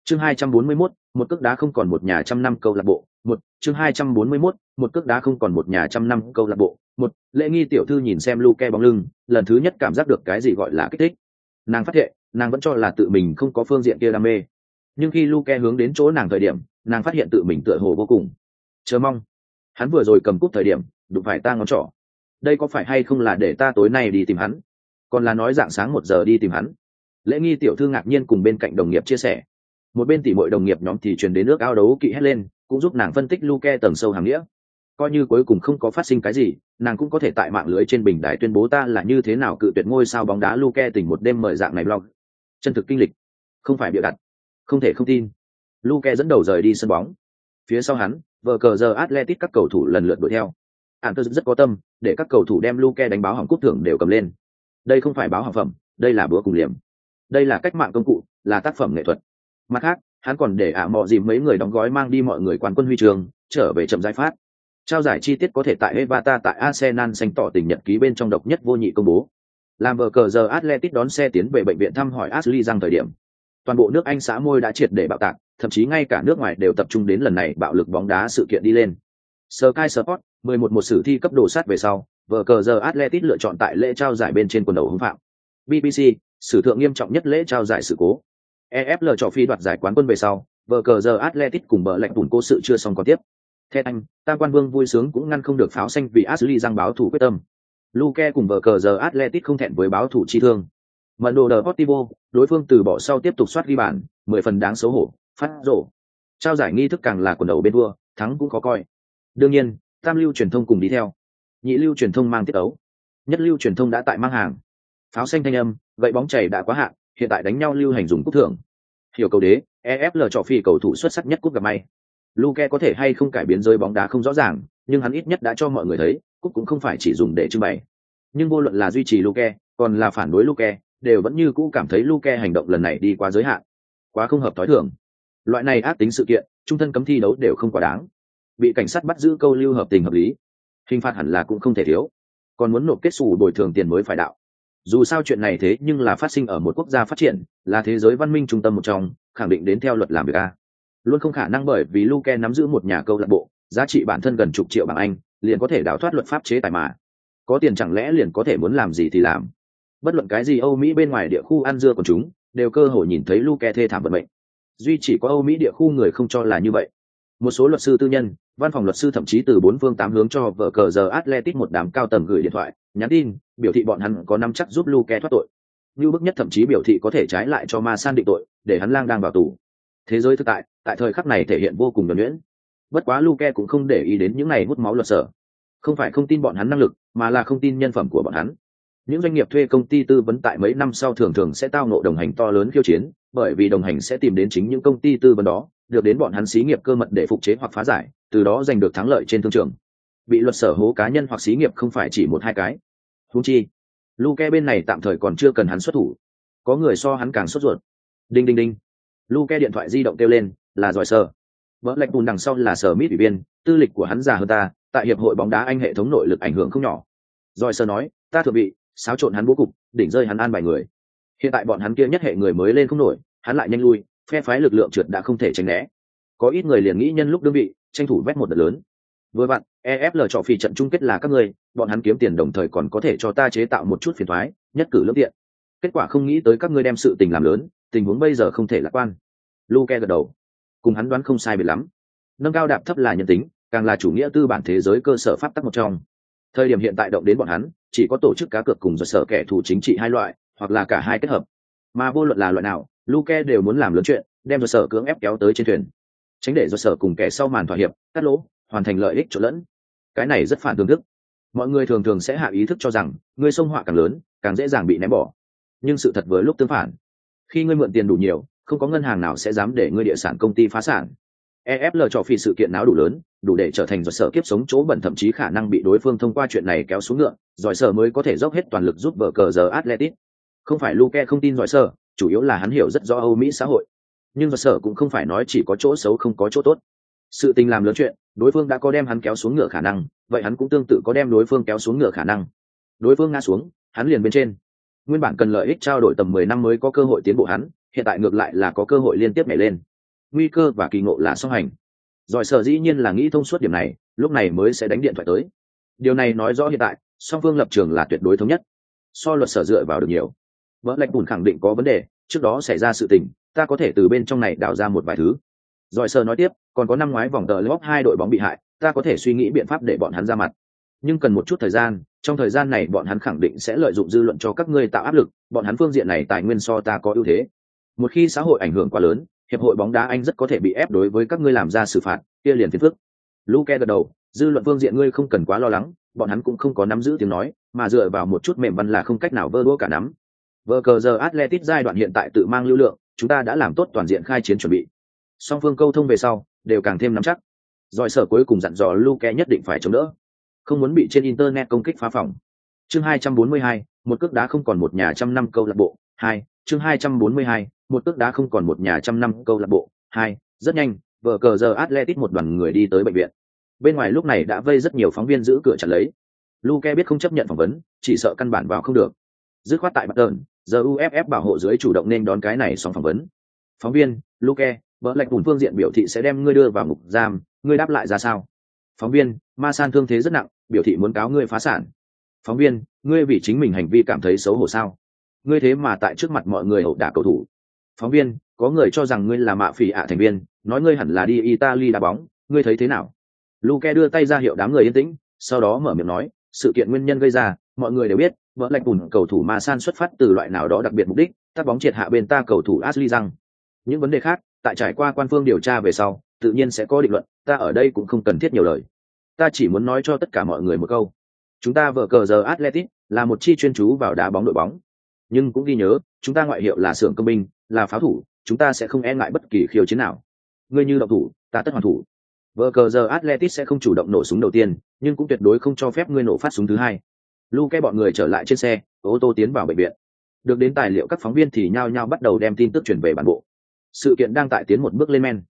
Chương 241, một cước đá không còn một nhà trăm năm câu lạc bộ. Chương 241, một cước đá không còn một nhà trăm năm câu lạc bộ. Lễ Nghi tiểu thư nhìn xem Luke bóng lưng, lần thứ nhất cảm giác được cái gì gọi là kích thích. Nàng phát hiện, nàng vẫn cho là tự mình không có phương diện kia đam mê. Nhưng khi Luke hướng đến chỗ nàng thời điểm, nàng phát hiện tự mình tựa hồ vô cùng chờ mong. Hắn vừa rồi cầm cúp thời điểm, đụng phải ta ngón trỏ. Đây có phải hay không là để ta tối nay đi tìm hắn? Còn là nói dạng sáng 1 giờ đi tìm hắn? Lễ Nghi tiểu thư ngạc nhiên cùng bên cạnh đồng nghiệp chia sẻ. Một bên tỉ muội đồng nghiệp nhóm thì truyền đến nước ao đấu kỵ hét lên, cũng giúp nàng phân tích Luke tầng sâu hàm nghĩa. Coi như cuối cùng không có phát sinh cái gì, nàng cũng có thể tại mạng lưới trên bình đài tuyên bố ta là như thế nào cự tuyệt ngôi sao bóng đá Luke tỉnh một đêm mời dạng này blog. Chân thực kinh lịch, không phải bịa đặt, không thể không tin. Luke dẫn đầu rời đi sân bóng. Phía sau hắn, vở cờ giờ Atletico các cầu thủ lần lượt đuổi theo. Anters rất có tâm, để các cầu thủ đem Luke đánh báo hỏng cúp thưởng đều cầm lên. Đây không phải báo hỏng phẩm, đây là búa cùng liềm. Đây là cách mạng công cụ, là tác phẩm nghệ thuật. Mặt khác, hắn còn để mọ dìm mấy người đóng gói mang đi mọi người quán quân huy chương, trở về chậm giải phát. Trao giải chi tiết có thể tại Evata tại Arsenal xanh tỏ tình nhật ký bên trong độc nhất vô nhị công bố. Làm vở cờ giờ Atletico đón xe tiến về bệnh viện thăm hỏi Ashley rằng thời điểm, toàn bộ nước Anh xã môi đã triệt để bạo tạc, thậm chí ngay cả nước ngoài đều tập trung đến lần này bạo lực bóng đá sự kiện đi lên. Sky Sport 11 một sử thi cấp đồ sát về sau, vở cờ giờ Atletico lựa chọn tại lễ trao giải bên trên quần đầu hứng phạm. BBC, sử thượng nghiêm trọng nhất lễ trao giải sự cố. EFL trò phi đoạt giải quán quân về sau, vở cờ giờ Atletico cùng bờ lệnh tủn cố sự chưa xong còn tiếp. Theo anh, Tam Quan Vương vui sướng cũng ngăn không được pháo xanh vì Ashley rằng báo thủ quyết tâm. Luke cùng vở cờ giờ Atletico không thẹn với báo thủ chi thương. Mando Deportivo, đối phương từ bỏ sau tiếp tục soát ghi bàn, 10 phần đáng xấu hổ, phát rổ. Trao giải nghi thức càng là quần đầu bên vua, thắng cũng khó coi. Đương nhiên, tam lưu truyền thông cùng đi theo. Nhị lưu truyền thông mang tiết ấu. Nhất lưu truyền thông đã tại mang hàng. Pháo xanh thanh âm, vậy bóng chảy đã quá hạn, hiện tại đánh nhau lưu hành dùng cúp thưởng. Hiểu cầu đế, EFL trò phi cầu thủ xuất sắc nhất cúp gặp may. Luke có thể hay không cải biến rơi bóng đá không rõ ràng, nhưng hắn ít nhất đã cho mọi người thấy, cúp cũng không phải chỉ dùng để trưng bày. Nhưng vô luận là duy trì Luke, còn là phản đối Luke, đều vẫn như cũ cảm thấy Luke hành động lần này đi quá giới hạn, quá không hợp tối thường. Loại này ác tính sự kiện, trung thân cấm thi đấu đều không quá đáng. Bị cảnh sát bắt giữ câu lưu hợp tình hợp lý, hình phạt hẳn là cũng không thể thiếu. Còn muốn nộp kết xù bồi thường tiền mới phải đạo. Dù sao chuyện này thế nhưng là phát sinh ở một quốc gia phát triển, là thế giới văn minh trung tâm một trong, khẳng định đến theo luật làm việc a. Luôn không khả năng bởi vì Luke nắm giữ một nhà câu lạc bộ, giá trị bản thân gần chục triệu bảng Anh, liền có thể đào thoát luật pháp chế tài mà. Có tiền chẳng lẽ liền có thể muốn làm gì thì làm. Bất luận cái gì Âu Mỹ bên ngoài địa khu ăn dưa của chúng, đều cơ hội nhìn thấy Luke thê thảm vận mệnh. Duy chỉ có Âu Mỹ địa khu người không cho là như vậy. Một số luật sư tư nhân, văn phòng luật sư thậm chí từ 4 phương 8 hướng cho vở cờ giờ Atletico một đám cao tầng gửi điện thoại, nhắn tin, biểu thị bọn hắn có nắm chắc giúp Luke thoát tội. Như bức nhất thậm chí biểu thị có thể trái lại cho Ma San định tội, để hắn lang đang vào tù. Thế giới thực tại thời khắc này thể hiện vô cùng nhuần nhuyễn. Bất quá Luke cũng không để ý đến những này hút máu luật sở. Không phải không tin bọn hắn năng lực, mà là không tin nhân phẩm của bọn hắn. Những doanh nghiệp thuê công ty tư vấn tại mấy năm sau thường sẽ tao ngộ đồng hành to lớn khiêu chiến, bởi vì đồng hành sẽ tìm đến chính những công ty tư vấn đó, được đến bọn hắn xí nghiệp cơ mật để phục chế hoặc phá giải, từ đó giành được thắng lợi trên thương trường. Bị luật sở hố cá nhân hoặc xí nghiệp không phải chỉ 1-2 cái. Huống chi, Luke bên này tạm thời còn chưa cần hắn xuất thủ. Có người so hắn càng sốt ruột. Đinh đinh đinh. Luke điện thoại di động kêu lên, là giỏi sở. Vỡ lệch bùn đằng sau là sở mít ủy viên, tư lịch của hắn già hơn ta, tại hiệp hội bóng đá Anh hệ thống nội lực ảnh hưởng không nhỏ. Giỏi sở nói, ta thượng vị, xáo trộn hắn bố cục, đỉnh rơi hắn an bài người. Hiện tại bọn hắn kia nhất hệ người mới lên không nổi, hắn lại nhanh lui, phe phái lực lượng trượt đã không thể tránh né. Có ít người liền nghĩ nhân lúc đương vị, tranh thủ vét một đợt lớn. Vừa vặn, EFL trò phi trận chung kết là các ngươi, bọn hắn kiếm tiền đồng thời còn có thể cho ta chế tạo một chút phiền toái, nhất cử lưỡng tiện. Kết quả không nghĩ tới các ngươi đem sự tình làm lớn, tình huống bây giờ không thể lạc quan. Luke gật đầu, cùng hắn đoán không sai biệt lắm. Nâng cao đạp thấp là nhân tính, càng là chủ nghĩa tư bản thế giới cơ sở pháp tắc một trong. Thời điểm hiện tại động đến bọn hắn, chỉ có tổ chức cá cược cùng do sở kẻ thù chính trị hai loại, hoặc là cả hai kết hợp. Mà vô luận là loại nào, Luke đều muốn làm lớn chuyện, đem do sở cưỡng ép kéo tới trên thuyền, tránh để do sở cùng kẻ sau màn thỏa hiệp, cắt lỗ, hoàn thành lợi ích chỗ lẫn. Cái này rất phản tương thức. Mọi người thường sẽ hạ ý thức cho rằng, người xông họa càng lớn, càng dễ dàng bị ném bỏ. Nhưng sự thật với lúc tương phản. Khi ngươi mượn tiền đủ nhiều, không có ngân hàng nào sẽ dám để ngươi địa sản công ty phá sản. EFL trò phi sự kiện náo đủ lớn, đủ để trở thành do sở kiếp sống chỗ bẩn, thậm chí khả năng bị đối phương thông qua chuyện này kéo xuống ngựa, giỏi sở mới có thể dốc hết toàn lực giúp vở cờ giờ Atletico. Không phải Luke không tin giỏi sở, chủ yếu là hắn hiểu rất rõ Âu Mỹ xã hội. Nhưng giỏi sở cũng không phải nói chỉ có chỗ xấu không có chỗ tốt. Sự tình làm lớn chuyện, đối phương đã có đem hắn kéo xuống ngựa khả năng, vậy hắn cũng tương tự có đem đối phương kéo xuống ngựa khả năng. Đối phương ngã xuống, hắn liền bên trên. Nguyên bản cần lợi ích trao đổi tầm 10 năm mới có cơ hội tiến bộ hắn, hiện tại ngược lại là có cơ hội liên tiếp nhảy lên. nguy cơ và kỳ ngộ là song hành. Rồi sở dĩ nhiên là nghĩ thông suốt điểm này, lúc này mới sẽ đánh điện thoại tới. Điều này nói rõ hiện tại song phương lập trường là tuyệt đối thống nhất, so luật sở dựa vào được nhiều. Vợ lạch bùn khẳng định có vấn đề, trước đó xảy ra sự tình, ta có thể từ bên trong này đào ra một vài thứ. Rồi sở nói tiếp, còn có năm ngoái vòng tờ lốp 2 đội bóng bị hại, ta có thể suy nghĩ biện pháp để bọn hắn ra mặt, nhưng cần một chút thời gian, trong thời gian này bọn hắn khẳng định sẽ lợi dụng dư luận cho các ngươi tạo áp lực, bọn hắn phương diện này tài nguyên so ta có ưu thế. Một khi xã hội ảnh hưởng quá lớn, hiệp hội bóng đá Anh rất có thể bị ép đối với các ngươi làm ra xử phạt, kia liền phiền phức. Luke gật đầu, dư luận phương diện ngươi không cần quá lo lắng, bọn hắn cũng không có nắm giữ tiếng nói, mà dựa vào một chút mềm văn là không cách nào vơ đũa cả nắm. Vở cờ giờ Atletico giai đoạn hiện tại tự mang lưu lượng, chúng ta đã làm tốt toàn diện khai chiến chuẩn bị. Song phương câu thông về sau, đều càng thêm nắm chắc. Rồi sở cuối cùng dặn dò Luke nhất định phải chống đỡ, không muốn bị trên internet công kích phá phòng. Chương 242, một cước đá không còn một nhà trăm năm câu lạc bộ. 2, chương 242, một cước đá không còn một nhà trăm năm câu lạc bộ. 2, rất nhanh, vở cờ giờ Atletico một đoàn người đi tới bệnh viện. Bên ngoài lúc này đã vây rất nhiều phóng viên giữ cửa chặn lấy. Luke biết không chấp nhận phỏng vấn, chỉ sợ căn bản vào không được. Dứt khoát tại Barton, giờ UFF bảo hộ dưới chủ động nên đón cái này xong phỏng vấn. Phóng viên, Luke, vợ lạch bùn phương diện biểu thị sẽ đem ngươi đưa vào ngục giam, ngươi đáp lại ra sao? Phóng viên, Ma San thương thế rất nặng, biểu thị muốn cáo ngươi phá sản. Phóng viên, ngươi vì chính mình hành vi cảm thấy xấu hổ sao? Ngươi thế mà tại trước mặt mọi người ẩu đả cầu thủ. Phóng viên, có người cho rằng ngươi là mạ phỉ ạ thành viên, nói ngươi hẳn là đi Italy đá bóng, ngươi thấy thế nào? Luke đưa tay ra hiệu đám người yên tĩnh, sau đó mở miệng nói, sự kiện nguyên nhân gây ra, mọi người đều biết, vợ lạch bùn cầu thủ Ma San xuất phát từ loại nào đó đặc biệt mục đích, tắt bóng triệt hạ bên ta cầu thủ Ashley rằng. Những vấn đề khác, tại trải qua quan phương điều tra về sau, tự nhiên sẽ có định luận, ta ở đây cũng không cần thiết nhiều lời. Ta chỉ muốn nói cho tất cả mọi người một câu. Chúng ta vở cờ giờ Athletic là một chi chuyên chú vào đá bóng đội bóng. Nhưng cũng ghi nhớ, chúng ta ngoại hiệu là xưởng công binh, là pháo thủ, chúng ta sẽ không e ngại bất kỳ khiêu chiến nào. Ngươi như động thủ, ta tất hoàn thủ. Vở cờ giờ Athletic sẽ không chủ động nổ súng đầu tiên, nhưng cũng tuyệt đối không cho phép ngươi nổ phát súng thứ hai. Luke bọn người trở lại trên xe, ô tô tiến vào bệnh viện. Được đến tài liệu các phóng viên thì nhao nhao bắt đầu đem tin tức truyền về bản bộ. Sự kiện đang tại tiến một bước lên men.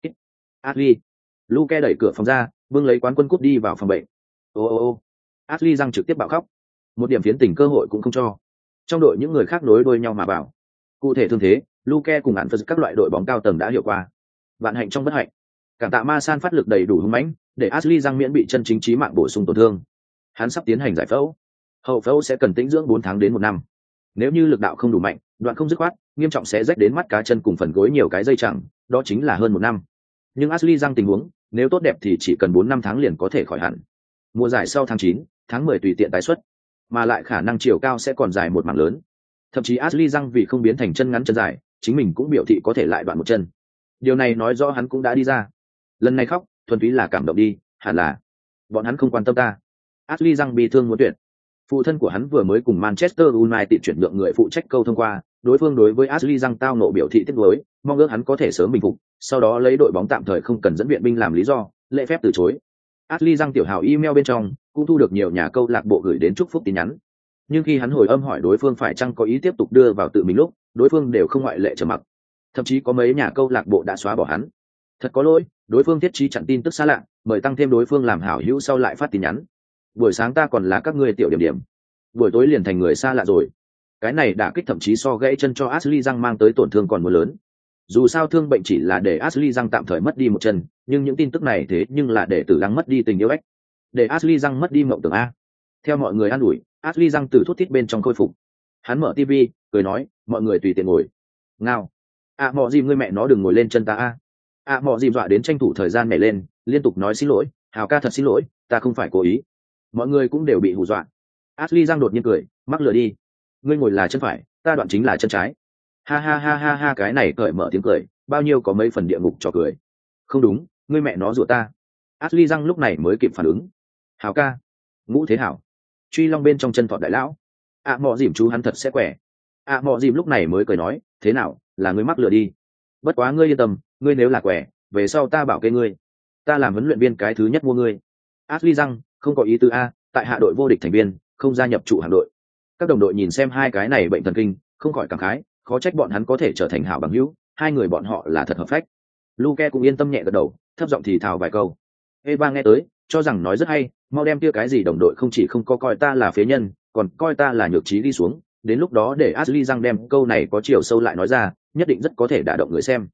Ashley. Luke đẩy cửa phòng ra, bưng lấy quán quân cúp đi vào phòng bệnh. Ô. Ashley răng trực tiếp bạo khóc. Một điểm phiến tình cơ hội cũng không cho. Trong đội những người khác nối đuôi nhau mà vào. Cụ thể thương thế, Luke cùng án phật các loại đội bóng cao tầng đã hiểu qua. Vạn hạnh trong bất hạnh. Cảm tạ Ma San phát lực đầy đủ hung mãnh, để Ashley răng miễn bị chân chính chí mạng bổ sung tổn thương. Hắn sắp tiến hành giải phẫu. Hậu phẫu sẽ cần tĩnh dưỡng 4 tháng đến 1 năm. Nếu như lực đạo không đủ mạnh, đoạn không dứt khoát, nghiêm trọng sẽ rách đến mắt cá chân cùng phần gối nhiều cái dây chẳng, đó chính là hơn 1 năm. Nhưng Ashley răng tình huống, nếu tốt đẹp thì chỉ cần 4-5 tháng liền có thể khỏi hẳn. Mùa giải sau tháng 9, tháng 10 tùy tiện tái xuất, mà lại khả năng chiều cao sẽ còn dài một mảng lớn. Thậm chí Ashley răng vì không biến thành chân ngắn chân dài, chính mình cũng biểu thị có thể lại đoạn một chân. Điều này nói rõ hắn cũng đã đi ra. Lần này khóc, thuần túy là cảm động đi, hẳn là bọn hắn không quan tâm ta. Ashley răng bị thương muốn tuyệt. Phụ thân của hắn vừa mới cùng Manchester United chuyển nhượng người phụ trách câu thông qua, đối phương đối với Ashley răng tao nộ biểu thị tiếc nuối, mong ước hắn có thể sớm bình phục, sau đó lấy đội bóng tạm thời không cần dẫn viện binh làm lý do, lễ phép từ chối. Ashley răng tiểu hào email bên trong cũng thu được nhiều nhà câu lạc bộ gửi đến chúc phúc tin nhắn. Nhưng khi hắn hồi âm hỏi đối phương phải chăng có ý tiếp tục đưa vào tự mình lúc, đối phương đều không ngoại lệ trầm mặc. Thậm chí có mấy nhà câu lạc bộ đã xóa bỏ hắn. Thật có lỗi, đối phương thiết trí chặn tin tức xa lạ, mời tăng thêm đối phương làm hảo hữu sau lại phát tin nhắn. Buổi sáng ta còn là các ngươi tiểu điểm điểm, buổi tối liền thành người xa lạ rồi. Cái này đả kích thậm chí so gãy chân cho Ashley răng mang tới tổn thương còn muốn lớn. Dù sao thương bệnh chỉ là để Ashley răng tạm thời mất đi một chân, nhưng những tin tức này thế nhưng là để Tử Lăng mất đi tình yêu ếch, để Ashley răng mất đi mộng tưởng a. Theo mọi người an ủi, Ashley răng từ thút thít bên trong khôi phục. Hắn mở TV, cười nói, mọi người tùy tiện ngồi. Ngao. Mọ dìm ngươi mẹ nó đừng ngồi lên chân ta a. Mọ dìm dọa đến tranh thủ thời gian nhảy lên, liên tục nói xin lỗi, Hào ca thật xin lỗi, ta không phải cố ý. Mọi người cũng đều bị hù dọa. Ashley răng đột nhiên cười, mắc lừa đi. Ngươi ngồi là chân phải, ta đoạn chính là chân trái. Ha ha ha ha ha, cái này cởi mở tiếng cười, bao nhiêu có mấy phần địa ngục trò cười. Không đúng, ngươi mẹ nó rủa ta. Ashley răng lúc này mới kịp phản ứng. Hào ca. Ngũ thế hảo. Truy long bên trong chân thọt đại lão. Mọ dìm chú hắn thật sẽ khỏe. Mọ dìm lúc này mới cười nói, thế nào, là ngươi mắc lừa đi. Bất quá ngươi yên tâm, ngươi nếu là khỏe, về sau ta bảo kê ngươi. Ta làm huấn luyện viên cái thứ nhất mua ngươi. Ashley răng, không có ý tứ a, tại hạ đội vô địch thành viên, không gia nhập trụ hạng đội. Các đồng đội nhìn xem hai cái này bệnh thần kinh, không khỏi cảm khái, khó trách bọn hắn có thể trở thành hảo bằng hữu, hai người bọn họ là thật hợp phách. Luke cũng yên tâm nhẹ gật đầu, thấp giọng thì thào vài câu. Eva nghe tới, cho rằng nói rất hay, mau đem kia cái gì đồng đội không chỉ không có coi ta là phế nhân, còn coi ta là nhược trí đi xuống, đến lúc đó để Ashley răng đem câu này có chiều sâu lại nói ra, nhất định rất có thể đả động người xem.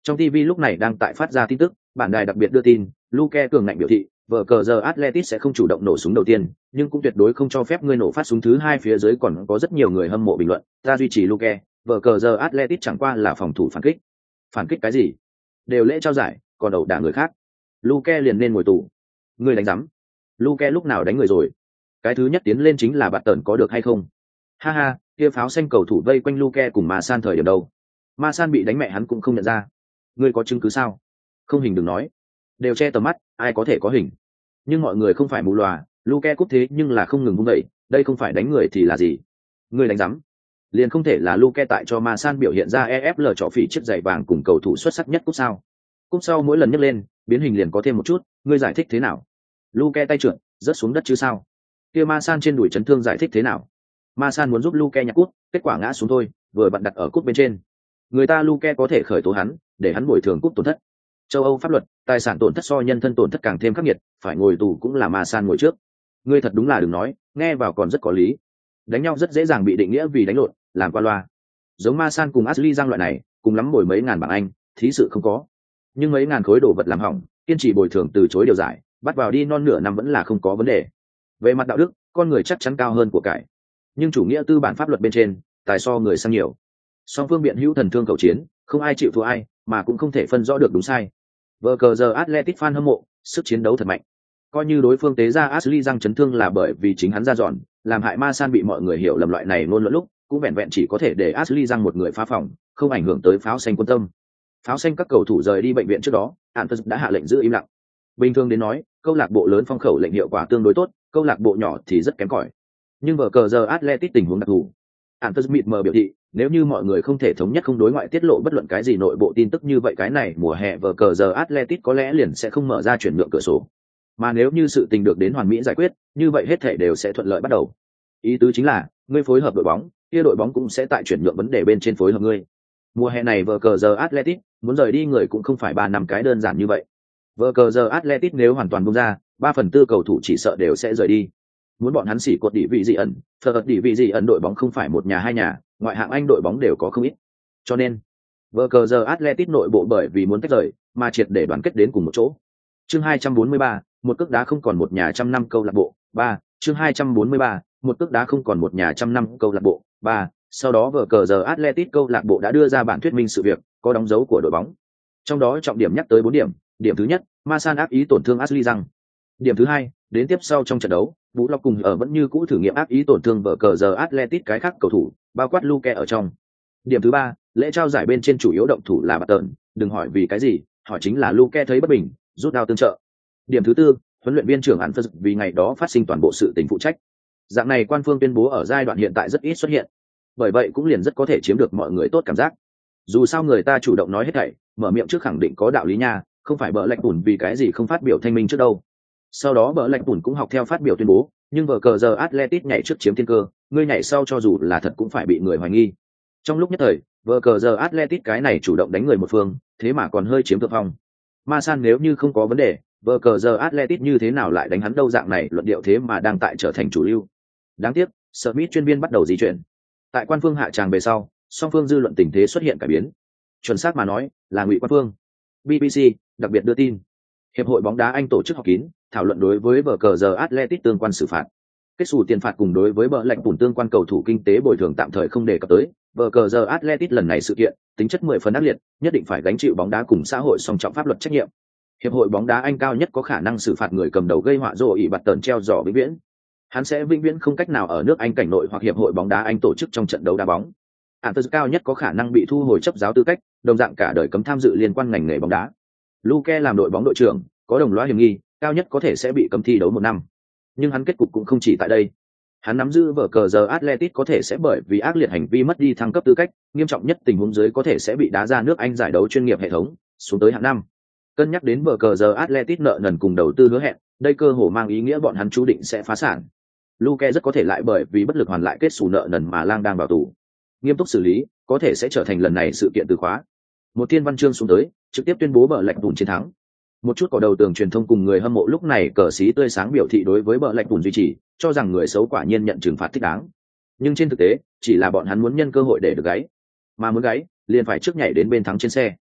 Trong TV lúc này đang tại phát ra tin tức, bản đài đặc biệt đưa tin, Luke cường ngạnh biểu thị, vở cờ giờ Atletic sẽ không chủ động nổ súng đầu tiên, nhưng cũng tuyệt đối không cho phép ngươi nổ phát súng thứ hai. Phía dưới còn có rất nhiều người hâm mộ bình luận, ta duy trì Luke, vở cờ giờ Atletic chẳng qua là phòng thủ phản kích. Phản kích cái gì? Đều lễ trao giải, còn ẩu đả người khác. Luke liền nên ngồi tù. Ngươi đánh rắm. Luke lúc nào đánh người rồi? Cái thứ nhất tiến lên chính là bạn tần có được hay không? Ha ha, kia pháo xanh cầu thủ vây quanh Luke cùng Ma San thời điểm đâu? Ma San bị đánh mẹ hắn cũng không nhận ra. Ngươi có chứng cứ sao? Không hình đừng nói. Đều che tầm mắt, ai có thể có hình. Nhưng mọi người không phải mù lòa, Luke cúp thế nhưng là không ngừng vung đẩy, đây không phải đánh người thì là gì? Ngươi đánh rắm. Liền không thể là Luke tại cho Ma San biểu hiện ra EFL trỏ phỉ chiếc giày vàng cùng cầu thủ xuất sắc nhất cúp sao? Cúp sau mỗi lần nhấc lên, biến hình liền có thêm một chút, ngươi giải thích thế nào? Luke tay trượt, rớt xuống đất chứ sao? Kia Ma San trên đùi chấn thương giải thích thế nào? Ma San muốn giúp Luke nhặt cúp, kết quả ngã xuống thôi, vừa vặn đặt ở cúp bên trên. Người ta Luke có thể khởi tố hắn, để hắn bồi thường cúp tổn thất. Châu Âu pháp luật, tài sản tổn thất so nhân thân tổn thất càng thêm khắc nghiệt, phải ngồi tù cũng là Ma San ngồi trước. Ngươi thật đúng là đừng nói, nghe vào còn rất có lý. Đánh nhau rất dễ dàng bị định nghĩa vì đánh lộn, làm qua loa. Giống Ma San cùng Ashley Giang loại này, cùng lắm bồi mấy ngàn bảng Anh, thí sự không có. Nhưng mấy ngàn khối đồ vật làm hỏng, kiên trì bồi thường từ chối điều giải, bắt vào đi non nửa năm vẫn là không có vấn đề. Về mặt đạo đức, con người chắc chắn cao hơn của cải. Nhưng chủ nghĩa tư bản pháp luật bên trên, tài so người sang nhiều. Song phương biện hữu thần thương cầu chiến, không ai chịu thua ai, mà cũng không thể phân rõ được đúng sai. Vở cờ giờ Athletic fan hâm mộ, sức chiến đấu thật mạnh. Coi như đối phương tế ra Ashley Giang chấn thương là bởi vì chính hắn ra dọn, làm hại Ma San bị mọi người hiểu lầm loại này luôn luận lúc, cũng vẹn vẹn chỉ có thể để Ashley Giang một người phá phòng, không ảnh hưởng tới pháo xanh quân tâm. Pháo xanh các cầu thủ rời đi bệnh viện trước đó, Antus đã hạ lệnh giữ im lặng. Bình thường đến nói, câu lạc bộ lớn phong khẩu lệnh hiệu quả tương đối tốt, câu lạc bộ nhỏ thì rất kém cỏi. Nhưng vở cờ giờ Athletic tình huống đặc thù. Antus mịt mờ biểu thị, nếu như mọi người không thể thống nhất không đối ngoại tiết lộ bất luận cái gì nội bộ tin tức như vậy cái này mùa hè vở cờ giờ Athletic có lẽ liền sẽ không mở ra chuyển nhượng cửa sổ. Mà nếu như sự tình được đến hoàn mỹ giải quyết, như vậy hết thể đều sẽ thuận lợi bắt đầu. Ý tứ chính là, ngươi phối hợp đội bóng, kia đội bóng cũng sẽ tại chuyển nhượng vấn đề bên trên phối hợp ngươi. Mùa hè này vở cờ giờ Athletic muốn rời đi người cũng không phải 3 năm cái đơn giản như vậy. Vở cờ giờ Athletic nếu hoàn toàn buông ra, 3/4 cầu thủ chỉ sợ đều sẽ rời đi. Muốn bọn hắn xỉ cột địa vị gì ẩn, phật địa vị gì ẩn đội bóng không phải một nhà hai nhà, ngoại hạng Anh đội bóng đều có không ít. Cho nên, vở cờ giờ Athletic nội bộ bởi vì muốn tách rời, mà triệt để đoàn kết đến cùng một chỗ. Chương 243, một cước đá không còn một nhà trăm năm câu lạc bộ. 3, chương 243, một cước đá không còn một nhà trăm năm câu lạc bộ. 3, sau đó vở cờ giờ Athletic câu lạc bộ đã đưa ra bản thuyết minh sự việc, có đóng dấu của đội bóng. Trong đó trọng điểm nhắc tới 4 điểm, điểm thứ nhất, Ma San ác ý tổn thương Ashley Giang. Điểm thứ hai, đến tiếp sau trong trận đấu, Vũ Lộc cùng ở vẫn như cũ thử nghiệm ác ý tổn thương vở cờ giờ Athletic cái khác cầu thủ, bao quát Luke ở trong. Điểm thứ ba, lễ trao giải bên trên chủ yếu động thủ là Barton, đừng hỏi vì cái gì, hỏi chính là Luke thấy bất bình, rút đao tương trợ. Điểm thứ tư, huấn luyện viên trưởng hắn Antus vì ngày đó phát sinh toàn bộ sự tình phụ trách. Dạng này quan phương tuyên bố ở giai đoạn hiện tại rất ít xuất hiện, bởi vậy cũng liền rất có thể chiếm được mọi người tốt cảm giác. Dù sao người ta chủ động nói hết thảy, mở miệng trước khẳng định có đạo lý nha, không phải bợ lạch bùn vì cái gì không phát biểu thanh minh trước đâu. Sau đó bợ lạch bùn cũng học theo phát biểu tuyên bố, nhưng vở cờ giờ Athletic nhảy trước chiếm thiên cơ, ngươi nhảy sau cho dù là thật cũng phải bị người hoài nghi. Trong lúc nhất thời, vở cờ giờ Athletic cái này chủ động đánh người một phương, thế mà còn hơi chiếm thượng phong. Ma San nếu như không có vấn đề, vở cờ giờ Athletic như thế nào lại đánh hắn đâu, dạng này luận điệu thế mà đang tại trở thành chủ lưu. Đáng tiếc, Smith chuyên viên bắt đầu di chuyển. Tại quan phương hạ tràng về sau, song phương dư luận tình thế xuất hiện cải biến. Chuẩn xác mà nói, là ngụy quan phương. BBC đặc biệt đưa tin, hiệp hội bóng đá Anh tổ chức họp kín, thảo luận đối với vở cờ giờ Athletic tương quan xử phạt. Kết xù tiền phạt cùng đối với bợ lạch bùn tương quan cầu thủ kinh tế bồi thường tạm thời không đề cập tới. Vở cờ giờ Athletic lần này sự kiện, tính chất 10 phần ác liệt, nhất định phải gánh chịu bóng đá cùng xã hội song trọng pháp luật trách nhiệm. Hiệp hội bóng đá Anh cao nhất có khả năng xử phạt người cầm đầu gây họa rồ ỉ bạt tần treo giỏ vĩnh viễn. Hắn sẽ vĩnh viễn không cách nào ở nước Anh cảnh nội hoặc hiệp hội bóng đá Anh tổ chức trong trận đấu đá bóng. Antus cao nhất có khả năng bị thu hồi chấp giáo tư cách, đồng dạng cả đời cấm tham dự liên quan ngành nghề bóng đá. Luke làm đội bóng đội trưởng, có đồng lõa hiểm nghi, cao nhất có thể sẽ bị cấm thi đấu 1 năm. Nhưng hắn kết cục cũng không chỉ tại đây. Hắn nắm giữ vở cờ giờ Athletic có thể sẽ bởi vì ác liệt hành vi mất đi thăng cấp tư cách, nghiêm trọng nhất tình huống dưới có thể sẽ bị đá ra nước Anh giải đấu chuyên nghiệp hệ thống, xuống tới hạng 5. Cân nhắc đến vở cờ giờ Athletic nợ nần cùng đầu tư hứa hẹn, đây cơ hồ mang ý nghĩa bọn hắn chú định sẽ phá sản. Luke rất có thể lại bởi vì bất lực hoàn lại kết sổ nợ nần mà lang đang vào tù. Nghiêm túc xử lý, có thể sẽ trở thành lần này sự kiện từ khóa. Một thiên văn chương xuống tới, trực tiếp tuyên bố bợ lạch bùn chiến thắng. Một chút cỏ đầu tường truyền thông cùng người hâm mộ lúc này cờ xí tươi sáng biểu thị đối với bợ lạch bùn duy trì, cho rằng người xấu quả nhiên nhận trừng phạt thích đáng. Nhưng trên thực tế, chỉ là bọn hắn muốn nhân cơ hội để được gáy, mà muốn gáy, liền phải trước nhảy đến bên thắng trên xe.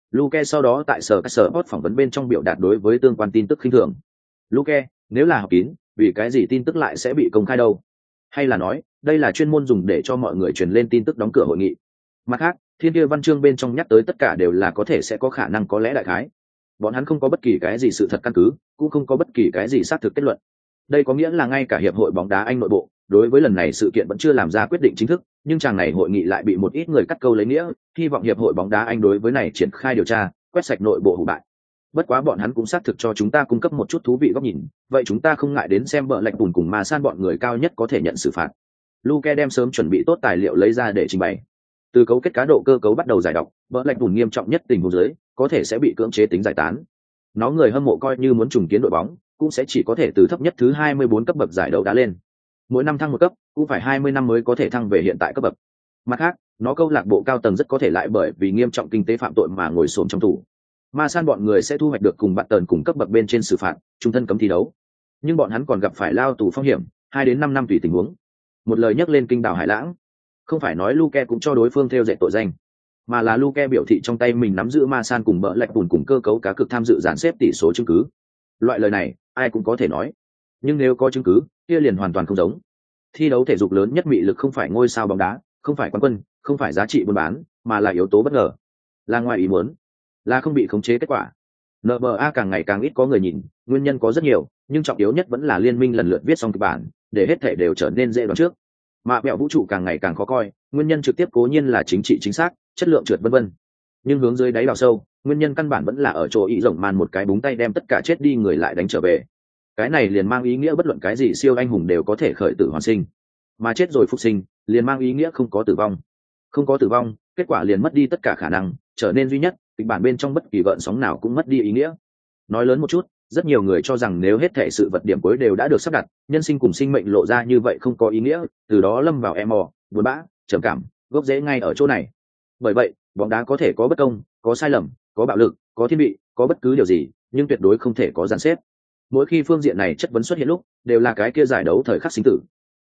Luke sau đó tại sở các sở hot phỏng vấn bên trong biểu đạt đối với tương quan tin tức khinh thường. Luke, nếu là họp kín, vì cái gì tin tức lại sẽ bị công khai đâu? Hay là nói, đây là chuyên môn dùng để cho mọi người truyền lên tin tức đóng cửa hội nghị? Mặt khác, thiên kia văn chương bên trong nhắc tới tất cả đều là có thể sẽ có khả năng có lẽ đại khái. Bọn hắn không có bất kỳ cái gì sự thật căn cứ, cũng không có bất kỳ cái gì xác thực kết luận. Đây có nghĩa là ngay cả hiệp hội bóng đá Anh nội bộ, đối với lần này sự kiện vẫn chưa làm ra quyết định chính thức, nhưng chàng này hội nghị lại bị một ít người cắt câu lấy nghĩa, hy vọng hiệp hội bóng đá Anh đối với này triển khai điều tra, quét sạch nội bộ hủ bại. Bất quá bọn hắn cũng xác thực cho chúng ta cung cấp một chút thú vị góc nhìn, vậy chúng ta không ngại đến xem bợ lạch bùn cùng mà san bọn người cao nhất có thể nhận xử phạt. Luke đem sớm chuẩn bị tốt tài liệu lấy ra để trình bày. Từ cấu kết cá độ cơ cấu bắt đầu giải độc, bợ lạch bùn nghiêm trọng nhất tình huống dưới, có thể sẽ bị cưỡng chế tính giải tán. Nó người hâm mộ coi như muốn trùng kiến đội bóng, cũng sẽ chỉ có thể từ thấp nhất thứ 24 cấp bậc giải đấu đá lên. Mỗi năm thăng một cấp, cũng phải 20 năm mới có thể thăng về hiện tại cấp bậc. Mặt khác, nó câu lạc bộ cao tầng rất có thể lại bởi vì nghiêm trọng kinh tế phạm tội mà ngồi xổm trong tù. Ma san bọn người sẽ thu hoạch được cùng bạn tần cùng cấp bậc bên trên xử phạt, trung thân cấm thi đấu. Nhưng bọn hắn còn gặp phải lao tù phong hiểm, 2 đến 5 năm tùy tình huống. Một lời nhắc lên kinh đảo Hải Lãng, không phải nói Luke cũng cho đối phương theo dệt tội danh, mà là Luke biểu thị trong tay mình nắm giữ Ma san cùng bợ lạch bùn cùng cơ cấu cá cược tham dự dàn xếp tỷ số chứng cứ. Loại lời này, ai cũng có thể nói, nhưng nếu có chứng cứ, kia liền hoàn toàn không giống. Thi đấu thể dục lớn nhất mị lực không phải ngôi sao bóng đá, không phải quán quân, không phải giá trị buôn bán, mà là yếu tố bất ngờ, là ngoài ý muốn, là không bị khống chế kết quả. NBA càng ngày càng ít có người nhìn, nguyên nhân có rất nhiều, nhưng trọng yếu nhất vẫn là liên minh lần lượt viết xong kịch bản, để hết thể đều trở nên dễ đoán trước. Mà mẹo vũ trụ càng ngày càng khó coi, nguyên nhân trực tiếp cố nhiên là chính trị chính xác, chất lượng trượt vân vân. Nhưng hướng dưới đáy đào sâu, nguyên nhân căn bản vẫn là ở chỗ ý rộng màn một cái búng tay đem tất cả chết đi người lại đánh trở về. Cái này liền mang ý nghĩa bất luận cái gì siêu anh hùng đều có thể khởi tử hoàn sinh, mà chết rồi phục sinh liền mang ý nghĩa không có tử vong. Không có tử vong, kết quả liền mất đi tất cả khả năng, trở nên duy nhất, kịch bản bên trong bất kỳ gợn sóng nào cũng mất đi ý nghĩa. Nói lớn một chút, rất nhiều người cho rằng nếu hết thể sự vật điểm cuối đều đã được sắp đặt, nhân sinh cùng sinh mệnh lộ ra như vậy không có ý nghĩa, từ đó lâm vào em mò, buồn bã, trầm cảm, gốc rễ ngay ở chỗ này. Bởi vậy, bóng đá có thể có bất công, có sai lầm, có bạo lực, có thiên vị, có bất cứ điều gì, nhưng tuyệt đối không thể có dàn xếp. Mỗi khi phương diện này chất vấn xuất hiện lúc, đều là cái kia giải đấu thời khắc sinh tử.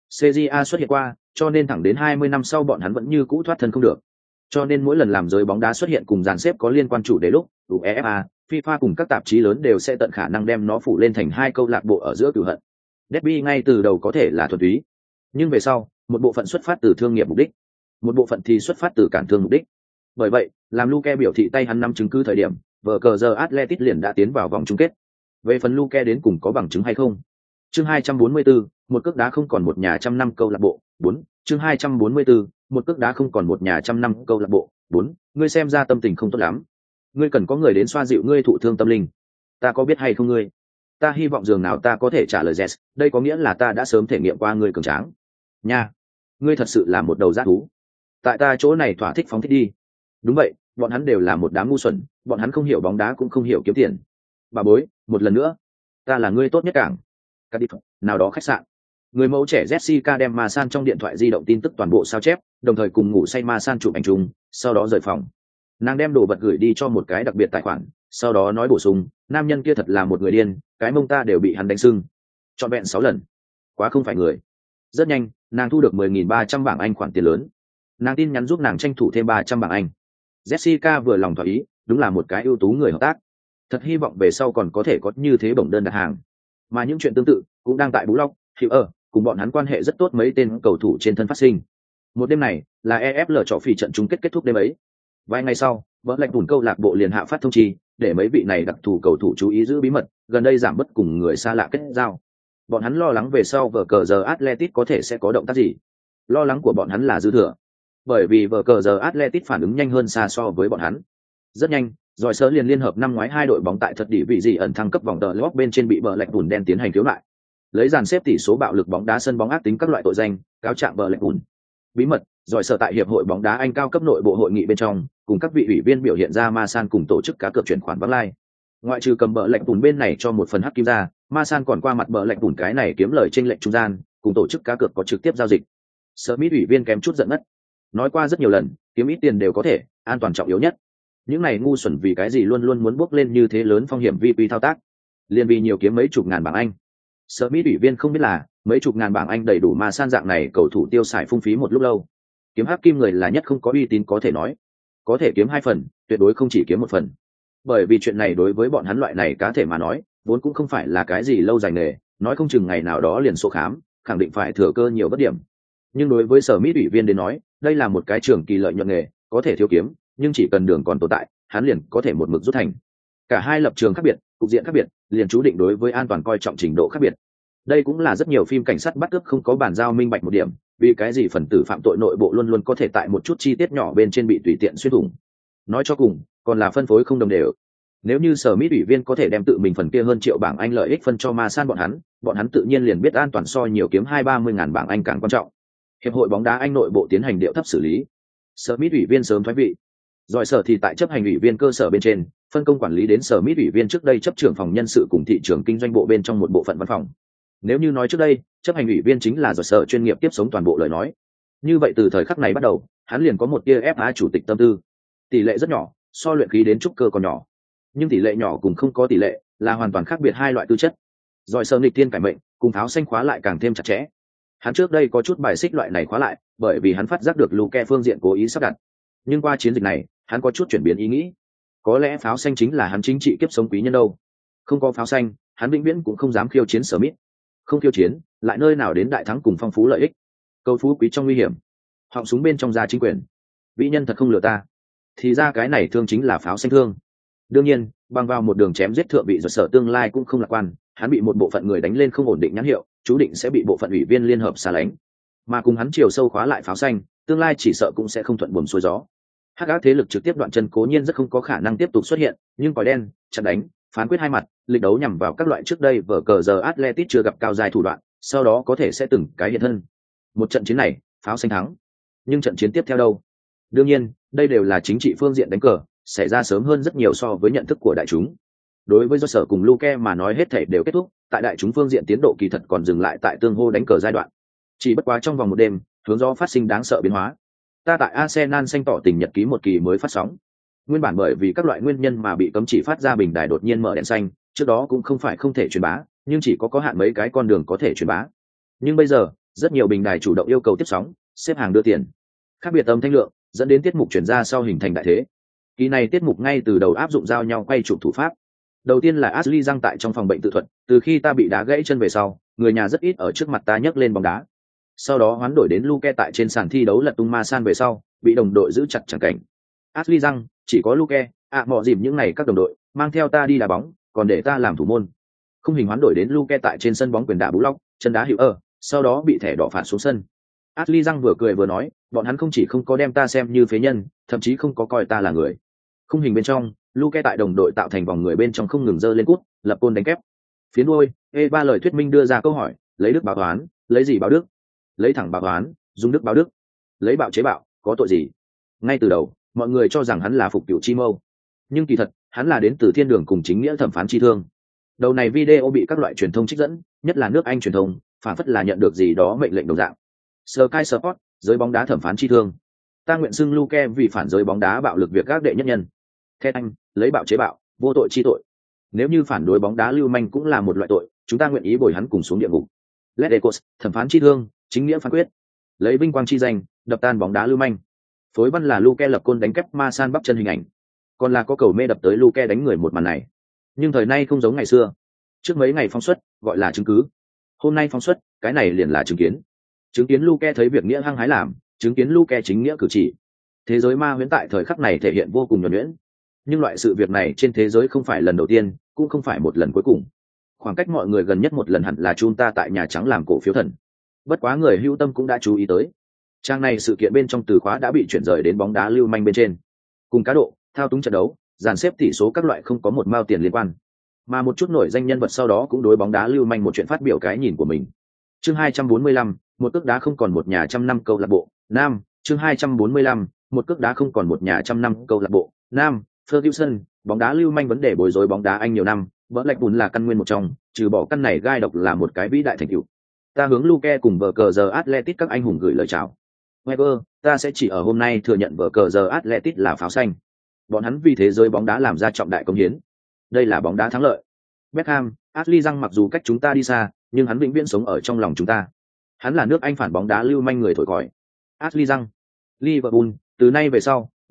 CJA xuất hiện qua, cho nên thẳng đến 20 năm sau bọn hắn vẫn như cũ thoát thân không được. Cho nên mỗi lần làm giới bóng đá xuất hiện cùng dàn xếp có liên quan chủ đề lúc, UEFA, FIFA cùng các tạp chí lớn đều sẽ tận khả năng đem nó phủ lên thành hai câu lạc bộ ở giữa cửu hận. Derby ngay từ đầu có thể là thuần túy, nhưng về sau, một bộ phận xuất phát từ thương nghiệp mục đích, một bộ phận thì xuất phát từ cản thương mục đích. Bởi vậy, làm Luke biểu thị tay hắn nắm chứng cứ thời điểm, vở cờ giờ Atletico liền đã tiến vào vòng chung kết. Về phần Luke đến cùng có bằng chứng hay không? Chương 244, một cước đá không còn một nhà trăm năm câu lạc bộ. 4. Chương 244, một cước đá không còn một nhà trăm năm câu lạc bộ. 4. Ngươi xem ra tâm tình không tốt lắm. Ngươi cần có người đến xoa dịu ngươi thụ thương tâm linh. Ta có biết hay không ngươi? Ta hy vọng dường nào ta có thể trả lời Jess, đây có nghĩa là ta đã sớm thể nghiệm qua ngươi cường tráng. Nha, ngươi thật sự là một đầu dã thú. Tại ta chỗ này thỏa thích phóng thích đi. Đúng vậy, bọn hắn đều là một đám ngu xuẩn, bọn hắn không hiểu bóng đá cũng không hiểu kiếm tiền. Bà bối, một lần nữa, ta là ngươi tốt nhất cảng. Cardiff, nào đó khách sạn. Người mẫu trẻ Jessica đem Ma San trong điện thoại di động tin tức toàn bộ sao chép, đồng thời cùng ngủ say Ma San chụp ảnh chung, sau đó rời phòng. Nàng đem đồ vật gửi đi cho một cái đặc biệt tài khoản, sau đó nói bổ sung, nam nhân kia thật là một người điên, cái mông ta đều bị hắn đánh sưng. Trọn vẹn 6 lần. Quá không phải người. Rất nhanh, nàng thu được 10.300 bảng Anh khoản tiền lớn. Nàng tin nhắn giúp nàng tranh thủ thêm 300 bảng Anh. Jessica vừa lòng thỏa ý, đúng là một cái ưu tú người hợp tác. Thật hy vọng về sau còn có thể có như thế bổng đơn đặt hàng. Mà những chuyện tương tự cũng đang tại Bú Lóc, Hiệu cùng bọn hắn quan hệ rất tốt mấy tên cầu thủ trên thân phát sinh. Một đêm này là EFL trọ phỉ trận chung kết thúc đêm ấy. Vài ngày sau, vợ lạch bùn câu lạc bộ liền hạ phát thông chi, để mấy vị này đặc thù cầu thủ chú ý giữ bí mật, gần đây giảm bớt cùng người xa lạ kết giao. Bọn hắn lo lắng về sau vở cờ giờ Atletico có thể sẽ có động tác gì. Lo lắng của bọn hắn là dư thừa, bởi vì vở cờ giờ Atletico phản ứng nhanh hơn xa so với bọn hắn. Rất nhanh, rồi sớm liền liên hợp năm ngoái hai đội bóng tại thật đỉ vị gì ẩn thăng cấp vòng tờ bên trên bị bờ lạch bùn đen tiến hành khiếu nại, lấy dàn xếp tỷ số bạo lực bóng đá sân bóng ác tính các loại tội danh cáo trạng bờ lạch bùn. Bí mật, rồi sở tại hiệp hội bóng đá Anh cao cấp nội bộ hội nghị bên trong, cùng các vị ủy viên biểu hiện ra Ma San cùng tổ chức cá cược chuyển khoản vắng lai. Ngoại trừ cầm bờ lạch bùn bên này cho một phần hắc kim ra, Ma San còn qua mặt bờ lạch bùn cái này kiếm lời trên lệnh trung gian, cùng tổ chức cá cược có trực tiếp giao dịch. Smith ủy viên kém chút giận mất. Nói qua rất nhiều lần, kiếm ít tiền đều có thể, an toàn trọng yếu nhất. Những này ngu xuẩn vì cái gì luôn luôn muốn bước lên như thế lớn phong hiểm VP thao tác, liền vì nhiều kiếm mấy chục ngàn bảng Anh. Smith ủy viên không biết là mấy chục ngàn bảng Anh đầy đủ Ma San dạng này cầu thủ tiêu xài phung phí một lúc lâu. Kiếm hắc kim người là nhất không có uy tín có thể nói. có thể kiếm 2 phần, tuyệt đối không chỉ kiếm 1 phần. Bởi vì chuyện này đối với bọn hắn loại này cá thể mà nói, vốn cũng không phải là cái gì lâu dài nghề, nói không chừng ngày nào đó liền số khám, khẳng định phải thừa cơ nhiều bất điểm. Nhưng đối với Sở Mít ủy viên đến nói, đây là một cái trường kỳ lợi nhuận nghề, có thể thiếu kiếm, nhưng chỉ cần đường còn tồn tại, hắn liền có thể một mực rút thành. Cả hai lập trường khác biệt, cục diện khác biệt, liền chú định đối với an toàn coi trọng trình độ khác biệt. Đây cũng là rất nhiều phim cảnh sát bắt cướp không có bàn giao minh bạch một điểm, vì cái gì phần tử phạm tội nội bộ luôn luôn có thể tại một chút chi tiết nhỏ bên trên bị tùy tiện xuyên thủng. Nói cho cùng, còn là phân phối không đồng đều. Nếu như Sở Mít ủy viên có thể đem tự mình phần kia hơn triệu bảng Anh lợi ích phân cho Ma San bọn hắn tự nhiên liền biết an toàn so nhiều kiếm 20-30 ngàn bảng Anh càng quan trọng. Hiệp hội bóng đá Anh nội bộ tiến hành điệu thấp xử lý. Sở Mít ủy viên sớm thoái vị. Rồi Sở thì tại chấp hành ủy viên cơ sở bên trên, phân công quản lý đến Sở Mít ủy viên trước đây chấp trưởng phòng nhân sự cùng thị trường kinh doanh bộ bên trong một bộ phận văn phòng. Nếu như nói trước đây, chấp hành ủy viên chính là Rồi Sở chuyên nghiệp tiếp sống toàn bộ lời nói. Như vậy từ thời khắc này bắt đầu, hắn liền có một tia FA chủ tịch tâm tư. Tỷ lệ rất nhỏ, so luyện khí đến trúc cơ còn nhỏ. Nhưng tỷ lệ nhỏ cùng không có tỷ lệ là hoàn toàn khác biệt hai loại tư chất. Rồi Sở nghịch tiên cải mệnh, cùng tháo xanh khóa lại càng thêm chặt chẽ. Hắn trước đây có chút bài xích loại này khóa lại, bởi vì hắn phát giác được Luke phương diện cố ý sắp đặt. Nhưng qua chiến dịch này, hắn có chút chuyển biến ý nghĩ. Có lẽ pháo xanh chính là hắn chính trị kiếp sống quý nhân đâu. Không có pháo xanh, hắn vĩnh viễn cũng không dám khiêu chiến Smith. Không khiêu chiến, lại nơi nào đến đại thắng cùng phong phú lợi ích. Câu phú quý trong nguy hiểm, họng súng bên trong ra chính quyền. Vĩ nhân thật không lừa ta. Thì ra cái này thương chính là pháo xanh thương. Đương nhiên, bằng vào một đường chém giết thượng vị Rồi Sở tương lai cũng không lạc quan, hắn bị một bộ phận người đánh lên không ổn định nhãn hiệu, chú định sẽ bị bộ phận ủy viên liên hợp xa lánh. Mà cùng hắn chiều sâu khóa lại pháo xanh, tương lai chỉ sợ cũng sẽ không thuận buồm xuôi gió. Hắc ác thế lực trực tiếp đoạn chân cố nhiên rất không có khả năng tiếp tục xuất hiện, nhưng còi đen, chặn đánh, phán quyết hai mặt, lịch đấu nhằm vào các loại trước đây vở cờ giờ Atletic chưa gặp cao dài thủ đoạn, sau đó có thể sẽ từng cái hiện thân. Một trận chiến này, pháo xanh thắng. Nhưng trận chiến tiếp theo đâu? Đương nhiên, đây đều là chính trị phương diện đánh cờ, xảy ra sớm hơn rất nhiều so với nhận thức của đại chúng. Đối với Do Sở cùng Luke mà nói hết thể đều kết thúc, tại đại chúng phương diện tiến độ kỳ thật còn dừng lại tại tương hô đánh cờ giai đoạn. Chỉ bất quá trong vòng một đêm, hướng gió phát sinh đáng sợ biến hóa. Ta tại Arsenal xanh tỏ tình nhật ký một kỳ mới phát sóng. Nguyên bản bởi vì các loại nguyên nhân mà bị cấm chỉ phát ra bình đài đột nhiên mở đèn xanh, trước đó cũng không phải không thể truyền bá, nhưng chỉ có hạn mấy cái con đường có thể truyền bá. Nhưng bây giờ, rất nhiều bình đài chủ động yêu cầu tiếp sóng, xếp hàng đưa tiền. Khác biệt âm thanh lượng, dẫn đến tiết mục chuyển ra sau hình thành đại thế. Kỳ này tiết mục ngay từ đầu áp dụng giao nhau quay chụp thủ pháp. Đầu tiên là Ashley răng tại trong phòng bệnh tự thuật, từ khi ta bị đá gãy chân về sau, người nhà rất ít ở trước mặt ta nhấc lên bóng đá. Sau đó hoán đổi đến Luke tại trên sàn thi đấu lật tung ma san về sau, bị đồng đội giữ chặt chẳng cảnh. Ashley răng, chỉ có Luke, mọ dìm những này các đồng đội, mang theo ta đi đá bóng, còn để ta làm thủ môn. Không hình hoán đổi đến Luke tại trên sân bóng quyền đá bú lóc, chân đá hữu sau đó bị thẻ đỏ phạt xuống sân. Ashley răng vừa cười vừa nói, bọn hắn không chỉ không có đem ta xem như phế nhân, thậm chí không có coi ta là người. Khung hình bên trong, Luke tại đồng đội tạo thành vòng người bên trong không ngừng giơ lên cút, lập côn đánh kép. Phía đuôi, ba lời thuyết minh đưa ra câu hỏi, lấy đức báo toán, lấy gì báo đức? Lấy thẳng báo toán, dùng đức báo đức. Lấy bạo chế bạo, có tội gì? Ngay từ đầu, mọi người cho rằng hắn là phục cửu chi mâu, nhưng kỳ thật, hắn là đến từ thiên đường cùng chính nghĩa thẩm phán chi thương. Đầu này video bị các loại truyền thông trích dẫn, nhất là nước Anh truyền thông, phản phất là nhận được gì đó mệnh lệnh đồng dạng. Sky Sport, giới bóng đá thẩm phán chi thương. Ta nguyện xưng Luke vì phản giới bóng đá bạo lực việc các đệ nhất nhân. Theo anh, lấy bạo chế bạo, vô tội chi tội. Nếu như phản đối bóng đá lưu manh cũng là một loại tội, chúng ta nguyện ý bồi hắn cùng xuống địa ngục. Let Ecos, thẩm phán chi thương, chính nghĩa phán quyết. Lấy vinh quang chi danh, đập tan bóng đá lưu manh. Phối văn là Luke lập côn đánh kép ma san bắp chân hình ảnh. Còn là có cầu mê đập tới Luke đánh người một màn này. Nhưng thời nay không giống ngày xưa. Trước mấy ngày phóng xuất, gọi là chứng cứ. Hôm nay phóng xuất, cái này liền là chứng kiến. Chứng kiến Luke thấy việc nghĩa hăng hái làm, chứng kiến Luke chính nghĩa cử chỉ. Thế giới ma huyễn tại thời khắc này thể hiện vô cùng nhuần nhuyễn. Nhưng loại sự việc này trên thế giới không phải lần đầu tiên, cũng không phải một lần cuối cùng. Khoảng cách mọi người gần nhất một lần hẳn là chúng ta tại Nhà Trắng làm cổ phiếu thần. Bất quá người hữu tâm cũng đã chú ý tới. Trang này sự kiện bên trong từ khóa đã bị chuyển rời đến bóng đá lưu manh bên trên. Cùng cá độ, thao túng trận đấu, dàn xếp tỷ số các loại không có một mao tiền liên quan. Mà một chút nổi danh nhân vật sau đó cũng đối bóng đá lưu manh một chuyện phát biểu cái nhìn của mình. Chương 245, một cước đá không còn một nhà trăm năm câu lạc bộ. Nam, chương 245, một cước đá không còn một nhà trăm năm câu lạc bộ. Nam, Ferguson, bóng đá lưu manh vấn đề bối rối bóng đá Anh nhiều năm, vỡ lạch bùn là căn nguyên một trong, trừ bỏ căn này gai độc là một cái vĩ đại thành tựu. Ta hướng Luke cùng vở cờ giờ Atletico các anh hùng gửi lời chào. Weber, ta sẽ chỉ ở hôm nay thừa nhận vở cờ giờ Atletico là pháo xanh. Bọn hắn vì thế giới bóng đá làm ra trọng đại công hiến. Đây là bóng đá thắng lợi. Beckham, Ashley Young mặc dù cách chúng ta đi xa, nhưng hắn vĩnh viễn sống ở trong lòng chúng ta. Hắn là nước Anh phản bóng đá lưu manh người thổi còi. Ashley Young, Liverpool, từ nay về sau,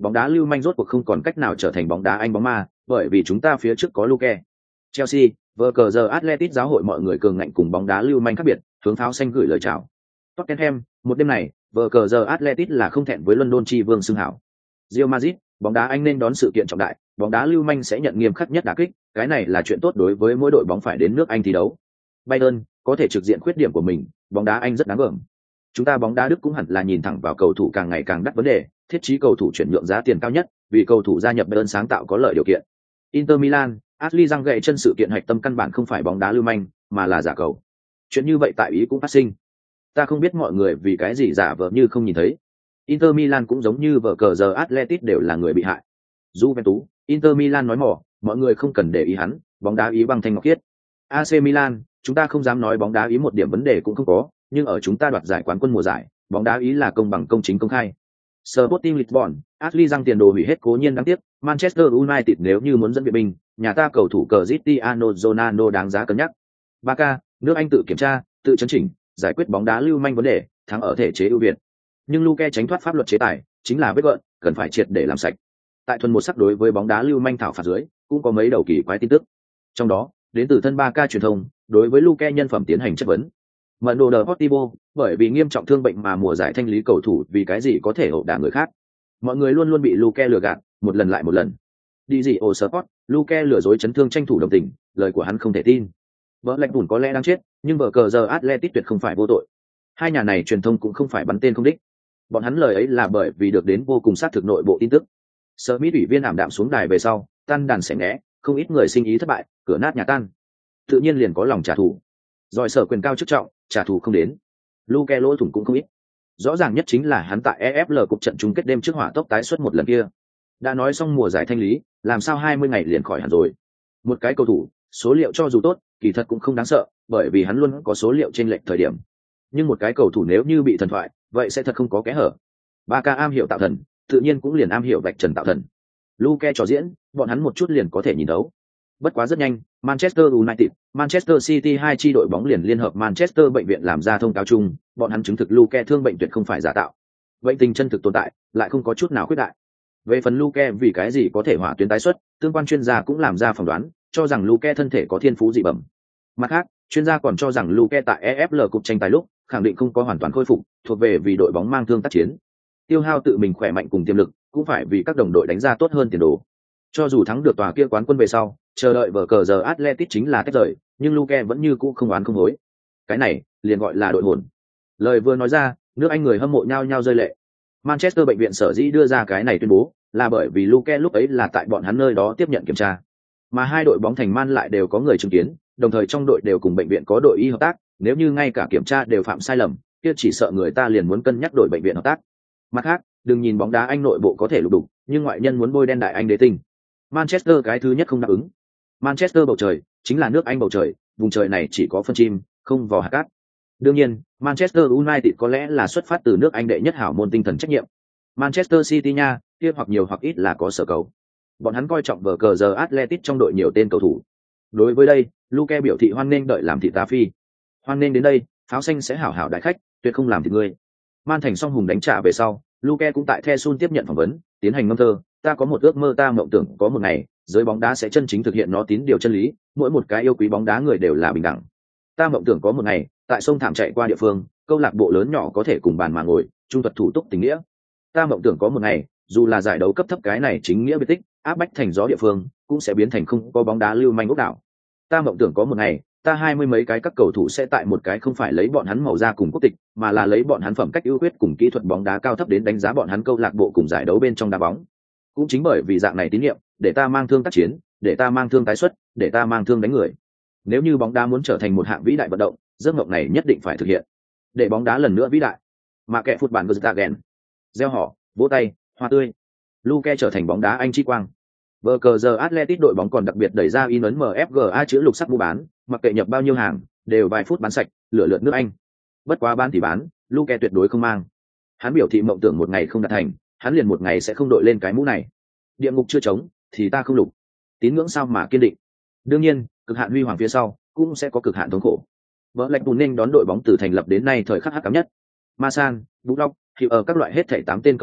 bóng đá lưu manh rốt cuộc không còn cách nào trở thành bóng đá Anh bóng ma, bởi vì chúng ta phía trước có Luke. Chelsea, vờ cờ giờ Atletico giáo hội mọi người cường ngạnh cùng bóng đá lưu manh khác biệt, hướng pháo xanh gửi lời chào. Tottenham, một đêm này, vờ cờ giờ Atletico là không thẹn với London chi vương xưng hảo. Real Madrid, bóng đá Anh nên đón sự kiện trọng đại, bóng đá lưu manh sẽ nhận nghiêm khắc nhất đả kích, cái này là chuyện tốt đối với mỗi đội bóng phải đến nước Anh thi đấu. Bayern có thể trực diện khuyết điểm của mình, bóng đá Anh rất đáng gờm. Chúng ta bóng đá Đức cũng hẳn là nhìn thẳng vào cầu thủ càng ngày càng đắt vấn đề, thiết trí cầu thủ chuyển nhượng giá tiền cao nhất, vì cầu thủ gia nhập Bayern sáng tạo có lợi điều kiện. Inter Milan, Ashley Young gậy chân sự kiện hạch tâm căn bản không phải bóng đá lưu manh, mà là giả cầu. Chuyện như vậy tại Ý cũng phát sinh. Ta không biết mọi người vì cái gì giả vờ như không nhìn thấy. Inter Milan cũng giống như vở cờ giờ Atletico đều là người bị hại. Juventus, Inter Milan nói mỏ, mọi người không cần để ý hắn, bóng đá Ý bằng thanh ngọc khiết. AC Milan, chúng ta không dám nói bóng đá Ý một điểm vấn đề cũng không có, nhưng ở chúng ta đoạt giải quán quân mùa giải, bóng đá Ý là công bằng công chính công khai. Sporting Lisbon, Ashley Young tiền đồ hủy hết cố nhiên đáng tiếc, Manchester United nếu như muốn dẫn viện binh, nhà ta cầu thủ Cristiano Ronaldo đáng giá cân nhắc. Barca, nước Anh tự kiểm tra, tự chấn chỉnh, giải quyết bóng đá lưu manh vấn đề, thắng ở thể chế ưu việt. Nhưng Luke tránh thoát pháp luật chế tài, chính là vết gợn, cần phải triệt để làm sạch. Tại thuần một sắc đối với bóng đá lưu manh thảo phạt dưới, cũng có mấy đầu kỳ quái tin tức. Trong đó, đến từ thân Barca truyền thông, đối với Luke nhân phẩm tiến hành chất vấn. Mundo Deportivo, bởi vì nghiêm trọng thương bệnh mà mùa giải thanh lý cầu thủ vì cái gì có thể ẩu đả người khác. Mọi người luôn luôn bị Luke lừa gạt, một lần lại một lần. Đi gì Sport, Luke lừa dối chấn thương tranh thủ đồng tình, lời của hắn không thể tin. Vợ lạch bùn có lẽ đang chết, nhưng vợ cờ giờ Atletico tuyệt không phải vô tội. Hai nhà này truyền thông cũng không phải bắn tên không đích. Bọn hắn lời ấy là bởi vì được đến vô cùng xác thực nội bộ tin tức. Smith ủy viên ảm đạm xuống đài về sau, tan đàn xẻ né, không ít người sinh ý thất bại, cửa nát nhà tan. Tự nhiên liền có lòng trả thù. Rồi sở quyền cao chức trọng, trả thù không đến. Luke lỗ thủng cũng không ít. Rõ ràng nhất chính là hắn tại EFL cuộc trận chung kết đêm trước hỏa tốc tái xuất một lần kia. Đã nói xong mùa giải thanh lý, làm sao 20 ngày liền khỏi hẳn rồi. Một cái cầu thủ, số liệu cho dù tốt, kỳ thật cũng không đáng sợ, bởi vì hắn luôn có số liệu chênh lệch thời điểm. Nhưng một cái cầu thủ nếu như bị thần thoại, vậy sẽ thật không có kẽ hở. Barca am hiểu tạo thần, tự nhiên cũng liền am hiểu vạch trần tạo thần. Luke trò diễn, bọn hắn một chút liền có thể nhìn thấu. Bất quá rất nhanh, Manchester United, Manchester City hai chi đội bóng liền liên hợp Manchester bệnh viện làm ra thông cáo chung, bọn hắn chứng thực Luke thương bệnh tuyệt không phải giả tạo. Bệnh tình chân thực tồn tại, lại không có chút nào khuyết đại. Về phần Luke vì cái gì có thể hỏa tuyến tái xuất, tương quan chuyên gia cũng làm ra phỏng đoán, cho rằng Luke thân thể có thiên phú dị bẩm. Mặt khác, chuyên gia còn cho rằng Luke tại EFL cúp tranh tài lúc, khẳng định không có hoàn toàn khôi phục, thuộc về vì đội bóng mang thương tác chiến. Tiêu hao tự mình khỏe mạnh cùng tiềm lực, cũng phải vì các đồng đội đánh ra tốt hơn tiền đồ. Cho dù thắng được tòa kia quán quân về sau, chờ đợi vở cờ giờ Atletico chính là tách rời, nhưng Luke vẫn như cũ không oán không hối. Cái này liền gọi là đội hồn. Lời vừa nói ra, nước Anh người hâm mộ nhao nhao rơi lệ. Manchester bệnh viện sở dĩ đưa ra cái này tuyên bố, là bởi vì Luke lúc ấy là tại bọn hắn nơi đó tiếp nhận kiểm tra, mà hai đội bóng thành Man lại đều có người chứng kiến, đồng thời trong đội đều cùng bệnh viện có đội y hợp tác, nếu như ngay cả kiểm tra đều phạm sai lầm, kia chỉ sợ người ta liền muốn cân nhắc đội bệnh viện hợp tác. Mặt khác, đừng nhìn bóng đá Anh nội bộ có thể lục đục, nhưng ngoại nhân muốn bôi đen đại Anh đế tinh. Manchester cái thứ nhất không đáp ứng. Manchester bầu trời chính là nước Anh bầu trời, vùng trời này chỉ có phân chim, không vò hạt cát. Đương nhiên, Manchester United có lẽ là xuất phát từ nước Anh đệ nhất hảo môn tinh thần trách nhiệm. Manchester City nha, kia hoặc nhiều hoặc ít là có sở cầu. Bọn hắn coi trọng vở cờ giờ Atletico trong đội nhiều tên cầu thủ. Đối với đây, Luke biểu thị hoan nghênh đợi làm thị tá phi. Hoan nghênh đến đây, pháo xanh sẽ hảo hảo đại khách, tuyệt không làm thịt ngươi. Man thành song hùng đánh trả về sau, Luke cũng tại The Sun tiếp nhận phỏng vấn, tiến hành ngâm thơ. Ta có một ước mơ, ta mộng tưởng có một ngày, giới bóng đá sẽ chân chính thực hiện nó tín điều chân lý, mỗi một cái yêu quý bóng đá người đều là bình đẳng. Ta mộng tưởng có một ngày, tại sông thảm chạy qua địa phương, câu lạc bộ lớn nhỏ có thể cùng bàn mà ngồi, trung thuật thủ túc tình nghĩa. Ta mộng tưởng có một ngày, dù là giải đấu cấp thấp cái này chính nghĩa biệt tích, áp bách thành gió địa phương, cũng sẽ biến thành không có bóng đá lưu manh ốc đảo. Ta mộng tưởng có một ngày, ta 20 mấy cái các cầu thủ sẽ tại một cái không phải lấy bọn hắn màu da cùng quốc tịch, mà là lấy bọn hắn phẩm cách ưu khuyết cùng kỹ thuật bóng đá cao thấp đến đánh giá bọn hắn câu lạc bộ cùng giải đấu bên trong đá bóng. Cũng chính bởi vì dạng này tín nhiệm, để ta mang thương tác chiến, để ta mang thương tái xuất, để ta mang thương đánh người. Nếu như bóng đá muốn trở thành một hạng vĩ đại vận động, giấc mộng này nhất định phải thực hiện. Để bóng đá lần nữa vĩ đại. Mà kẻ phút bản Verstappen, gieo họ, vỗ tay, hoa tươi. Luke trở thành bóng đá Anh chi quang. Vở cờ giờ Atletico đội bóng còn đặc biệt đẩy ra in ấn MFGA chữ lục sắc mua bán, mặc kệ nhập bao nhiêu hàng, đều vài phút bán sạch, lửa lượt nước Anh. Bất quá bán thì bán, Luke tuyệt đối không mang. Hắn biểu thị mộng tưởng một ngày không đạt thành, hắn liền một ngày sẽ không đội lên cái mũ này. Địa ngục chưa trống, thì ta không lục. Tín ngưỡng sao mà kiên định. Đương nhiên, cực hạn huy hoàng phía sau cũng sẽ có cực hạn thống khổ. Vợ lạch bùn nên đón đội bóng từ thành lập đến nay thời khắc hắc ám nhất. Masan, Bullock, thì ở các loại hết thảy 8 tên cầu thủ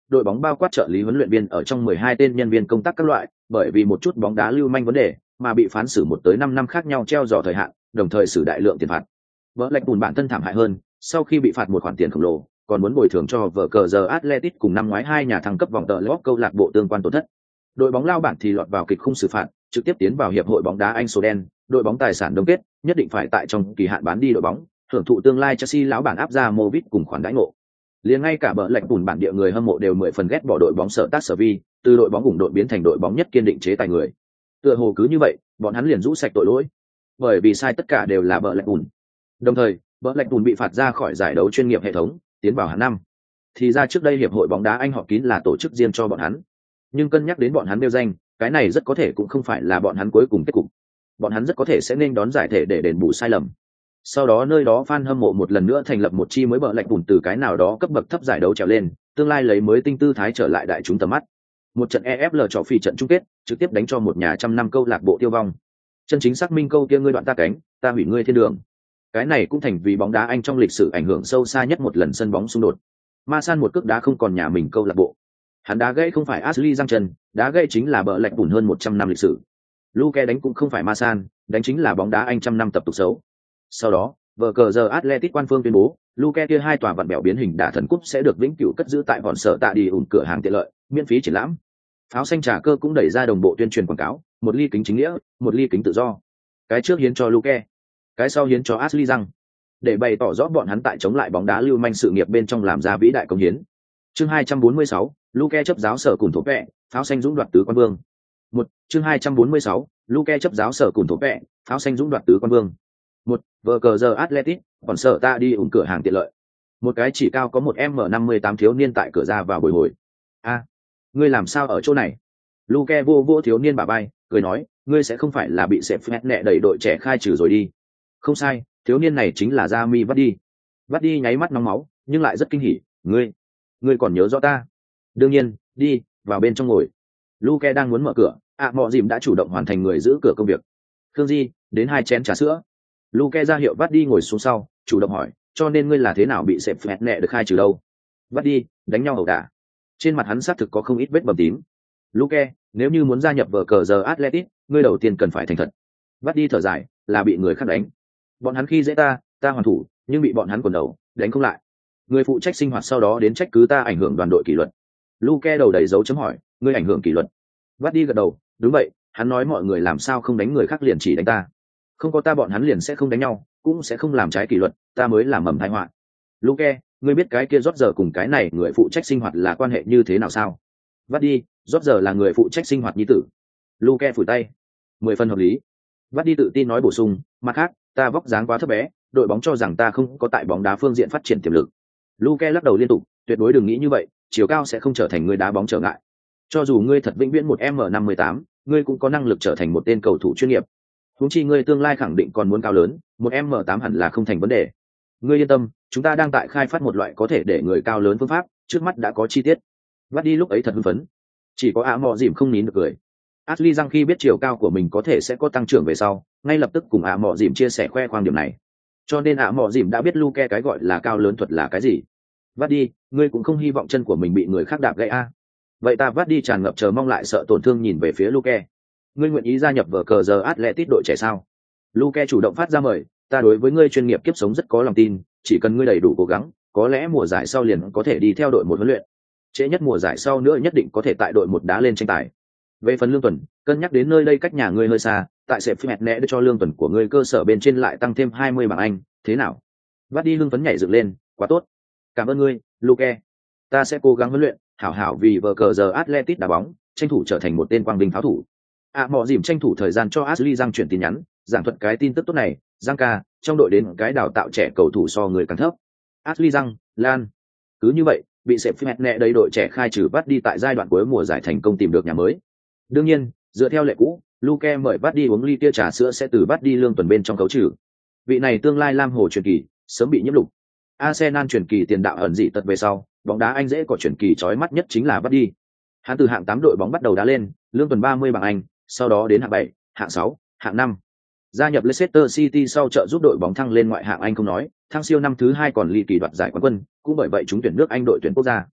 đội bóng bao quát trợ lý huấn luyện viên ở trong 12 tên nhân viên công tác các loại, bởi vì một chút bóng đá lưu manh vấn đề mà bị phán xử 1 tới 5 năm khác nhau treo giò thời hạn, đồng thời xử đại lượng tiền phạt. Blackpool bản thân thảm hại hơn, sau khi bị phạt một khoản tiền khổng lồ, còn muốn bồi thường cho vở cờ giờ Athletic cùng năm ngoái 2 nhà thăng cấp vòng playoff câu lạc bộ tương quan tổn thất. Đội bóng lao bản thì lọt vào kịch khung xử phạt, trực tiếp tiến vào hiệp hội bóng đá Anh số đen, đội bóng tài sản đông kết, nhất định phải tại trong kỳ hạn bán đi đội bóng, hưởng thụ tương lai Chelsea lão bản áp ra Movit cùng khoản đãi ngộ. Liền ngay cả Blackpool bản địa người hâm mộ đều 10 phần ghét bỏ đội bóng sở tác sở vi, từ đội bóng ủng đội biến thành đội bóng nhất kiên định chế tài người. Tựa hồ cứ như vậy, bọn hắn liền rũ sạch tội lỗi, bởi vì sai tất cả đều là Blackpool. Đồng thời, Blackpool bị phạt ra khỏi giải đấu chuyên nghiệp hệ thống, tiến vào hạng năm. Thì ra trước đây hiệp hội bóng đá Anh họp kín là tổ chức riêng cho bọn hắn, nhưng cân nhắc đến bọn hắn nêu danh, cái này rất có thể cũng không phải là bọn hắn cuối cùng kết cục. Bọn hắn rất có thể sẽ nên đón giải thể để đền bù sai lầm. Sau đó nơi đó fan hâm mộ một lần nữa thành lập một chi mới Blackpool từ cái nào đó cấp bậc thấp giải đấu trèo lên, tương lai lấy mới tinh tư thái trở lại đại chúng tầm mắt. Một trận EFL trò phi trận chung kết, trực tiếp đánh cho một nhà trăm năm câu lạc bộ tiêu vong. Chân chính xác minh câu kia ngươi đoạn ta cánh, ta hủy ngươi thiên đường. Cái này cũng thành vì bóng đá Anh trong lịch sử ảnh hưởng sâu xa nhất một lần sân bóng xung đột. Ma San một cước đá không còn nhà mình câu lạc bộ. Hắn đá gãy không phải Ashley Giang chân, đá gãy chính là Blackpool hơn 100 năm lịch sử. Luke đánh cũng không phải Ma San, đánh chính là bóng đá Anh trăm năm tập tục xấu. Sau đó, vở cờ giờ Athletic quan phương tuyên bố, Luke kia 2 tòa vặn bèo biến hình đả thần cúp sẽ được vĩnh cửu cất giữ tại bọn sở tạ đi ủn cửa hàng tiện lợi, miễn phí triển lãm. Pháo xanh trà cơ cũng đẩy ra đồng bộ tuyên truyền quảng cáo, một ly kính chính nghĩa, một ly kính tự do. Cái trước hiến cho Luke, cái sau hiến cho Ashley Giang, để bày tỏ rõ bọn hắn tại chống lại bóng đá lưu manh sự nghiệp bên trong làm ra vĩ đại công hiến. Chương 246, Luke chấp giáo sở cùng thổ vẹ, pháo xanh dũng đoạt tứ quan vương. Chương 246, Luke chấp giáo sở cùng thổ vẹ, pháo xanh dũng đoạt tứ quan vương. Vở cờ giờ Athletic, còn sở ta đi ủng cửa hàng tiện lợi. Một cái chỉ cao có 1m58 thiếu niên tại cửa ra vào bồi hồi. Ngươi làm sao ở chỗ này? Luke vô thiếu niên bả vai, cười nói, ngươi sẽ không phải là bị sếp phét nẹ đẩy đội trẻ khai trừ rồi đi. Không sai, thiếu niên này chính là Jamie Vardy. Vardy nháy mắt nóng máu, nhưng lại rất kinh hỉ, ngươi còn nhớ rõ ta? Đương nhiên, đi, vào bên trong ngồi. Luke đang muốn mở cửa, Mọ Dìm đã chủ động hoàn thành người giữ cửa công việc. Khương Di, đến 2 chén trà sữa. Luke ra hiệu Vardy ngồi xuống sau, chủ động hỏi, cho nên ngươi là thế nào bị sếp phét nẹ được khai trừ đâu? Vardy, đánh nhau ẩu đả. Trên mặt hắn xác thực có không ít vết bầm tím. Luke, nếu như muốn gia nhập vở cờ giờ Athletic, ngươi đầu tiên cần phải thành thật. Vardy thở dài, là bị người khác đánh. Bọn hắn khi dễ ta hoàn thủ, nhưng bị bọn hắn quần đầu, đánh không lại. Người phụ trách sinh hoạt sau đó đến trách cứ ta ảnh hưởng đoàn đội kỷ luật. Luke đầu đầy dấu chấm hỏi, ngươi ảnh hưởng kỷ luật? Vardy gật đầu, đúng vậy, hắn nói mọi người làm sao không đánh người khác liền chỉ đánh ta. Không có ta bọn hắn liền sẽ không đánh nhau, cũng sẽ không làm trái kỷ luật, ta mới làm mầm tai họa. Luke, ngươi biết cái kia rót giờ cùng cái này người phụ trách sinh hoạt là quan hệ như thế nào sao? Vardy, rót giờ là người phụ trách sinh hoạt nhi tử. Luke phủi tay, 10 phần hợp lý. Vardy tự tin nói bổ sung, mặt khác, ta vóc dáng quá thấp bé, đội bóng cho rằng ta không có tại bóng đá phương diện phát triển tiềm lực. Luke lắc đầu liên tục, tuyệt đối đừng nghĩ như vậy, chiều cao sẽ không trở thành người đá bóng trở ngại. Cho dù ngươi thật vĩnh viễn 1m58, ngươi cũng có năng lực trở thành một tên cầu thủ chuyên nghiệp. Huống chi ngươi tương lai khẳng định còn muốn cao lớn, 1m8 hẳn là không thành vấn đề. Ngươi yên tâm, chúng ta đang tại khai phát một loại có thể để người cao lớn phương pháp, trước mắt đã có chi tiết. Vardy lúc ấy thật hưng phấn, chỉ có Mọ Dìm không nín được cười. Ashley Giang khi biết chiều cao của mình có thể sẽ có tăng trưởng về sau, ngay lập tức cùng Mọ Dìm chia sẻ khoe khoang điểm này. Cho nên Mọ Dìm đã biết Luke cái gọi là cao lớn thuật là cái gì. Vardy, ngươi cũng không hy vọng chân của mình bị người khác đạp gãy a? Vậy ta Vardy tràn ngập chờ mong lại sợ tổn thương nhìn về phía Luke. Ngươi nguyện ý gia nhập vở cờ giờ Athletic đội trẻ sao? Luke chủ động phát ra mời, ta đối với ngươi chuyên nghiệp kiếp sống rất có lòng tin, chỉ cần ngươi đầy đủ cố gắng, có lẽ mùa giải sau liền có thể đi theo đội một huấn luyện. Trễ nhất mùa giải sau nữa nhất định có thể tại đội một đá lên tranh tài. Về phần lương tuần, cân nhắc đến nơi đây cách nhà ngươi hơi xa, tại sẽ phép nẹ để cho lương tuần của ngươi cơ sở bên trên lại tăng thêm 20 bảng Anh, thế nào? Vardy hưng phấn nhảy dựng lên, quá tốt. Cảm ơn ngươi, Luke. Ta sẽ cố gắng huấn luyện, hảo vì vở cờ giờ Athletic đá bóng, tranh thủ trở thành một tên quang vinh pháo thủ. Mọ Dìm tranh thủ thời gian cho Ashley Giang chuyển tin nhắn, giảng thuật cái tin tức tốt này, Giang ca, trong đội đến cái đào tạo trẻ cầu thủ so người càng thấp. Ashley Giang, Lan. Cứ như vậy, bị sếp phép nẹ đầy đội trẻ khai trừ Vardy tại giai đoạn cuối mùa giải thành công tìm được nhà mới. Đương nhiên, dựa theo lệ cũ, Luke mời Vardy uống ly tia trà sữa sẽ từ Vardy lương tuần bên trong cấu trừ. Vị này tương lai lam hồ truyền kỳ, sớm bị nhiễm lục. Arsenal truyền kỳ tiền đạo ẩn dị tật về sau, bóng đá Anh dễ có truyền kỳ chói mắt nhất chính là Vardy. Hắn từ hạng 8 đội bóng bắt đầu đá lên, lương tuần 30 bảng Anh, sau đó đến hạng 7, hạng 6, hạng 5. Gia nhập Leicester City sau trợ giúp đội bóng thăng lên ngoại hạng Anh không nói, thăng siêu năm thứ 2 còn ly kỳ đoạt giải quán quân, cũng bởi vậy chúng tuyển nước Anh đội tuyển quốc gia.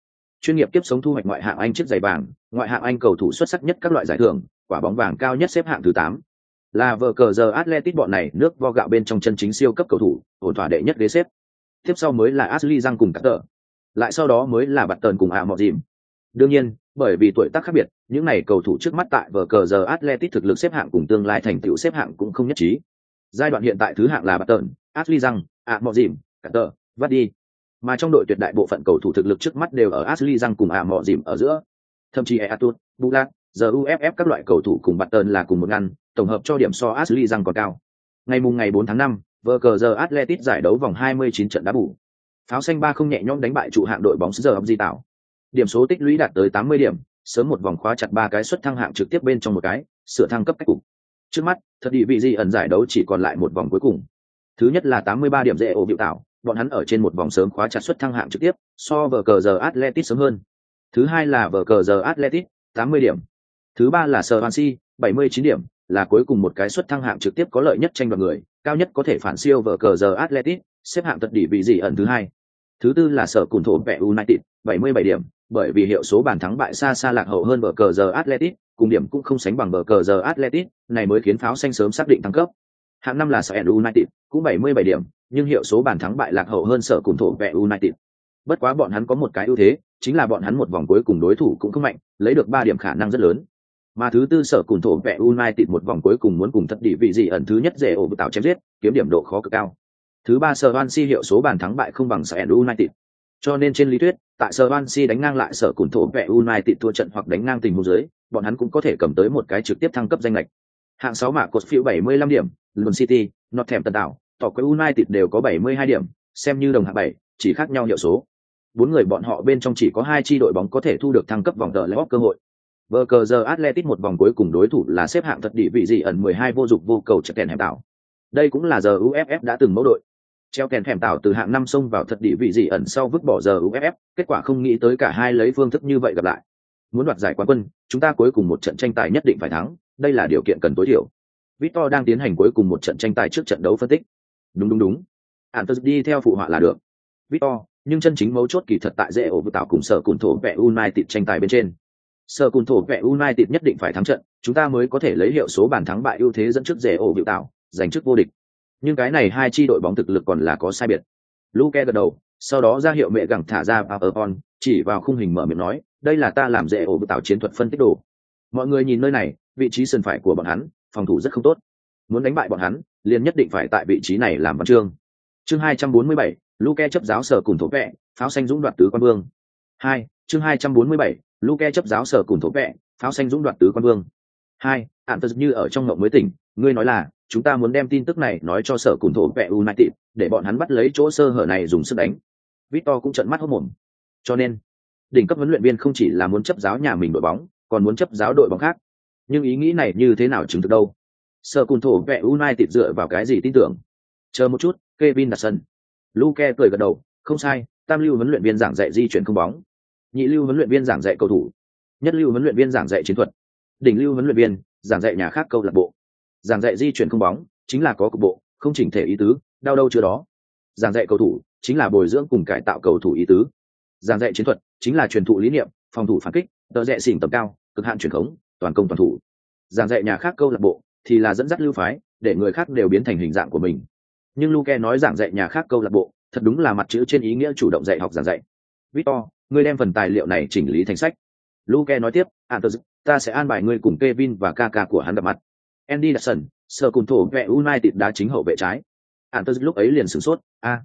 chuyên nghiệp kiếp sống thu hoạch ngoại hạng Anh chiếc giày vàng, ngoại hạng Anh cầu thủ xuất sắc nhất các loại giải thưởng, quả bóng vàng cao nhất xếp hạng thứ 8. Là vở cờ giờ Atletico bọn này nước vo gạo bên trong chân chính siêu cấp cầu thủ, ổn thỏa đệ nhất ghế xếp. Tiếp sau mới là Ashley Young cùng Carter. Lại sau đó mới là Barton cùng Mọ Dìm. Đương nhiên, bởi vì tuổi tác khác biệt, những này cầu thủ trước mắt tại vở cờ giờ Atletico thực lực xếp hạng cùng tương lai thành tựu xếp hạng cũng không nhất trí. Giai đoạn hiện tại thứ hạng là Barton, Ashley Young, Mọ Dìm, Carter, Vardy. Mà trong đội tuyệt đại bộ phận cầu thủ thực lực trước mắt đều ở Ashley Young cùng Mọ Dìm ở giữa. Thậm chí Eatut, Bulat, giờ UFF các loại cầu thủ cùng Barton là cùng một ngăn, tổng hợp cho điểm so Ashley Young còn cao. Ngày 4 tháng 5, vở cờ giờ Atletico giải đấu vòng 29 trận đá bù. Pháo xanh 3-0 nhẹ nhõm đánh bại trụ hạng đội bóng giờ Di Tạo. Điểm số tích lũy đạt tới 80 điểm, sớm một vòng khóa chặt 3 cái suất thăng hạng trực tiếp bên trong một cái, sửa thăng cấp cách cục. Trước mắt, thật địa vị gì ẩn giải đấu chỉ còn lại một vòng cuối cùng. Thứ nhất là 83 điểm dễ ổ biểu tạo, bọn hắn ở trên một vòng sớm khóa chặt suất thăng hạng trực tiếp, so vở cờ giờ Atletico sớm hơn. Thứ hai là vở cờ giờ Atletico, 80 điểm. Thứ ba là Swansea, 79 điểm, là cuối cùng một cái suất thăng hạng trực tiếp có lợi nhất tranh đoạt người, cao nhất có thể phản siêu vở cờ giờ Atletico, xếp hạng thật địa vị gì ẩn thứ hai. Thứ tư là sở cùn thổ vẹ United, 77 điểm, bởi vì hiệu số bàn thắng bại xa xa lạc hậu hơn vở cờ giờ Atletico, cùng điểm cũng không sánh bằng vở cờ giờ Atletico, này mới khiến pháo xanh sớm xác định thăng cấp. Hạng năm là sở United, cũng 77 điểm, nhưng hiệu số bàn thắng bại lạc hậu hơn sở cùn thổ vẹ United. Bất quá bọn hắn có một cái ưu thế, chính là bọn hắn một vòng cuối cùng đối thủ cũng không mạnh, lấy được 3 điểm khả năng rất lớn. Mà thứ tư sở cùn thổ vẹ United một vòng cuối cùng muốn cùng thật địa vị gì ẩn thứ nhất dễ ổ tạo chém giết, kiếm điểm độ khó cực cao. Thứ ba Swansea hiệu số bàn thắng bại không bằng sở United. Cho nên trên lý thuyết, tại Swansea đánh ngang lại sở cùn thổ vẹ United thua trận hoặc đánh ngang tình huống dưới, bọn hắn cũng có thể cầm tới một cái trực tiếp thăng cấp danh lệch. Hạng 6 mạ cột phiếu 75 điểm, London City, Northampton Town, tỏ quấy United đều có 72 điểm, xem như đồng hạng 7, chỉ khác nhau hiệu số. 4 người bọn họ bên trong chỉ có 2 chi đội bóng có thể thu được thăng cấp vòng play-off cơ hội. Vở cờ giờ Atletico một vòng cuối cùng đối thủ là xếp hạng thật địa vị gì ẩn 12 vô dụng vô cầu chặt kèn hẻm tạo. Đây cũng là giờ UFF đã từng mẫu đội. Treo kèn hẻm tạo từ hạng 5 xông vào thật địa vị gì ẩn sau vứt bỏ giờ UFF, kết quả không nghĩ tới cả hai lấy phương thức như vậy gặp lại. Muốn đoạt giải quán quân, chúng ta cuối cùng một trận tranh tài nhất định phải thắng, đây là điều kiện cần tối thiểu. Victor đang tiến hành cuối cùng một trận tranh tài trước trận đấu phân tích. Đúng. Antus đi theo phụ họa là được. Victor, nhưng chân chính mấu chốt kỳ thật tại dễ ổ vừa tạo cùng sở cùn thổ vẹ United tranh tài bên trên. Sở cùn thổ vẹ United nhất định phải thắng trận, chúng ta mới có thể lấy hiệu số bàn thắng bại ưu thế dẫn trước dễ ổ vừa tạo, giành chức vô địch. Nhưng cái này hai chi đội bóng thực lực còn là có sai biệt. Luke gật đầu, sau đó ra hiệu mẹ gẳng thả ra PowerPoint, chỉ vào khung hình mở miệng nói, đây là ta làm dễ ổ vừa tạo chiến thuật phân tích đồ. Mọi người nhìn nơi này, vị trí sân phải của bọn hắn, phòng thủ rất không tốt. Muốn đánh bại bọn hắn, liền nhất định phải tại vị trí này làm văn chương. Chương 247, Luke chấp giáo sở cùng thổ vẹ, pháo xanh dũng đoạt tứ quan vương. 2, chương 247, Luke chấp giáo sở cùng thổ vẹ, pháo xanh dũng đoạt tứ quan vương. 2, Antus như ở trong ngộng mới tỉnh, ngươi nói là, chúng ta muốn đem tin tức này nói cho sở cùng thổ vẹ United, để bọn hắn bắt lấy chỗ sơ hở này dùng sức đánh. Victor cũng trợn mắt hốt mồm. Cho nên, đỉnh cấp huấn luyện viên không chỉ là muốn chấp giáo nhà mình đội bóng, còn muốn chấp giáo đội bóng khác. Nhưng ý nghĩ này như thế nào chứng thực đâu? Sở cùng thổ vẹ United dựa vào cái gì tin tưởng? Chờ một chút, Kevin đặt sân. Luke cười gật đầu, không sai, tam lưu huấn luyện viên giảng dạy di chuyển không bóng, nhị lưu huấn luyện viên giảng dạy cầu thủ, nhất lưu huấn luyện viên giảng dạy chiến thuật, đỉnh lưu huấn luyện viên giảng dạy nhà khác câu lạc bộ. Giảng dạy di chuyển không bóng chính là có cục bộ, không chỉnh thể ý tứ, đau đâu chưa đó. Giảng dạy cầu thủ chính là bồi dưỡng cùng cải tạo cầu thủ ý tứ. Giảng dạy chiến thuật chính là truyền thụ lý niệm, phòng thủ phản kích, tờ rẽ xỉn tầm cao, cực hạn truyền khống, toàn công toàn thủ. Giảng dạy nhà khác câu lạc bộ thì là dẫn dắt lưu phái, để người khác đều biến thành hình dạng của mình. Nhưng Luke nói giảng dạy nhà khác câu lạc bộ, thật đúng là mặt chữ trên ý nghĩa chủ động dạy học giảng dạy. Victor, ngươi đem phần tài liệu này chỉnh lý thành sách. Luke nói tiếp, Antus, ta sẽ an bài ngươi cùng Kevin và Kaka của hắn gặp mặt. Andy Dawson, sở cùng thổ vệ United đá chính hậu vệ trái. Antus lúc ấy liền sửng sốt,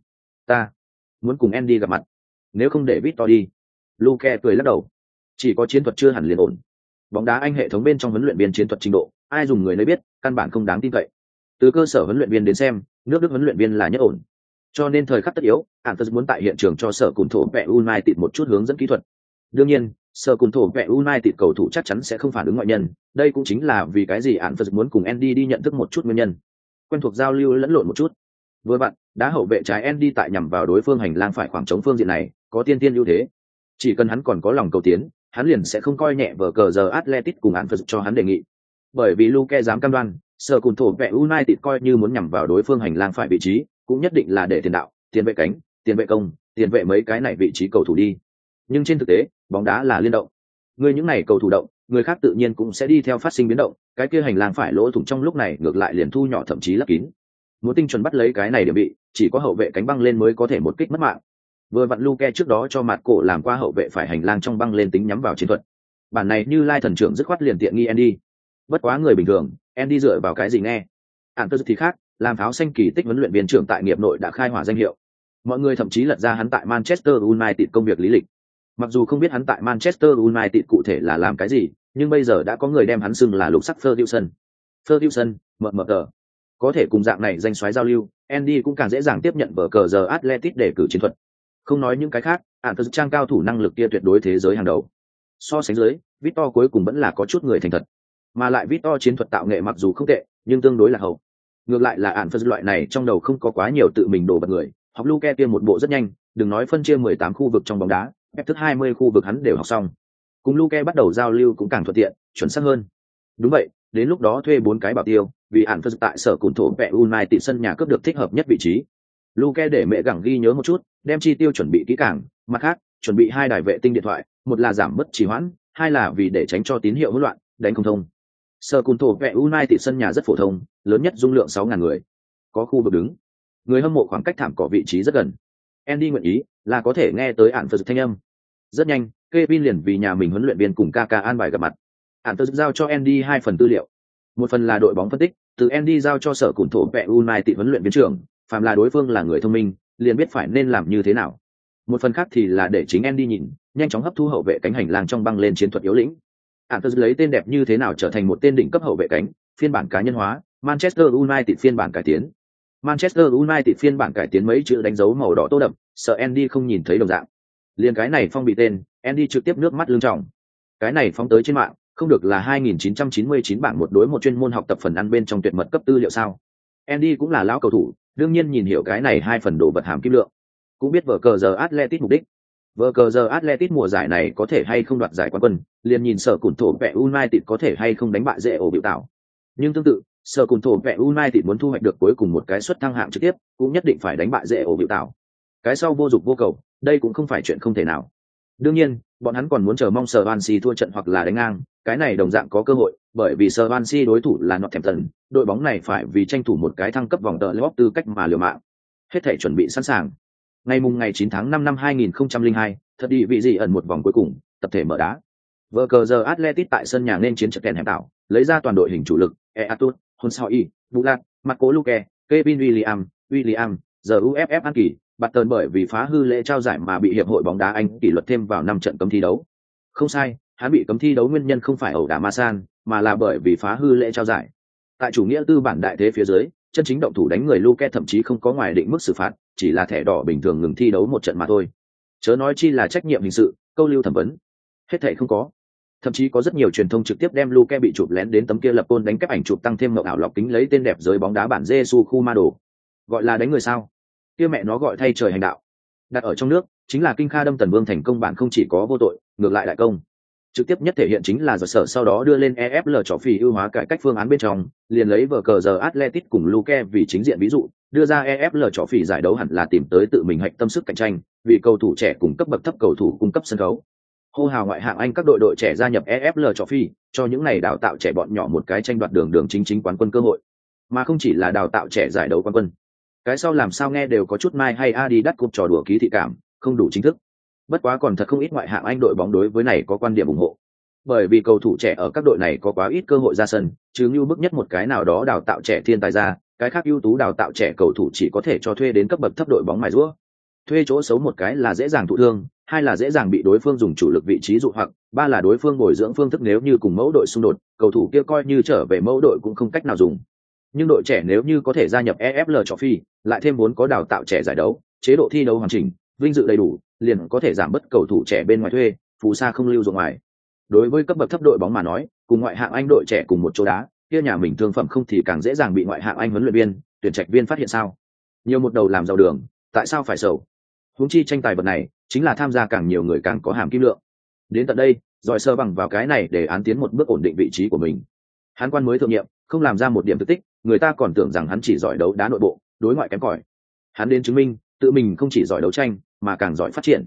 ta muốn cùng Andy gặp mặt. Nếu không để Victor đi. Luke cười lắc đầu. Chỉ có chiến thuật chưa hẳn liền ổn. Bóng đá Anh hệ thống bên trong huấn luyện viên chiến thuật trình độ, ai dùng người nấy biết, căn bản không đáng tin cậy. Từ cơ sở huấn luyện viên đến xem, nước Đức huấn luyện viên là nhất ổn. Cho nên thời khắc tất yếu, Antus muốn tại hiện trường cho sở cùng thổ vệ United một chút hướng dẫn kỹ thuật. Đương nhiên, sở cùng thổ vệ United cầu thủ chắc chắn sẽ không phản ứng ngoại nhân, đây cũng chính là vì cái gì Antus muốn cùng Andy đi nhận thức một chút nguyên nhân. Quen thuộc giao lưu lẫn lộn một chút. Vừa bạn, đá hậu vệ trái Andy tại nhằm vào đối phương hành lang phải khoảng trống phương diện này, có tiên ưu thế. Chỉ cần hắn còn có lòng cầu tiến, hắn liền sẽ không coi nhẹ vở cờ giờ Atletico cùng Antus cho hắn đề nghị. Bởi vì Luke dám cam đoan, sở cùng thổ vệ United coi như muốn nhằm vào đối phương hành lang phải vị trí, cũng nhất định là để tiền đạo, tiền vệ cánh, tiền vệ công, tiền vệ mấy cái này vị trí cầu thủ đi. Nhưng trên thực tế, bóng đá là liên động. Người những này cầu thủ động, người khác tự nhiên cũng sẽ đi theo phát sinh biến động, cái kia hành lang phải lỗ thủng trong lúc này ngược lại liền thu nhỏ thậm chí lấp kín. Muốn tinh chuẩn bắt lấy cái này điểm bị, chỉ có hậu vệ cánh băng lên mới có thể một kích mất mạng. Vừa vặn Luke trước đó cho mặt cổ làm qua hậu vệ phải hành lang trong băng lên tính nhắm vào chiến thuật. Bản này như Lai thần trưởng dứt khoát liền tiện nghi Andy. Bất quá người bình thường, Andy dựa vào cái gì nghe? Anters thì khác, làm pháo xanh kỳ tích huấn luyện viên trưởng tại nghiệp nội đã khai hỏa danh hiệu. Mọi người thậm chí lật ra hắn tại Manchester United công việc lý lịch. Mặc dù không biết hắn tại Manchester United cụ thể là làm cái gì, nhưng bây giờ đã có người đem hắn xưng là lục sắc Ferguson. Ferguson, MMT. Có thể cùng dạng này danh soái giao lưu, Andy cũng càng dễ dàng tiếp nhận vở cờ giờ Atletico để cử chiến thuật. Không nói những cái khác, Anters trang cao thủ năng lực kia tuyệt đối thế giới hàng đầu. So sánh dưới, Victor cuối cùng vẫn là có chút người thành thật. Mà lại Victor chiến thuật tạo nghệ mặc dù không tệ, nhưng tương đối là hậu. Ngược lại là Anters loại này trong đầu không có quá nhiều tự mình đổ bật người, học Luke kia một bộ rất nhanh, đừng nói phân chia 18 khu vực trong bóng đá, phép thức 20 khu vực hắn đều học xong. Cùng Luke bắt đầu giao lưu cũng càng thuận tiện, chuẩn xác hơn. Đúng vậy, đến lúc đó thuê 4 cái bảo tiêu, vì Anters tại sở cùn thổ vẹ United sân nhà cướp được thích hợp nhất vị trí. Luke để mẹ gẳng ghi nhớ một chút, đem chi tiêu chuẩn bị kỹ càng, mặt khác, chuẩn bị 2 đài vệ tinh điện thoại, một là giảm mất trì hoãn, 2 là vì để tránh cho tín hiệu hỗn loạn, đánh không thông. Sở cùn thổ vẹ United sân nhà rất phổ thông, lớn nhất dung lượng 6.000 người. Có khu vực đứng. Người hâm mộ khoảng cách thảm cỏ vị trí rất gần. Andy nguyện ý là có thể nghe tới Anters thanh âm. Rất nhanh, Kevin liền vì nhà mình huấn luyện viên cùng Kaka an bài gặp mặt. Anters giao cho Andy 2 phần tư liệu. Một phần là đội bóng phân tích, từ Andy giao cho sở cùn thổ vẹ United huấn luyện viên trưởng, phàm là đối phương là người thông minh, liền biết phải nên làm như thế nào. Một phần khác thì là để chính Andy nhìn, nhanh chóng hấp thu hậu vệ cánh hành lang trong băng lên chiến thuật yếu lĩnh. Anters lấy tên đẹp như thế nào trở thành một tên đỉnh cấp hậu vệ cánh, phiên bản cá nhân hóa, Manchester United phiên bản cải tiến. Manchester United phiên bản cải tiến mấy chữ đánh dấu màu đỏ tô đậm, sợ Andy không nhìn thấy đồng dạng. Liên cái này phong bị tên, Andy trực tiếp nước mắt lưng tròng. Cái này phóng tới trên mạng, không được là 2999 bảng một đối một chuyên môn học tập phần ăn bên trong tuyệt mật cấp tư liệu sao? Andy cũng là lão cầu thủ, đương nhiên nhìn hiểu cái này 2 phần đồ vật hàm kim lượng. Cũng biết vở cờ giờ Atletico mục đích. Vở cờ giờ Atletico mùa giải này có thể hay không đoạt giải quán quân, liền nhìn sở cùn thổ vẹ United có thể hay không đánh bại dễ ổ biểu tạo. Nhưng tương tự, sở cùn thổ vẹ United muốn thu hoạch được cuối cùng một cái suất thăng hạng trực tiếp, cũng nhất định phải đánh bại dễ ổ biểu tạo. Cái sau vô dụng vô cầu, đây cũng không phải chuyện không thể nào. Đương nhiên, bọn hắn còn muốn chờ mong Swansea thua trận hoặc là đánh ngang, cái này đồng dạng có cơ hội, bởi vì Swansea đối thủ là Northampton, đội bóng này phải vì tranh thủ một cái thăng cấp vòng tờ-lốp tư cách mà liều mạng. Hết thảy chuẩn bị sẵn sàng. Ngày 9 tháng 5 năm 2002, thật đi vị gì ẩn một vòng cuối cùng, tập thể mở đá. Vở cờ giờ Atletico tại sân nhà nên chiến trận kèn hẻm tạo, lấy ra toàn đội hình chủ lực, Eatut, Honsoi, Bulat, Marco Luque, Kevin William, giờ UFF An Kỳ, Barton bởi vì phá hư lễ trao giải mà bị hiệp hội bóng đá Anh kỷ luật thêm vào 5 trận cấm thi đấu. Không sai, hắn bị cấm thi đấu nguyên nhân không phải ẩu đả ma san, mà là bởi vì phá hư lễ trao giải. Tại chủ nghĩa tư bản đại thế phía dưới, chân chính động thủ đánh người Luque thậm chí không có ngoài định mức xử phạt, chỉ là thẻ đỏ bình thường ngừng thi đấu một trận mà thôi. Chớ nói chi là trách nhiệm hình sự, câu lưu thẩm vấn. Hết thảy không có. Thậm chí có rất nhiều truyền thông trực tiếp đem Luque bị chụp lén đến tấm kia lập côn đánh kép ảnh chụp tăng thêm mộng ảo lọc kính lấy tên đẹp giới bóng đá bản Jesu khu ma đồ. Gọi là đánh người sao? Kia mẹ nó gọi thay trời hành đạo. Đặt ở trong nước, chính là kinh kha đâm tần vương thành công bản không chỉ có vô tội, ngược lại đại công. Trực tiếp nhất thể hiện chính là giật sở sau đó đưa lên EFL trò phỉ ưu hóa cải cách phương án bên trong, liền lấy vở cờ giờ Atletico cùng Luque vì chính diện ví dụ, đưa ra EFL trò phỉ giải đấu hẳn là tìm tới tự mình hạch tâm sức cạnh tranh, vì cầu thủ trẻ cùng cấp bậc thấp cầu thủ cung cấp sân khấu. Hô hào ngoại hạng Anh các đội trẻ gia nhập EFL trò phỉ, cho những này đào tạo trẻ bọn nhỏ một cái tranh đoạt đường chính quán quân cơ hội, mà không chỉ là đào tạo trẻ giải đấu quán quân. Cái sau làm sao nghe đều có chút Mai hay Adidas cúp trò đùa ký thị cảm, không đủ chính thức. Bất quá còn thật không ít ngoại hạng Anh đội bóng đối với này có quan điểm ủng hộ. Bởi vì cầu thủ trẻ ở các đội này có quá ít cơ hội ra sân, chứ như bức nhất một cái nào đó đào tạo trẻ thiên tài ra, cái khác ưu tú đào tạo trẻ cầu thủ chỉ có thể cho thuê đến cấp bậc thấp đội bóng mài giũa. Thuê chỗ xấu một cái là dễ dàng thụ thương, hai là dễ dàng bị đối phương dùng chủ lực vị trí dụ hoặc, ba là đối phương bồi dưỡng phương thức nếu như cùng mẫu đội xung đột, cầu thủ kia coi như trở về mẫu đội cũng không cách nào dùng. Nhưng đội trẻ nếu như có thể gia nhập EFL trò phi, lại thêm vốn có đào tạo trẻ giải đấu, chế độ thi đấu hoàn chỉnh, vinh dự đầy đủ, liền có thể giảm bớt cầu thủ trẻ bên ngoài thuê, phù sa không lưu ra ngoài. Đối với cấp bậc thấp đội bóng mà nói, cùng ngoại hạng Anh đội trẻ cùng một chỗ đá, kia nhà mình thương phẩm không thì càng dễ dàng bị ngoại hạng Anh huấn luyện viên, tuyển trạch viên phát hiện sao? Nhiều một đầu làm giàu đường, tại sao phải sầu? Huống chi tranh tài vật này, chính là tham gia càng nhiều người càng có hàm kim lượng. Đến tận đây, giỏi sơ bằng vào cái này để án tiến một bước ổn định vị trí của mình. Hắn quan mới thượng nhiệm, không làm ra một điểm thực tích, người ta còn tưởng rằng hắn chỉ giỏi đấu đá nội bộ, đối ngoại kém cỏi. Hắn đến chứng minh, tự mình không chỉ giỏi đấu tranh, mà càng giỏi phát triển.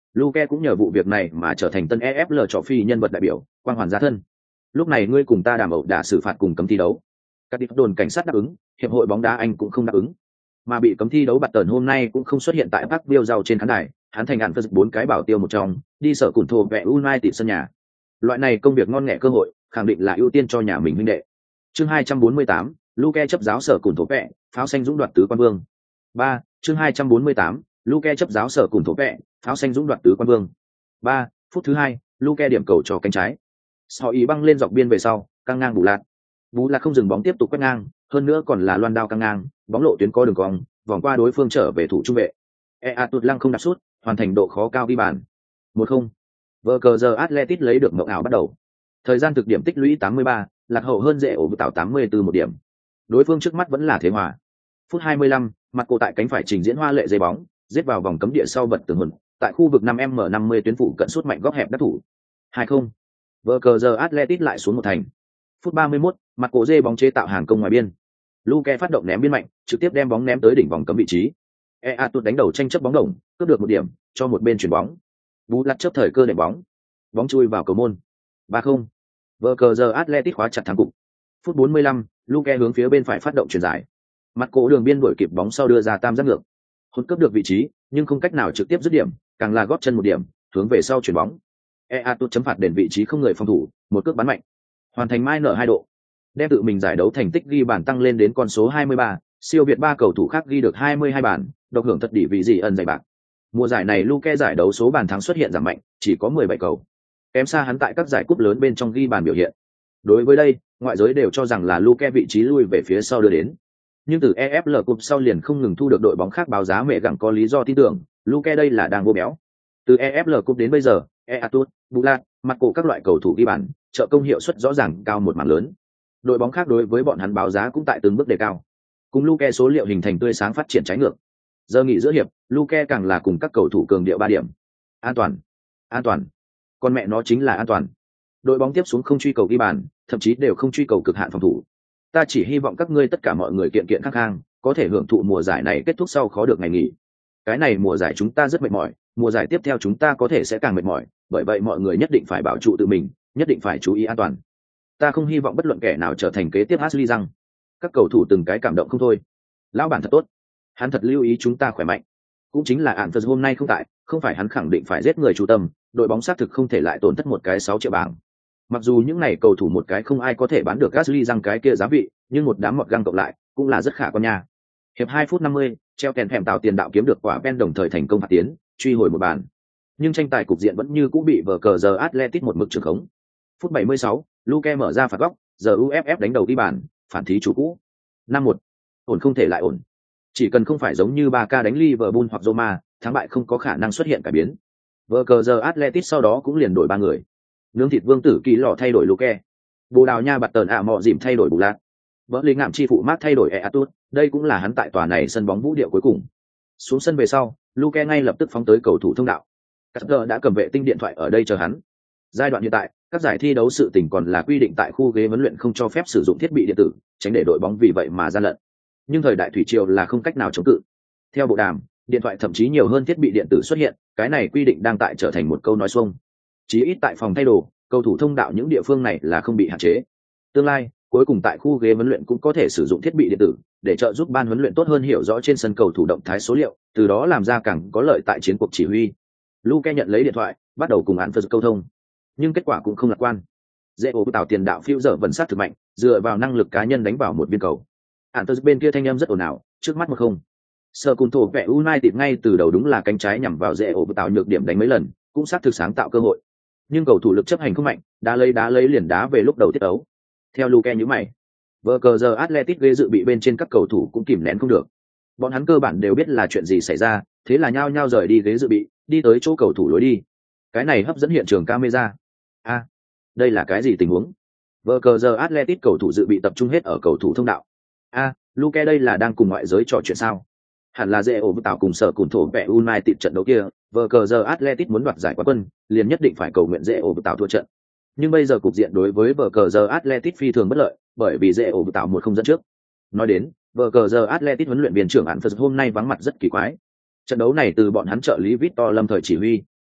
Luke cũng nhờ vụ việc này mà trở thành tân EFL trò phi nhân vật đại biểu, quang hoàn gia thân. Lúc này ngươi cùng ta đàm ẩu đã xử phạt cùng cấm thi đấu. Các điệp đồn cảnh sát đáp ứng, hiệp hội bóng đá Anh cũng không đáp ứng. Mà bị cấm thi đấu bạt tần hôm nay cũng không xuất hiện tại Parkville giàu trên khán đài, hắn thành ngàn phân 4 cái bảo tiêu một trong, đi sở cùn thô vẹ United sân nhà. Loại này công việc ngon nghẻ cơ hội, khẳng định là ưu tiên cho nhà mình huynh đệ. Chương 248, Luke chấp giáo sở cùn thổ vẹ, pháo xanh dũng đoạt tứ quan vương. 3, chương 248, Luke chấp giáo sở cùn thổ vẹ, pháo xanh dũng đoạt tứ quan vương. 3, phút thứ 2, Luke điểm cầu cho cánh trái. Sau ý băng lên dọc biên về sau, căng ngang bù lạc. Bù lạc không dừng bóng tiếp tục quét ngang, hơn nữa còn là loan đao căng ngang, bóng lộ tuyến có đường cong, vòng qua đối phương trở về thủ trung vệ. Tụt lăng không đặt sút, hoàn thành độ khó cao ghi bàn. 1-0. Vở cờ giờ Atletico lấy được mộng ảo bắt đầu. Thời gian thực điểm tích lũy 83, lạc hậu hơn dễ ổ vụ tạo 84 một điểm. Đối phương trước mắt vẫn là thế hòa. Phút 25, mặt cổ tại cánh phải trình diễn hoa lệ dây bóng, giết vào vòng cấm địa sau bật tường hồn, tại khu vực 5m50 tuyến phụ cận sút mạnh góc hẹp đắc thủ. 2-0. Vở cờ giờ Atletico lại xuống một thành. Phút 31, mặt cổ dê bóng chế tạo hàng công ngoài biên. Luke phát động ném biên mạnh, trực tiếp đem bóng ném tới đỉnh vòng cấm vị trí. Tụt đánh đầu tranh chấp bóng đồng, cướp được một điểm, cho một bên chuyển bóng. Bú lặt chấp thời cơ để bóng chui vào cầu môn. 3-0. Vở cờ giờ Atletico khóa chặt thắng cục. Phút 45, Luke hướng phía bên phải phát động chuyền dài. Mặt cổ đường biên đuổi kịp bóng sau đưa ra tam giác ngược. Hôn cướp được vị trí, nhưng không cách nào trực tiếp dứt điểm, càng là góp chân một điểm, hướng về sau chuyển bóng. Tụt chấm phạt đền vị trí không người phòng thủ, một cước bắn mạnh. Hoàn thành mai nở 2 độ. Đem tự mình giải đấu thành tích ghi bàn tăng lên đến con số 23, siêu việt 3 cầu thủ khác ghi được 22 bàn, độc hưởng thật đỉ vị gì ẩn giải bạc. Mùa giải này Luke giải đấu số bàn thắng xuất hiện giảm mạnh, chỉ có 17 cầu. Kém xa hắn tại các giải cúp lớn bên trong ghi bàn biểu hiện. Đối với đây, ngoại giới đều cho rằng là Luke vị trí lui về phía sau đưa đến. Nhưng từ EFL Cup sau liền không ngừng thu được đội bóng khác báo giá mẹ gặng có lý do tin tưởng, Luke đây là đang vô béo. Từ EFL Cup đến bây giờ, Tụt, Bulat, mặt cổ các loại cầu thủ ghi bàn, trợ công hiệu suất rõ ràng cao một mảng lớn. Đội bóng khác đối với bọn hắn báo giá cũng tại từng bước đề cao. Cùng Luke số liệu hình thành tươi sáng phát triển trái ngược. Giờ nghỉ giữa hiệp, Luke càng là cùng các cầu thủ cường điệu 3 điểm. An toàn. Con mẹ nó chính là an toàn. Đội bóng tiếp xuống không truy cầu ghi bàn, thậm chí đều không truy cầu cực hạn phòng thủ. Ta chỉ hy vọng các ngươi tất cả mọi người kiện kiện khang khang, có thể hưởng thụ mùa giải này kết thúc sau khó được ngày nghỉ. Cái này mùa giải chúng ta rất mệt mỏi, mùa giải tiếp theo chúng ta có thể sẽ càng mệt mỏi, bởi vậy mọi người nhất định phải bảo trụ tự mình, nhất định phải chú ý an toàn. Ta không hy vọng bất luận kẻ nào trở thành kế tiếp Ashley rằng. Các cầu thủ từng cái cảm động không thôi. Lão bản thật tốt, hắn thật lưu ý chúng ta khỏe mạnh. Cũng chính là Antwerp hôm nay không tại, không phải hắn khẳng định phải giết người chủ tâm, đội bóng xác thực không thể lại tổn thất một cái 6 triệu bảng. Mặc dù những này cầu thủ một cái không ai có thể bán được Ashley rằng cái kia giá vị, nhưng một đám mọt găng cộng lại cũng là rất khả quan nha. Hiệp 2 phút 50, treo kèn thèm tạo tiền đạo kiếm được quả pen đồng thời thành công phạt tiến, truy hồi một bàn. Nhưng tranh tài cục diện vẫn như cũ bị vở cờ giờ Atletico một mực trường khống. Phút 76, Luke mở ra phạt góc, giờ UFF đánh đầu đi bàn, phản thí chủ cũ. 5-1. Ổn không thể lại ổn. Chỉ cần không phải giống như Barca đánh Liverpool hoặc Roma, thắng bại không có khả năng xuất hiện cải biến. Vở cờ giờ Atletico sau đó cũng liền đổi 3 người. Nướng thịt vương tử kỳ lò thay đổi Luke. Bồ Đào Nha bạt tờn mọ dìm thay đổi Bù Lạc. Vỡ linh ngạm chi phụ mát thay đổi Tụt, đây cũng là hắn tại tòa này sân bóng vũ điệu cuối cùng. Xuống sân về sau, Luke ngay lập tức phóng tới cầu thủ thông đạo. Carter đã cầm vệ tinh điện thoại ở đây chờ hắn. Giai đoạn hiện tại, các giải thi đấu sự tình còn là quy định tại khu ghế huấn luyện không cho phép sử dụng thiết bị điện tử, tránh để đội bóng vì vậy mà gian lận. Nhưng thời đại thủy triều là không cách nào chống cự. Theo bộ đàm, điện thoại thậm chí nhiều hơn thiết bị điện tử xuất hiện, cái này quy định đang tại trở thành một câu nói xuông. Chí ít tại phòng thay đồ, cầu thủ thông đạo những địa phương này là không bị hạn chế. Tương lai, cuối cùng tại khu ghế huấn luyện cũng có thể sử dụng thiết bị điện tử để trợ giúp ban huấn luyện tốt hơn hiểu rõ trên sân cầu thủ động thái số liệu, từ đó làm ra càng có lợi tại chiến cuộc chỉ huy. Luke nhận lấy điện thoại, bắt đầu cùng Antwerp câu thông, nhưng kết quả cũng không lạc quan. Dễ ổ tạo tiền đạo phiêu dở vần sát thực mạnh, dựa vào năng lực cá nhân đánh vào một viên cầu. Antwerp bên kia thanh âm rất ồn ào, trước mắt 1-0. Sở cùng thủ vẽ United ngay từ đầu đúng là cánh trái nhằm vào dễ ổ tạo nhược điểm đánh mấy lần, cũng sát thực sáng tạo cơ hội. Nhưng cầu thủ lực chấp hành không mạnh, đá lấy liền đá về lúc đầu tiết đấu. Theo Luke nhíu mày, vở cờ giờ Atletico ghế dự bị bên trên các cầu thủ cũng kìm nén không được. Bọn hắn cơ bản đều biết là chuyện gì xảy ra, thế là nhao nhao rời đi ghế dự bị, đi tới chỗ cầu thủ lối đi. Cái này hấp dẫn hiện trường camera. Đây là cái gì tình huống? Vở cờ giờ Atletico cầu thủ dự bị tập trung hết ở cầu thủ thông đạo. Luke đây là đang cùng ngoại giới trò chuyện sao? Hẳn là dễ ổ tạo cùng sở cùng thổ vẽ United trận đấu kia, vở cờ giờ Atletico muốn đoạt giải quán quân, liền nhất định phải cầu nguyện dễ ổ tạo thua trận. Nhưng bây giờ cục diện đối với vở cờ giờ Atletico phi thường bất lợi, bởi vì dễ ổ tạo 1-0 dẫn trước. Nói đến, vở cờ giờ Atletico huấn luyện viên trưởng Antwerp hôm nay vắng mặt rất kỳ quái. Trận đấu này từ bọn hắn trợ lý Victor Lâm thời chỉ huy.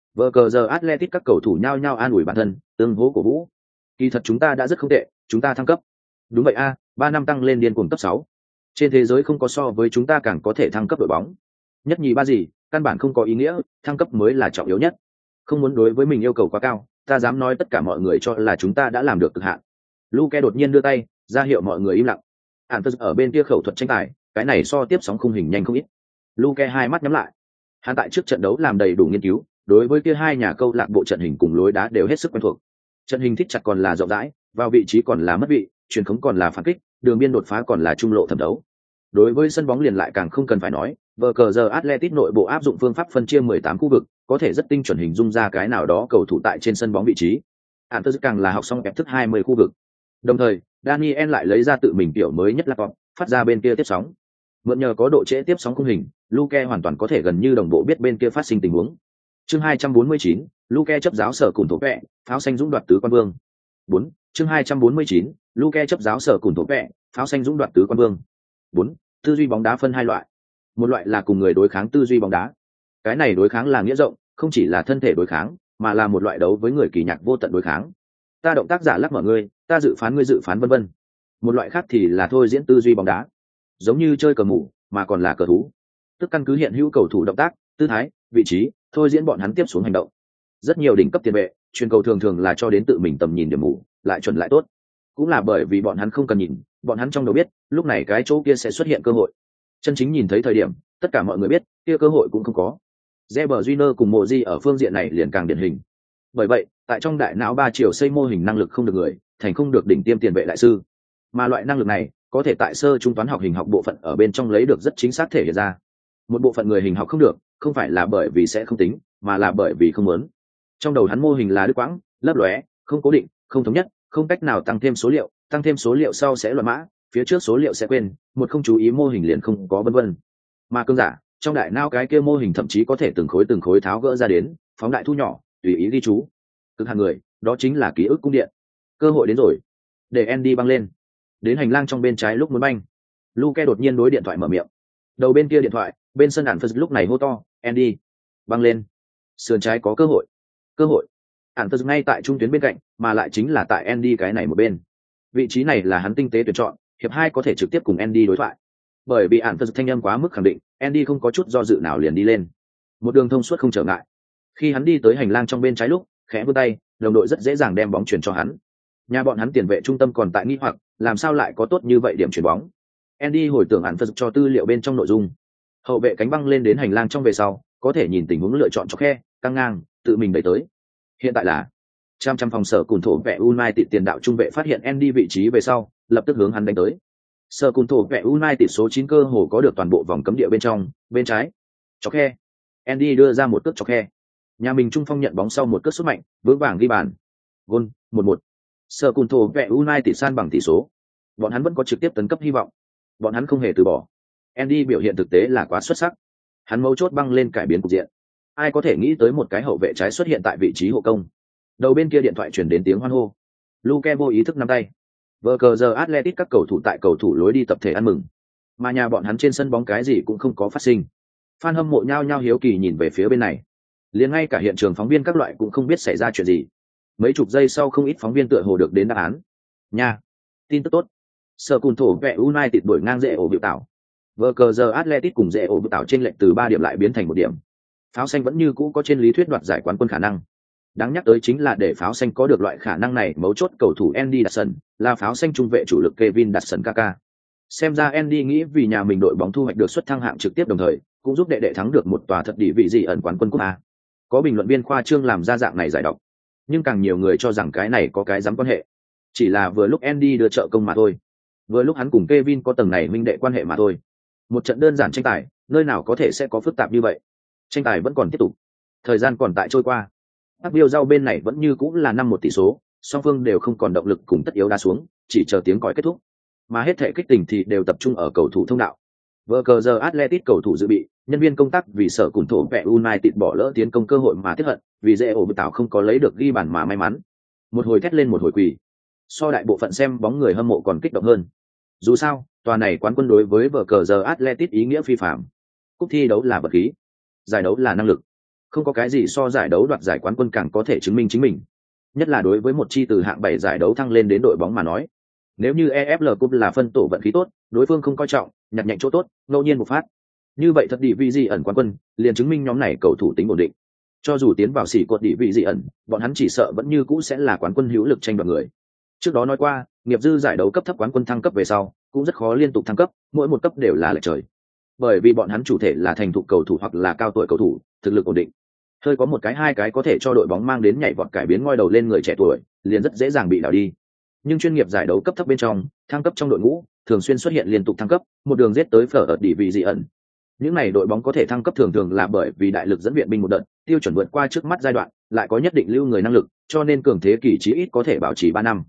Vở cờ giờ Atletico các cầu thủ nhao nhao an ủi bản thân, tương hỗ cổ vũ. Kỳ thật chúng ta đã rất không tệ, chúng ta thăng cấp. Đúng vậy a, 3 năm tăng lên điên cuồng cấp 6. Trên thế giới không có so với chúng ta càng có thể thăng cấp đội bóng. Nhất nhì ba gì, căn bản không có ý nghĩa, thăng cấp mới là trọng yếu nhất. Không muốn đối với mình yêu cầu quá cao, ta dám nói tất cả mọi người cho là chúng ta đã làm được cực hạn. Luke đột nhiên đưa tay, ra hiệu mọi người im lặng. Antus ở bên kia khẩu thuật tranh tài, cái này so tiếp sóng khung hình nhanh không ít. Luke hai mắt nhắm lại. Hắn tại trước trận đấu làm đầy đủ nghiên cứu, đối với kia hai nhà câu lạc bộ trận hình cùng lối đá đều hết sức quen thuộc. Trận hình thích chặt còn là rộng rãi, vào vị trí còn là mất vị, truyền khống còn là phản kích, đường biên đột phá còn là trung lộ thẩm đấu. Đối với sân bóng liền lại càng không cần phải nói, vở cờ giờ Atletico nội bộ áp dụng phương pháp phân chia 18 khu vực, có thể rất tinh chuẩn hình dung ra cái nào đó cầu thủ tại trên sân bóng vị trí. Antus càng là học xong kẹp thức 20 khu vực. Đồng thời, Daniel lại lấy ra tự mình tiểu mới nhất laptop, phát ra bên kia tiếp sóng. Mượn nhờ có độ trễ tiếp sóng khung hình, Luke hoàn toàn có thể gần như đồng bộ biết bên kia phát sinh tình huống. Chương 249, Luke chấp giáo sở cùng thổ vẹ, pháo xanh dũng đoạt tứ quan vương. 4. Chương 249, Luke chấp giáo sở cùng thổ vẹ, pháo xanh dũng đoạt tứ quan vương. 4. Tư duy bóng đá phân hai loại. Một loại là cùng người đối kháng tư duy bóng đá. Cái này đối kháng là nghĩa rộng, không chỉ là thân thể đối kháng, mà là một loại đấu với người kỳ nhạc vô tận đối kháng. Ta động tác giả lắc mở ngươi, ta dự phán ngươi dự phán vân vân. Một loại khác thì là thôi diễn tư duy bóng đá, giống như chơi cờ mù, mà còn là cờ thú. Tức căn cứ hiện hữu cầu thủ động tác, tư thái, vị trí, thôi diễn bọn hắn tiếp xuống hành động. Rất nhiều đỉnh cấp tiền vệ, truyền cầu thường thường là cho đến tự mình tầm nhìn điểm mù, lại chuẩn lại tốt. Cũng là bởi vì bọn hắn không cần nhìn, bọn hắn trong đầu biết, lúc này cái chỗ kia sẽ xuất hiện cơ hội. Chân chính nhìn thấy thời điểm, tất cả mọi người biết, kia cơ hội cũng không có. Reber Júnior cùng Mộ ở phương diện này liền càng điển hình. Bởi vậy, tại trong đại não 3 chiều xây mô hình năng lực không được người, thành không được đỉnh tiêm tiền vệ đại sư. Mà loại năng lực này, có thể tại sơ trung toán học hình học bộ phận ở bên trong lấy được rất chính xác thể hiện ra. Một bộ phận người hình học không được, không phải là bởi vì sẽ không tính, mà là bởi vì không muốn. Trong đầu hắn mô hình là đứt quãng, lấp lóe, không cố định, không thống nhất, không cách nào tăng thêm số liệu, tăng thêm số liệu sau sẽ loạn mã, phía trước số liệu sẽ quên, một không chú ý mô hình liền không có vân vân. Mà cương giả, trong đại não cái kia mô hình thậm chí có thể từng khối tháo gỡ ra đến, phóng đại thu nhỏ, tùy ý ghi chú. Cực hạn người, đó chính là ký ức cung điện. Cơ hội đến rồi. Để Andy băng lên. Đến hành lang trong bên trái lúc muốn banh. Luke đột nhiên đối điện thoại mở miệng. Đầu bên kia điện thoại, bên sân Antus lúc này hô to, Andy, băng lên. Sườn trái có cơ hội. Cơ hội. Antus ngay tại trung tuyến bên cạnh, mà lại chính là tại Andy cái này một bên. Vị trí này là hắn tinh tế tuyển chọn, hiệp 2 có thể trực tiếp cùng Andy đối thoại. Bởi vì Antus thanh âm quá mức khẳng định, Andy không có chút do dự nào liền đi lên. Một đường thông suốt không trở ngại. Khi hắn đi tới hành lang trong bên trái lúc, khẽ vươn tay, đồng đội rất dễ dàng đem bóng chuyển cho hắn. Nhà bọn hắn tiền vệ trung tâm còn tại nghi hoặc, làm sao lại có tốt như vậy điểm chuyển bóng. Andy hồi tưởng Antus cho tư liệu bên trong nội dung. Hậu vệ cánh băng lên đến hành lang trong về sau, có thể nhìn tình huống lựa chọn cho khe, căng ngang, tự mình đẩy tới. Hiện tại là trăm phòng sở cùn thổ vệ United tiền đạo trung vệ phát hiện Andy vị trí về sau, lập tức hướng hắn đánh tới. Sở cùn thổ vệ United số 9 cơ hồ có được toàn bộ vòng cấm địa bên trong, bên trái. Chọc khe. Andy đưa ra một cước chọc khe. Nhà mình trung phong nhận bóng sau một cước sút mạnh, vững vàng ghi bàn. Gol 1-1. Sở cùn thổ vệ United san bằng tỷ số. Bọn hắn vẫn có trực tiếp tấn cấp hy vọng. Bọn hắn không hề từ bỏ. Andy biểu hiện thực tế là quá xuất sắc. Hắn mấu chốt băng lên cải biến cục diện. Ai có thể nghĩ tới một cái hậu vệ trái xuất hiện tại vị trí hộ công. Đầu bên kia điện thoại truyền đến tiếng hoan hô. Luke vô ý thức nắm tay. Vở cờ giờ Atletico các cầu thủ tại cầu thủ lối đi tập thể ăn mừng. Mà nhà bọn hắn trên sân bóng cái gì cũng không có phát sinh. Fan hâm mộ nhao nhao hiếu kỳ nhìn về phía bên này. Liền ngay cả hiện trường phóng viên các loại cũng không biết xảy ra chuyện gì. Mấy chục giây sau không ít phóng viên tựa hồ được đến đáp án. Nha, tin tức tốt. Sở cùn thổ vệ United đổi ngang dễ ổ biểu tạo. Vở cờ giờ Atletico cùng dễ ổ biểu tạo trên lệch từ 3 điểm lại biến thành 1 điểm. Pháo xanh vẫn như cũ có trên lý thuyết đoạt giải quán quân khả năng. Đáng nhắc tới chính là để pháo xanh có được loại khả năng này, mấu chốt cầu thủ Andy Dawson là pháo xanh trung vệ chủ lực Kevin Dawson Kaka. Xem ra Andy nghĩ vì nhà mình đội bóng thu hoạch được suất thăng hạng trực tiếp, đồng thời cũng giúp đệ thắng được một tòa thật địa vị gì ẩn quán quân cúp A. Có bình luận viên khoa trương làm ra dạng này giải độc, nhưng càng nhiều người cho rằng cái này có cái dám quan hệ. Chỉ là vừa lúc Andy đưa trợ công mà thôi. Vừa lúc hắn cùng Kevin có tầng này huynh đệ quan hệ mà thôi. Một trận đơn giản tranh tài, nơi nào có thể sẽ có phức tạp như vậy. Tranh tài vẫn còn tiếp tục. Thời gian còn tại trôi qua. Các biêu rau bên này vẫn như cũng là 5-1 tỷ số, song phương đều không còn động lực cùng tất yếu đá xuống, chỉ chờ tiếng còi kết thúc. Mà hết thể kích tình thì đều tập trung ở cầu thủ thông đạo. Vở cờ giờ Atletico cầu thủ dự bị, nhân viên công tác vì sợ cùng thổ vệ United bỏ lỡ tiến công cơ hội mà tiếc hận, vì dễ ổ tạo không có lấy được ghi bàn mà may mắn. Một hồi thét lên một hồi quỳ. So đại bộ phận xem bóng người hâm mộ còn kích động hơn. Dù sao, tòa này quán quân đối với vở cờ giờ Atletico ý nghĩa phi phàm. Cúp thi đấu là vật khí, giải đấu là năng lực. Không có cái gì so giải đấu đoạt giải quán quân càng có thể chứng minh chính mình. Nhất là đối với một chi từ hạng 7 giải đấu thăng lên đến đội bóng mà nói. Nếu như EFL Cup là phân tổ vận khí tốt, đối phương không coi trọng, nhặt nhạnh chỗ tốt, ngẫu nhiên một phát. Như vậy thật địa vị gì ẩn quán quân, liền chứng minh nhóm này cầu thủ tính ổn định. Cho dù tiến vào xỉ cột địa vị gì ẩn, bọn hắn chỉ sợ vẫn như cũ sẽ là quán quân hữu lực tranh đoạt người. Trước đó nói qua, nghiệp dư giải đấu cấp thấp quán quân thăng cấp về sau, cũng rất khó liên tục thăng cấp, mỗi một cấp đều là lệch trời. Bởi vì bọn hắn chủ thể là thành thục cầu thủ hoặc là cao tuổi cầu thủ, thực lực ổn định. Hơi có một cái hai cái có thể cho đội bóng mang đến nhảy vọt cải biến ngoi đầu lên người trẻ tuổi, liền rất dễ dàng bị đảo đi. Nhưng chuyên nghiệp giải đấu cấp thấp bên trong, thăng cấp trong đội ngũ, thường xuyên xuất hiện liên tục thăng cấp, một đường giết tới phở ở địa vị dị ẩn. Những này đội bóng có thể thăng cấp thường thường là bởi vì đại lực dẫn viện binh một đợt, tiêu chuẩn vượt qua trước mắt giai đoạn, lại có nhất định lưu người năng lực, cho nên cường thế kỳ chí ít có thể bảo trì 3 năm.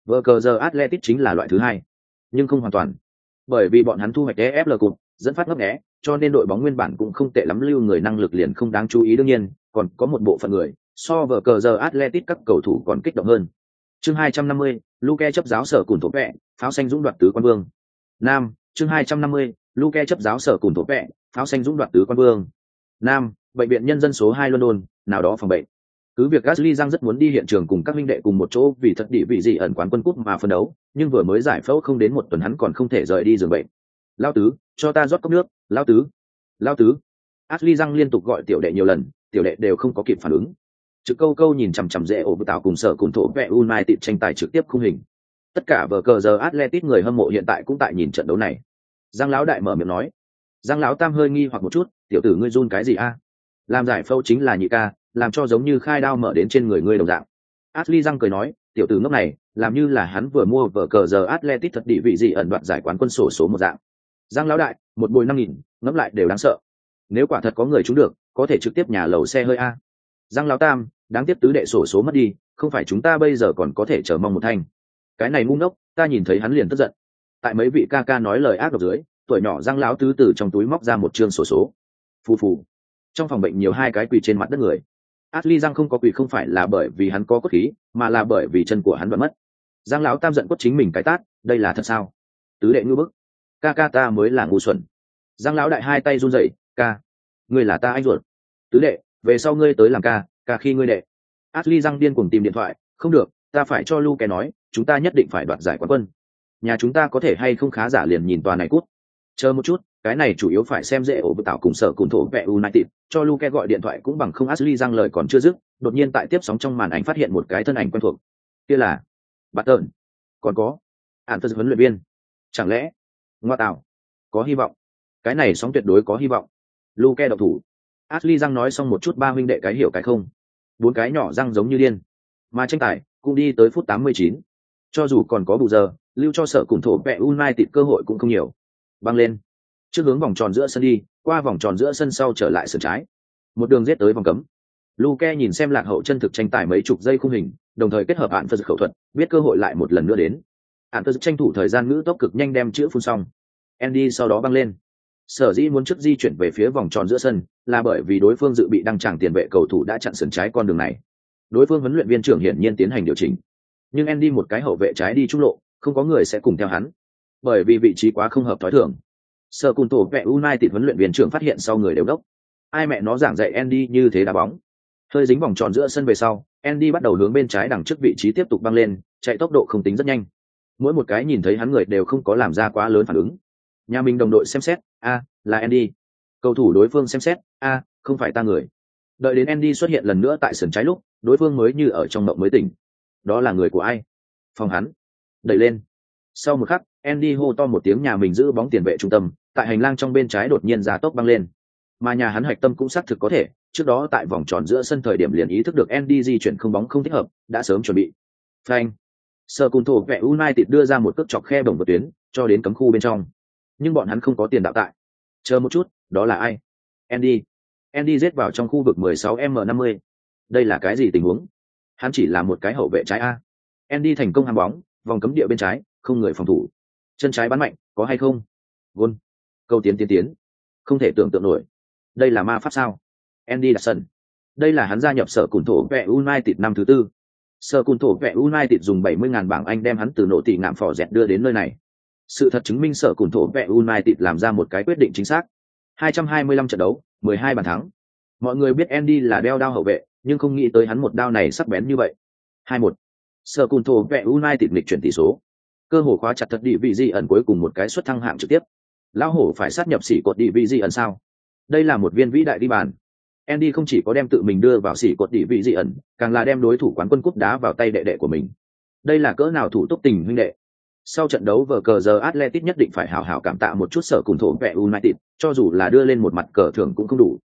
Vở Athletic chính là loại thứ hai, nhưng không hoàn toàn. Bởi vì bọn hắn thu hoạch EFL Cup, dẫn phát ngấp nghé, cho nên đội bóng nguyên bản cũng không tệ lắm, lưu người năng lực liền không đáng chú ý. Đương nhiên, còn có một bộ phận người, so vở Athletic các cầu thủ còn kích động hơn. Chương 250, Luke chấp giáo sở cùn thổ vẹ, pháo xanh dũng đoạt tứ quan vương. Nam, chương 250, Luke chấp giáo sở cùn thổ vẹ, pháo xanh dũng đoạt tứ quan vương. Nam, bệnh viện nhân dân số 2 London, nào đó phòng bệnh. Cứ việc Ashley Giang rất muốn đi hiện trường cùng các huynh đệ cùng một chỗ vì thật địa vị gì ẩn quán quân cúp mà phân đấu, nhưng vừa mới giải phẫu không đến một tuần hắn còn không thể rời đi giường bệnh. Lao tứ, cho ta rót cốc nước, lao tứ, lao tứ. Ashley Giang liên tục gọi tiểu đệ nhiều lần, tiểu đệ đều không có kịp phản ứng. Trực câu nhìn chằm chằm rễ ổ bự tạo cùng sở cùng thổ vẹ United tranh tài trực tiếp khung hình. Tất cả Athletic người hâm mộ hiện tại cũng tại nhìn trận đấu này. Giang lão đại mở miệng nói. Giang lão tam hơi nghi hoặc một chút, tiểu tử ngươi run cái gì a? Làm giải phẫu chính là nhị ca, làm cho giống như khai đao mở đến trên người ngươi đồng dạng. Ashley Giang cười nói, tiểu tử ngốc này, làm như là hắn vừa mua Athletic thật địa vị gì ẩn đoạt giải quán quân sổ số một dạng. Giang lão đại, một bồi 5.000, ngẫm lại đều đáng sợ. Nếu quả thật có người trúng được, có thể trực tiếp nhà lầu xe hơi a. Giang lão tam, đáng tiếc tứ đệ sổ số mất đi, không phải chúng ta bây giờ còn có thể chờ mong một thanh. Cái này ngu ngốc, ta nhìn thấy hắn liền tức giận. Tại mấy vị ca ca nói lời ác độc dưới, tuổi nhỏ Giang lão tứ từ trong túi móc ra một chương sổ số. Phù phù. Trong phòng bệnh nhiều hai cái quỳ trên mặt đất người. Ashley Giang không có quỳ không phải là bởi vì hắn có cốt khí, mà là bởi vì chân của hắn đoạn mất. Giang lão tam giận quất chính mình cái tát, đây là thật sao? Tứ đệ ngư bức. Ca ca ta mới là ngu xuẩn. Giang lão đại hai tay run rẩy, ca, ngươi là ta anh ruột. Tứ đệ, về sau ngươi tới làm ca, ca khi ngươi đệ. Ashley Giang điên cuồng tìm điện thoại, không được, ta phải cho Luke nói, chúng ta nhất định phải đoạt giải quán quân. Nhà chúng ta có thể hay không khá giả liền nhìn tòa này cút. Chờ một chút, cái này chủ yếu phải xem dễ ổ bự tạo cùng sở cùng thổ vẹ United, cho Luke gọi điện thoại cũng bằng không. Ashley Giang lời còn chưa dứt, đột nhiên tại tiếp sóng trong màn ảnh phát hiện một cái thân ảnh quen thuộc. Kia là Barton. Còn có Anthony huấn luyện viên. Chẳng lẽ, ngoa tạo, có hy vọng. Cái này sóng tuyệt đối có hy vọng. Luke độc thủ. Ashley Giang nói xong một chút ba huynh đệ cái hiểu cái không. Bốn cái nhỏ răng giống như điên. Mà tranh tài cũng đi tới phút 89. Cho dù còn có bù giờ, lưu cho sở cùng thổ vẹ United cơ hội cũng không nhiều. Băng lên. Trước hướng vòng tròn giữa sân đi, qua vòng tròn giữa sân sau trở lại sân trái. Một đường giết tới vòng cấm. Luke nhìn xem lạc hậu chân thực tranh tài mấy chục giây khung hình, đồng thời kết hợp án phật khẩu thuật, biết cơ hội lại một lần nữa đến. Án phật tranh thủ thời gian ngữ tốc cực nhanh đem chữ phun xong. Andy sau đó băng lên. Sở dĩ muốn trước di chuyển về phía vòng tròn giữa sân, là bởi vì đối phương dự bị đăng tràng tiền vệ cầu thủ đã chặn sườn trái con đường này. Đối phương huấn luyện viên trưởng hiển nhiên tiến hành điều chỉnh. Nhưng Andy một cái hậu vệ trái đi trung lộ, không có người sẽ cùng theo hắn, bởi vì vị trí quá không hợp thói thường. Sở cùng tổ vẹ United huấn luyện viên trưởng phát hiện sau người đều đốc. Ai mẹ nó giảng dạy Andy như thế đá bóng. Hơi dính vòng tròn giữa sân về sau, Andy bắt đầu hướng bên trái đằng trước vị trí tiếp tục băng lên, chạy tốc độ không tính rất nhanh. Mỗi một cái nhìn thấy hắn người đều không có làm ra quá lớn phản ứng. Nhà mình đồng đội xem xét, là Andy. Cầu thủ đối phương xem xét, không phải ta người. Đợi đến Andy xuất hiện lần nữa tại sườn trái lúc, đối phương mới như ở trong mộng mới tỉnh. Đó là người của ai? Phòng hắn. Đẩy lên. Sau một khắc, Andy hô to một tiếng, nhà mình giữ bóng tiền vệ trung tâm, tại hành lang trong bên trái đột nhiên ra tốc băng lên. Mà nhà hắn hạch tâm cũng xác thực có thể, trước đó tại vòng tròn giữa sân thời điểm liền ý thức được Andy di chuyển không bóng không thích hợp, đã sớm chuẩn bị. Phanh. Sở cùng thổ vẹ United đưa ra một cước chọc khe bổng vượt tuyến, cho đến cấm khu bên trong. Nhưng bọn hắn không có tiền đạo tại. Chờ một chút, đó là ai? Andy. Andy giết vào trong khu vực 16m50. Đây là cái gì tình huống? Hắn chỉ là một cái hậu vệ trái a. Andy thành công ham bóng, vòng cấm địa bên trái, không người phòng thủ. Chân trái bắn mạnh, có hay không? Gol. Câu tiến. Không thể tưởng tượng nổi. Đây là ma pháp sao? Andy đặt sân. Đây là hắn gia nhập sở cùn thổ vẹ United năm thứ 4. Sở cùn thổ vẹ United dùng 70.000 bảng Anh đem hắn từ nổ tỉ ngạm phò dẹt đưa đến nơi này. Sự thật chứng minh sở cùn thổ vẹ United làm ra một cái quyết định chính xác. 225 trận đấu, 12 bàn thắng. Mọi người biết Andy là đeo đao hậu vệ, nhưng không nghĩ tới hắn một đao này sắc bén như vậy. 2-1. Sở Cùn Thổ vẽ United nghịch chuyển tỷ số. Cơ hồ khóa chặt thật địa vị gì ẩn cuối cùng một cái suất thăng hạng trực tiếp. Lão hổ phải sát nhập sĩ cột địa vị gì ẩn sao? Đây là một viên vĩ đại đi bàn. Andy không chỉ có đem tự mình đưa vào sĩ cột địa vị dị ẩn, càng là đem đối thủ quán quân cúp đá vào tay đệ đệ của mình. Đây là cỡ nào thủ túc tình huynh đệ. Sau trận đấu vở cờ giờ Atletico nhất định phải hào hào cảm tạ một chút Sở Cùn Thổ vẽ United, cho dù là đưa lên một mặt cờ thưởng cũng không đủ.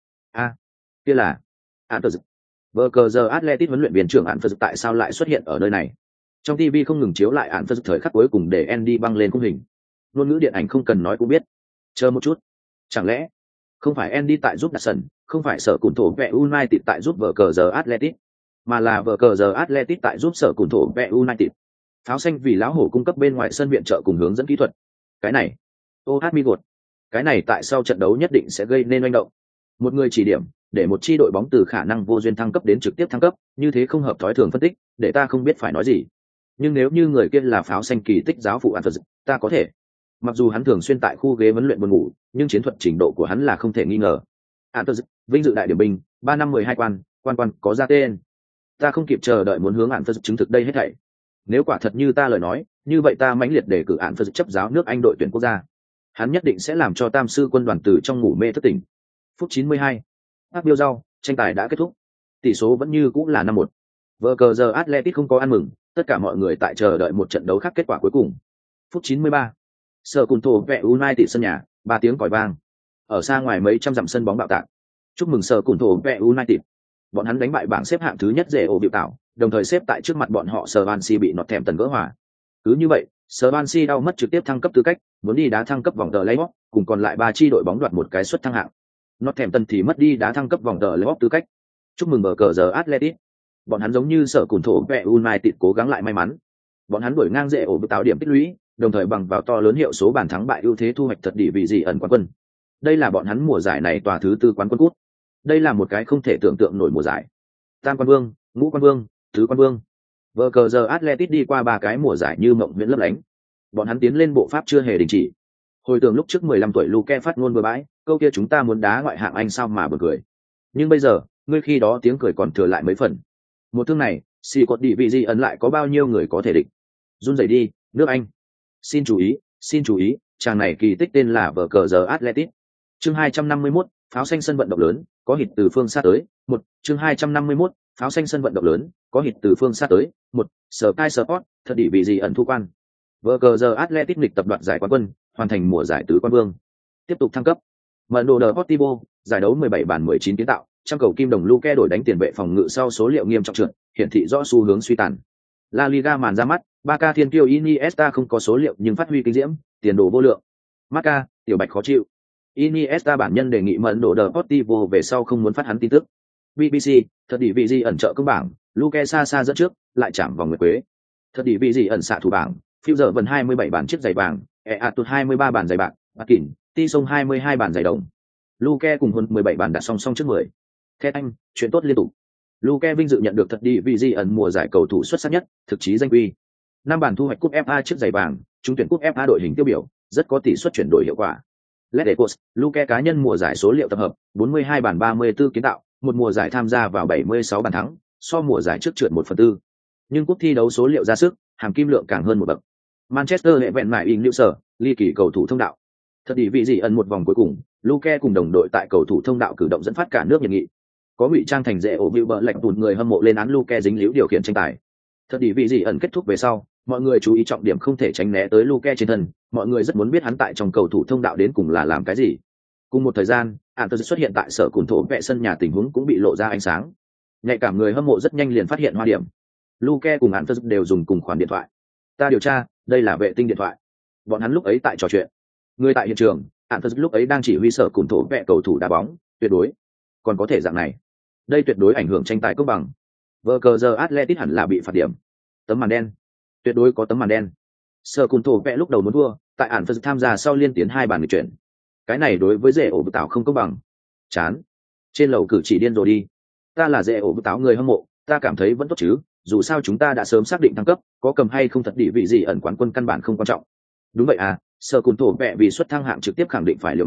Kia là Anfield. Vở cờ giờ Atletico huấn luyện viên trưởng Anfield tại sao lại xuất hiện ở nơi này? Trong TV không ngừng chiếu lại Anfield thời khắc cuối cùng để Andy băng lên khung hình. Ngôn ngữ điện ảnh không cần nói cũng biết. Chờ một chút, chẳng lẽ không phải Andy tại giúp đặt sân, không phải Sở Cùn Thổ vẽ United tại giúp vở cờ giờ Atletico, mà là vở cờ giờ Atletico tại giúp Sở Cùn Thổ vẽ United. Pháo xanh vì lão hổ cung cấp bên ngoài sân viện trợ cùng hướng dẫn kỹ thuật. Cái này, Migot, cái này tại sao trận đấu nhất định sẽ gây nên oanh động. Một người chỉ điểm, để một chi đội bóng từ khả năng vô duyên thăng cấp đến trực tiếp thăng cấp, như thế không hợp thói thường phân tích, để ta không biết phải nói gì. Nhưng nếu như người kia là pháo xanh kỳ tích giáo phụ Anfield, ta có thể. Mặc dù hắn thường xuyên tại khu ghế huấn luyện buồn ngủ, nhưng chiến thuật trình độ của hắn là không thể nghi ngờ. Anfield, vinh dự đại điểm binh, 3 năm 12 quan có ra tên. Ta không kịp chờ đợi muốn hướng Anfield chứng thực đây hết thảy. Nếu quả thật như ta lời nói, như vậy ta mãnh liệt để cử Anfield chấp giáo nước Anh đội tuyển quốc gia. Hắn nhất định sẽ làm cho Tam sư quân đoàn từ trong ngủ mê thức tỉnh. Phút 92. Áp biêu rau, tranh tài đã kết thúc. Tỷ số vẫn như cũng là 5-1. Vở cờ giờ Atletico không có ăn mừng, tất cả mọi người tại chờ đợi một trận đấu khác kết quả cuối cùng. Phút 93. Sở Cùn Thổ vẽ United sân nhà, 3 tiếng còi vang. Ở xa ngoài mấy trăm dặm sân bóng bạo tạc. Chúc mừng Sở Cùn Thổ vẽ United. Bọn hắn đánh bại bảng xếp hạng thứ nhất dễ ổ biểu tạo, đồng thời xếp tại trước mặt bọn họ Swansea bị Northampton gỡ hòa. Cứ như vậy, Swansea đau mất trực tiếp thăng cấp tư cách, muốn đi đá thăng cấp vòng play-off, cùng còn lại 3 chi đội bóng đoạt một cái suất thăng hạng. Northampton thì mất đi đá thăng cấp vòng play-off tư cách. Chúc mừng bờ cờ giờ Atletico. Bọn hắn giống như Sở Cùn Thổ vẽ United cố gắng lại may mắn. Bọn hắn đuổi ngang dễ ổ tạo điểm tích lũy, đồng thời bằng vào to lớn hiệu số bàn thắng bại ưu thế thu hoạch thật địa vị gì ẩn quán quân. Đây là bọn hắn mùa giải này tòa thứ 4 quán quân cút. Đây là một cái không thể tưởng tượng nổi mùa giải. Tam quan vương, ngũ quan vương, tứ quan vương. Vở cờ giờ Atletico đi qua 3 cái mùa giải như mộng viễn lấp lánh. Bọn hắn tiến lên bộ pháp chưa hề đình chỉ. Hồi tưởng lúc trước 15 tuổi Luke phát ngôn bừa bãi, câu kia chúng ta muốn đá ngoại hạng Anh sao mà buồn cười. Nhưng bây giờ, ngươi khi đó tiếng cười còn thừa lại mấy phần. Một thương này, xì cột địa vị gì ấn lại có bao nhiêu người có thể địch. Run rẩy đi, nước Anh. Xin chú ý, chàng này kỳ tích tên là vở cờ giờ Atletico. Chương 251, pháo xanh sân vận động lớn, có hịt từ phương xa tới. Chương 251, pháo xanh sân vận động lớn, có hịt từ phương xa tới. Sky Sport, thật địa vị gì ẩn thu quan. Vở cờ giờ Atletico lịch tập đoạt giải quán quân, hoàn thành mùa giải tứ quan vương. Tiếp tục thăng cấp. Mando Deportivo, giải đấu 17 bàn 19 kiến tạo, trăm cầu kim đồng Luke đổi đánh tiền vệ phòng ngự sau số liệu nghiêm trọng trượt, hiển thị rõ xu hướng suy tàn. La Liga màn ra mắt, Barca thiên kiêu Iniesta không có số liệu nhưng phát huy kinh diễm, tiền đồ vô lượng. Marca, tiểu bạch khó chịu. Iniesta bản nhân đề nghị Mando Deportivo về sau không muốn phát hắn tin tức. BBC, thật địa vị gì ẩn trợ công bảng, Luke xa xa dẫn trước, lại chạm vòng nguyệt quế. Thật địa vị gì ẩn xạ thủ bảng, Fielder vần 27 bàn chiếc giày vàng, Eatut 23 bàn giày bạc, Atkin, Tison 22 bàn giày đồng. Luke cùng hơn 17 bàn đặt song song trước 10. Theo anh, chuyện tốt liên tục. Luke vinh dự nhận được thật địa vị gì ẩn mùa giải cầu thủ xuất sắc nhất, thực chí danh quy. 5 bàn thu hoạch cúp FA chiếc giày vàng, trúng tuyển cúp FA đội hình tiêu biểu, rất có tỷ suất chuyển đổi hiệu quả. Ledecos, Luke cá nhân mùa giải số liệu tập hợp, 42 bàn 34 kiến tạo, một mùa giải tham gia vào 76 bàn thắng, so mùa giải trước trượt 1/4. Nhưng cúp thi đấu số liệu ra sức, hàm kim lượng càng hơn một bậc. Manchester hệ vẹn mãi in lưu sở, ly kỳ cầu thủ thông đạo. Thật địa vị gì ẩn một vòng cuối cùng, Luke cùng đồng đội tại cầu thủ thông đạo cử động dẫn phát cả nước nhiệt nghị. Có ngụy trang thành dễ ổ bịu bợ lệnh tụt người hâm mộ lên án Luke dính líu điều khiển tranh tài. Thật địa vị gì ẩn kết thúc về sau, mọi người chú ý trọng điểm không thể tránh né tới Luke trên thân, mọi người rất muốn biết hắn tại trong cầu thủ thông đạo đến cùng là làm cái gì. Cùng một thời gian, Anfield xuất hiện tại Sở Cùn Thổ vẽ sân nhà tình huống cũng bị lộ ra ánh sáng. Nhạy cảm người hâm mộ rất nhanh liền phát hiện hoa điểm. Luke cùng Anfield đều dùng cùng khoản điện thoại. Ta điều tra, đây là vệ tinh điện thoại. Bọn hắn lúc ấy tại trò chuyện. Người tại hiện trường, Anfield lúc ấy đang chỉ huy Sở Cùn Thổ vẽ cầu thủ đá bóng, tuyệt đối. Còn có thể dạng này. Đây tuyệt đối ảnh hưởng tranh tài công bằng. Vở cờ giờ Atletico hẳn là bị phạt điểm. Tấm màn đen. Tuyệt đối có tấm màn đen. Sở Cùn Thổ vẽ lúc đầu muốn thua, tại Anfield tham gia sau liên tiến 2 bàn nghịch chuyển. Cái này đối với dễ ổ bự tảo không công bằng. Chán. Trên lầu cử chỉ điên rồi đi. Ta là dễ ổ bự tảo người hâm mộ, ta cảm thấy vẫn tốt chứ, dù sao chúng ta đã sớm xác định thăng cấp, có cầm hay không thật địa vị gì ẩn quán quân căn bản không quan trọng. Đúng vậy à, Sở Cùn Thổ vẽ vì suất thăng hạng trực tiếp khẳng định phải liều mạng,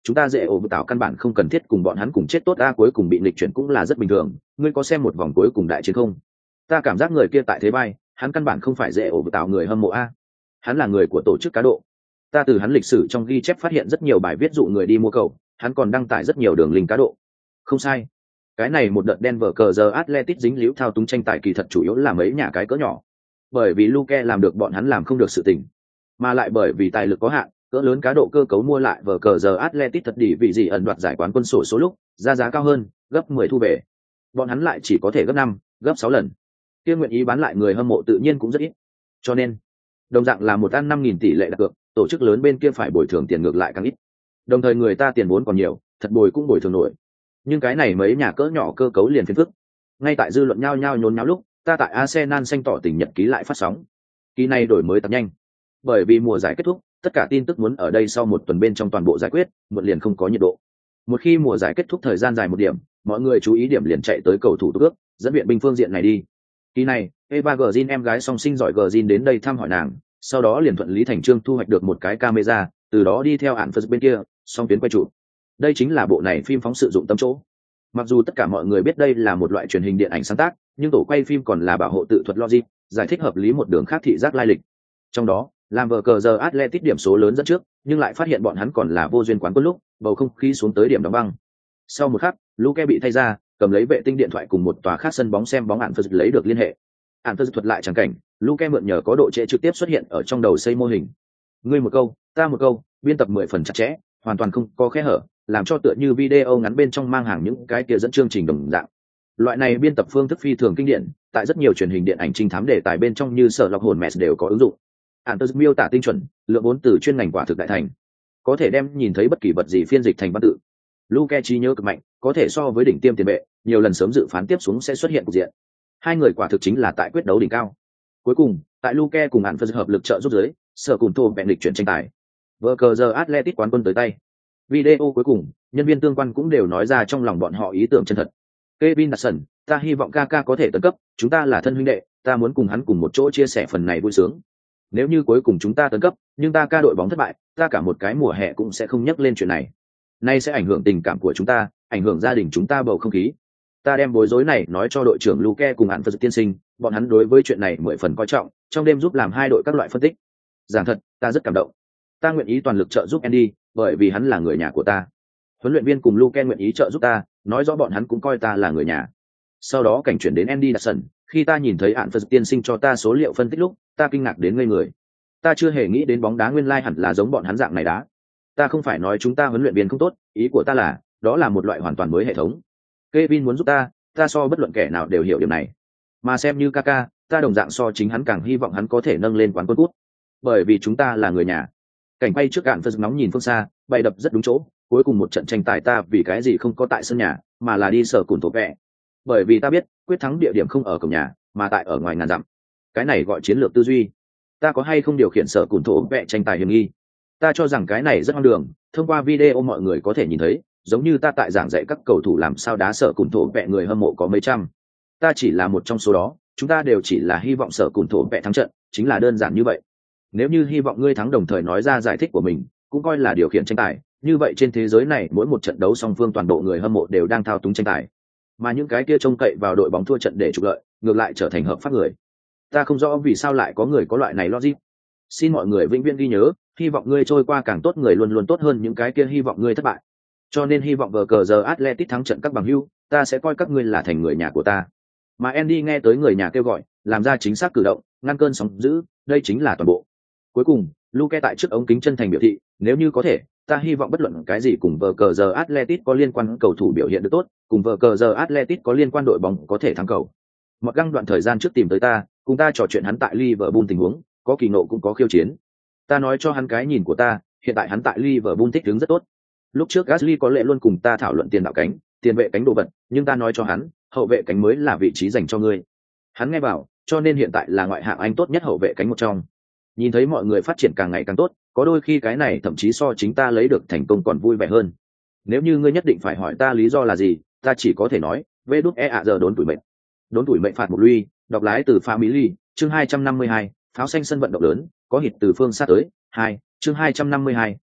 chúng ta dễ ổ tạo căn bản không cần thiết cùng bọn hắn cùng chết tốt, cuối cùng bị nghịch chuyển cũng là rất bình thường. Ngươi có xem một vòng cuối cùng đại chiến không? Ta cảm giác người kia tại thế bay, hắn căn bản không phải dễ ổ tạo người hâm mộ hắn là người của tổ chức cá độ. Ta từ hắn lịch sử trong ghi chép phát hiện rất nhiều bài viết dụ người đi mua cầu, hắn còn đăng tải rất nhiều đường link cá độ. Không sai, cái này một đợt Denver Cờ Athletic dính líu thao túng tranh tài kỳ thật chủ yếu là mấy nhà cái cỡ nhỏ, bởi vì Luke làm được bọn hắn làm không được sự tình, mà lại bởi vì tài lực có hạn, cỡ lớn cá độ cơ cấu mua lại vở Cờ Athletic thật đỉ vị gì ẩn đoạt giải quán quân sổ số lúc ra giá cao hơn gấp 10 thu về, bọn hắn lại chỉ có thể gấp 5, gấp 6 lần. Kia nguyện ý bán lại người hâm mộ tự nhiên cũng rất ít, cho nên đồng dạng là một ăn 5.000 tỷ lệ đặt cược, tổ chức lớn bên kia phải bồi thường tiền ngược lại càng ít, đồng thời người ta tiền vốn còn nhiều, thật bồi cũng bồi thường nổi. Nhưng cái này mấy nhà cỡ nhỏ cơ cấu liền phiền phức. Ngay tại dư luận nhao nhao nhốn nháo lúc, ta tại Arsenal xanh tỏ tình nhật ký lại phát sóng. Kỳ này đổi mới tập nhanh, bởi vì mùa giải kết thúc, tất cả tin tức muốn ở đây sau một tuần bên trong toàn bộ giải quyết, muộn liền không có nhiệt độ. Một khi mùa giải kết thúc thời gian dài một điểm, mọi người chú ý điểm liền chạy tới cầu thủ ước dẫn viện binh phương diện này đi. Kỳ này, Eva Green em gái song sinh giỏi Green đến đây thăm hỏi nàng, sau đó liền thuận lý thành chương thu hoạch được một cái camera, từ đó đi theo hạn Phật bên kia, song tuyến quay chụp. Đây chính là bộ này phim phóng sự dụng tâm chỗ. Mặc dù tất cả mọi người biết đây là một loại truyền hình điện ảnh sáng tác, nhưng tổ quay phim còn là bảo hộ tự thuật logic, giải thích hợp lý một đường khác thị giác lai lịch. Trong đó, làm vở cờ giờ Athletic điểm số lớn dẫn trước, nhưng lại phát hiện bọn hắn còn là vô duyên quán quân lúc, bầu không khí xuống tới điểm đóng băng. Sau một khắc, Luke bị thay ra, cầm lấy vệ tinh điện thoại cùng một tòa khác sân bóng xem bóng Ản Phật lấy được liên hệ. Ản Phật thuật lại chẳng cảnh, Luke mượn nhờ có độ trễ trực tiếp xuất hiện ở trong đầu xây mô hình. Ngươi một câu, ta một câu, biên tập 10 phần chặt chẽ, hoàn toàn không có khe hở, làm cho tựa như video ngắn bên trong mang hàng những cái kia dẫn chương trình đồng dạng. Loại này biên tập phương thức phi thường kinh điển, tại rất nhiều truyền hình điện ảnh trinh thám đề tài bên trong như Sở Lọc Hồn Mess đều có ứng dụng. Anters miêu tả tinh chuẩn, lượng vốn từ chuyên ngành quả thực đại thành, có thể đem nhìn thấy bất kỳ vật gì phiên dịch thành văn tự. Luke trí nhớ cực mạnh, có thể so với đỉnh tiêm tiền vệ, nhiều lần sớm dự phán tiếp xuống sẽ xuất hiện cục diện. Hai người quả thực chính là tại quyết đấu đỉnh cao. Cuối cùng, tại Luke cùng Anters hợp lực trợ giúp dưới, Sở Cùn Thô bèn lịch chuyển tranh tài. Vở cờ giờ Athletic quán quân tới tay. Video cuối cùng, nhân viên tương quan cũng đều nói ra trong lòng bọn họ ý tưởng chân thật. Kevin Dawson, ta hy vọng Kaka có thể tấn cấp, chúng ta là thân huynh đệ, ta muốn cùng hắn cùng một chỗ chia sẻ phần này vui sướng. Nếu như cuối cùng chúng ta tấn cấp, nhưng ta ca đội bóng thất bại, ta cả một cái mùa hè cũng sẽ không nhắc lên chuyện này. Nay sẽ ảnh hưởng tình cảm của chúng ta, ảnh hưởng gia đình chúng ta bầu không khí. Ta đem bối rối này nói cho đội trưởng Luke cùng Ản Phật tiên sinh, bọn hắn đối với chuyện này 10 phần coi trọng, trong đêm giúp làm hai đội các loại phân tích. Giảng thật, ta rất cảm động. Ta nguyện ý toàn lực trợ giúp Andy, bởi vì hắn là người nhà của ta. Huấn luyện viên cùng Luke nguyện ý trợ giúp ta, nói rõ bọn hắn cũng coi ta là người nhà. Sau đó cảnh chuyển đến Andy Dawson, khi ta nhìn thấy Ản Phật tiên sinh cho ta số liệu phân tích lúc, ta kinh ngạc đến ngây người. Ta chưa hề nghĩ đến bóng đá nguyên lai hẳn là giống bọn hắn dạng này đá. Ta không phải nói chúng ta huấn luyện viên không tốt, ý của ta là, đó là một loại hoàn toàn mới hệ thống. Kevin muốn giúp ta, ta so bất luận kẻ nào đều hiểu điều này. Mà xem như Kaka, ta đồng dạng so chính hắn càng hy vọng hắn có thể nâng lên quán quân cút. Bởi vì chúng ta là người nhà. Cảnh bay trước Ản Phật nóng nhìn phương xa, bay đập rất đúng chỗ. Cuối cùng một trận tranh tài ta vì cái gì không có tại sân nhà, mà là đi Sở Cùn Thổ vẹ. Bởi vì ta biết, quyết thắng địa điểm không ở cổng nhà, mà tại ở ngoài ngàn dặm. Cái này gọi chiến lược tư duy. Ta có hay không điều khiển Sở Cùn Thổ vẹ tranh tài hiểm nghi? Ta cho rằng cái này rất hoang đường. Thông qua video mọi người có thể nhìn thấy, giống như ta tại giảng dạy các cầu thủ làm sao đá Sở Cùn Thổ vẹ người hâm mộ có mấy trăm. Ta chỉ là một trong số đó, chúng ta đều chỉ là hy vọng Sở Cùn Thổ vẹ thắng trận, chính là đơn giản như vậy. Nếu như hy vọng ngươi thắng đồng thời nói ra giải thích của mình, cũng coi là điều khiển tranh tài, như vậy trên thế giới này mỗi một trận đấu song phương toàn bộ người hâm mộ đều đang thao túng tranh tài, mà những cái kia trông cậy vào đội bóng thua trận để trục lợi, ngược lại trở thành hợp pháp người. Ta không rõ vì sao lại có người có loại này logic. Xin mọi người vĩnh viễn ghi nhớ, hy vọng ngươi trôi qua càng tốt người luôn luôn tốt hơn những cái kia hy vọng ngươi thất bại. Cho nên hy vọng vở cờ giờ Athletic thắng trận các bằng hữu, ta sẽ coi các ngươi là thành người nhà của ta. Mà Andy nghe tới người nhà kêu gọi, làm ra chính xác cử động, ngăn cơn sóng dữ, đây chính là toàn bộ. Cuối cùng, Luke tại trước ống kính chân thành biểu thị, nếu như có thể, ta hy vọng bất luận cái gì cùng vở cờ giờ Athletic có liên quan cầu thủ biểu hiện được tốt, cùng vở cờ giờ Athletic có liên quan đội bóng có thể thắng cầu. Một găng đoạn thời gian trước tìm tới ta, cùng ta trò chuyện hắn tại Liverpool tình huống, có kỳ nộ cũng có khiêu chiến. Ta nói cho hắn cái nhìn của ta, hiện tại hắn tại Liverpool thích ứng rất tốt. Lúc trước Gasly có lẽ luôn cùng ta thảo luận tiền đạo cánh, tiền vệ cánh đồ vật, nhưng ta nói cho hắn, hậu vệ cánh mới là vị trí dành cho ngươi. Hắn nghe bảo, cho nên hiện tại là ngoại hạng Anh tốt nhất hậu vệ cánh một trong. Nhìn thấy mọi người phát triển càng ngày càng tốt, có đôi khi cái này thậm chí so chính ta lấy được thành công còn vui vẻ hơn. Nếu như ngươi nhất định phải hỏi ta lý do là gì, ta chỉ có thể nói, giờ đốn tuổi mệnh. Đốn tuổi mệnh phạt một luy, đọc lái từ Family, chương 252, pháo xanh sân vận động lớn, có hịt từ phương xa tới, 2, chương 252,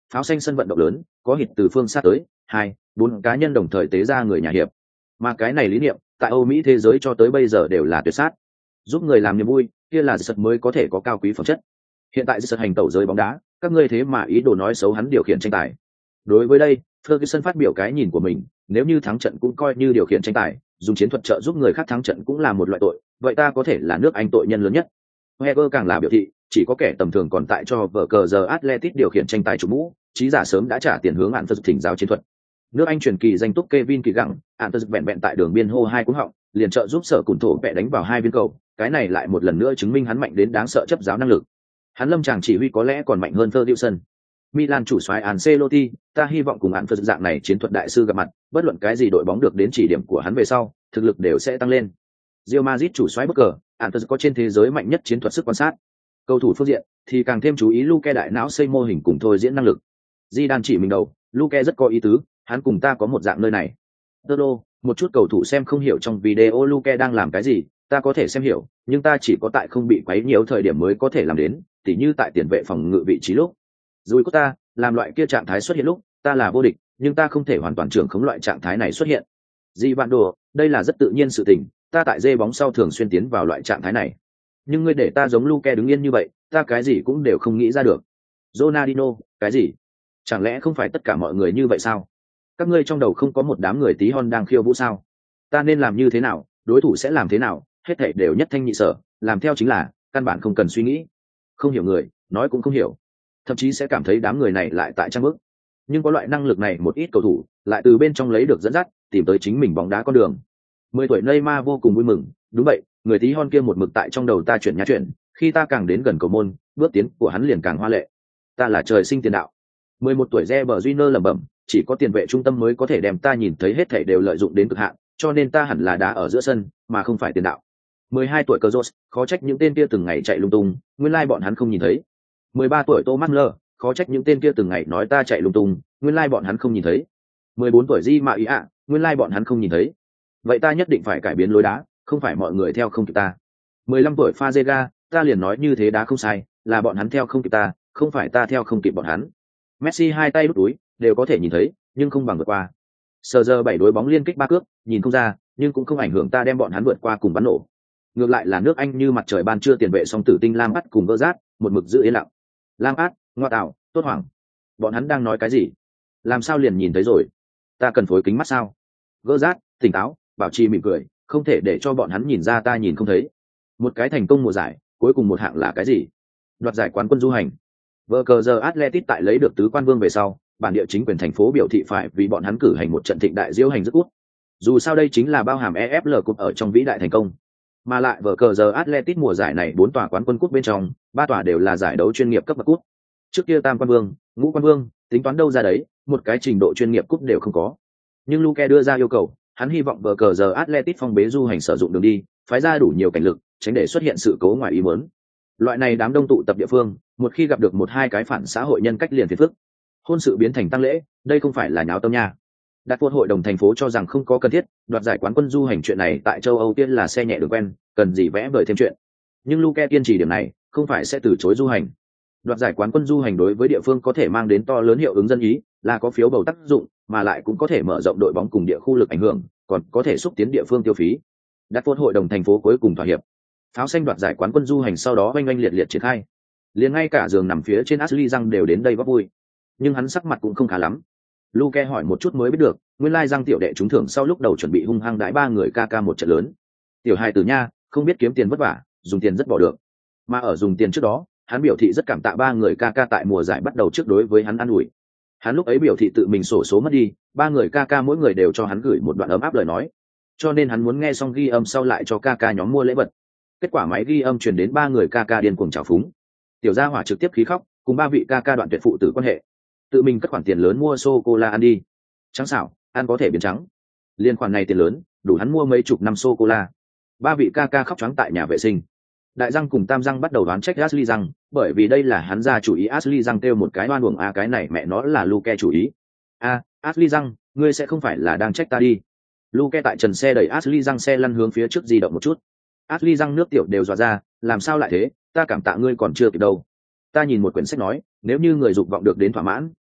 pháo xanh sân vận động lớn, có hít từ phương xa tới, 2, 4 cá nhân đồng thời tế ra người nhà hiệp. Mà cái này lý niệm, tại Âu Mỹ thế giới cho tới bây giờ đều là tuyệt sát. Giúp người làm niềm vui, kia là giật mới có thể có cao quý phẩm chất. Hiện tại giật hành tẩu giới bóng đá, các ngươi thế mà ý đồ nói xấu hắn điều khiển tranh tài. Đối với đây, Ferguson phát biểu cái nhìn của mình, nếu như thắng trận cũng coi như điều khiển tranh tài, dùng chiến thuật trợ giúp người khác thắng trận cũng là một loại tội, vậy ta có thể là nước Anh tội nhân lớn nhất. Wenger càng là biểu thị, chỉ có kẻ tầm thường còn tại cho vở cờ giờ Atletico điều khiển tranh tài chủ mũ, trí giả sớm đã trả tiền hướng án phật thỉnh giáo chiến thuật. Nước Anh truyền kỳ danh túc Kevin Kỳ gặng, án phật vẹn tại đường biên hô hai cú họng, liền trợ giúp sở cùn thổ vẽ đánh vào hai viên cầu, cái này lại một lần nữa chứng minh hắn mạnh đến đáng sợ chấp giáo năng lực. Hắn lâm chàng chỉ huy có lẽ còn mạnh hơn Ferguson. Milan chủ soái Ancelotti, ta hy vọng cùng án phật dạng này chiến thuật đại sư gặp mặt, bất luận cái gì đội bóng được đến chỉ điểm của hắn về sau, thực lực đều sẽ tăng lên. Real Madrid chủ soái bất cờ, án phật có trên thế giới mạnh nhất chiến thuật sức quan sát. Cầu thủ phương diện thì càng thêm chú ý Luke đại não xây mô hình cùng thôi diễn năng lực. Zidane chỉ mình đầu, Luke rất có ý tứ, hắn cùng ta có một dạng nơi này. Tolo, một chút cầu thủ xem không hiểu trong video Luke đang làm cái gì, ta có thể xem hiểu, nhưng ta chỉ có tại không bị quấy nhiều thời điểm mới có thể làm đến, tỉ như tại tiền vệ phòng ngự vị trí lúc. Rui Costa, làm loại kia trạng thái xuất hiện lúc, ta là vô địch, nhưng ta không thể hoàn toàn trưởng khống loại trạng thái này xuất hiện. Di Vạn Đồ, đây là rất tự nhiên sự tình, ta tại dê bóng sau thường xuyên tiến vào loại trạng thái này. Nhưng ngươi để ta giống Luke đứng yên như vậy, ta cái gì cũng đều không nghĩ ra được. Ronaldinho, cái gì? Chẳng lẽ không phải tất cả mọi người như vậy sao? Các ngươi trong đầu không có một đám người tí hon đang khiêu vũ sao? Ta nên làm như thế nào, đối thủ sẽ làm thế nào, hết thảy đều nhất thanh nhị sở, làm theo chính là, căn bản không cần suy nghĩ. Không hiểu người, nói cũng không hiểu. Thậm chí sẽ cảm thấy đám người này lại tại trang bức. Nhưng có loại năng lực này một ít cầu thủ, lại từ bên trong lấy được dẫn dắt, tìm tới chính mình bóng đá con đường. 10 tuổi Neymar vô cùng vui mừng, đúng vậy, người tí hon kia một mực tại trong đầu ta chuyển nhá chuyển, khi ta càng đến gần cầu môn, bước tiến của hắn liền càng hoa lệ. Ta là trời sinh tiền đạo. 11 tuổi Reber Júnior lẩm bẩm, chỉ có tiền vệ trung tâm mới có thể đem ta nhìn thấy hết thảy đều lợi dụng đến cực hạn, cho nên ta hẳn là đá ở giữa sân, mà không phải tiền đạo. 12 tuổi Cazorla, khó trách những tên kia từng ngày chạy lung tung, nguyên lai bọn hắn không nhìn thấy. 13 tuổi Thomas Müller, khó trách những tên kia từng ngày nói ta chạy lung tung, nguyên lai bọn hắn không nhìn thấy. 14 tuổi Di Maria, nguyên lai bọn hắn không nhìn thấy. Vậy ta nhất định phải cải biến lối đá, không phải mọi người theo không kịp ta. 15 tuổi Fazega, ta liền nói như thế đá không sai, là bọn hắn theo không kịp ta, không phải ta theo không kịp bọn hắn. Messi hai tay đút túi, đều có thể nhìn thấy, nhưng không bằng vượt qua. Sờ giờ 7 đối bóng liên kích 3 cước, nhìn không ra, nhưng cũng không ảnh hưởng ta đem bọn hắn vượt qua cùng bắn nổ. Ngược lại là nước Anh như mặt trời ban trưa tiền vệ song tử tinh Lampard cùng Gerrard, một mực giữ yên lặng. Lampard, ngoa tạo, tốt hoảng. Bọn hắn đang nói cái gì? Làm sao liền nhìn thấy rồi? Ta cần phối kính mắt sao? Gerrard, tỉnh táo, bảo trì mỉm cười, không thể để cho bọn hắn nhìn ra ta nhìn không thấy. Một cái thành công mùa giải, cuối cùng một hạng là cái gì? Đoạt giải quán quân du hành. Vở cờ giờ Atletico tại lấy được tứ quan vương về sau, bản địa chính quyền thành phố biểu thị phải vì bọn hắn cử hành một trận thịnh đại diễu hành rất cút. Dù sao đây chính là bao hàm EFL Cup ở trong vĩ đại thành công. Mà lại vở cờ giờ Atletico mùa giải này 4 tòa quán quân cúp bên trong, 3 tòa đều là giải đấu chuyên nghiệp cấp bậc cúp. Trước kia tam quan vương, ngũ quan vương, tính toán đâu ra đấy, một cái trình độ chuyên nghiệp cúp đều không có. Nhưng Luke đưa ra yêu cầu, hắn hy vọng vở cờ giờ Atletico phong bế du hành sử dụng đường đi, phái ra đủ nhiều cảnh lực, tránh để xuất hiện sự cố ngoài ý muốn. Loại này đám đông tụ tập địa phương, một khi gặp được một hai cái phản xã hội nhân cách liền phiền phức. Hôn sự biến thành tang lễ, đây không phải là nháo tâm nha. Đặt Quốc hội đồng thành phố cho rằng không có cần thiết, đoạt giải quán quân du hành chuyện này tại châu Âu tiên là xe nhẹ đường quen, cần gì vẽ vời thêm chuyện. Nhưng Luke kiên trì điểm này, không phải sẽ từ chối du hành. Đoạt giải quán quân du hành đối với địa phương có thể mang đến to lớn hiệu ứng dân ý, là có phiếu bầu tác dụng, mà lại cũng có thể mở rộng đội bóng cùng địa khu lực ảnh hưởng, còn có thể xúc tiến địa phương tiêu phí. Đặt Quốc hội đồng thành phố cuối cùng thỏa hiệp. Pháo xanh đoạt giải quán quân du hành sau đó oanh oanh liệt liệt triển khai. Liền ngay cả giường nằm phía trên Ashley Young đều đến đây góp vui. Nhưng hắn sắc mặt cũng không khá lắm. Luke hỏi một chút mới biết được, nguyên lai Young tiểu đệ trúng thưởng sau lúc đầu chuẩn bị hung hăng đãi 3 người ca một trận lớn. Tiểu hài tử nha, không biết kiếm tiền vất vả, dùng tiền rất bỏ được. Mà ở dùng tiền trước đó, hắn biểu thị rất cảm tạ 3 người ca tại mùa giải bắt đầu trước đối với hắn ăn ủi. Hắn lúc ấy biểu thị tự mình sổ số mất đi, 3 người ca mỗi người đều cho hắn gửi một đoạn ấm áp lời nói. Cho nên hắn muốn nghe xong ghi âm sau lại cho ca nhóm mua lễ vật. Kết quả máy ghi âm truyền đến 3 người ca điên cuồng trào phúng. Tiểu gia hỏa trực tiếp khí khóc, cùng 3 vị ca đoạn tuyệt phụ tử quan hệ. Tự mình cất khoản tiền lớn mua sô cô la ăn đi. Trắng xảo, ăn có thể biến trắng. Liên khoản này tiền lớn, đủ hắn mua mấy chục năm sô cô la. 3 vị ca khóc trắng tại nhà vệ sinh. Đại Răng cùng Tam Răng bắt đầu đoán trách Ashley Răng, bởi vì đây là hắn ra chủ ý. Ashley Răng kêu một cái oan uổng cái này mẹ nó là Luke chủ ý. Ashley Răng, ngươi sẽ không phải là đang trách ta đi. Luke tại trần xe đẩy Ashley Răng xe lăn hướng phía trước di động một chút. Ashley Răng nước tiểu đều dọa ra, làm sao lại thế, ta cảm tạ ngươi còn chưa kịp đâu. Ta nhìn một quyển sách nói, nếu như người dục vọng được đến thỏa mãn,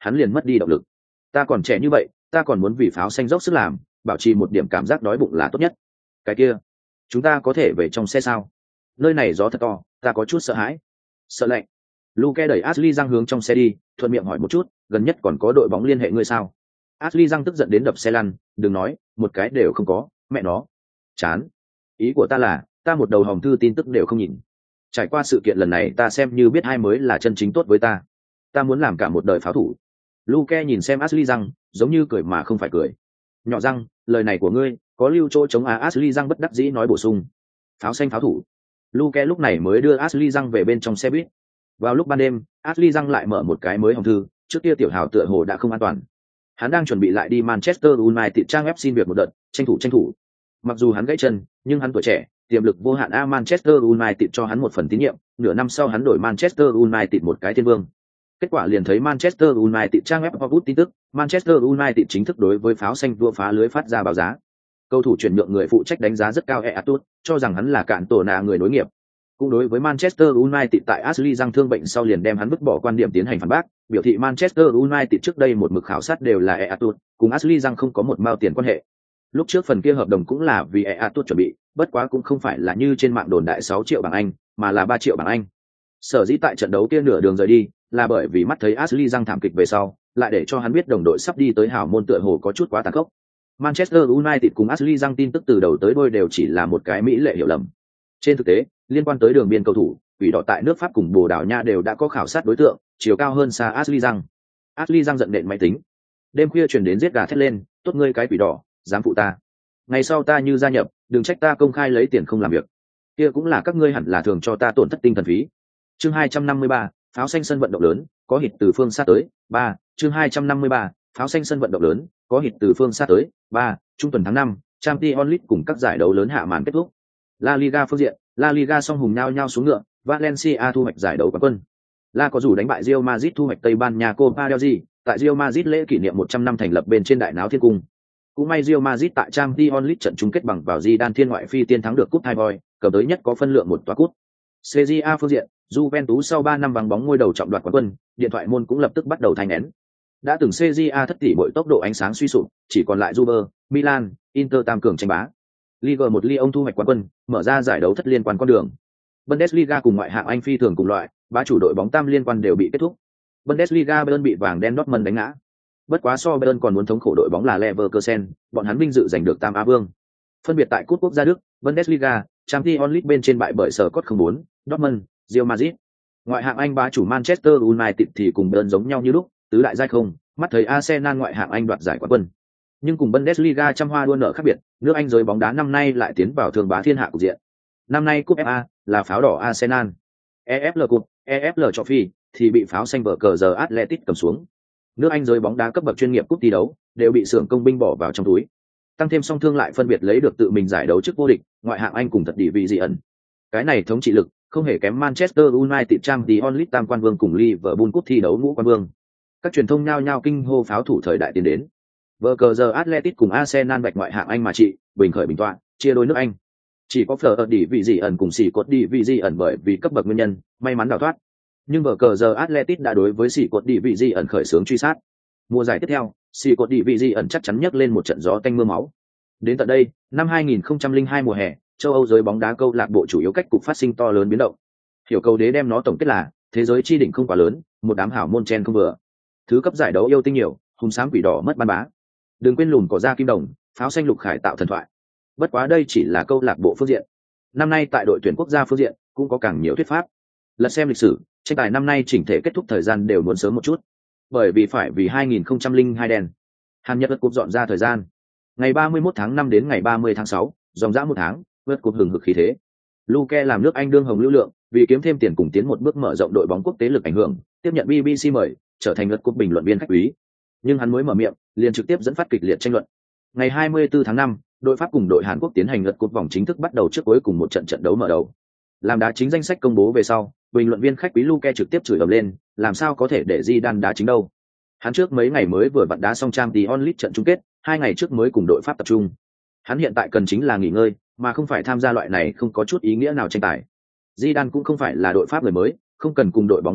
hắn liền mất đi động lực. Ta còn trẻ như vậy, ta còn muốn vì pháo xanh dốc sức làm, bảo trì một điểm cảm giác đói bụng là tốt nhất. Cái kia, chúng ta có thể về trong xe sao? Nơi này gió thật to, ta có chút sợ hãi. Sợ lạnh. Luke đẩy Ashley Giang hướng trong xe đi, thuận miệng hỏi một chút, gần nhất còn có đội bóng liên hệ ngươi sao? Ashley Giang tức giận đến đập xe lăn, đừng nói, một cái đều không có, mẹ nó. Chán. Ý của ta là, ta một đầu hòm thư tin tức đều không nhìn. Trải qua sự kiện lần này ta xem như biết ai mới là chân chính tốt với ta. Ta muốn làm cả một đời pháo thủ. Luke nhìn xem Ashley Giang, giống như cười mà không phải cười. Nhỏ răng, lời này của ngươi, có lưu chỗ chống à? Ashley Giang bất đắc dĩ nói bổ sung. Pháo xanh pháo thủ. Luke lúc này mới đưa Ashley Giang về bên trong xe buýt. Vào lúc ban đêm, Ashley Giang lại mở một cái mới hòm thư, trước kia tiểu hào tựa hồ đã không an toàn. Hắn đang chuẩn bị lại đi Manchester United trang web xin việc một đợt, tranh thủ. Mặc dù hắn gãy chân, nhưng hắn tuổi trẻ, tiềm lực vô hạn a. Manchester United cho hắn một phần tín nhiệm, nửa năm sau hắn đổi Manchester United một cái thiên vương. Kết quả liền thấy Manchester United trang web Hotwood tin tức, Manchester United chính thức đối với pháo xanh vua phá lưới phát ra báo giá. Cầu thủ chuyển nhượng người phụ trách đánh giá rất cao Eatut, cho rằng hắn là cản tổ nạ người nối nghiệp. Cũng đối với Manchester United tại Ashley Giang thương bệnh sau liền đem hắn vứt bỏ quan điểm tiến hành phản bác, biểu thị Manchester United trước đây một mực khảo sát đều là Eatut, cùng Ashley Giang không có một mao tiền quan hệ. Lúc trước phần kia hợp đồng cũng là vì Eatut chuẩn bị, bất quá cũng không phải là như trên mạng đồn đại 6 triệu bảng Anh, mà là 3 triệu bảng Anh. Sở dĩ tại trận đấu kia nửa đường rời đi, là bởi vì mắt thấy Ashley Giang thảm kịch về sau, lại để cho hắn biết đồng đội sắp đi tới hào môn tựa hồ có chút quá tàn khốc. Manchester United cùng Ashley Giang tin tức từ đầu tới đuôi đều chỉ là một cái mỹ lệ hiểu lầm. Trên thực tế, liên quan tới đường biên cầu thủ, quỷ đỏ tại nước Pháp cùng Bồ Đào Nha đều đã có khảo sát đối tượng, chiều cao hơn xa Ashley Giang. Ashley Giang giận nện máy tính. Đêm khuya truyền đến giết gà thét lên, tốt ngươi cái quỷ đỏ, dám phụ ta. Ngày sau ta như gia nhập, đừng trách ta công khai lấy tiền không làm việc. Kia cũng là các ngươi hẳn là thường cho ta tổn thất tinh thần phí. Chương 253, pháo xanh sân vận động lớn, có hịt từ phương xa tới. 3, chương 253, pháo xanh sân vận động lớn, có hịt từ phương xa tới. 3, trung tuần tháng 5, Champions League cùng các giải đấu lớn hạ màn kết thúc. La Liga phương diện, La Liga song hùng nhau xuống ngựa, Valencia thu hoạch giải đấu quán quân. La có dù đánh bại Real Madrid thu hoạch Tây Ban Nha Copa del Rey, tại Real Madrid lễ kỷ niệm 100 năm thành lập bên trên đại náo thiên cung. Cũng may Real Madrid tại Champions League trận chung kết bằng vào Zidane thiên ngoại phi tiên thắng được cúp Hai Boy, cầm tới nhất có phân lượng một tòa cúp. Serie A phương diện, Juventus sau 3 năm vắng bóng ngôi đầu trọng đoạt quán quân, điện thoại môn cũng lập tức bắt đầu thay nén. Đã từng Serie A thất tỷ bội tốc độ ánh sáng suy sụp, chỉ còn lại Juve, Milan, Inter tam cường tranh bá. Liga 1 Lyon thu hoạch quán quân, mở ra giải đấu thất liên quan con đường. Bundesliga cùng ngoại hạng Anh phi thường cùng loại, ba chủ đội bóng tam liên quan đều bị kết thúc. Bundesliga Bayern bị vàng đen Dortmund đánh ngã. Bất quá so Bayern còn muốn thống khổ đội bóng là Leverkusen, bọn hắn vinh dự giành được tam Á vương. Phân biệt tại cúp quốc gia Đức, Bundesliga, Champions League bên trên bại bởi sở cốt 04, Dortmund, Real Madrid. Ngoại hạng Anh bá chủ Manchester United thì cùng Bayern giống nhau như lúc, tứ đại giai không, mắt thấy Arsenal ngoại hạng Anh đoạt giải quán quân. Nhưng cùng Bundesliga trăm hoa đua nở khác biệt, nước Anh giới bóng đá năm nay lại tiến vào thường bá thiên hạ cục diện. Năm nay cúp FA là pháo đỏ Arsenal, EFL Cup, EFL Trophy thì bị pháo xanh vở cờ giờ Athletic cầm xuống. Nước Anh giới bóng đá cấp bậc chuyên nghiệp cúp thi đấu đều bị xưởng công binh bỏ vào trong túi. Tăng thêm song thương lại phân biệt lấy được tự mình giải đấu chức vô địch, ngoại hạng Anh cùng thật địa vị dị ẩn. Cái này thống trị lực không hề kém Manchester United Champions League tam quan vương cùng Liverpool cúp thi đấu ngũ quan vương. Các truyền thông nhao nhao kinh hô pháo thủ thời đại tiến đến. Vở cờ giờ Athletic cùng Arsenal bạch ngoại hạng Anh mà trị, bình khởi bình tọa, chia đôi nước Anh. Chỉ có Fleur đi vị dị ẩn cùng xỉ cột đi vị dị ẩn bởi vì cấp bậc nguyên nhân, may mắn đào thoát. Nhưng vở cờ giờ Athletic đã đối với xỉ cột đi vị dị ẩn khởi xướng truy sát. Mùa giải tiếp theo, xỉ cột đi vị dị ẩn chắc chắn nhấc lên một trận gió tanh mưa máu. Đến tận đây, năm 2002 mùa hè, châu Âu giới bóng đá câu lạc bộ chủ yếu cách cục phát sinh to lớn biến động. Hiểu câu đế đem nó tổng kết là, thế giới chi đỉnh không quá lớn, một đám hảo môn chen không vừa. Thứ cấp giải đấu yêu tinh nhiều, hùng xám quỷ đỏ mất ban bá. Đừng quên lùn cỏ da kim đồng, pháo xanh lục khải tạo thần thoại. Bất quá đây chỉ là câu lạc bộ phương diện. Năm nay tại đội tuyển quốc gia phương diện cũng có càng nhiều thuyết pháp. Lật xem lịch sử, tranh tài năm nay chỉnh thể kết thúc thời gian đều muốn sớm một chút, bởi vì phải vì 2002 đen. Hàn Nhật cúp dọn ra thời gian. Ngày 31 tháng 5 đến ngày 30 tháng 6, dòng dã một tháng, vượt cúp hừng hực khí thế. Luke làm nước Anh đương hồng lưu lượng, vì kiếm thêm tiền cùng tiến một bước mở rộng đội bóng quốc tế lực ảnh hưởng, tiếp nhận BBC mời, trở thành lượt cúp bình luận viên khách quý. Nhưng hắn mới mở miệng, liền trực tiếp dẫn phát kịch liệt tranh luận. Ngày 24 tháng 5, đội Pháp cùng đội Hàn Quốc tiến hành lượt cúp vòng chính thức bắt đầu trước cuối cùng một trận trận đấu mở đầu. Làm đá chính danh sách công bố về sau, bình luận viên khách quý Luke trực tiếp chửi ầm lên, làm sao có thể để Zidane đá chính đâu? Hắn trước mấy ngày mới vừa vặn đá xong Champions League trận chung kết, 2 ngày trước mới cùng đội Pháp tập trung. Hắn hiện tại cần chính là nghỉ ngơi, mà không phải tham gia loại này không có chút ý nghĩa nào tranh tài. Zidane cũng không phải là đội Pháp người mới, không cần cùng đội bóng thích nghi,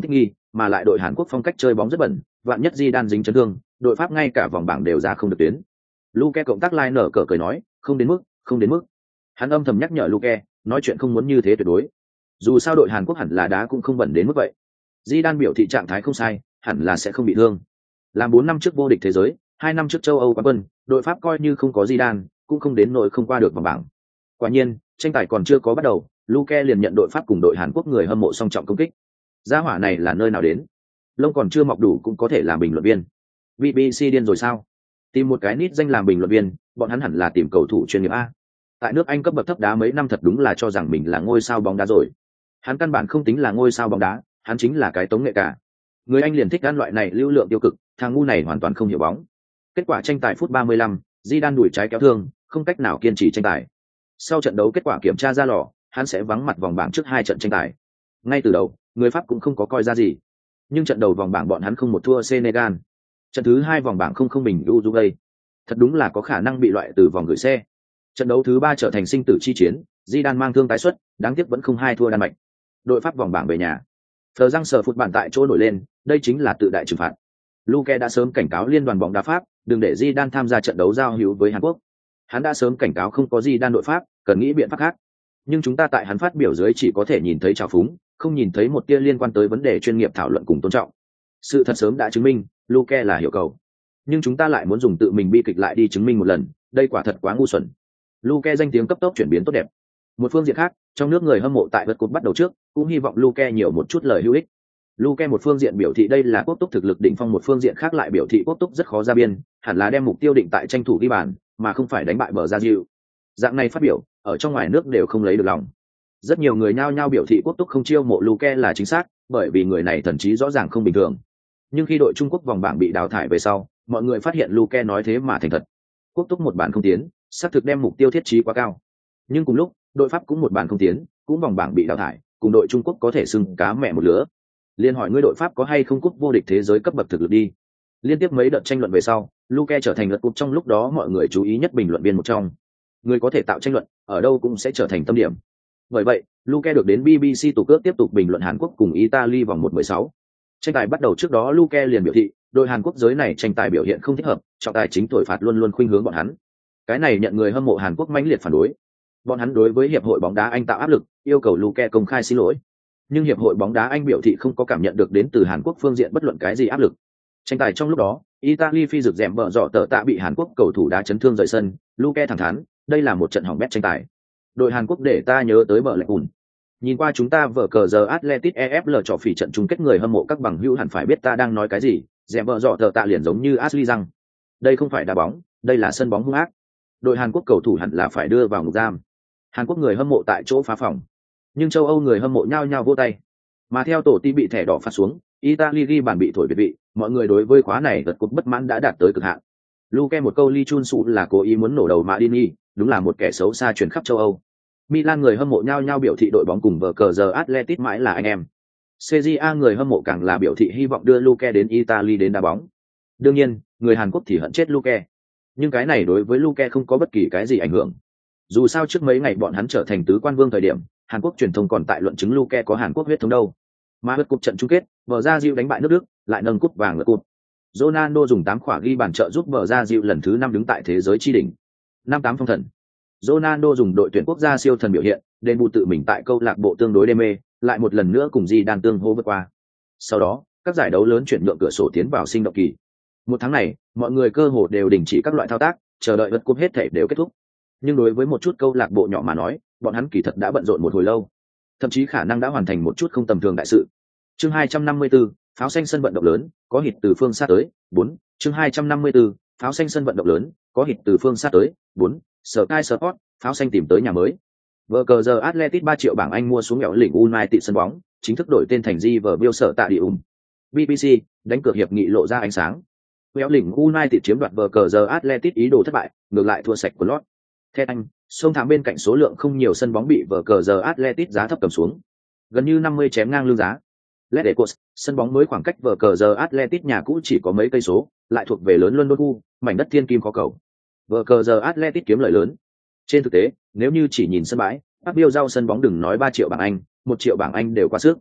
mà lại đội Hàn Quốc phong cách chơi bóng rất bẩn, vạn nhất Zidane dính chấn thương, đội Pháp ngay cả vòng bảng đều ra không được tuyến. Luke cộng tác line nở cờ cười nói, không đến mức, không đến mức. Hắn âm thầm nhắc nhở Luke, nói chuyện không muốn như thế tuyệt đối. Dù sao đội Hàn Quốc hẳn là đá cũng không bẩn đến mức vậy. Zidane biểu thị trạng thái không sai, hẳn là sẽ không bị thương. Làm 4 năm trước vô địch thế giới, 2 năm trước châu Âu quán quân, đội Pháp coi như không có Zidane, cũng không đến nỗi không qua được vòng bảng. Quả nhiên, tranh tài còn chưa có bắt đầu, Luke liền nhận đội Pháp cùng đội Hàn Quốc người hâm mộ song trọng công kích. Gia hỏa này là nơi nào đến? Lông còn chưa mọc đủ cũng có thể làm bình luận viên. BBC điên rồi sao? Tìm một cái nít danh làm bình luận viên, bọn hắn hẳn là tìm cầu thủ chuyên nghiệp a. Tại nước Anh cấp bậc thấp đá mấy năm thật đúng là cho rằng mình là ngôi sao bóng đá rồi. Hắn căn bản không tính là ngôi sao bóng đá, hắn chính là cái tống nghệ cả. Người Anh liền thích ăn loại này lưu lượng tiêu cực, thằng ngu này hoàn toàn không hiểu bóng. Kết quả tranh tài phút 35, Zidane đuổi trái kéo thương, không cách nào kiên trì tranh tài. Sau trận đấu kết quả kiểm tra ra lò, hắn sẽ vắng mặt vòng bảng trước 2 trận tranh tài. Ngay từ đầu, người Pháp cũng không có coi ra gì. Nhưng trận đầu vòng bảng bọn hắn không một thua Senegal. Trận thứ 2 vòng bảng không bình Uruguay. Thật đúng là có khả năng bị loại từ vòng gửi xe. Trận đấu thứ 3 trở thành sinh tử chi chiến, Zidane mang thương tái xuất, đáng tiếc vẫn không 2 thua Đan Mạch. Đội Pháp vòng bảng về nhà. Phờ răng sờ phút bản tại chỗ nổi lên, đây chính là tự đại trừng phạt. Luke đã sớm cảnh cáo liên đoàn bóng đá Pháp, đừng để Zidane tham gia trận đấu giao hữu với Hàn Quốc. Hắn đã sớm cảnh cáo không có Zidane đội Pháp, cần nghĩ biện pháp khác. Nhưng chúng ta tại hắn phát biểu dưới chỉ có thể nhìn thấy trào phúng, không nhìn thấy một tia liên quan tới vấn đề chuyên nghiệp thảo luận cùng tôn trọng. Sự thật sớm đã chứng minh, Luke là hiểu cầu. Nhưng chúng ta lại muốn dùng tự mình bi kịch lại đi chứng minh một lần, đây quả thật quá ngu xuẩn. Luke danh tiếng cấp tốc chuyển biến tốt đẹp. Một phương diện khác, trong nước người hâm mộ tại vật cột bắt đầu trước, cũng hy vọng Luke nhiều một chút lời hữu ích. Luke một phương diện biểu thị đây là quốc túc thực lực đỉnh phong, một phương diện khác lại biểu thị quốc túc rất khó ra biên, hẳn là đem mục tiêu định tại tranh thủ ghi bàn, mà không phải đánh bại bờ ra diệu. Dạng này phát biểu, ở trong ngoài nước đều không lấy được lòng. Rất nhiều người nhao nhao biểu thị quốc túc không chiêu mộ Luke là chính xác, bởi vì người này thần trí rõ ràng không bình thường. Nhưng khi đội Trung Quốc vòng bảng bị đào thải về sau, mọi người phát hiện Luke nói thế mà thành thật. Quốc túc một bàn không tiến, xác thực đem mục tiêu thiết trí quá cao. Nhưng cùng lúc, đội Pháp cũng một bàn không tiến, cũng vòng bảng bị đào thải, cùng đội Trung Quốc có thể xưng cá mẹ một lứa. Liên hỏi ngươi đội Pháp có hay không cúp vô địch thế giới cấp bậc thực lực đi. Liên tiếp mấy đợt tranh luận về sau, Luke trở thành lượt cúp trong lúc đó mọi người chú ý nhất bình luận viên một trong. Người có thể tạo tranh luận, ở đâu cũng sẽ trở thành tâm điểm. Bởi vậy, Luke được đến BBC tục ước tiếp tục bình luận Hàn Quốc cùng Italy vòng 1/16. Tranh tài bắt đầu trước đó Luke liền biểu thị, đội Hàn Quốc giới này tranh tài biểu hiện không thích hợp, trọng tài chính thổi phạt luôn luôn khuynh hướng bọn hắn. Cái này nhận người hâm mộ Hàn Quốc mãnh liệt phản đối. Bọn hắn đối với hiệp hội bóng đá Anh tạo áp lực, yêu cầu Luke công khai xin lỗi. Nhưng hiệp hội bóng đá Anh biểu thị không có cảm nhận được đến từ Hàn Quốc phương diện bất luận cái gì áp lực. Tranh tài trong lúc đó, Italy phi rực rèm bờ rọ tờ tạ bị Hàn Quốc cầu thủ đá chấn thương rời sân, Luke thẳng thắn, đây là một trận hỏng bét tranh tài. Đội Hàn Quốc để ta nhớ tới bờ lạch ùn. Nhìn qua chúng ta vở cờ giờ Atletico EFL trò phỉ trận chung kết, người hâm mộ các bằng hữu hẳn phải biết ta đang nói cái gì, rèm bờ rọ tờ tạ liền giống như Ashley rằng. Đây không phải đá bóng, đây là sân bóng hung ác. Đội Hàn Quốc cầu thủ hẳn là phải đưa vào ngục giam. Hàn Quốc người hâm mộ tại chỗ phá phòng. Nhưng châu Âu người hâm mộ nhao nhao vỗ tay. Mà theo tổ ti bị thẻ đỏ phạt xuống, Italy ghi bàn bị thổi biệt vị, mọi người đối với khóa này gật cục bất mãn đã đạt tới cực hạn. Luke một câu Lee Chun Sụ là cố ý muốn nổ đầu Maldini, đúng là một kẻ xấu xa truyền khắp châu Âu. Milan người hâm mộ nhao nhao biểu thị đội bóng cùng vở cờ giờ Atletico mãi là anh em. CJA người hâm mộ càng là biểu thị hy vọng đưa Luke đến Italy đến đá bóng. Đương nhiên, người Hàn Quốc thì hận chết Luke. Nhưng cái này đối với Luke không có bất kỳ cái gì ảnh hưởng. Dù sao trước mấy ngày bọn hắn trở thành tứ quan vương thời điểm, Hàn Quốc truyền thông còn tại luận chứng Luke có Hàn Quốc huyết thống đâu. Mà vượt cúp trận chung kết, bờ ra Diệu đánh bại nước Đức, lại nâng cúp vàng lượt cúp. Ronaldo dùng 8 quả ghi bàn trợ giúp bờ ra Diệu lần thứ 5 đứng tại thế giới chi đỉnh. 58 phong thần. Ronaldo dùng đội tuyển quốc gia siêu thần biểu hiện, đền bù tự mình tại câu lạc bộ tương đối đê mê, lại một lần nữa cùng Zidane tương hô vượt qua. Sau đó, các giải đấu lớn chuyển nhượng cửa sổ tiến vào sinh động kỳ. Một tháng này, mọi người cơ hồ đều đình chỉ các loại thao tác, chờ đợi vượt cúp hết thể đều kết thúc. Nhưng đối với một chút câu lạc bộ nhỏ mà nói, bọn hắn kỳ thật đã bận rộn một hồi lâu, thậm chí khả năng đã hoàn thành một chút không tầm thường đại sự. Chương 254, pháo xanh sân vận động lớn, có hịt từ phương xa tới. 4. Chương 254, pháo xanh sân vận động lớn, có hịt từ phương xa tới. 4. Sky Sport, pháo xanh tìm tới nhà mới. Vở cờ giờ Atletico 3 triệu bảng Anh mua xuống nghèo lĩnh United sân bóng, chính thức đổi tên thành Riverview sở tại địa BBC, đánh cược hiệp nghị lộ ra ánh sáng. Nghèo lĩnh United chiếm đoạt vở cờ giờ Atletico ý đồ thất bại, ngược lại thua sạch của lót. Theo anh, sông thảm bên cạnh số lượng không nhiều sân bóng bị vở cờ giờ Atletico giá thấp cầm xuống. Gần như 50 chém ngang lương giá. Ledecos, sân bóng mới khoảng cách vở cờ giờ Atletico nhà cũ chỉ có mấy cây số, lại thuộc về lớn London khu, mảnh đất thiên kim khó cầu. Vở cờ giờ Atletico kiếm lợi lớn. Trên thực tế, nếu như chỉ nhìn sân bãi, Park Bill giao sân bóng đừng nói 3 triệu bảng Anh, 1 triệu bảng Anh đều quá sức.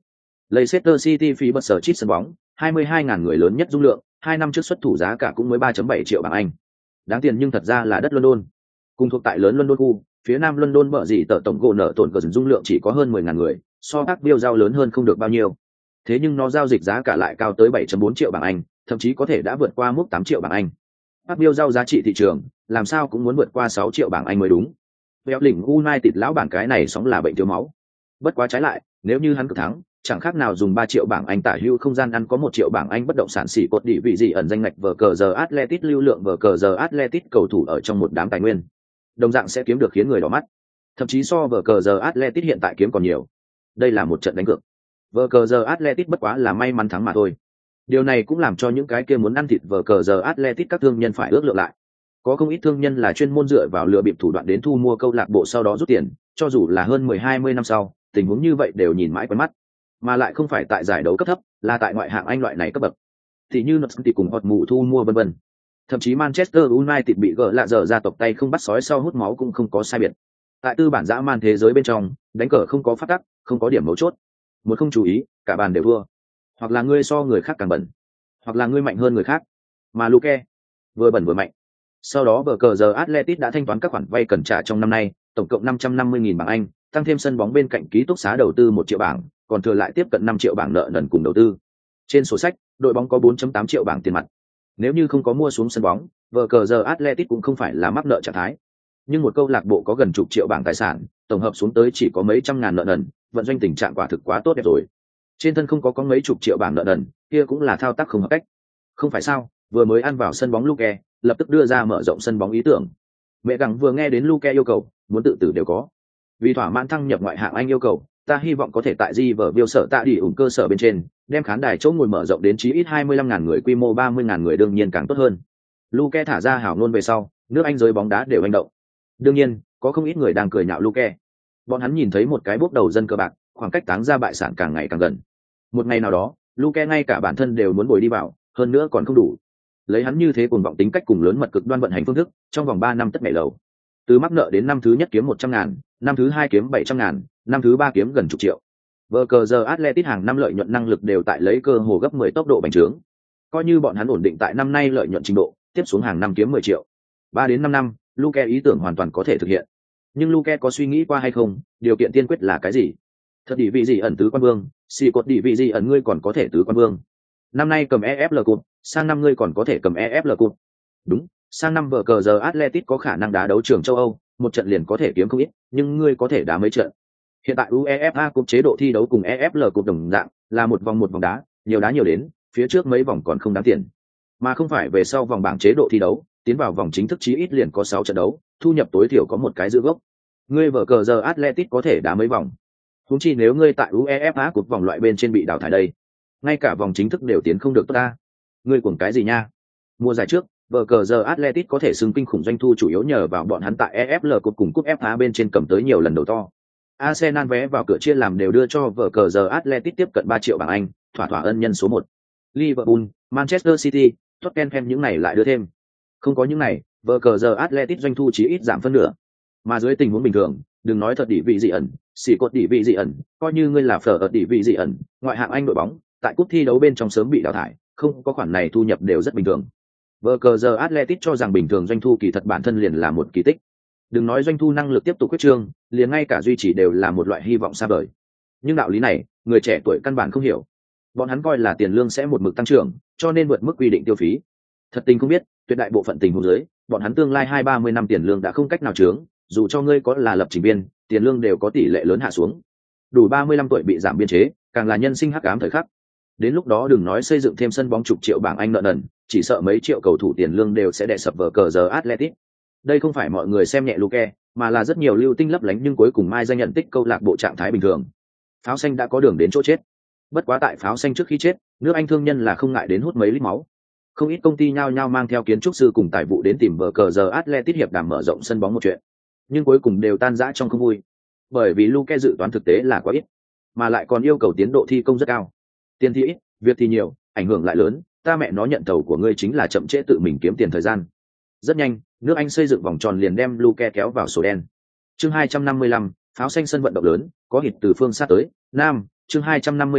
Leicester City phí bật sở chít sân bóng, 22.000 người lớn nhất dung lượng, 2 năm trước xuất thủ giá cả cũng mới 3.7 triệu bảng Anh. Đáng tiền nhưng thật ra là đất London. Cùng thuộc tại lớn London khu, phía nam London bợ gì tờ tổng gỗ nợ tổn cờ dung lượng chỉ có hơn 10.000 người, so các biêu giao lớn hơn không được bao nhiêu. Thế nhưng nó giao dịch giá cả lại cao tới 7.4 triệu bảng Anh, thậm chí có thể đã vượt qua mức 8 triệu bảng Anh. Các biêu giao giá trị thị trường, làm sao cũng muốn vượt qua 6 triệu bảng Anh mới đúng. Véo lỉnh United lão bản cái này sóng là bệnh thiếu máu. Bất quá trái lại, nếu như hắn cực thắng, chẳng khác nào dùng 3 triệu bảng Anh tả hữu không gian ăn có 1 triệu bảng Anh bất động sản xỉ cột địa vị gì ẩn danh ngạch vở cờ giờ Atletico lưu lượng vở cờ giờ Atletico cầu thủ ở trong một đám tài nguyên. Đồng dạng sẽ kiếm được khiến người đỏ mắt. Thậm chí so vở cờ giờ Atletico hiện tại kiếm còn nhiều. Đây là một trận đánh cược. Vở cờ giờ Atletico bất quá là may mắn thắng mà thôi. Điều này cũng làm cho những cái kia muốn ăn thịt vở cờ giờ Atletico các thương nhân phải ước lượng lại. Có không ít thương nhân là chuyên môn dựa vào lừa bịp thủ đoạn đến thu mua câu lạc bộ sau đó rút tiền, cho dù là hơn 10-20 năm sau, tình huống như vậy đều nhìn mãi quen mắt. Mà lại không phải tại giải đấu cấp thấp, là tại ngoại hạng Anh loại này cấp bậc. Thì như Nottingham cùng hột mù thu mua vân vân. Thậm chí Manchester United bị gỡ lạ dở ra tộc tay không bắt sói sau hút máu cũng không có sai biệt. Tại tư bản dã man thế giới bên trong, đánh cờ không có pháp tắc, không có điểm mấu chốt. Một không chú ý, cả bàn đều thua. Hoặc là ngươi so người khác càng bẩn, hoặc là ngươi mạnh hơn người khác. Mà Luke vừa bẩn vừa mạnh. Sau đó bờ cờ giờ Atletico đã thanh toán các khoản vay cần trả trong năm nay, tổng cộng 550.000 bảng Anh, tăng thêm sân bóng bên cạnh ký túc xá đầu tư 1 triệu bảng, còn thừa lại tiếp cận 5 triệu bảng nợ nần cùng đầu tư. Trên sổ sách, đội bóng có 4.8 triệu bảng tiền mặt. Nếu như không có mua xuống sân bóng, bờ cờ giờ Atletico cũng không phải là mắc nợ trạng thái. Nhưng một câu lạc bộ có gần chục triệu bảng tài sản, tổng hợp xuống tới chỉ có mấy trăm ngàn nợ nần, vận doanh tình trạng quả thực quá tốt đẹp rồi. Trên thân không có mấy chục triệu bảng nợ nần, kia cũng là thao tác không hợp cách. Không phải sao, vừa mới ăn vào sân bóng Luke, lập tức đưa ra mở rộng sân bóng ý tưởng. Mẹ gặng vừa nghe đến Luke yêu cầu, muốn tự tử đều có. Vì thỏa mãn thăng nhập ngoại hạng Anh yêu cầu, ta hy vọng có thể tại Riverview sở tạ đi ủng cơ sở bên trên, đem khán đài chỗ ngồi mở rộng đến chí ít 25.000 người, quy mô 30.000 người đương nhiên càng tốt hơn. Luke thả ra hảo ngôn về sau, nước Anh giới bóng đá đều hành động. Đương nhiên, có không ít người đang cười nhạo Luke. Bọn hắn nhìn thấy một cái bốc đầu dân cờ bạc, khoảng cách táng ra bại sản càng ngày càng gần. Một ngày nào đó, Luke ngay cả bản thân đều muốn bồi đi vào, hơn nữa còn không đủ. Lấy hắn như thế cuồng vọng tính cách cùng lớn mật cực đoan vận hành phương thức, trong vòng 3 năm tất nhảy lầu. Từ mắc nợ đến năm thứ nhất kiếm 100.000, năm thứ hai kiếm 700.000, năm thứ ba kiếm gần chục triệu. Vở cờ giờ Atletico hàng năm lợi nhuận năng lực đều tại lấy cơ hồ gấp 10 tốc độ bành trướng. Coi như bọn hắn ổn định tại năm nay lợi nhuận trình độ, tiếp xuống hàng năm kiếm 10 triệu. 3 đến 5 năm, Luke ý tưởng hoàn toàn có thể thực hiện. Nhưng Luke có suy nghĩ qua hay không, điều kiện tiên quyết là cái gì? Thật đỉ vị gì ẩn tứ quan vương, xì cột đỉ vị gì ẩn ngươi còn có thể tứ quan vương. Năm nay cầm EFL Cup, sang năm ngươi còn có thể cầm EFL Cup. Đúng, sang năm vở cờ giờ Atletico có khả năng đá đấu trường châu Âu, một trận liền có thể kiếm không ít, nhưng ngươi có thể đá mấy trận. Hiện tại UEFA Cup chế độ thi đấu cùng EFL Cup đồng dạng, là một vòng đá, nhiều đá nhiều đến, phía trước mấy vòng còn không đáng tiền. Mà không phải về sau vòng bảng chế độ thi đấu, tiến vào vòng chính thức chí ít liền có 6 trận đấu, thu nhập tối thiểu có một cái giữ gốc. Ngươi vở cờ giờ Atletico có thể đá mấy vòng. Huống chi nếu ngươi tại UEFA Cup vòng loại bên trên bị đào thải đây, ngay cả vòng chính thức đều tiến không được tốt ta. Ngươi cuồng cái gì nha? Mùa giải trước, vở cờ giờ Atletico có thể xưng kinh khủng doanh thu chủ yếu nhờ vào bọn hắn tại EFL Cup cùng cúp FA bên trên cầm tới nhiều lần đầu to. Arsenal vé vào cửa chia làm đều đưa cho vở cờ giờ Atletico tiếp cận 3 triệu bảng Anh, thỏa thỏa ân nhân số 1. Liverpool, Manchester City, Tottenham những này lại đưa thêm. Không có những này, vở cờ giờ Atletico doanh thu chỉ ít giảm phân nửa. Mà dưới tình huống bình thường, đừng nói thật đỉ vị dị ẩn, xỉ cột đỉ vị dị ẩn, coi như ngươi là phở ở đỉ vị dị ẩn, ngoại hạng Anh đội bóng, tại cúp thi đấu bên trong sớm bị đào thải, không có khoản này thu nhập đều rất bình thường. Vở cờ giờ Atletico cho rằng bình thường doanh thu kỳ thật bản thân liền là một kỳ tích. Đừng nói doanh thu năng lực tiếp tục quyết trương, liền ngay cả duy trì đều là một loại hy vọng xa vời. Nhưng đạo lý này, người trẻ tuổi căn bản không hiểu. Bọn hắn coi là tiền lương sẽ một mực tăng trưởng, cho nên vượt mức quy định tiêu phí. Thật tình không biết, tuyệt đại bộ phận tình huống dưới, bọn hắn tương lai 20-30 năm tiền lương đã không cách nào chướng, dù cho ngươi có là lập trình viên, tiền lương đều có tỷ lệ lớn hạ xuống. Đủ 35 tuổi bị giảm biên chế, càng là nhân sinh hắc ám thời khắc. Đến lúc đó đừng nói xây dựng thêm sân bóng chục triệu bảng Anh nợ nần, chỉ sợ mấy triệu cầu thủ tiền lương đều sẽ đè sập vở cờ giờ Atletico. Đây không phải mọi người xem nhẹ Luke, mà là rất nhiều lưu tinh lấp lánh nhưng cuối cùng mai danh nhận tích câu lạc bộ trạng thái bình thường. Pháo xanh đã có đường đến chỗ chết. Bất quá tại pháo xanh trước khi chết, nước Anh thương nhân là không ngại đến hút mấy lít máu. Không ít công ty nhao nhao mang theo kiến trúc sư cùng tài vụ đến tìm vở cờ giờ Atletico hiệp đàm mở rộng sân bóng một chuyện. Nhưng cuối cùng đều tan rã trong không vui. Bởi vì Luke dự toán thực tế là quá ít, mà lại còn yêu cầu tiến độ thi công rất cao. Tiền thì ít, việc thì nhiều, ảnh hưởng lại lớn, ta mẹ nó nhận tàu của ngươi chính là chậm trễ tự mình kiếm tiền thời gian. Rất nhanh, nước Anh xây dựng vòng tròn liền đem Luke kéo vào sổ đen. Chương 255, pháo xanh sân vận động lớn, có hịt từ phương xa tới, nam, chương 255,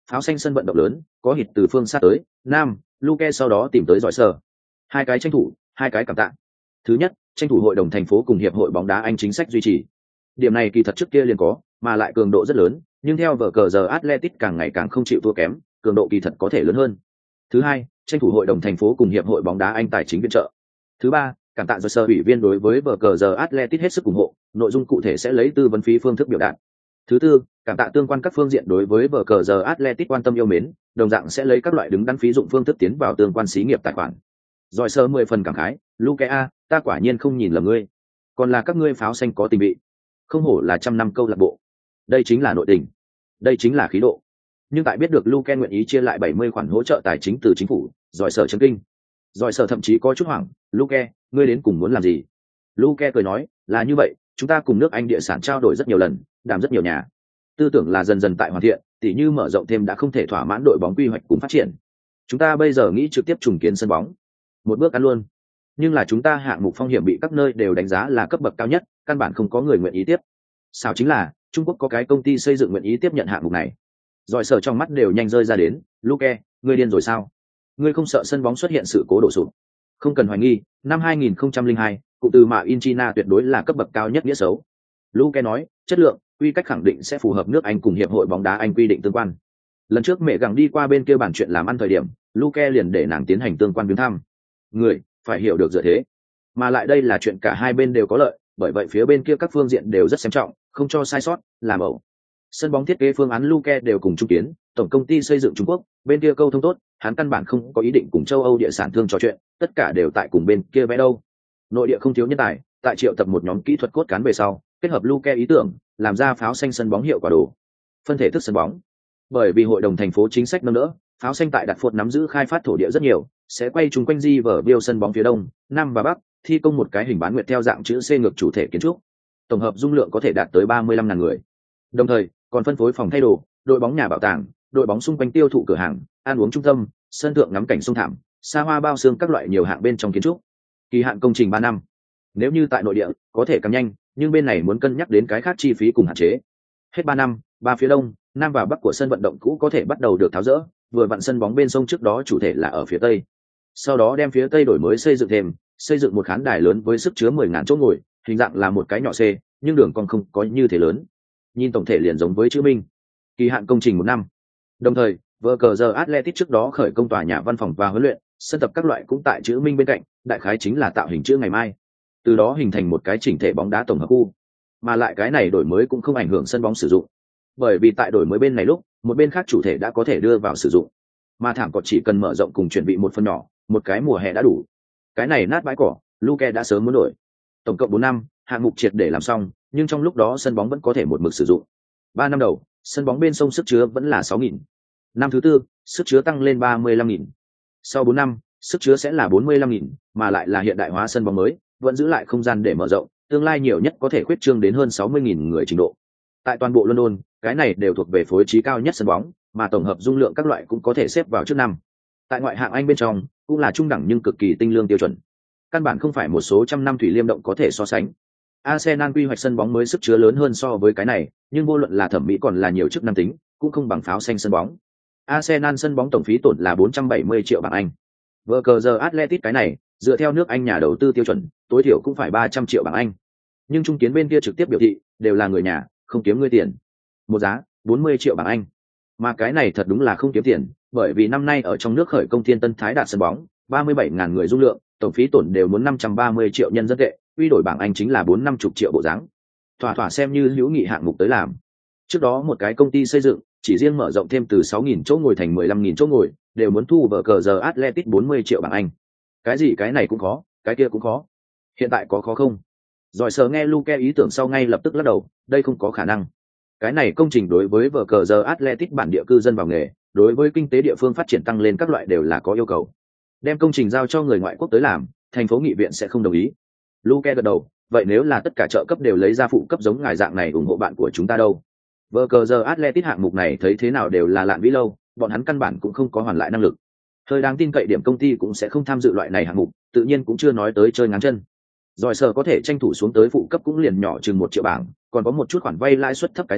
Pháo xanh sân vận động lớn, có hít từ phương xa tới, nam, Luke sau đó tìm tới giỏi sở. Hai cái tranh thủ, hai cái cảm tạ. Thứ nhất, tranh thủ hội đồng thành phố cùng hiệp hội bóng đá Anh chính sách duy trì. Điểm này kỳ thật trước kia liền có, mà lại cường độ rất lớn, nhưng theo vở cờ giờ Atletico càng ngày càng không chịu thua kém, cường độ kỳ thật có thể lớn hơn. Thứ hai, tranh thủ hội đồng thành phố cùng hiệp hội bóng đá Anh tài chính viện trợ. Thứ ba, cảm tạ sở ủy viên đối với vở cờ giờ Atletico hết sức ủng hộ, nội dung cụ thể sẽ lấy tư vấn phí phương thức biểu đạt. Thứ tư, cảm tạ tương quan các phương diện đối với vở cờ giờ Atletico quan tâm yêu mến, đồng dạng sẽ lấy các loại đứng đắn phí dụng phương thức tiến vào tương quan xí nghiệp tài khoản. Rồi sơ 10 phần cảm khái, Luke a, ta quả nhiên không nhìn lầm ngươi, còn là các ngươi pháo xanh có tình vị, không hổ là trăm năm câu lạc bộ. Đây chính là nội tình, đây chính là khí độ. Nhưng tại biết được Luke nguyện ý chia lại 70 khoản hỗ trợ tài chính từ chính phủ, rồi sở chấn kinh. Rồi sở thậm chí có chút hoảng, Luke, ngươi đến cùng muốn làm gì? Luke cười nói, là như vậy, chúng ta cùng nước Anh địa sản trao đổi rất nhiều lần, đàm rất nhiều nhà. Tư tưởng là dần dần tại hoàn thiện, tỉ như mở rộng thêm đã không thể thỏa mãn đội bóng quy hoạch cùng phát triển. Chúng ta bây giờ nghĩ trực tiếp trùng kiến sân bóng. Một bước ăn luôn. Nhưng là chúng ta hạng mục phong hiểm bị các nơi đều đánh giá là cấp bậc cao nhất, căn bản không có người nguyện ý tiếp. Sao chính là, Trung Quốc có cái công ty xây dựng nguyện ý tiếp nhận hạng mục này. Rồi sở trong mắt đều nhanh rơi ra đến, Luke, ngươi điên rồi sao? Ngươi không sợ sân bóng xuất hiện sự cố đổ sụp? Không cần hoài nghi, năm 2002, cụm từ mà Inchina tuyệt đối là cấp bậc cao nhất nghĩa xấu. Luke nói, chất lượng, quy cách khẳng định sẽ phù hợp nước Anh cùng hiệp hội bóng đá Anh quy định tương quan. Lần trước mẹ gặng đi qua bên kia bàn chuyện làm ăn thời điểm, Luke liền để nàng tiến hành tương quan viếng thăm. Người phải hiểu được dựa thế, mà lại đây là chuyện cả hai bên đều có lợi, bởi vậy phía bên kia các phương diện đều rất xem trọng, không cho sai sót, làm ẩu. Sân bóng thiết kế phương án Luke đều cùng trung kiến, tổng công ty xây dựng Trung Quốc, bên kia câu thông tốt, hắn căn bản không có ý định cùng châu Âu địa sản thương trò chuyện, tất cả đều tại cùng bên kia vẽ đâu. Nội địa không thiếu nhân tài, tại triệu tập một nhóm kỹ thuật cốt cán về sau, kết hợp Luke ý tưởng, làm ra pháo xanh sân bóng hiệu quả đồ. Phân thể thức sân bóng. Bởi vì hội đồng thành phố chính sách nâng đỡ, pháo xanh tại Đạt Phột nắm giữ khai phát thổ địa rất nhiều, sẽ quay chung quanh di vở biêu sân bóng phía đông, nam và bắc, thi công một cái hình bán nguyệt theo dạng chữ C ngược chủ thể kiến trúc. Tổng hợp dung lượng có thể đạt tới 35.000 người. Đồng thời, còn phân phối phòng thay đồ, đội bóng nhà bảo tàng, đội bóng xung quanh tiêu thụ cửa hàng, ăn uống trung tâm, sân thượng ngắm cảnh sông thảm, xa hoa bao xương các loại nhiều hạng bên trong kiến trúc. Kỳ hạn công trình 3 năm. Nếu như tại nội địa, có thể càng nhanh, nhưng bên này muốn cân nhắc đến cái khác chi phí cùng hạn chế. Hết 3 năm, ba phía đông, nam và bắc của sân vận động cũ có thể bắt đầu được tháo dỡ, vừa vặn sân bóng bên sông trước đó chủ thể là ở phía tây. Sau đó đem phía tây đổi mới xây dựng thêm, xây dựng một khán đài lớn với sức chứa 10.000 chỗ ngồi, hình dạng là một cái nhỏ C, nhưng đường còn không có như thế lớn. Nhìn tổng thể liền giống với chữ Minh. Kỳ hạn công trình 1 năm. Đồng thời, vở cờ giờ Athletic trước đó khởi công tòa nhà văn phòng và huấn luyện, sân tập các loại cũng tại chữ Minh bên cạnh, đại khái chính là tạo hình chữ ngày mai. Từ đó hình thành một cái chỉnh thể bóng đá tổng hợp khu. Mà lại cái này đổi mới cũng không ảnh hưởng sân bóng sử dụng. Bởi vì tại đổi mới bên này lúc, một bên khác chủ thể đã có thể đưa vào sử dụng. Mà thảm cỏ chỉ cần mở rộng cùng chuẩn bị một phần nhỏ, một cái mùa hè đã đủ. Cái này nát bãi cỏ, Luke đã sớm muốn đổi. Tổng cộng 4 năm, hạng mục triệt để làm xong, nhưng trong lúc đó sân bóng vẫn có thể một mực sử dụng. 3 năm đầu, sân bóng bên sông sức chứa vẫn là 6.000. Năm thứ tư, sức chứa tăng lên 35.000. Sau 4 năm, sức chứa sẽ là 45.000, mà lại là hiện đại hóa sân bóng mới, vẫn giữ lại không gian để mở rộng, tương lai nhiều nhất có thể khuyết trương đến hơn 60.000 người trình độ. Tại toàn bộ London, cái này đều thuộc về phối trí cao nhất sân bóng, mà tổng hợp dung lượng các loại cũng có thể xếp vào trước năm. Tại ngoại hạng Anh bên trong, cũng là trung đẳng nhưng cực kỳ tinh lương tiêu chuẩn. Căn bản không phải một số trăm năm thủy liêm động có thể so sánh. Arsenal quy hoạch sân bóng mới sức chứa lớn hơn so với cái này, nhưng vô luận là thẩm mỹ còn là nhiều chức năng tính, cũng không bằng pháo xanh sân bóng. Arsenal sân bóng tổng phí tổn là 470 triệu bảng Anh. Vở cờ giờ Athletic cái này, dựa theo nước Anh nhà đầu tư tiêu chuẩn, tối thiểu cũng phải 300 triệu bảng Anh. Nhưng trung kiến bên kia trực tiếp biểu thị, đều là người nhà, không kiếm ngươi tiền. Một giá, 40 triệu bảng Anh. Mà cái này thật đúng là không kiếm tiền, bởi vì năm nay ở trong nước khởi công Thiên Tân Thái Đạt sân bóng, 37.000 người dung lượng, tổng phí tổn đều muốn 530 triệu nhân dân tệ, quy đổi bảng Anh chính là 450 triệu bộ dáng. Thỏa thỏa xem như hữu nghị hạng mục tới làm. Trước đó một cái công ty xây dựng, chỉ riêng mở rộng thêm từ 6.000 chỗ ngồi thành 15.000 chỗ ngồi, đều muốn thu vở cờ giờ Athletic 40 triệu bảng Anh. Cái gì cái này cũng khó, cái kia cũng khó. Hiện tại có khó không? Rồi sờ nghe Luke ý tưởng sau ngay lập tức lắc đầu, đây không có khả năng. Cái này công trình đối với vở cờ giờ Athletic bản địa cư dân vào nghề, đối với kinh tế địa phương phát triển tăng lên các loại đều là có yêu cầu. Đem công trình giao cho người ngoại quốc tới làm, thành phố nghị viện sẽ không đồng ý. Luke gật đầu, vậy nếu là tất cả trợ cấp đều lấy ra phụ cấp giống ngài dạng này ủng hộ bạn của chúng ta đâu? Vở cờ giờ Athletic hạng mục này thấy thế nào đều là lạn vĩ lâu, bọn hắn căn bản cũng không có hoàn lại năng lực. Hơi đáng tin cậy điểm công ty cũng sẽ không tham dự loại này hạng mục, tự nhiên cũng chưa nói tới chơi ngáng chân. Rồi sở có thể tranh thủ xuống tới phụ cấp cũng liền nhỏ chừng 1 triệu bảng, còn có một chút khoản vay lãi suất thấp cái gì,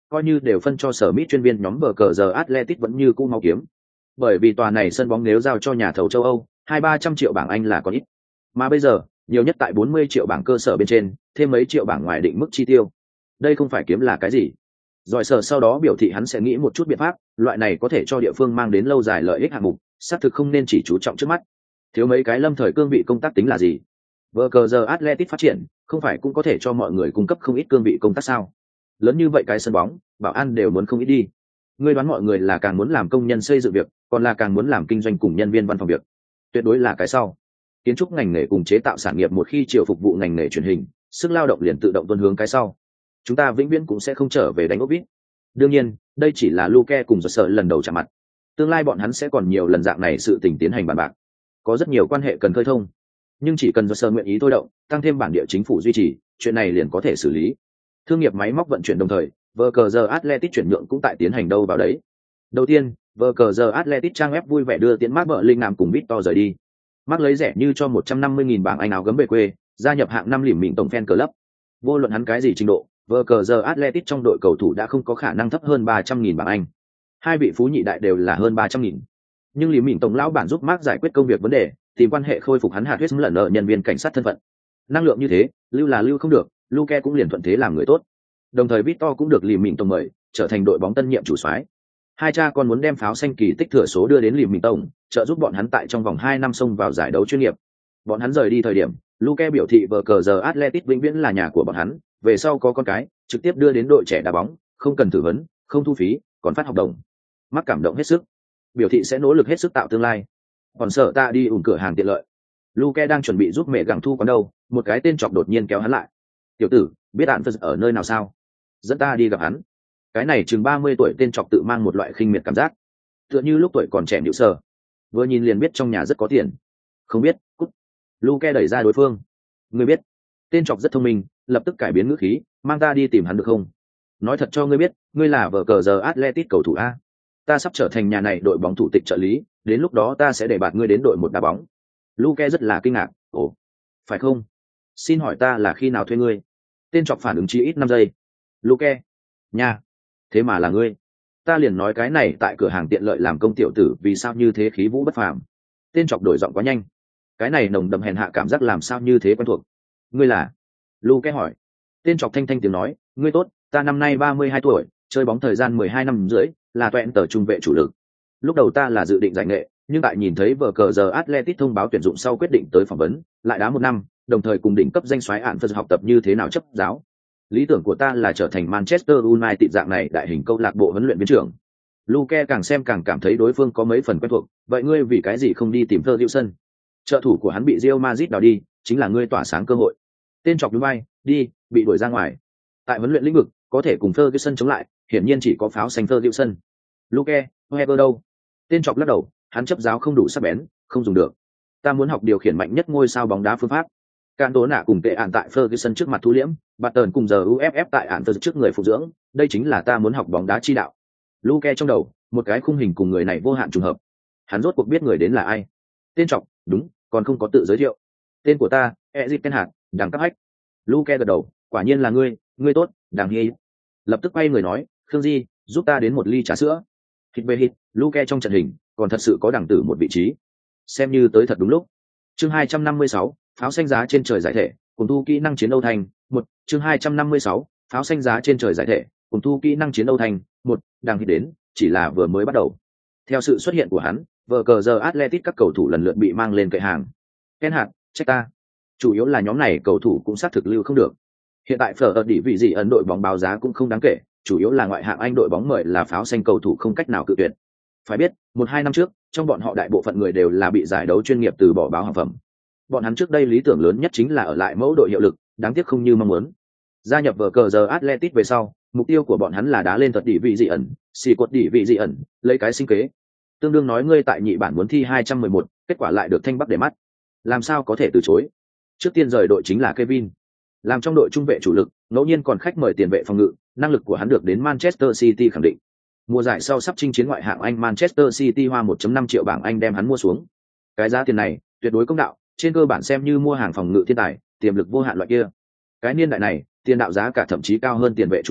coi như đều phân cho sở mít chuyên viên nhóm bờ cờ giờ Atletic vẫn như cũ mau kiếm. Bởi vì tòa này sân bóng nếu giao cho nhà thầu châu Âu, 200-300 triệu bảng Anh là còn ít. Mà bây giờ, nhiều nhất tại 40 triệu bảng cơ sở bên trên, thêm mấy triệu bảng ngoài định mức chi tiêu. Đây không phải kiếm là cái gì. Rồi sở sau đó biểu thị hắn sẽ nghĩ một chút biện pháp, loại này có thể cho địa phương mang đến lâu dài lợi ích hạng mục, xác thực không nên chỉ chú trọng trước mắt. Thiếu mấy cái lâm thời cương vị công tác tính là gì? Vở cờ giờ Athletic phát triển, không phải cũng có thể cho mọi người cung cấp không ít cương vị công tác sao? Lớn như vậy cái sân bóng, bảo an đều muốn không ít đi. Ngươi đoán mọi người là càng muốn làm công nhân xây dựng việc, còn là càng muốn làm kinh doanh cùng nhân viên văn phòng việc? Tuyệt đối là cái sau. Kiến trúc ngành nghề cùng chế tạo sản nghiệp một khi chiều phục vụ ngành nghề truyền hình, sức lao động liền tự động tuân hướng cái sau. Chúng ta vĩnh viễn cũng sẽ không trở về đánh ốc vít. Đương nhiên, đây chỉ là Luke cùng Giơ Sở lần đầu chạm mặt. Tương lai bọn hắn sẽ còn nhiều lần dạng này sự tình tiến hành bàn bạc. Có rất nhiều quan hệ cần khơi thông, nhưng chỉ cần Giơ Sở nguyện ý thôi động, tăng thêm bản địa chính phủ duy trì, chuyện này liền có thể xử lý. Thương nghiệp máy móc vận chuyển đồng thời, vở cờ giờ Athletic chuyển nhượng cũng tại tiến hành đâu vào đấy. Đầu tiên, vở cờ giờ Athletic trang web vui vẻ đưa tiễn Mark bợ linh nam cùng Victor rời đi. Mark lấy rẻ như cho 150.000 bảng Anh áo gấm về quê, gia nhập hạng 5 lỉm mịn tổng fan club. Vô luận hắn cái gì trình độ, vở cờ giờ Athletic trong đội cầu thủ đã không có khả năng thấp hơn 300.000 bảng Anh. Hai vị phú nhị đại đều là hơn 300.000. Nhưng lỉm mịn tổng lão bản giúp Mark giải quyết công việc vấn đề, tìm quan hệ khôi phục hắn hạt huyết lần ở nhân viên cảnh sát thân phận. Năng lượng như thế, lưu là lưu không được, Luke cũng liền thuận thế làm người tốt. Đồng thời Victor cũng được lỉm mịn tổng mời, trở thành đội bóng tân nhiệm chủ soái. Hai cha con muốn đem pháo xanh kỳ tích thừa số đưa đến lỉm mịn tổng, trợ giúp bọn hắn tại trong vòng 2 năm xông vào giải đấu chuyên nghiệp. Bọn hắn rời đi thời điểm, Luke biểu thị vở cờ giờ Athletic vĩnh viễn là nhà của bọn hắn, về sau có con cái, trực tiếp đưa đến đội trẻ đá bóng, không cần thử vấn, không thu phí, còn phát học đồng. Mắc cảm động hết sức, biểu thị sẽ nỗ lực hết sức tạo tương lai. Còn sợ ta đi ủng cửa hàng tiện lợi. Luke đang chuẩn bị giúp mẹ gặng thu quán đâu, một cái tên chọc đột nhiên kéo hắn lại. Tiểu tử, biết Ạn Phật ở nơi nào sao? Dẫn ta đi gặp hắn. Cái này chừng 30 tuổi tên chọc tự mang một loại khinh miệt cảm giác, tựa như lúc tuổi còn trẻ nhịu sờ. Vừa nhìn liền biết trong nhà rất có tiền. Không biết, cút. Luke đẩy ra đối phương. Ngươi biết. Tên chọc rất thông minh, lập tức cải biến ngữ khí, mang ta đi tìm hắn được không? Nói thật cho ngươi biết, ngươi là vở cờ giờ Athletic cầu thủ a. Ta sắp trở thành nhà này đội bóng thủ tịch trợ lý, đến lúc đó ta sẽ để bạt ngươi đến đội một đá bóng. Luke rất là kinh ngạc. Ồ, phải không? Xin hỏi ta là khi nào thuê ngươi? Tên chọc phản ứng chỉ ít 5 giây. Luke, nha, thế mà là ngươi. Ta liền nói cái này tại cửa hàng tiện lợi làm công tiểu tử vì sao như thế khí vũ bất phàm. Tên chọc đổi giọng quá nhanh. Cái này nồng đậm hèn hạ cảm giác làm sao như thế quen thuộc. Ngươi là? Luke hỏi. Tên chọc thanh thanh tiếng nói, ngươi tốt, ta năm nay 32 tuổi, chơi bóng thời gian 12 năm rưỡi, là toẹn tờ trung vệ chủ lực. Lúc đầu ta là dự định giải nghệ, nhưng tại nhìn thấy vở cờ giờ Athletic thông báo tuyển dụng sau quyết định tới phỏng vấn, lại đá 1 năm, đồng thời cùng đỉnh cấp danh soái Ạn Phật học tập như thế nào chấp giáo. Lý tưởng của ta là trở thành Manchester United dạng này đại hình câu lạc bộ huấn luyện viên trưởng. Luke càng xem càng cảm thấy đối phương có mấy phần quen thuộc, vậy ngươi vì cái gì không đi tìm Ferguson? Trợ thủ của hắn bị Real Madrid đào đi, chính là ngươi tỏa sáng cơ hội. Tên chọc núi bay, đi, bị đuổi ra ngoài. Tại huấn luyện lĩnh vực, có thể cùng Ferguson chống lại, hiển nhiên chỉ có pháo xanh Ferguson. Luke, Weber đâu? Tên chọc lắc đầu, hắn chấp giáo không đủ sắc bén, không dùng được. Ta muốn học điều khiển mạnh nhất ngôi sao bóng đá phương pháp. Can tố nạ cùng tệ ạn tại Ferguson trước mặt thu liễm, Barton cùng giờ UFF tại ạn Ferguson trước người phục dưỡng, đây chính là ta muốn học bóng đá chi đạo. Luke trong đầu, một cái khung hình cùng người này vô hạn trùng hợp. Hắn rốt cuộc biết người đến là ai. Tên chọc, đúng, còn không có tự giới thiệu. Tên của ta, Ezip Ten Hạt, đằng cấp hách. Luke gật đầu, quả nhiên là ngươi, ngươi tốt, đằng hi. Lập tức quay người nói, Khương Di, giúp ta đến một ly trà sữa. Hít về hít, Luke trong trận hình, còn thật sự có đằng tử một vị trí. Xem như tới thật đúng lúc. Chương 256, pháo xanh giá trên trời giải thể, cùng thu kỹ năng chiến đấu thành, một. Chương 256, pháo xanh giá trên trời giải thể, cùng thu kỹ năng chiến đấu thành, một. Đang hít đến, chỉ là vừa mới bắt đầu. Theo sự xuất hiện của hắn, vở cờ giờ Athletic các cầu thủ lần lượt bị mang lên kệ hàng. Ken hạt, trách ta. Chủ yếu là nhóm này cầu thủ cũng xác thực lưu không được. Hiện tại phở ở đỉ vị gì ấn đội bóng báo giá cũng không đáng kể, chủ yếu là ngoại hạng Anh đội bóng mời là pháo xanh cầu thủ không cách nào cự tuyệt. Phải biết, 1-2 năm trước, trong bọn họ đại bộ phận người đều là bị giải đấu chuyên nghiệp từ bỏ báo hàng phẩm. Bọn hắn trước đây lý tưởng lớn nhất chính là ở lại mẫu đội hiệu lực, đáng tiếc không như mong muốn. Gia nhập vở cờ giờ Athletic về sau, mục tiêu của bọn hắn là đá lên thuật đỉ vị dị ẩn, xì quật đỉ vị dị ẩn, lấy cái sinh kế. Tương đương nói ngươi tại nhị bản muốn thi 211, kết quả lại được Thanh Bắc để mắt. Làm sao có thể từ chối? Trước tiên rời đội chính là Kevin. Làm trong đội trung vệ chủ lực, ngẫu nhiên còn khách mời tiền vệ phòng ngự, năng lực của hắn được đến Manchester City khẳng định. Mùa giải sau sắp chinh chiến ngoại hạng Anh, Manchester City hoa 1.5 triệu bảng Anh đem hắn mua xuống. Cái giá tiền này, tuyệt đối công đạo, trên cơ bản xem như mua hàng phòng ngự thiên tài, tiềm lực vô hạn loại kia. Cái niên đại này, tiền đạo giá cả thậm chí cao hơn tiền vệ trung tâm,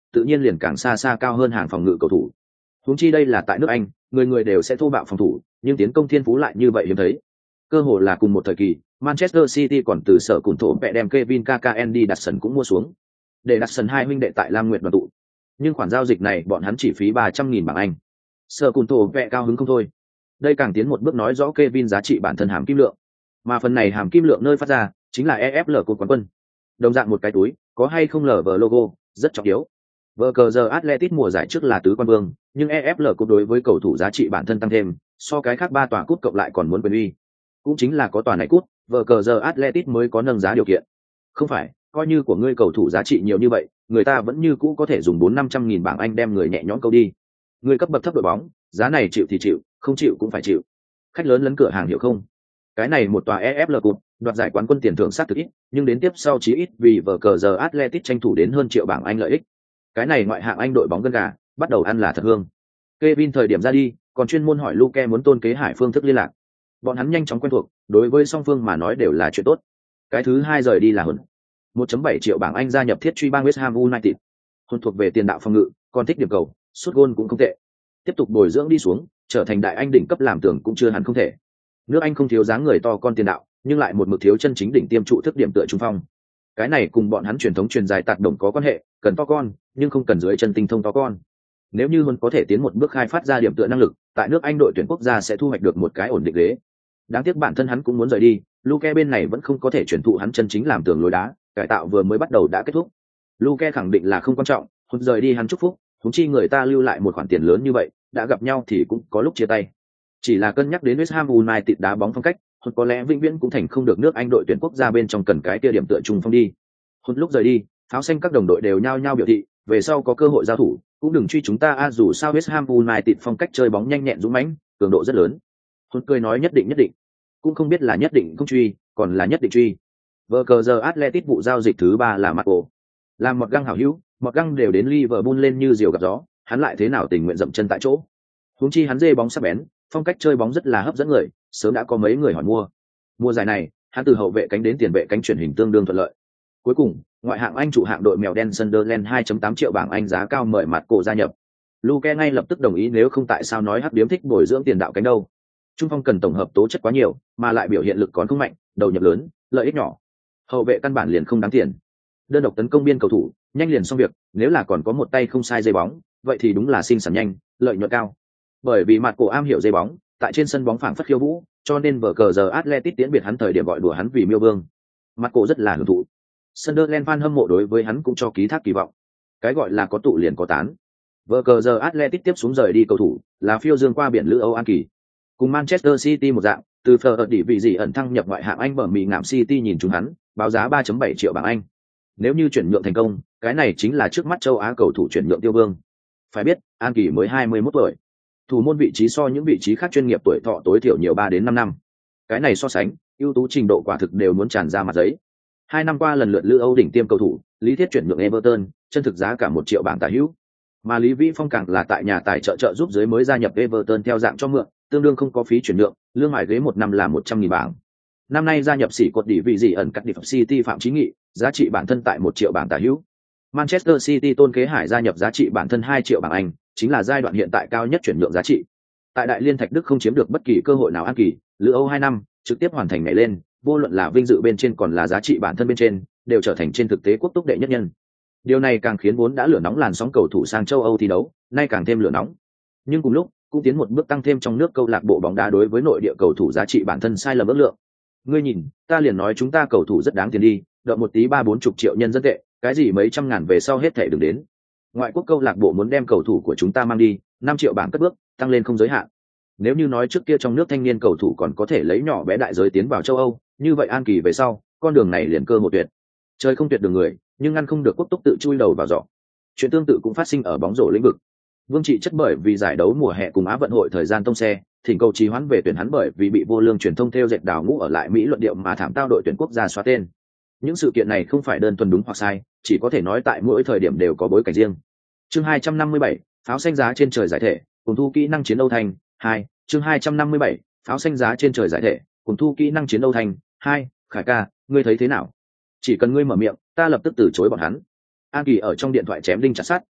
tự nhiên liền càng xa xa cao hơn hàng phòng ngự cầu thủ. Huống chi đây là tại nước Anh, người người đều sẽ thô bạo phòng thủ, nhưng tiến công thiên phú lại như vậy hiếm thấy. Cơ hội là cùng một thời kỳ, Manchester City còn từ sở cùn thổ vẽ đem Kevin KKND đặt sân cũng mua xuống, để đặt sân hai huynh đệ tại Lam Nguyệt đoàn tụ. Nhưng khoản giao dịch này bọn hắn chỉ phí 300.000 bảng Anh. Sở cùn thổ vẽ cao hứng không thôi. Đây càng tiến một bước nói rõ Kevin giá trị bản thân hàm kim lượng, mà phần này hàm kim lượng nơi phát ra chính là EFL của quán quân. Đồng dạng một cái túi, có hay không lở vở logo, rất trọng yếu. Vở cờ giờ Atletico mùa giải trước là tứ quan vương, nhưng EFL cúp đối với cầu thủ giá trị bản thân tăng thêm, so cái khác ba tòa cúp cộng lại còn muốn quyền uy. Cũng chính là có tòa này cúp, vở cờ giờ Atletico mới có nâng giá điều kiện. Không phải, coi như của ngươi cầu thủ giá trị nhiều như vậy, người ta vẫn như cũ có thể dùng 400-500.000 bảng Anh đem người nhẹ nhõm câu đi. Người cấp bậc thấp đội bóng, giá này chịu thì chịu, không chịu cũng phải chịu. Khách lớn lấn cửa hàng hiểu không? Cái này một tòa EFL Cup, đoạt giải quán quân tiền thưởng sát thực ít, nhưng đến tiếp sau chí ít vì vở cờ giờ Atletico tranh thủ đến hơn triệu bảng Anh lợi ích. Cái này ngoại hạng Anh đội bóng gân gà, bắt đầu ăn là thật hương. Kevin thời điểm ra đi, còn chuyên môn hỏi Luke muốn Tôn Kế Hải phương thức liên lạc. Bọn hắn nhanh chóng quen thuộc, đối với song phương mà nói đều là chuyện tốt. Cái thứ hai rời đi là Hunt. 1.7 triệu bảng Anh gia nhập thiết truy bang West Ham United. Hunt thuộc về tiền đạo phòng ngự, còn thích điểm cầu, sút gôn cũng không tệ. Tiếp tục bồi dưỡng đi xuống, trở thành đại anh đỉnh cấp làm tưởng cũng chưa hẳn không thể. Nước Anh không thiếu dáng người to con tiền đạo, nhưng lại một mực thiếu chân chính đỉnh tiêm trụ thức điểm tựa trung phong. Cái này cùng bọn hắn truyền thống truyền dài tạt đồng có quan hệ, cần to con, nhưng không cần dưới chân tinh thông to con. Nếu như Hunt có thể tiến một bước khai phát ra điểm tựa năng lực, tại nước Anh đội tuyển quốc gia sẽ thu hoạch được một cái ổn định ghế. Đáng tiếc bản thân hắn cũng muốn rời đi, Luke bên này vẫn không có thể chuyển thụ hắn chân chính làm tường lối đá, cải tạo vừa mới bắt đầu đã kết thúc. Luke khẳng định là không quan trọng, Hunt rời đi hắn chúc phúc, huống chi người ta lưu lại một khoản tiền lớn như vậy, đã gặp nhau thì cũng có lúc chia tay. Chỉ là cân nhắc đến West Ham United đá bóng phong cách, Hunt có lẽ vĩnh viễn cũng thành không được nước Anh đội tuyển quốc gia bên trong cần cái kia điểm tựa trung phong đi. Hunt lúc rời đi, pháo xanh các đồng đội đều nhao nhao biểu thị, về sau có cơ hội giao thủ, cũng đừng truy chúng ta dù sao West Ham United phong cách chơi bóng nhanh nhẹn dũng mãnh, cường độ rất lớn. Hunt cười nói nhất định, cũng không biết là nhất định không truy, còn là nhất định truy. Vở cờ giờ Atletico vụ giao dịch thứ 3 là Marco. Làm một găng hảo hữu, một găng đều đến Liverpool lên như diều gặp gió, hắn lại thế nào tình nguyện dậm chân tại chỗ. Huống chi hắn dê bóng sắc bén, phong cách chơi bóng rất là hấp dẫn người, sớm đã có mấy người hỏi mua. Mùa giải này, hắn từ hậu vệ cánh đến tiền vệ cánh chuyển hình tương đương thuận lợi. Cuối cùng, ngoại hạng Anh trụ hạng đội mèo đen Sunderland 2.8 triệu bảng Anh giá cao mời Marco gia nhập. Luke ngay lập tức đồng ý, nếu không tại sao nói hắc điếm thích bồi dưỡng tiền đạo cánh đâu. Trung phong cần tổng hợp tố chất quá nhiều, mà lại biểu hiện lực còn không mạnh, đầu nhập lớn, lợi ích nhỏ. Hậu vệ căn bản liền không đáng tiền. Đơn độc tấn công biên cầu thủ, nhanh liền xong việc, nếu là còn có một tay không sai dây bóng, vậy thì đúng là sinh sản nhanh, lợi nhuận cao. Bởi vì mặt cổ am hiểu dây bóng, tại trên sân bóng phảng phất khiêu vũ, cho nên vở cờ giờ Atletico tiễn biệt hắn thời điểm gọi đùa hắn vì miêu vương. Mặt cổ rất là hưởng thụ. Sunderland fan hâm mộ đối với hắn cũng cho ký thác kỳ vọng. Cái gọi là có tụ liền có tán. Vở cờ giờ Atletico tiếp xuống rời đi cầu thủ, là phiêu dương qua biển lữ Âu An Kỳ. Cùng Manchester City một dạng, từ phở ở đỉ vị gì ẩn thăng nhập ngoại hạng Anh bờ mì ngạm City nhìn chúng hắn, báo giá 3.7 triệu bảng Anh. Nếu như chuyển nhượng thành công, cái này chính là trước mắt châu Á cầu thủ chuyển nhượng tiêu vương. Phải biết, An Kỳ mới 21 tuổi. Thủ môn vị trí so những vị trí khác chuyên nghiệp tuổi thọ tối thiểu nhiều 3 đến 5 năm. Cái này so sánh, ưu tú trình độ quả thực đều muốn tràn ra mặt giấy. 2 năm qua lần lượt lữ Âu đỉnh tiêm cầu thủ, lý thiết chuyển nhượng Everton, chân thực giá cả 1 triệu bảng tả hữu. Mà Lý Vĩ Phong càng là tại nhà tài trợ giúp dưới mới gia nhập Everton theo dạng cho mượn, tương đương không có phí chuyển nhượng, lương mải ghế 1 năm là 100.000 bảng. Năm nay gia nhập sĩ cột đỉ vị gì ẩn cắt đi City Phạm Chí Nghị, giá trị bản thân tại 1 triệu bảng tả hữu. Manchester City Tôn Kế Hải gia nhập giá trị bản thân 2 triệu bảng Anh, chính là giai đoạn hiện tại cao nhất chuyển nhượng giá trị. Tại Đại Liên Thạch Đức không chiếm được bất kỳ cơ hội nào An Kỳ, lữ Âu 2 năm, trực tiếp hoàn thành nhảy lên, vô luận là vinh dự bên trên còn là giá trị bản thân bên trên, đều trở thành trên thực tế quốc túc đệ nhất nhân. Điều này càng khiến vốn đã lửa nóng làn sóng cầu thủ sang châu Âu thi đấu, nay càng thêm lửa nóng. Nhưng cùng lúc, cũng tiến một bước tăng thêm trong nước câu lạc bộ bóng đá đối với nội địa cầu thủ giá trị bản thân sai lầm ước lượng. Ngươi nhìn, ta liền nói chúng ta cầu thủ rất đáng tiền đi, đợi một tí 30-40 triệu nhân dân tệ, cái gì mấy trăm ngàn về sau hết thảy đừng đến. Ngoại quốc câu lạc bộ muốn đem cầu thủ của chúng ta mang đi, 5 triệu bảng cất bước, tăng lên không giới hạn. Nếu như nói trước kia trong nước thanh niên cầu thủ còn có thể lấy nhỏ bé đại giới tiến vào châu Âu, như vậy An Kỳ về sau, con đường này liền cơ một tuyệt. Chơi không tuyệt đường người, nhưng ngăn không được quốc túc tự chui đầu vào giỏ. Chuyện tương tự cũng phát sinh ở bóng rổ lĩnh vực. Vương Trị Chất bởi vì giải đấu mùa hè cùng Á vận hội thời gian tông xe, thỉnh cầu trì hoãn về tuyển hắn bởi vì bị vô lương truyền thông theo dệt đào ngũ ở lại Mỹ luận điệu mà thảm tao đội tuyển quốc gia xóa tên. Những sự kiện này không phải đơn thuần đúng hoặc sai, chỉ có thể nói tại mỗi thời điểm đều có bối cảnh riêng. Chương 257, pháo xanh giá trên trời giải thể, cùng thu kỹ năng chiến Âu Thanh 2. Chương 257, pháo xanh giá trên trời giải thể, cùng thu kỹ năng chiến Âu Thanh 2. Khải ca, ngươi thấy thế nào? Chỉ cần ngươi mở miệng, ta lập tức từ chối bọn hắn. An Kỳ ở trong điện thoại chém đinh chặt sắt,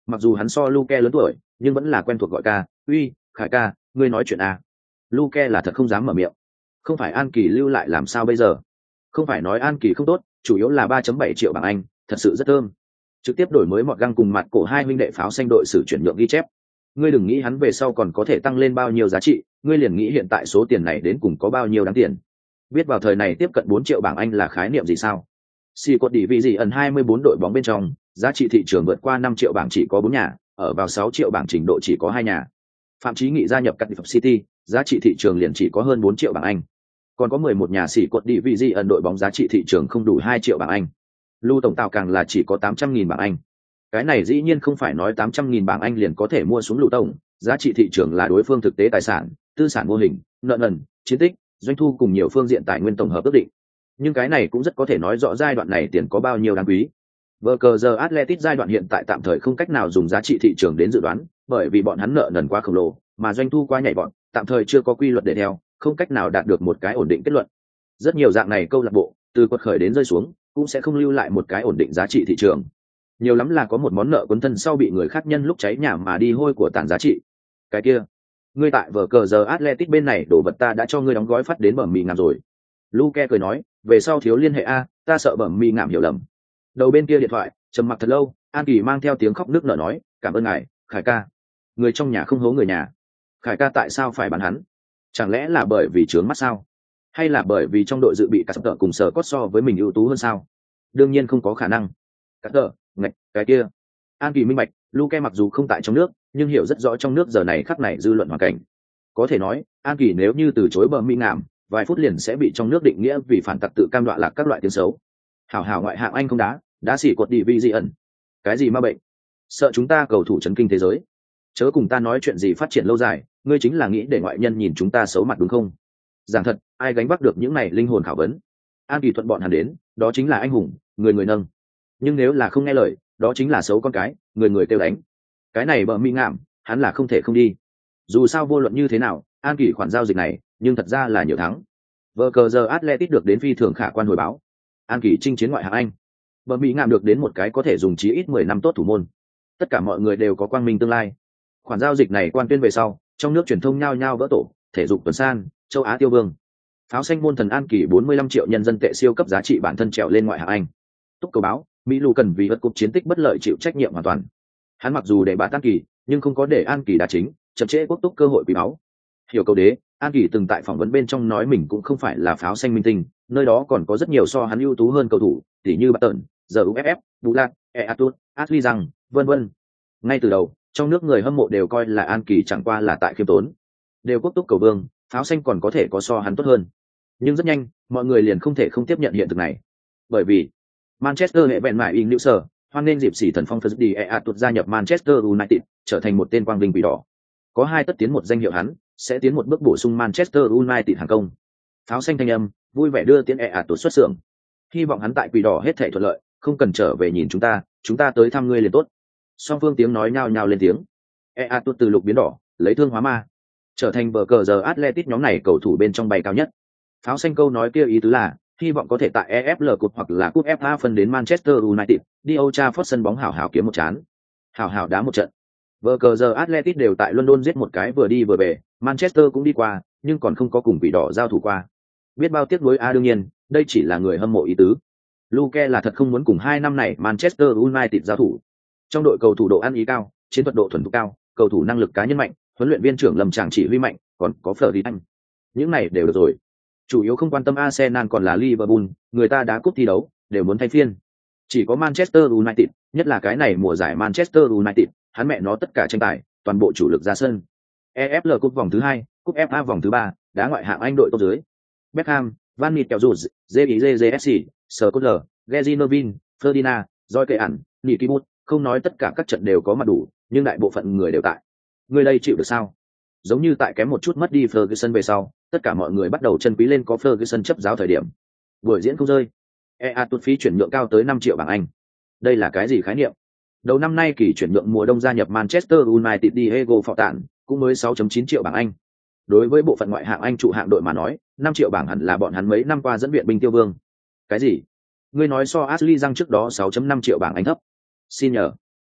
Mặc dù hắn so Luke lớn tuổi, nhưng vẫn là quen thuộc gọi ca, "Uy, Khải ca, ngươi nói chuyện à?" Luke là thật không dám mở miệng. Không phải An Kỳ lưu lại làm sao bây giờ? Không phải nói An Kỳ không tốt, chủ yếu là 3.7 triệu bảng Anh, thật sự rất thơm. Trực tiếp đổi mới mọt găng cùng mặt cổ hai huynh đệ pháo xanh đội sử chuyển nhượng ghi chép. Ngươi đừng nghĩ hắn về sau còn có thể tăng lên bao nhiêu giá trị, ngươi liền nghĩ hiện tại số tiền này đến cùng có bao nhiêu đáng tiền. Biết vào thời này tiếp cận 4 triệu bảng Anh là khái niệm gì sao? Xì cột đỉ vị gì ẩn 24 đội bóng bên trong, giá trị thị trường vượt qua 5 triệu bảng chỉ có 4 nhà, ở vào 6 triệu bảng trình độ chỉ có 2 nhà. Phạm Chí Nghị gia nhập Cardiff City, giá trị thị trường liền chỉ có hơn 4 triệu bảng Anh. Còn có 11 nhà xỉ cột đỉ vị gì ẩn đội bóng giá trị thị trường không đủ 2 triệu bảng Anh. Lưu tổng tạo càng là chỉ có 800.000 bảng Anh. Cái này dĩ nhiên không phải nói 800.000 bảng Anh liền có thể mua xuống Lưu tổng, giá trị thị trường là đối phương thực tế tài sản, tư sản mô hình, nợ nần, chiến tích, doanh thu cùng nhiều phương diện tài nguyên tổng hợp ước định. Nhưng cái này cũng rất có thể nói rõ giai đoạn này tiền có bao nhiêu đáng quý. Vở cờ giờ Atletico giai đoạn hiện tại tạm thời không cách nào dùng giá trị thị trường đến dự đoán, bởi vì bọn hắn nợ nần quá khổng lồ, mà doanh thu quá nhảy vọt, tạm thời chưa có quy luật để theo, không cách nào đạt được một cái ổn định kết luận. Rất nhiều dạng này câu lạc bộ, từ quật khởi đến rơi xuống, cũng sẽ không lưu lại một cái ổn định giá trị thị trường. Nhiều lắm là có một món nợ cuốn thân sau bị người khác nhân lúc cháy nhà mà đi hôi của tản giá trị. Cái kia, ngươi tại vở cờ giờ Atletico bên này đổ vật ta đã cho ngươi đóng gói phát đến bẩm mì ngàm rồi. Luke cười nói, về sau thiếu liên hệ a, ta sợ bẩm mì ngàm hiểu lầm. Đầu bên kia điện thoại, trầm mặc thật lâu, An Kỳ mang theo tiếng khóc nước nở nói, cảm ơn ngài, Khải ca. Người trong nhà không hố người nhà. Khải ca tại sao phải bán hắn? Chẳng lẽ là bởi vì trướng mắt sao? Hay là bởi vì trong đội dự bị cả sập tợ cùng sở cốt so với mình ưu tú hơn sao? Đương nhiên không có khả năng. Cả tợ, ngạch, cái kia. An Kỳ minh bạch, Luke mặc dù không tại trong nước, nhưng hiểu rất rõ trong nước giờ này khắc này dư luận hoàn cảnh. Có thể nói, An Kỳ nếu như từ chối bờ mỹ ngảm, vài phút liền sẽ bị trong nước định nghĩa vì phản tặc tự cam đoạ lạc các loại tiếng xấu. Hảo hảo ngoại hạng Anh không đã xỉ cột đi vi di ẩn. Cái gì ma bệnh? Sợ chúng ta cầu thủ chấn kinh thế giới. Chớ cùng ta nói chuyện gì phát triển lâu dài, ngươi chính là nghĩ để ngoại nhân nhìn chúng ta xấu mặt đúng không? Giảng thật, ai gánh vác được những này linh hồn khảo vấn? An Kỳ thuận bọn hắn đến, đó chính là anh hùng, người người nâng. Nhưng nếu là không nghe lời, đó chính là xấu con cái, người người kêu đánh. Cái này bờ mỹ ngảm, hắn là không thể không đi. Dù sao vô luận như thế nào, An Kỳ khoản giao dịch này, nhưng thật ra là nhiều thắng. Vở cờ giờ Atletico được đến phi thường khả quan hồi báo. An Kỳ chinh chiến ngoại hạng Anh. Bờ mỹ ngảm được đến một cái có thể dùng chí ít 10 năm tốt thủ môn. Tất cả mọi người đều có quang minh tương lai. Khoản giao dịch này quan tuyên về sau, trong nước truyền thông nhao nhao vỡ tổ, thể dục tuần san, châu Á tiêu vương. Pháo xanh môn thần An Kỳ 45 triệu nhân dân tệ siêu cấp giá trị bản thân trèo lên ngoại hạng Anh. Túc cầu báo, Mỹ Lù cần vì vật cục chiến tích bất lợi chịu trách nhiệm hoàn toàn. Hắn mặc dù để bà An Kỳ, nhưng không có để An Kỳ đá chính, chậm trễ quốc túc cơ hội quý báu. Hiểu câu đế, An Kỳ từng tại phỏng vấn bên trong nói mình cũng không phải là pháo xanh minh tinh, nơi đó còn có rất nhiều so hắn ưu tú hơn cầu thủ, tỉ như Barton, giờ UFF, Bù Lạc, Eatut, Ashley rằng, vân vân. Ngay từ đầu, trong nước người hâm mộ đều coi là An Kỳ chẳng qua là tại khiêm tốn, đều quốc túc cầu vương, pháo xanh còn có thể có so hắn tốt hơn. Nhưng rất nhanh, mọi người liền không thể không tiếp nhận hiện thực này, bởi vì Manchester hệ bèn mại in nữ sở, hoan nên dịp xỉ thần phong Thursday Eatut gia nhập Manchester United, trở thành một tên quang vinh quỷ đỏ. Có hai tất tiến một danh hiệu hắn, sẽ tiến một bước bổ sung Manchester United hàng công. Pháo xanh thanh âm, vui vẻ đưa tiến Eatut xuất xưởng. Hy vọng hắn tại quỷ đỏ hết thảy thuận lợi, không cần trở về nhìn chúng ta tới thăm ngươi liền tốt. Song phương tiếng nói nhao nhao lên tiếng. Eatut từ lục biến đỏ, lấy thương hóa ma, trở thành bờ cờ giờ Atletico nhóm này cầu thủ bên trong bay cao nhất. Pháo xanh câu nói kia ý tứ là hy vọng có thể tại EFL Cup hoặc là Cup FA phân đến Manchester United, đi Old Trafford sân bóng hảo hảo kiếm một chán, hảo hảo đá một trận. Bờ cờ giờ Atletico đều tại London giết một cái vừa đi vừa về, Manchester cũng đi qua, nhưng còn không có cùng quỷ đỏ giao thủ qua. Biết bao tiếc nuối đương nhiên, đây chỉ là người hâm mộ ý tứ. Luke là thật không muốn cùng 2 năm này Manchester United giao thủ. Trong đội cầu thủ độ ăn ý cao, chiến thuật độ thuần thục cao, cầu thủ năng lực cá nhân mạnh, huấn luyện viên trưởng Lâm Tràng chỉ huy mạnh, còn có Ferdinand. Những này đều được rồi. Chủ yếu không quan tâm Arsenal còn là Liverpool, người ta đá cúp thi đấu, đều muốn thay phiên. Chỉ có Manchester United, nhất là cái này mùa giải Manchester United, hắn mẹ nó tất cả tranh tài, toàn bộ chủ lực ra sân. EFL Cup vòng thứ 2, Cup FA vòng thứ 3, đá ngoại hạng Anh đội top dưới. Beckham, Van Nistelrooy, JIJJSC, Skrtel, Gezi Novin, Ferdinand, Roy Keane, Nicky Butt, không nói tất cả các trận đều có mặt đủ, nhưng đại bộ phận người đều tại. Người đây chịu được sao? Giống như tại kém một chút mất đi Ferguson về sau, tất cả mọi người bắt đầu chân quý lên có Ferguson chấp giáo thời điểm. Buổi diễn không rơi. Eatut phí chuyển nhượng cao tới 5 triệu bảng Anh. Đây là cái gì khái niệm? Đầu năm nay kỳ chuyển nhượng mùa đông gia nhập Manchester United Diego Forlan cũng mới 6.9 triệu bảng Anh. Đối với bộ phận ngoại hạng Anh trụ hạng đội mà nói, 5 triệu bảng hẳn là bọn hắn mấy năm qua dẫn viện binh tiêu vương. Cái gì? Ngươi nói so Ashley Young trước đó 6.5 triệu bảng Anh thấp? Xin nhờ.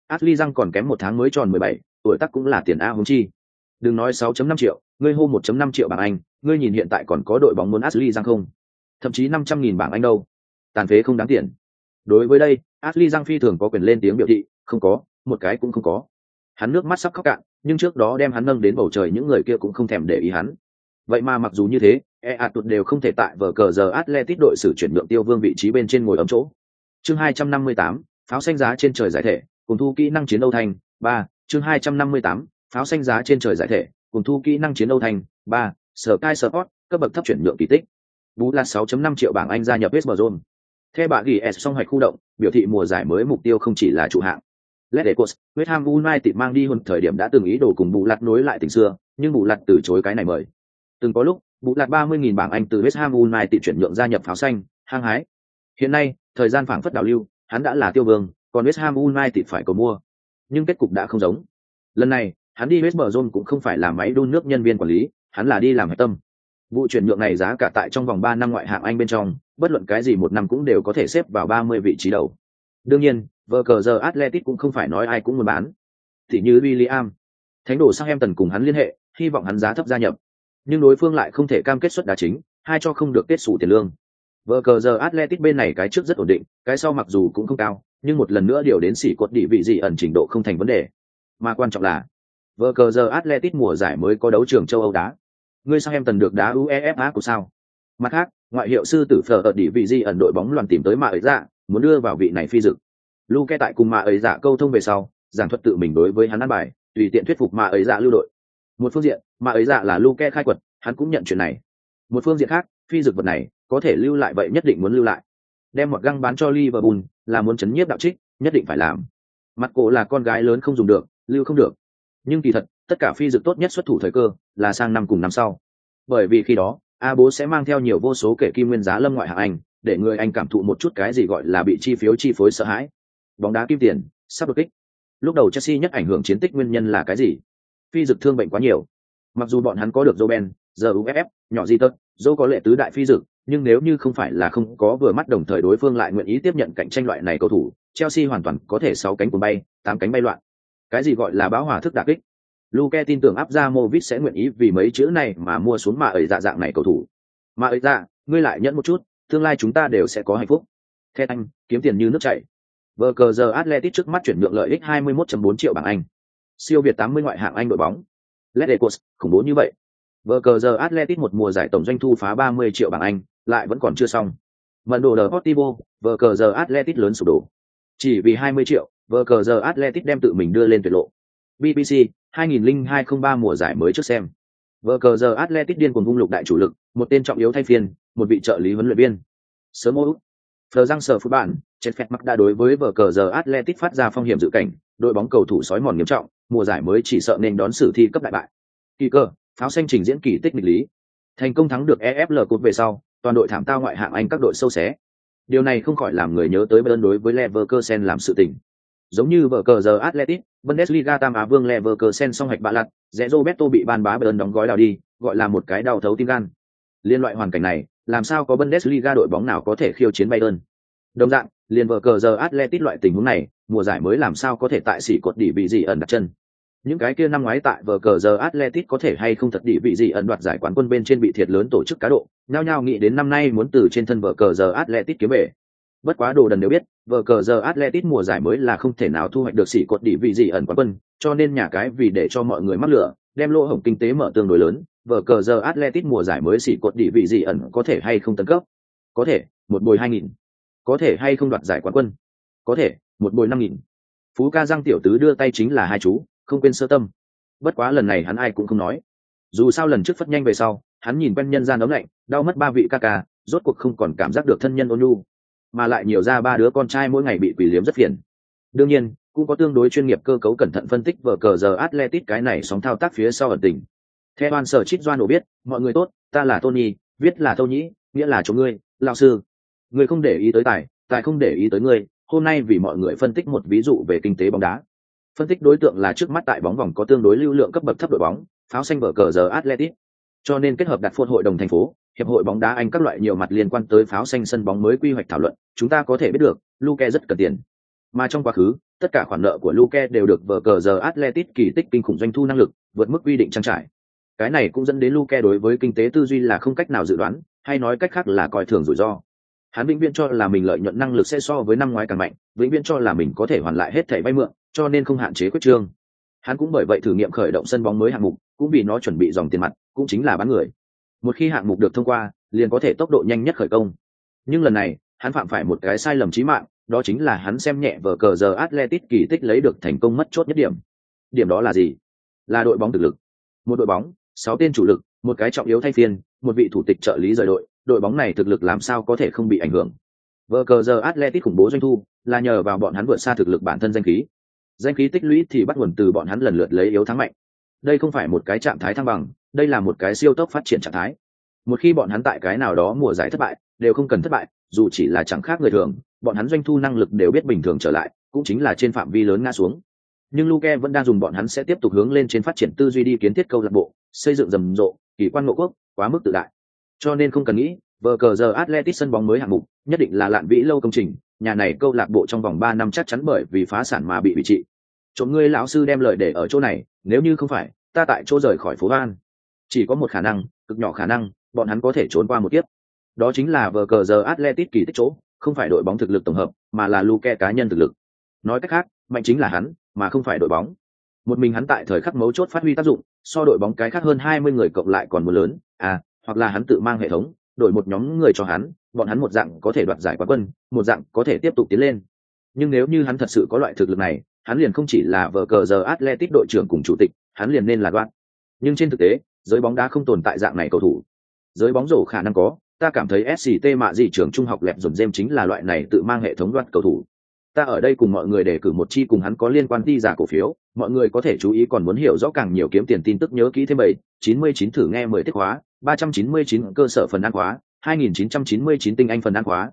Ashley Young còn kém 1 tháng mới tròn 17, tuổi tác cũng là tiền A huống chi. Đừng nói 6.5 triệu, ngươi hô 1.5 triệu bảng Anh, ngươi nhìn hiện tại còn có đội bóng muốn Ashley Young không? Thậm chí 500.000 bảng Anh đâu. Tàn phế không đáng tiền. Đối với đây, Ashley Young phi thường có quyền lên tiếng biểu thị, không có, một cái cũng không có. Hắn nước mắt sắp khóc cạn, nhưng trước đó đem hắn nâng đến bầu trời những người kia cũng không thèm để ý hắn. Vậy mà mặc dù như thế, tụt đều không thể tại vở cờ giờ Atletico đội xử chuyển nhượng Tiêu Vương vị trí bên trên ngồi ấm chỗ. Chương 258, pháo xanh giá trên trời giải thể, cùng thu kỹ năng chiến đấu thành 3, chương 258, pháo xanh giá trên trời giải thể, cùng thu kỹ năng chiến đấu thành 3, Sky Sport, cấp bậc thấp chuyển nhượng kỳ tích. Bú là 6.5 triệu bảng Anh gia nhập West Brom. Theo bà GS song hoạch khu động, biểu thị mùa giải mới mục tiêu không chỉ là trụ hạng. Ledecos, West Ham United mang đi hơn thời điểm đã từng ý đồ cùng Bù Lạt nối lại tình xưa, nhưng Bù Lạt từ chối cái này mời. Từng có lúc, Bù Lạt 30.000 bảng Anh từ West Ham United chuyển nhượng gia nhập pháo xanh, hăng hái. Hiện nay, thời gian phảng phất đảo lưu, hắn đã là tiêu vương, còn West Ham United phải cầu mua. Nhưng kết cục đã không giống. Lần này, hắn đi West Brom cũng không phải là máy đun nước nhân viên quản lý, hắn là đi làm hệ tâm. Vụ chuyển nhượng này giá cả tại trong vòng 3 năm ngoại hạng Anh bên trong, bất luận cái gì một năm cũng đều có thể xếp vào 30 vị trí đầu. Đương nhiên, vở cờ giờ Atletico cũng không phải nói ai cũng muốn bán. Thì như William, thánh đồ Southampton cùng hắn liên hệ, hy vọng hắn giá thấp gia nhập. Nhưng đối phương lại không thể cam kết suất đá chính, hai cho không được kết sủ tiền lương. Vở cờ giờ Atletico bên này cái trước rất ổn định, cái sau mặc dù cũng không cao, nhưng một lần nữa điều đến xỉ cột địa vị gì ẩn trình độ không thành vấn đề. Mà quan trọng là, vở cờ giờ Atletico mùa giải mới có đấu trường châu Âu đá. Ngươi Southampton được đá UEFA của sao? Mặt khác, ngoại hiệu sư tử phở ở địa vị gì ẩn đội bóng loạn tìm tới mà ấy dạ, muốn đưa vào vị này phi dự. Luke tại cùng mà ấy dạ câu thông về sau, giảng thuật tự mình đối với hắn ăn bài, tùy tiện thuyết phục mà ấy dạ lưu đội. Một phương diện, mà ấy dạ là Luke khai quật, hắn cũng nhận chuyện này. Một phương diện khác, phi dược vật này có thể lưu lại vậy nhất định muốn lưu lại. Đem một găng bán cho Liverpool là muốn chấn nhiếp đạo trích, nhất định phải làm. Mặt cổ là con gái lớn không dùng được, lưu không được. Nhưng kỳ thật, tất cả phi dược tốt nhất xuất thủ thời cơ là sang năm cùng năm sau. Bởi vì khi đó, A bố sẽ mang theo nhiều vô số kể kim nguyên giá lâm ngoại hạng Anh, để người Anh cảm thụ một chút cái gì gọi là bị chi phiếu chi phối sợ hãi. Bóng đá kim tiền sắp đột kích. Lúc đầu Chelsea nhất ảnh hưởng chiến tích nguyên nhân là cái gì? Phi dực thương bệnh quá nhiều. Mặc dù bọn hắn có được Joben, giờ UFF, nhỏ gì tật, Joe có lệ tứ đại phi dực, nhưng nếu như không phải là không có vừa mắt đồng thời đối phương lại nguyện ý tiếp nhận cạnh tranh loại này cầu thủ, Chelsea hoàn toàn có thể 6 cánh cuồng bay, 8 cánh bay loạn. Cái gì gọi là báo hòa thức đả kích? Luke tin tưởng Abramovich sẽ nguyện ý vì mấy chữ này mà mua xuống mà ấy dạ dạng này cầu thủ. Mà ấy dạ, ngươi lại nhẫn một chút, tương lai chúng ta đều sẽ có hạnh phúc. Theo anh, kiếm tiền như nước chảy. Vở cờ giờ Atletico trước mắt chuyển nhượng lợi ích 21.4 triệu bảng Anh. Siêu việt 80 ngoại hạng Anh đội bóng. Ledecos, khủng bố như vậy. Vở cờ giờ Atletico một mùa giải tổng doanh thu phá 30 triệu bảng Anh, lại vẫn còn chưa xong. Mận đồ Deportivo, vở cờ giờ Atletico lớn sụp đổ. Chỉ vì 20 triệu, vở cờ giờ Atletico đem tự mình đưa lên tuyệt lộ. BBC, 2002-03 mùa giải mới trước xem. Vở cờ giờ Atletico điên cuồng vung lục đại chủ lực, một tên trọng yếu thay phiên, một vị trợ lý huấn luyện viên. Sớm mô Phờ răng sở phụ bạn, chết phẹt mắc đã đối với vở cờ giờ Atletico phát ra phong hiểm dự cảnh, đội bóng cầu thủ sói mòn nghiêm trọng, mùa giải mới chỉ sợ nên đón sử thi cấp đại bại. Kỳ cơ, pháo xanh trình diễn kỳ tích nghịch lý. Thành công thắng được EFL Cup về sau, toàn đội thảm tao ngoại hạng Anh các đội sâu xé. Điều này không khỏi làm người nhớ tới Bayern đối với Leverkusen làm sự tình. Giống như vở cờ giờ Atletico, Bundesliga tam á vương Leverkusen song hạch bạ lật, rẽ Roberto bị ban bá Bayern đóng gói đào đi, gọi là một cái đau thấu tim gan. Liên loại hoàn cảnh này, làm sao có Bundesliga đội bóng nào có thể khiêu chiến Bayern? Đồng dạng, liền vở cờ giờ Atletico loại tình huống này, mùa giải mới làm sao có thể tại xỉ cột đỉ vị gì ẩn đặt chân. Những cái kia năm ngoái tại vở cờ giờ Atletico có thể hay không thật đỉ vị gì ẩn đoạt giải quán quân bên trên bị thiệt lớn tổ chức cá độ, nhao nhao nghĩ đến năm nay muốn từ trên thân vở cờ giờ Atletico kiếm về. Bất quá đồ đần đều biết, vở cờ giờ Atletico mùa giải mới là không thể nào thu hoạch được xỉ cột đỉ vị gì ẩn quán quân, cho nên nhà cái vì để cho mọi người mắc lửa, đem lỗ hổng kinh tế mở tương đối lớn, vở cờ giờ Atletico mùa giải mới xỉ cột đỉ vị gì ẩn có thể hay không tấn cấp? Có thể, một bồi 2000. Có thể hay không đoạt giải quán quân? Có thể, một bồi 5000. Phú ca răng tiểu tứ đưa tay chính là hai chú, không quên sơ tâm. Bất quá lần này hắn ai cũng không nói. Dù sao lần trước phất nhanh về sau, hắn nhìn quen nhân gian ấm lạnh, đau mất 3 vị ca ca, rốt cuộc không còn cảm giác được thân nhân ôn nhu, mà lại nhiều ra 3 đứa con trai mỗi ngày bị quỷ liếm rất phiền. Đương nhiên, cũng có tương đối chuyên nghiệp cơ cấu cẩn thận phân tích vở cờ giờ Atletico cái này sóng thao tác phía sau ẩn tình. Theo Ban Sở Chít Doan biết, mọi người tốt, ta là Tony, viết là Tâu Nhĩ, nghĩa là chỗ ngươi, lão sư. Ngươi không để ý tới tài không để ý tới ngươi, hôm nay vì mọi người phân tích một ví dụ về kinh tế bóng đá. Phân tích đối tượng là trước mắt tại bóng vòng có tương đối lưu lượng cấp bậc thấp đội bóng, pháo xanh vở cờ giờ Atletico. Cho nên kết hợp đặt phôn hội đồng thành phố, hiệp hội bóng đá Anh các loại nhiều mặt liên quan tới pháo xanh sân bóng mới quy hoạch thảo luận, chúng ta có thể biết được, Luke rất cần tiền. Mà trong quá khứ, tất cả khoản nợ của Luke đều được vở cờ giờ Atletico kỳ tích kinh khủng doanh thu năng lực, vượt mức quy định trang trải. Cái này cũng dẫn đến Luke đối với kinh tế tư duy là không cách nào dự đoán, hay nói cách khác là coi thường rủi ro. Hắn vĩnh viễn cho là mình lợi nhuận năng lực sẽ so với năm ngoái càng mạnh, vĩnh viễn cho là mình có thể hoàn lại hết thảy vay mượn, cho nên không hạn chế quyết trương. Hắn cũng bởi vậy thử nghiệm khởi động sân bóng mới hạng mục, cũng vì nó chuẩn bị dòng tiền mặt, cũng chính là bán người. Một khi hạng mục được thông qua, liền có thể tốc độ nhanh nhất khởi công. Nhưng lần này, hắn phạm phải một cái sai lầm chí mạng, đó chính là hắn xem nhẹ vở cờ giờ Atletico kỳ tích lấy được thành công mất chốt nhất điểm. Điểm đó là gì? Là đội bóng thực lực. Một đội bóng, 6 tên chủ lực, một cái trọng yếu thay phiên, một vị thủ tịch trợ lý rời đội, đội bóng này thực lực làm sao có thể không bị ảnh hưởng? Vở cờ giờ Atletico khủng bố doanh thu, là nhờ vào bọn hắn vượt xa thực lực bản thân danh khí. Danh khí tích lũy thì bắt nguồn từ bọn hắn lần lượt lấy yếu thắng mạnh. Đây không phải một cái trạng thái thăng bằng, đây là một cái siêu tốc phát triển trạng thái. Một khi bọn hắn tại cái nào đó mùa giải thất bại, đều không cần thất bại, dù chỉ là chẳng khác người thường, bọn hắn doanh thu năng lực đều biết bình thường trở lại, cũng chính là trên phạm vi lớn ngã xuống. Nhưng Luke vẫn đang dùng bọn hắn sẽ tiếp tục hướng lên trên phát triển tư duy đi kiến thiết câu lạc bộ, xây dựng rầm rộ, kỳ quan ngộ quốc, quá mức tự đại. Cho nên không cần nghĩ, vở cờ giờ Atletico sân bóng mới hạng mục, nhất định là lạn vĩ lâu công trình, nhà này câu lạc bộ trong vòng 3 năm chắc chắn bởi vì phá sản mà bị hủy trị. Trộm ngươi lão sư đem lời để ở chỗ này, nếu như không phải, ta tại chỗ rời khỏi phố An. Chỉ có một khả năng, cực nhỏ khả năng, bọn hắn có thể trốn qua một kiếp. Đó chính là vở cờ giờ Atletico kỳ tích chỗ, không phải đội bóng thực lực tổng hợp, mà là Luke cá nhân thực lực. Nói cách khác, mạnh chính là hắn, mà không phải đội bóng. Một mình hắn tại thời khắc mấu chốt phát huy tác dụng, so đội bóng cái khác hơn 20 người cộng lại còn một lớn, hoặc là hắn tự mang hệ thống, đổi một nhóm người cho hắn, bọn hắn một dạng có thể đoạt giải quán quân, một dạng có thể tiếp tục tiến lên. Nhưng nếu như hắn thật sự có loại thực lực này, hắn liền không chỉ là vở cờ giờ Atletico đội trưởng cùng chủ tịch, hắn liền nên là đoạt. Nhưng trên thực tế, giới bóng đá không tồn tại dạng này cầu thủ. Giới bóng rổ khả năng có, ta cảm thấy SCT mạ gì trường trung học lẹp dồn James chính là loại này tự mang hệ thống đoạt cầu thủ. Ta ở đây cùng mọi người đề cử một chi cùng hắn có liên quan đi giả cổ phiếu, mọi người có thể chú ý, còn muốn hiểu rõ càng nhiều kiếm tiền tin tức nhớ kỹ thêm 799 thử nghe 10 tiết khóa, 399 cơ sở phần ăn khóa, 2999 tinh anh phần ăn khóa,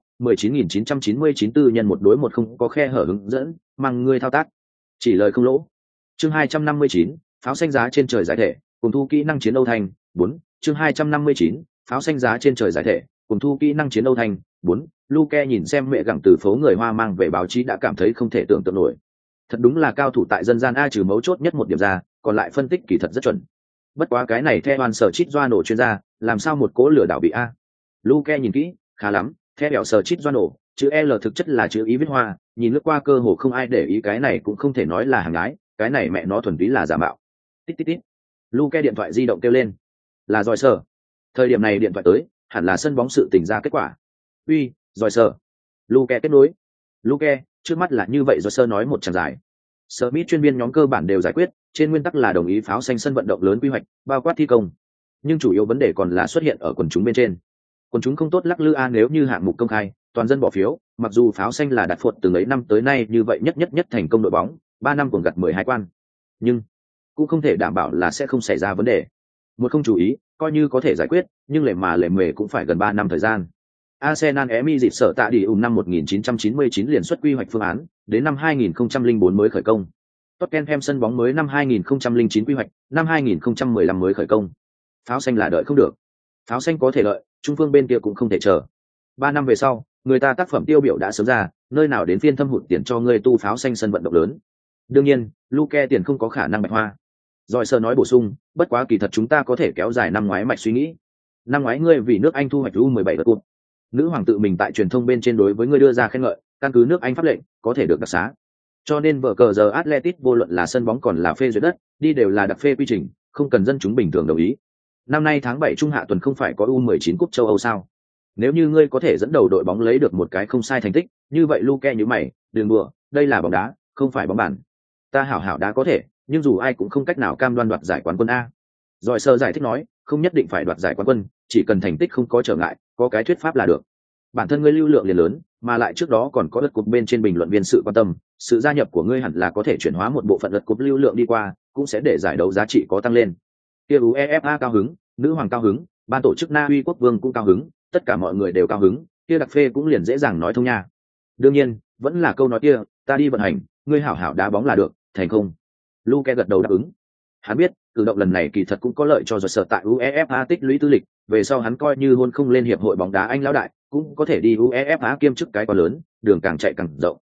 19999 tư nhân một đối một không có khe hở hướng dẫn, mang người thao tác. Chỉ lời không lỗ. Chương 259, pháo xanh giá trên trời giải thể, cùng thu kỹ năng chiến Âu Thành, 4, chương 259, pháo xanh giá trên trời giải thể, cùng thu kỹ năng chiến Âu Thành, 4. Luke nhìn xem mẹ gặng từ phố người Hoa mang về báo chí đã cảm thấy không thể tưởng tượng nổi. Thật đúng là cao thủ tại dân gian a, trừ mấu chốt nhất một điểm ra, còn lại phân tích kỳ thật rất chuẩn. Bất quá cái này theo hoàn sở chít doa nổ chuyên gia, làm sao một cố lửa đảo bị a? Luke nhìn kỹ, khá lắm, theo bẹo sở chít doa nổ, chữ L thực chất là chữ ý viết hoa, nhìn lướt qua cơ hồ không ai để ý, cái này cũng không thể nói là hàng ái, cái này mẹ nó thuần túy là giả mạo. Tít tít tít. Luke điện thoại di động kêu lên. Là Giỏi Sở. Thời điểm này điện thoại tới, hẳn là sân bóng sự tình ra kết quả. Uy, Giỏi Sở. Luke kết nối. Luke, trước mắt là như vậy, Giỏi Sở nói một tràng dài. Smith chuyên viên nhóm cơ bản đều giải quyết, trên nguyên tắc là đồng ý pháo xanh sân vận động lớn quy hoạch, bao quát thi công. Nhưng chủ yếu vấn đề còn là xuất hiện ở quần chúng bên trên. Quần chúng không tốt lắc lư a, nếu như hạng mục công khai, toàn dân bỏ phiếu, mặc dù pháo xanh là đặt phột từ ấy năm tới nay như vậy nhất thành công đội bóng, 3 năm còn gặt 12 quan. Nhưng cũng không thể đảm bảo là sẽ không xảy ra vấn đề. Một không chú ý, coi như có thể giải quyết, nhưng lề mề cũng phải gần 3 năm thời gian. Arsenal Emi dịp sở tạ đi năm 1999 liền xuất quy hoạch phương án, đến năm 2004 mới khởi công. Tottenham sân bóng mới năm 2009 quy hoạch, năm 2015 mới khởi công. Pháo xanh là đợi không được. Pháo xanh có thể lợi, trung phương bên kia cũng không thể chờ. 3 năm về sau, người ta tác phẩm tiêu biểu đã sớm ra, nơi nào đến phiên thâm hụt tiền cho người tu pháo xanh sân vận động lớn. Đương nhiên, Luke tiền không có khả năng bạch hoa. Rồi sơ nói bổ sung, bất quá kỳ thật chúng ta có thể kéo dài năm ngoái mạch suy nghĩ. Năm ngoái ngươi vì nước Anh thu hoạch U17 đợt cúp. Nữ hoàng tự mình tại truyền thông bên trên đối với ngươi đưa ra khen ngợi, căn cứ nước Anh pháp lệnh, có thể được đặc xá. Cho nên vở cờ giờ Atletico vô luận là sân bóng còn là phê duyệt đất, đi đều là đặc phê quy trình, không cần dân chúng bình thường đồng ý. Năm nay tháng 7 trung hạ tuần không phải có U19 cúp châu Âu sao? Nếu như ngươi có thể dẫn đầu đội bóng lấy được một cái không sai thành tích, như vậy Luke như mày, đừng đùa, đây là bóng đá, không phải bóng bàn. Ta hảo đá có thể, nhưng dù ai cũng không cách nào cam đoan đoạt giải quán quân a. Rồi sơ giải thích nói, không nhất định phải đoạt giải quán quân, chỉ cần thành tích không có trở ngại, có cái thuyết pháp là được. Bản thân ngươi lưu lượng liền lớn, mà lại trước đó còn có lượt cúp bên trên bình luận viên sự quan tâm, sự gia nhập của ngươi hẳn là có thể chuyển hóa một bộ phận lượt cúp lưu lượng đi qua, cũng sẽ để giải đấu giá trị có tăng lên. Kia UEFA cao hứng, nữ hoàng cao hứng, ban tổ chức Na Uy quốc vương cũng cao hứng, tất cả mọi người đều cao hứng, kia đặc phê cũng liền dễ dàng nói thông nha. Đương nhiên, vẫn là câu nói kia, ta đi vận hành, ngươi hảo đá bóng là được, thành không? Luke gật đầu đáp ứng. Hắn biết, cử động lần này kỳ thật cũng có lợi cho sở tại UEFA tích lũy tư lịch, về sau hắn coi như hôn không lên hiệp hội bóng đá Anh lão đại, cũng có thể đi UEFA kiêm chức cái quá lớn, đường càng chạy càng rộng.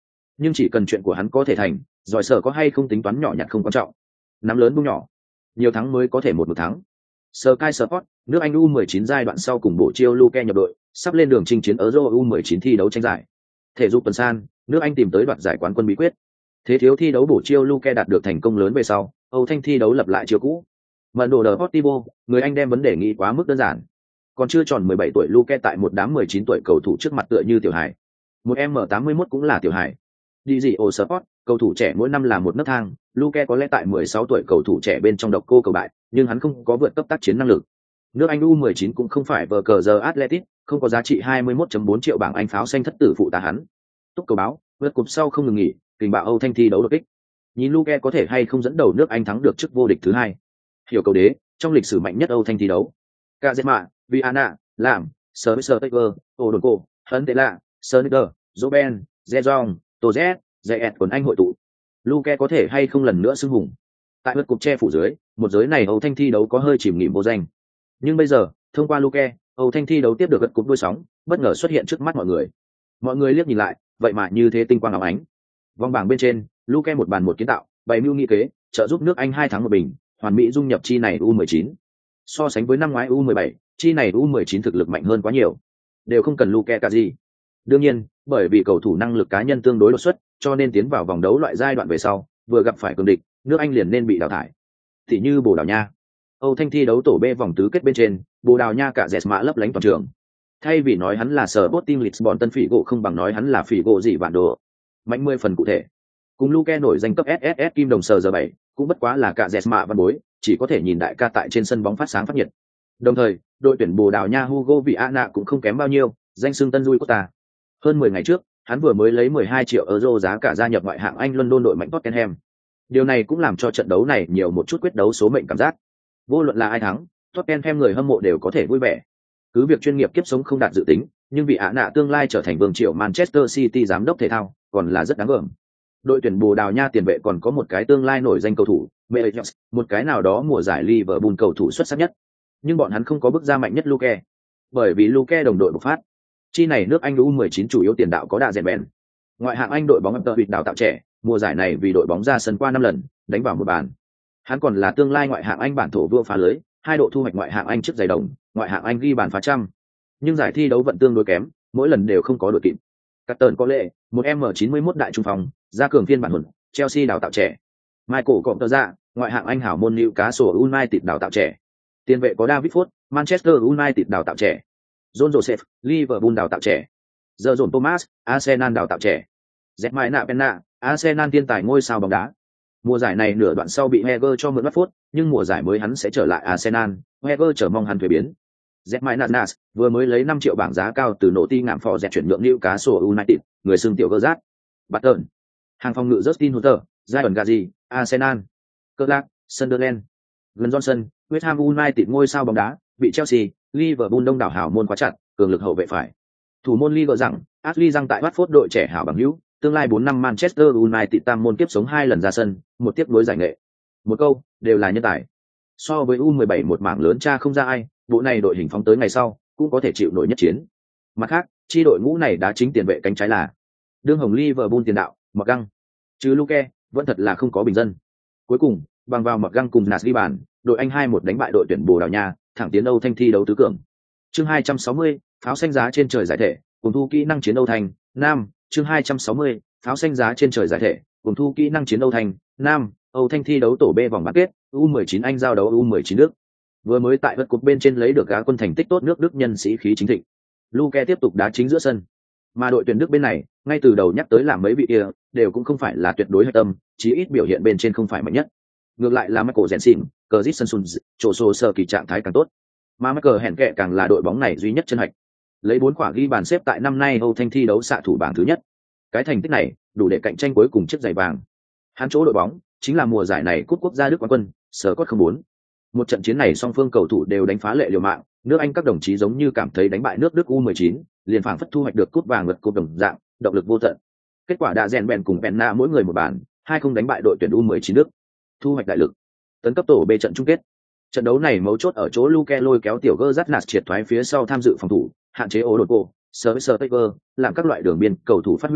nhưng chỉ cần chuyện của hắn có thể thành, giỏi sở có hay không tính toán nhỏ nhặt không quan trọng. Nắm lớn bung nhỏ, nhiều thắng mới có thể một thắng. Sky Sport, nước Anh U19 giai đoạn sau cùng bộ chiêu Luke nhập đội, sắp lên đường chinh chiến Euro U19 thi đấu tranh giải. Thể dục tuần san, nước Anh tìm tới đoạt giải quán quân bí quyết. Thế thiếu thi đấu bổ chiêu Luke đạt được thành công lớn về sau, Âu Thanh thi đấu lập lại chiêu cũ. Mận đồ Deportivo, người Anh đem vấn đề nghĩ quá mức đơn giản. Còn chưa tròn 17 tuổi Luke tại một đám 19 tuổi cầu thủ trước mặt tựa như tiểu hải. Một M81 cũng là tiểu hải. Đi gì ô Sport, cầu thủ trẻ mỗi năm là một nấc thang, Luke có lẽ tại 16 tuổi cầu thủ trẻ bên trong độc cô cầu bại, nhưng hắn không có vượt cấp tác chiến năng lực. Nước Anh U19 cũng không phải vờ cờ giờ Athletic, không có giá trị 21.4 triệu bảng Anh pháo xanh thất tử phụ tá hắn. Túc cầu báo, vượt cúp sau không ngừng nghỉ, kình bạo Âu Thanh thi đấu đột kích. Nhìn Luke có thể hay không dẫn đầu nước Anh thắng được chức vô địch thứ hai. Hiểu cầu đế, trong lịch sử mạnh nhất Âu Thanh thi đấu. Kazema, Viana, làm, Sir Taker, Odonko, Hấn Tệ Lạ, Sonicer, Joben, Zezong, Tozet, Zet quần Anh hội tụ. Luke có thể hay không lần nữa xưng hùng. Tại vượt cúp che phủ dưới, một giới này Âu Thanh thi đấu có hơi chìm nghỉm vô danh. Nhưng bây giờ, thông qua Luke, Âu Thanh thi đấu tiếp được vượt cúp đuôi sóng, bất ngờ xuất hiện trước mắt mọi người. Mọi người liếc nhìn lại, vậy mà như thế tinh quang óng ánh. Vòng bảng bên trên, Luke một bàn một kiến tạo, bày mưu nghị kế, trợ giúp nước Anh 2 thắng một bình, hoàn mỹ dung nhập chi này U19. So sánh với năm ngoái U17, chi này U19 thực lực mạnh hơn quá nhiều. Đều không cần Luke cả gì. Đương nhiên, bởi vì cầu thủ năng lực cá nhân tương đối đột xuất, cho nên tiến vào vòng đấu loại giai đoạn về sau, vừa gặp phải cường địch, nước Anh liền nên bị đào thải. Thì như Bồ Đào Nha. Âu Thanh thi đấu tổ B vòng tứ kết bên trên, Bồ Đào Nha cả dẹt mã lấp lánh toàn trường. Thay vì nói hắn là Sporting Lisbon tân phỉ gỗ không bằng nói hắn là phỉ gỗ gì vạn đồ. Mạnh 10 phần cụ thể. Cùng Luke nổi danh cấp SSS kim đồng sờ giờ 7, cũng bất quá là cả dẹt mạ văn bối, chỉ có thể nhìn đại ca tại trên sân bóng phát sáng phát nhiệt. Đồng thời, đội tuyển Bồ Đào Nha Hugo Viana cũng không kém bao nhiêu, danh xưng Tân Rui Costa. Hơn 10 ngày trước, hắn vừa mới lấy 12 triệu euro giá cả gia nhập ngoại hạng Anh London đội mạnh Tottenham. Điều này cũng làm cho trận đấu này nhiều một chút quyết đấu số mệnh cảm giác. Vô luận là ai thắng, Tottenham người hâm mộ đều có thể vui vẻ. Cứ việc chuyên nghiệp kiếp sống không đạt dự tính, nhưng vì Ả nạ tương lai trở thành vương triệu Manchester City giám đốc thể thao, còn là rất đáng gờm. Đội tuyển Bồ Đào Nha tiền vệ còn có một cái tương lai nổi danh cầu thủ, Mejos, một cái nào đó mùa giải Liverpool cầu thủ xuất sắc nhất. Nhưng bọn hắn không có bước ra mạnh nhất Luke. Bởi vì Luke đồng đội bộc phát. Chi này nước Anh U19 chủ yếu tiền đạo có đa dẹn bèn. Ngoại hạng Anh đội bóng Everton đào tạo trẻ, mùa giải này vì đội bóng ra sân qua 5 lần, đánh vào một bàn. Hắn còn là tương lai ngoại hạng Anh bản thổ vua phá lưới, 2 độ thu hoạch ngoại hạng Anh trước giày đồng, ngoại hạng Anh ghi bàn phá trăm. Nhưng giải thi đấu vẫn tương đối kém, mỗi lần đều không có đội kịp. Cắt tờn có lệ, một M91 đại trung phòng, ra cường phiên bản hồn, Chelsea đào tạo trẻ. Michael Cộng tờ ra, ngoại hạng Anh hảo môn Newcastle United đào tạo trẻ. Tiền vệ có David Ford, Manchester United đào tạo trẻ. John Joseph, Liverpool đào tạo trẻ. Giờ John Thomas, Arsenal đào tạo trẻ. Zmai Nạ Penna, Arsenal thiên tài ngôi sao bóng đá. Mùa giải này nửa đoạn sau bị Heger cho mượn Watford, nhưng mùa giải mới hắn sẽ trở lại Arsenal, Heger chờ mong hắn thuế biến. Zmai Nanas vừa mới lấy 5 triệu bảng giá cao từ nổ ti ngạm phò dẹt chuyển nhượng Newcastle United, người xưng tiểu Gerrard. Barton, hàng phòng ngự Justin Hunter, Zion Gazi, Arsenal. Clark, Sunderland. Glenn Johnson, West Ham United ngôi sao bóng đá, bị Chelsea, Liverpool đông đảo hảo môn quá chặt, cường lực hậu vệ phải. Thủ môn Liga rằng, Ashley rằng tại Watford đội trẻ hảo bằng hữu, tương lai 4 năm Manchester United tam môn tiếp sống 2 lần ra sân, một tiếp đối giải nghệ. Một câu, đều là nhân tài. So với U17 một mảng lớn cha không ra ai, bộ này đội hình phóng tới ngày sau, cũng có thể chịu nổi nhất chiến. Mặt khác, chi đội ngũ này đã chính tiền vệ cánh trái là đương hồng Liverpool tiền đạo, Mặc Găng. Chứ Luke, vẫn thật là không có bình dân. Cuối cùng, bằng vào Mặc Găng cùng Nas ghi bàn, đội Anh 2-1 đánh bại đội tuyển Bồ Đào Nha, thẳng tiến Âu Thanh thi đấu tứ cường. Chương 260, pháo xanh giá trên trời giải thể, cùng thu kỹ năng chiến Âu Thanh, Nam, chương 260, pháo xanh giá trên trời giải thể, cùng thu kỹ năng chiến Âu Thanh, Nam, Âu Thanh thi đấu tổ B vòng bán kết, U19 Anh giao đấu U19 Đức. Vừa mới tại vật cột bên trên lấy được Á quân thành tích tốt nước Đức nhân sĩ khí chính thịnh. Luke tiếp tục đá chính giữa sân. Mà đội tuyển Đức bên này, ngay từ đầu nhắc tới làm mấy vị kia, đều cũng không phải là tuyệt đối hạch tâm, chí ít biểu hiện bên trên không phải mạnh nhất. Ngược lại là Michael Jensen, Christensen, chỗ số sơ kỳ trạng thái càng tốt. Mà Michael hẹn kệ càng là đội bóng này duy nhất chân hạch. Lấy 4 quả ghi bàn xếp tại năm nay Âu Thanh thi đấu xạ thủ bảng thứ nhất. Cái thành tích này, đủ để cạnh tranh cuối cùng chiếc giày vàng. Hắn chỗ đội bóng chính là mùa giải này cúp quốc gia Đức quán quân, Scott 04. Một trận chiến này song phương cầu thủ đều đánh phá lệ liều mạng, nước Anh các đồng chí giống như cảm thấy đánh bại nước Đức U19, liền phảng phất thu hoạch được cúp vàng ngật cúp đồng dạng, động lực vô tận. Kết quả đã rèn bèn cùng Penna mỗi người một bàn, hai không đánh bại đội tuyển U19 Đức, thu hoạch đại lực. Tấn cấp tổ B trận chung kết. Trận đấu này mấu chốt ở chỗ Luke lôi kéo tiểu Gerrard nạt triệt thoái phía sau tham dự phòng thủ, hạn chế ổ đột cổ, Sir Taker, làm các loại đường biên cầu thủ phát huy,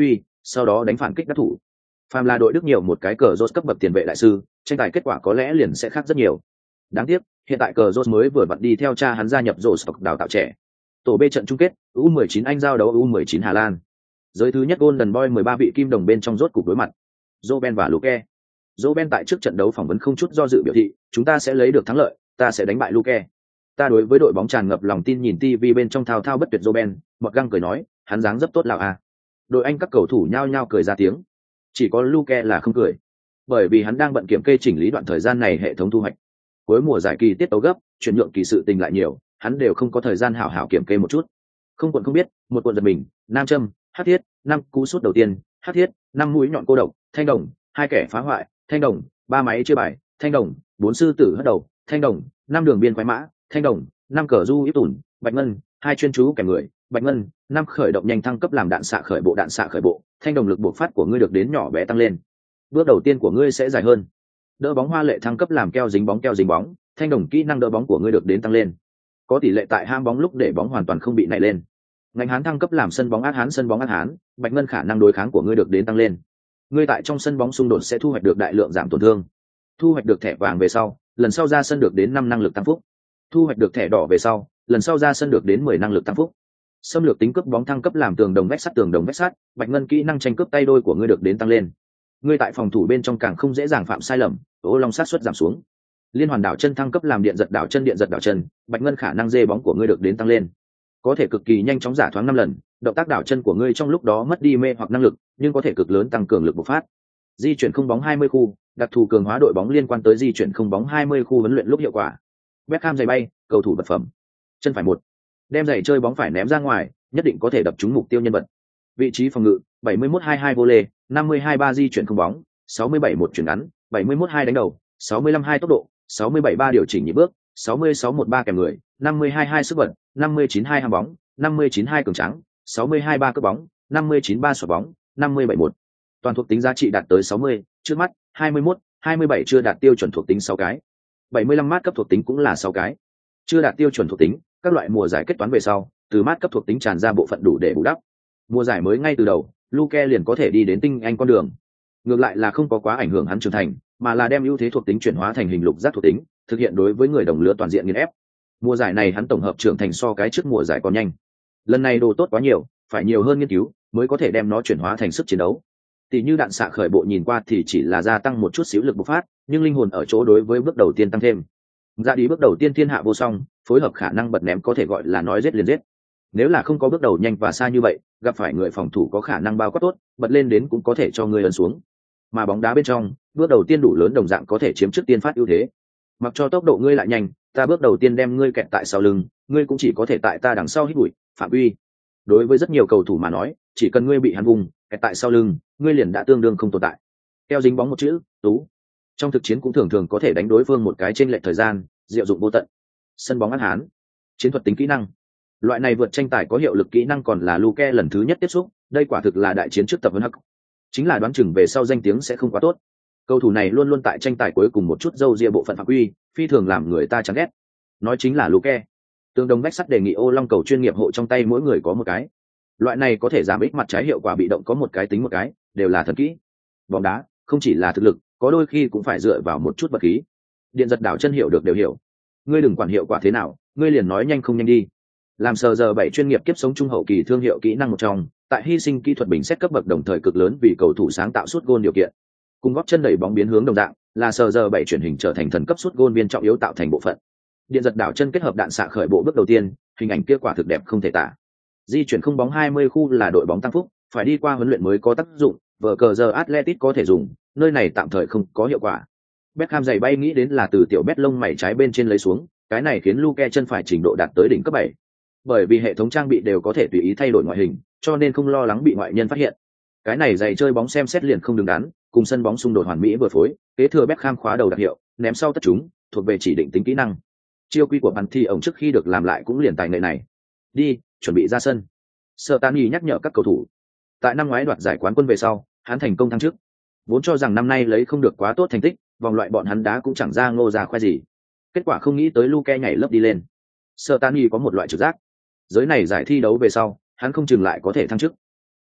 sau đó đánh phản kích đắc thủ. Phàm là đội Đức nhiều một cái cờ rốt cấp bậc tiền vệ đại sư, tranh tài kết quả có lẽ liền sẽ khác rất nhiều. Đáng tiếc, hiện tại cờ rốt mới vừa vặn đi theo cha hắn gia nhập rốt đào tạo trẻ. Tổ B trận chung kết, U19 Anh giao đấu U19 Hà Lan. Giới thứ nhất Golden Boy 13 vị kim đồng bên trong rốt cục đối mặt. Robben và Luke. Robben tại trước trận đấu phỏng vấn không chút do dự biểu thị, chúng ta sẽ lấy được thắng lợi, ta sẽ đánh bại Luke. Ta đối với đội bóng tràn ngập lòng tin, nhìn TV bên trong thao thao bất tuyệt Robben, một găng cười nói, hắn dáng dấp tốt lào à. Đội Anh các cầu thủ nhao nhao cười ra tiếng. Chỉ có Luke là không cười, bởi vì hắn đang bận kiểm kê chỉnh lý đoạn thời gian này hệ thống thu hoạch. Cuối mùa giải kỳ tiết tấu gấp, chuyển nhượng kỳ sự tình lại nhiều, hắn đều không có thời gian hảo hảo kiểm kê một chút. Không quận không biết, một quận giật mình, nam châm, hắc thiết, năm cú sút đầu tiên, hắc thiết, năm mũi nhọn cô độc, thanh đồng, hai kẻ phá hoại, thanh đồng, ba máy chia bài, thanh đồng, bốn sư tử hất đầu, thanh đồng, năm đường biên quái mã, thanh đồng, năm cờ du ít tủn, bạch ngân, hai chuyên chú kèm người, bạch ngân, năm khởi động nhanh thăng cấp làm đạn xạ khởi bộ, thanh đồng lực bộc phát của ngươi được đến nhỏ bé tăng lên. Bước đầu tiên của ngươi sẽ dài hơn. Đỡ bóng hoa lệ thăng cấp làm keo dính bóng, thanh đồng kỹ năng đỡ bóng của ngươi được đến tăng lên. Có tỷ lệ tại ham bóng lúc để bóng hoàn toàn không bị nảy lên. Ngành hán thăng cấp làm sân bóng ác hán, bạch ngân khả năng đối kháng của ngươi được đến tăng lên. Ngươi tại trong sân bóng xung đột sẽ thu hoạch được đại lượng giảm tổn thương. Thu hoạch được thẻ vàng về sau, lần sau ra sân được đến 5 năng lực tăng phúc. Thu hoạch được thẻ đỏ về sau, lần sau ra sân được đến 10 năng lực tăng phúc. Xâm lược tính cướp bóng thăng cấp làm tường đồng vách sắt, bạch ngân kỹ năng tranh cướp tay đôi của ngươi được đến tăng lên. Ngươi tại phòng thủ bên trong càng không dễ dàng phạm sai lầm, ô long sát suất giảm xuống. Liên hoàn đảo chân thăng cấp làm điện giật đảo chân, bạch ngân khả năng dê bóng của ngươi được đến tăng lên. Có thể cực kỳ nhanh chóng giả thoáng 5 lần, động tác đảo chân của ngươi trong lúc đó mất đi mê hoặc năng lực, nhưng có thể cực lớn tăng cường lực bộc phát. Di chuyển không bóng 20 khu, đặc thù cường hóa đội bóng liên quan tới di chuyển không bóng 20 khu huấn luyện lúc hiệu quả. Beckham giày bay, cầu thủ vật phẩm. Chân phải 1. Đem giày chơi bóng phải ném ra ngoài, nhất định có thể đập trúng mục tiêu nhân vật. Vị trí phòng ngự, 71-22 volley, 52-3 di chuyển không bóng, 67-1 chuyển ngắn, 71-2 đánh đầu, 65-2 tốc độ, 67-3 điều chỉnh nhịp bước, 66-13 kèm người, 52-2 sức bật, 59-2 ham bóng, 59-2 cường trắng, 62-3 cướp bóng, 59-3 xoạc bóng, 50-7-1. Toàn thuộc tính giá trị đạt tới 60, trước mắt, 21, 27 chưa đạt tiêu chuẩn thuộc tính 6 cái. 75 mát cấp thuộc tính cũng là 6 cái. Chưa đạt tiêu chuẩn thuộc tính, các loại mùa giải kết toán về sau, từ mát cấp thuộc tính tràn ra bộ phận đủ để bù đắp. Mùa giải mới ngay từ đầu, Luke liền có thể đi đến tinh anh con đường. Ngược lại là không có quá ảnh hưởng hắn trưởng thành, mà là đem ưu thế thuộc tính chuyển hóa thành hình lục giác thuộc tính, thực hiện đối với người đồng lứa toàn diện nghiền ép. Mùa giải này hắn tổng hợp trưởng thành so cái trước mùa giải còn nhanh. Lần này đồ tốt quá nhiều, phải nhiều hơn nghiên cứu mới có thể đem nó chuyển hóa thành sức chiến đấu. Tỷ như đạn xạ khởi bộ nhìn qua thì chỉ là gia tăng một chút xíu lực bộc phát, nhưng linh hồn ở chỗ đối với bước đầu tiên tăng thêm. Ra đi bước đầu tiên thiên hạ vô song, phối hợp khả năng bật ném có thể gọi là nói giết liền giết. Nếu là không có bước đầu nhanh và xa như vậy, gặp phải người phòng thủ có khả năng bao quát tốt, bật lên đến cũng có thể cho người ấn xuống. Mà bóng đá bên trong, bước đầu tiên đủ lớn đồng dạng có thể chiếm trước tiên phát ưu thế. Mặc cho tốc độ ngươi lại nhanh, ta bước đầu tiên đem ngươi kẹt tại sau lưng, ngươi cũng chỉ có thể tại ta đằng sau hít bụi, phạm uy. Đối với rất nhiều cầu thủ mà nói, chỉ cần ngươi bị hắn vùng kẹt tại sau lưng, ngươi liền đã tương đương không tồn tại. Keo dính bóng một chữ, tú. Trong thực chiến cũng thường thường có thể đánh đối phương một cái chênh lệch thời gian, diệu dụng vô tận. Sân bóng ác hán, chiến thuật tính kỹ năng. Loại này vượt tranh tài có hiệu lực kỹ năng còn là Luke lần thứ nhất tiếp xúc, đây quả thực là đại chiến trước tập huấn hắc. Chính là đoán chừng về sau danh tiếng sẽ không quá tốt. Cầu thủ này luôn luôn tại tranh tài cuối cùng một chút dâu ria bộ phận phạm quy, phi thường làm người ta chán ghét. Nói chính là Luke. Tương đồng bách sắt đề nghị ô long cầu chuyên nghiệp hộ trong tay mỗi người có một cái. Loại này có thể giảm ích mặt trái hiệu quả bị động có một cái tính một cái, đều là thần kỹ. Bóng đá không chỉ là thực lực, có đôi khi cũng phải dựa vào một chút vật khí. Điện giật đảo chân hiểu được đều hiểu. Ngươi đừng quản hiệu quả thế nào, ngươi liền nói nhanh không nhanh đi. Làm sờ giờ 7 chuyên nghiệp kiếp sống trung hậu kỳ thương hiệu kỹ năng một trong, tại hy sinh kỹ thuật bình xét cấp bậc đồng thời cực lớn vì cầu thủ sáng tạo sút gôn điều kiện. Cùng góp chân đẩy bóng biến hướng đồng dạng, là sờ giờ 7 chuyển hình trở thành thần cấp sút gôn viên trọng yếu tạo thành bộ phận. Điện giật đảo chân kết hợp đạn xạ khởi bộ bước đầu tiên, hình ảnh kia quả thực đẹp không thể tả. Di chuyển không bóng 20 khu là đội bóng tăng phúc, phải đi qua huấn luyện mới có tác dụng, vở cờ giờ Atletic có thể dùng, nơi này tạm thời không có hiệu quả. Beckham giày bay nghĩ đến là từ tiểu bet lông mày trái bên trên lấy xuống, cái này khiến Luke chân phải trình độ đạt tới đỉnh cấp 7. Bởi vì hệ thống trang bị đều có thể tùy ý thay đổi ngoại hình, cho nên không lo lắng bị ngoại nhân phát hiện. Cái này giày chơi bóng xem xét liền không đứng đắn, cùng sân bóng xung đột hoàn mỹ vừa phối, kế thừa Beckham khóa đầu đặc hiệu, ném sau tất chúng, thuộc về chỉ định tính kỹ năng. Chiêu quy của bàn thi ổng trước khi được làm lại cũng liền tài nghệ này. Đi, chuẩn bị ra sân. Sertani nhắc nhở các cầu thủ. Tại năm ngoái đoạt giải quán quân về sau, hắn thành công thăng chức. Vốn cho rằng năm nay lấy không được quá tốt thành tích, vòng loại bọn hắn đá cũng chẳng ra ngô ra khoe gì. Kết quả không nghĩ tới Luke nhảy lớp đi lên. Sertani có một loại trực giác. Giới này giải thi đấu về sau, hắn không chừng lại có thể thăng chức.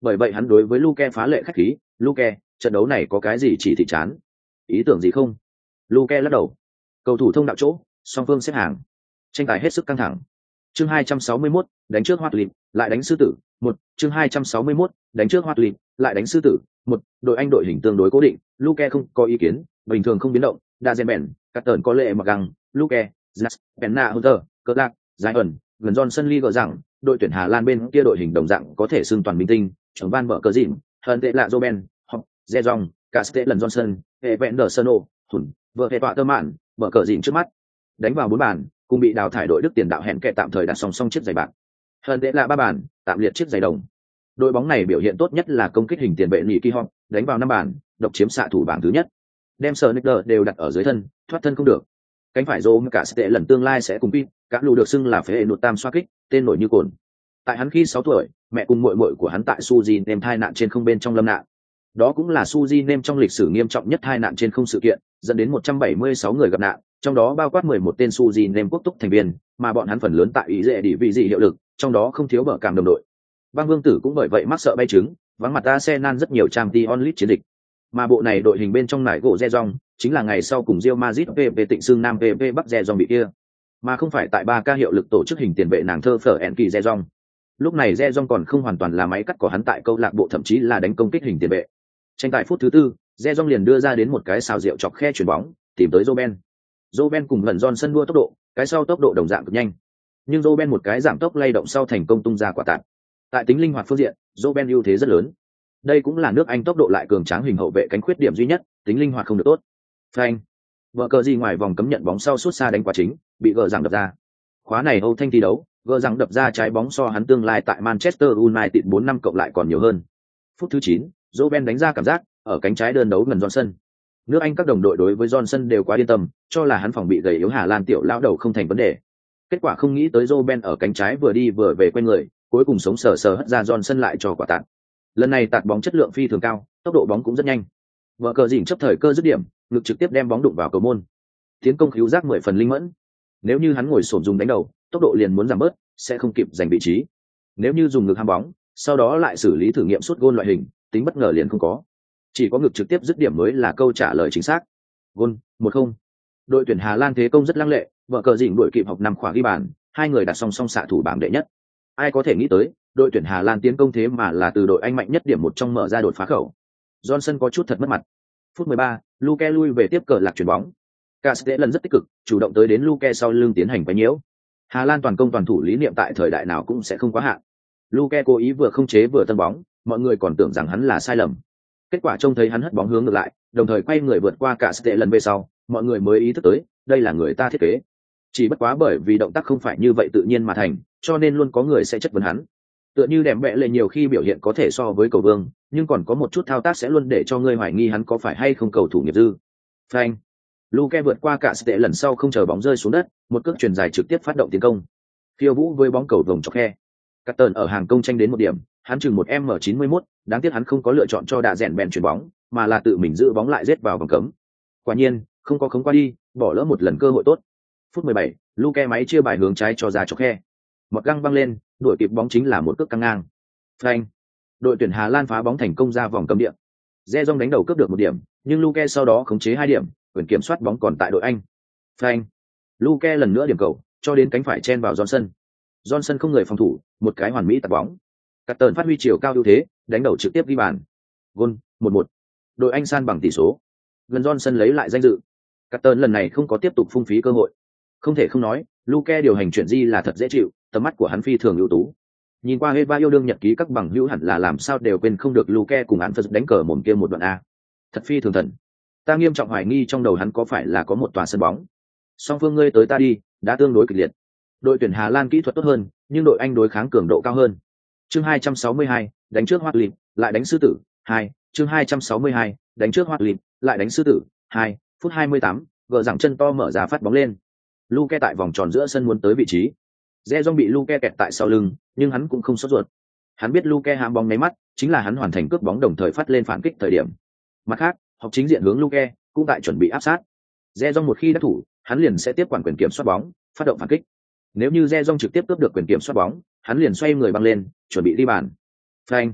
Bởi vậy hắn đối với Luke phá lệ khách khí, "Luke, trận đấu này có cái gì chỉ thị chán? Ý tưởng gì không?" Luke lắc đầu. Cầu thủ thông đạo chỗ, song phương xếp hàng. Tranh tài hết sức căng thẳng. Chương 261, đánh trước Hoạt Lịm, lại đánh sư tử. Một, chương 261, đánh trước Hoạt Lịm, lại đánh sư tử. Một, đội Anh đội hình tương đối cố định, Luke không có ý kiến, bình thường không biến động, Dazenben, Carton có lệ mặc găng, Luke, Znas, Penna Hunter, Clark, Zion, gần Johnson Lee gỡ rằng, đội tuyển Hà Lan bên kia đội hình đồng dạng có thể xưng toàn minh tinh, trưởng ban mở cờ dịm, hơn tệ lạ Roben, Hop, Zezong, Castellan Johnson, Evandersono, Hùn, vợ hệ tọa tơ mạn, mở cờ dịm trước mắt. Đánh vào 4 bàn, cùng bị đào thải đội Đức tiền đạo hẹn kệ tạm thời đặt song song chiếc giày bạc. Hơn tệ lạ 3 bàn, tạm liệt chiếc giày đồng. Đội bóng này biểu hiện tốt nhất là công kích hình tiền vệ nhị kỳ họp, đánh vào 5 bàn, độc chiếm xạ thủ bảng thứ nhất. Đem sờ Nicker đều đặt ở dưới thân, thoát thân không được. Cánh phải Rome cả sẽ lần tương lai sẽ cùng Pit, các lù được xưng là phế hệ nụt tam xoa kích, tên nổi như cồn. Tại hắn khi 6 tuổi, mẹ cùng muội của hắn tại Suzy nem thai nạn trên không bên trong lâm nạn. Đó cũng là Suzy nem trong lịch sử nghiêm trọng nhất thai nạn trên không sự kiện, dẫn đến 176 người gặp nạn, trong đó bao quát 11 tên Suzy nem quốc túc thành viên, mà bọn hắn phần lớn tại ý dễ đi vị gì hiệu lực, trong đó không thiếu bờ cảm đồng đội. Băng Vương Tử cũng bởi vậy mắc sợ bay trứng, vắng mặt Arsenal rất nhiều Champions League chiến địch. Mà bộ này đội hình bên trong nải gỗ Rejong, chính là ngày sau cùng Real Madrid về tịnh xương Nam về Bắc Rejong bị kia, mà không phải tại 3K hiệu lực tổ chức hình tiền vệ nàng thơ phở Enki Rejong. Lúc này Rejong còn không hoàn toàn là máy cắt của hắn tại câu lạc bộ, thậm chí là đánh công kích hình tiền vệ. Tranh tài phút thứ 4, Rejong liền đưa ra đến một cái xào rượu chọc khe chuyền bóng, tìm tới Roben. Roben cùng lần Johnson đua tốc độ, cái sau tốc độ đồng dạng cực nhanh. Nhưng Roben một cái giảm tốc lay động sau thành công tung ra quả tạt. Tại tính linh hoạt phương diện, Roben ưu thế rất lớn. Đây cũng là nước Anh tốc độ lại cường tráng hình hậu vệ cánh khuyết điểm duy nhất, tính linh hoạt không được tốt. Phanh. Vợ cờ gì ngoài vòng cấm nhận bóng sau sút xa đánh quả chính, bị gờ rằng đập ra. Khóa này Âu Thanh thi đấu, gờ rằng đập ra trái bóng so hắn tương lai tại Manchester United 4 năm cộng lại còn nhiều hơn. Phút thứ 9, Roben đánh ra cảm giác, ở cánh trái đơn đấu gần Johnson. Nước Anh các đồng đội đối với Johnson đều quá yên tâm, cho là hắn phòng bị gầy yếu Hà Lan tiểu lão đầu không thành vấn đề. Kết quả không nghĩ tới Roben ở cánh trái vừa đi vừa về quanh người, cuối cùng sống sờ sờ hất ra Johnson lại cho quả tạt. Lần này tạt bóng chất lượng phi thường cao, tốc độ bóng cũng rất nhanh. Vợ cờ dỉn chấp thời cơ dứt điểm, ngực trực tiếp đem bóng đụng vào cầu môn. Tiến công khiếu giác 10 phần linh mẫn. Nếu như hắn ngồi xổm dùng đánh đầu, tốc độ liền muốn giảm bớt, sẽ không kịp giành vị trí. Nếu như dùng ngực ham bóng, sau đó lại xử lý thử nghiệm sút gôn loại hình, tính bất ngờ liền không có. Chỉ có ngực trực tiếp dứt điểm mới là câu trả lời chính xác. Gôn 1-0. Đội tuyển Hà Lan thế công rất lăng lệ, vợ cờ dỉn đuổi kịp học 5 khóa ghi bàn, hai người đặt song song xạ thủ bảng đệ nhất. Ai có thể nghĩ tới, đội tuyển Hà Lan tiến công thế mà là từ đội Anh mạnh nhất điểm một trong mở ra đột phá khẩu. Johnson có chút thật mất mặt. Phút 13, Luke lui về tiếp cờ lạc chuyển bóng. Castellan rất tích cực, chủ động tới đến Luke sau lưng tiến hành quấy nhiễu. Hà Lan toàn công toàn thủ lý niệm tại thời đại nào cũng sẽ không quá hạn. Luke cố ý vừa không chế vừa tân bóng, mọi người còn tưởng rằng hắn là sai lầm. Kết quả trông thấy hắn hất bóng hướng ngược lại, đồng thời quay người vượt qua Castellan về sau, mọi người mới ý thức tới, đây là người ta thiết kế. Chỉ bất quá bởi vì động tác không phải như vậy tự nhiên mà thành, cho nên luôn có người sẽ chất vấn hắn. Tựa như Đệm Bẹ Lệ nhiều khi biểu hiện có thể so với cầu vương, nhưng còn có một chút thao tác sẽ luôn để cho ngươi hoài nghi hắn có phải hay không cầu thủ nghiệp dư. Phanh. Luke vượt qua cả tệ lần sau không chờ bóng rơi xuống đất, một cước chuyền dài trực tiếp phát động tiến công. Khiêu vũ với bóng cầu vòng chọc khe. Carton ở hàng công tranh đến một điểm, hắn chừng một M91, đáng tiếc hắn không có lựa chọn cho đà rèn bèn chuyền bóng, mà là tự mình giữ bóng lại giết vào vòng cấm. Quả nhiên, không có khống qua đi, bỏ lỡ một lần cơ hội tốt. Phút 17, Luke máy chia bài hướng trái cho ra chọc khe. Một găng băng lên, đuổi kịp bóng chính là một cước căng ngang. Phanh. Đội tuyển Hà Lan phá bóng thành công ra vòng cấm địa. Rejong đánh đầu cướp được một điểm, nhưng Luke sau đó khống chế 2 điểm, quyền kiểm soát bóng còn tại đội Anh. Phanh. Luke lần nữa điểm cầu, cho đến cánh phải chen vào Johnson. Johnson không người phòng thủ, một cái hoàn mỹ tạt bóng. Carton phát huy chiều cao ưu thế, đánh đầu trực tiếp ghi bàn. Gol 1-1. Đội Anh san bằng tỷ số. Gần Johnson lấy lại danh dự. Carton lần này không có tiếp tục phung phí cơ hội. Không thể không nói, Luke điều hành chuyện gì là thật dễ chịu, tầm mắt của hắn phi thường ưu tú. Nhìn qua Eva yêu đương nhật ký các bằng hữu hẳn là làm sao đều quên không được Luke cùng hắn đánh cờ mồm kia một đoạn a. Thật phi thường thần. Ta nghiêm trọng hoài nghi trong đầu hắn có phải là có một tòa sân bóng. Song phương ngươi tới ta đi, đã tương đối kịch liệt. Đội tuyển Hà Lan kỹ thuật tốt hơn, nhưng đội Anh đối kháng cường độ cao hơn. Chương 262, đánh trước Hoạt Lịm, lại đánh sư tử. 2, chương 262, đánh trước Hoạt Lịm, lại đánh sư tử. 2, phút 28, gờ rằng chân to mở ra phát bóng lên. Luke tại vòng tròn giữa sân muốn tới vị trí. Rejong bị Luke kẹt tại sau lưng, nhưng hắn cũng không sốt ruột. Hắn biết Luke hãm bóng nháy mắt, chính là hắn hoàn thành cướp bóng đồng thời phát lên phản kích thời điểm. Mặt khác, học chính diện hướng Luke, cũng tại chuẩn bị áp sát. Rejong một khi đắc thủ, hắn liền sẽ tiếp quản quyền kiểm soát bóng, phát động phản kích. Nếu như Rejong trực tiếp cướp được quyền kiểm soát bóng, hắn liền xoay người băng lên, chuẩn bị đi bàn. Phanh.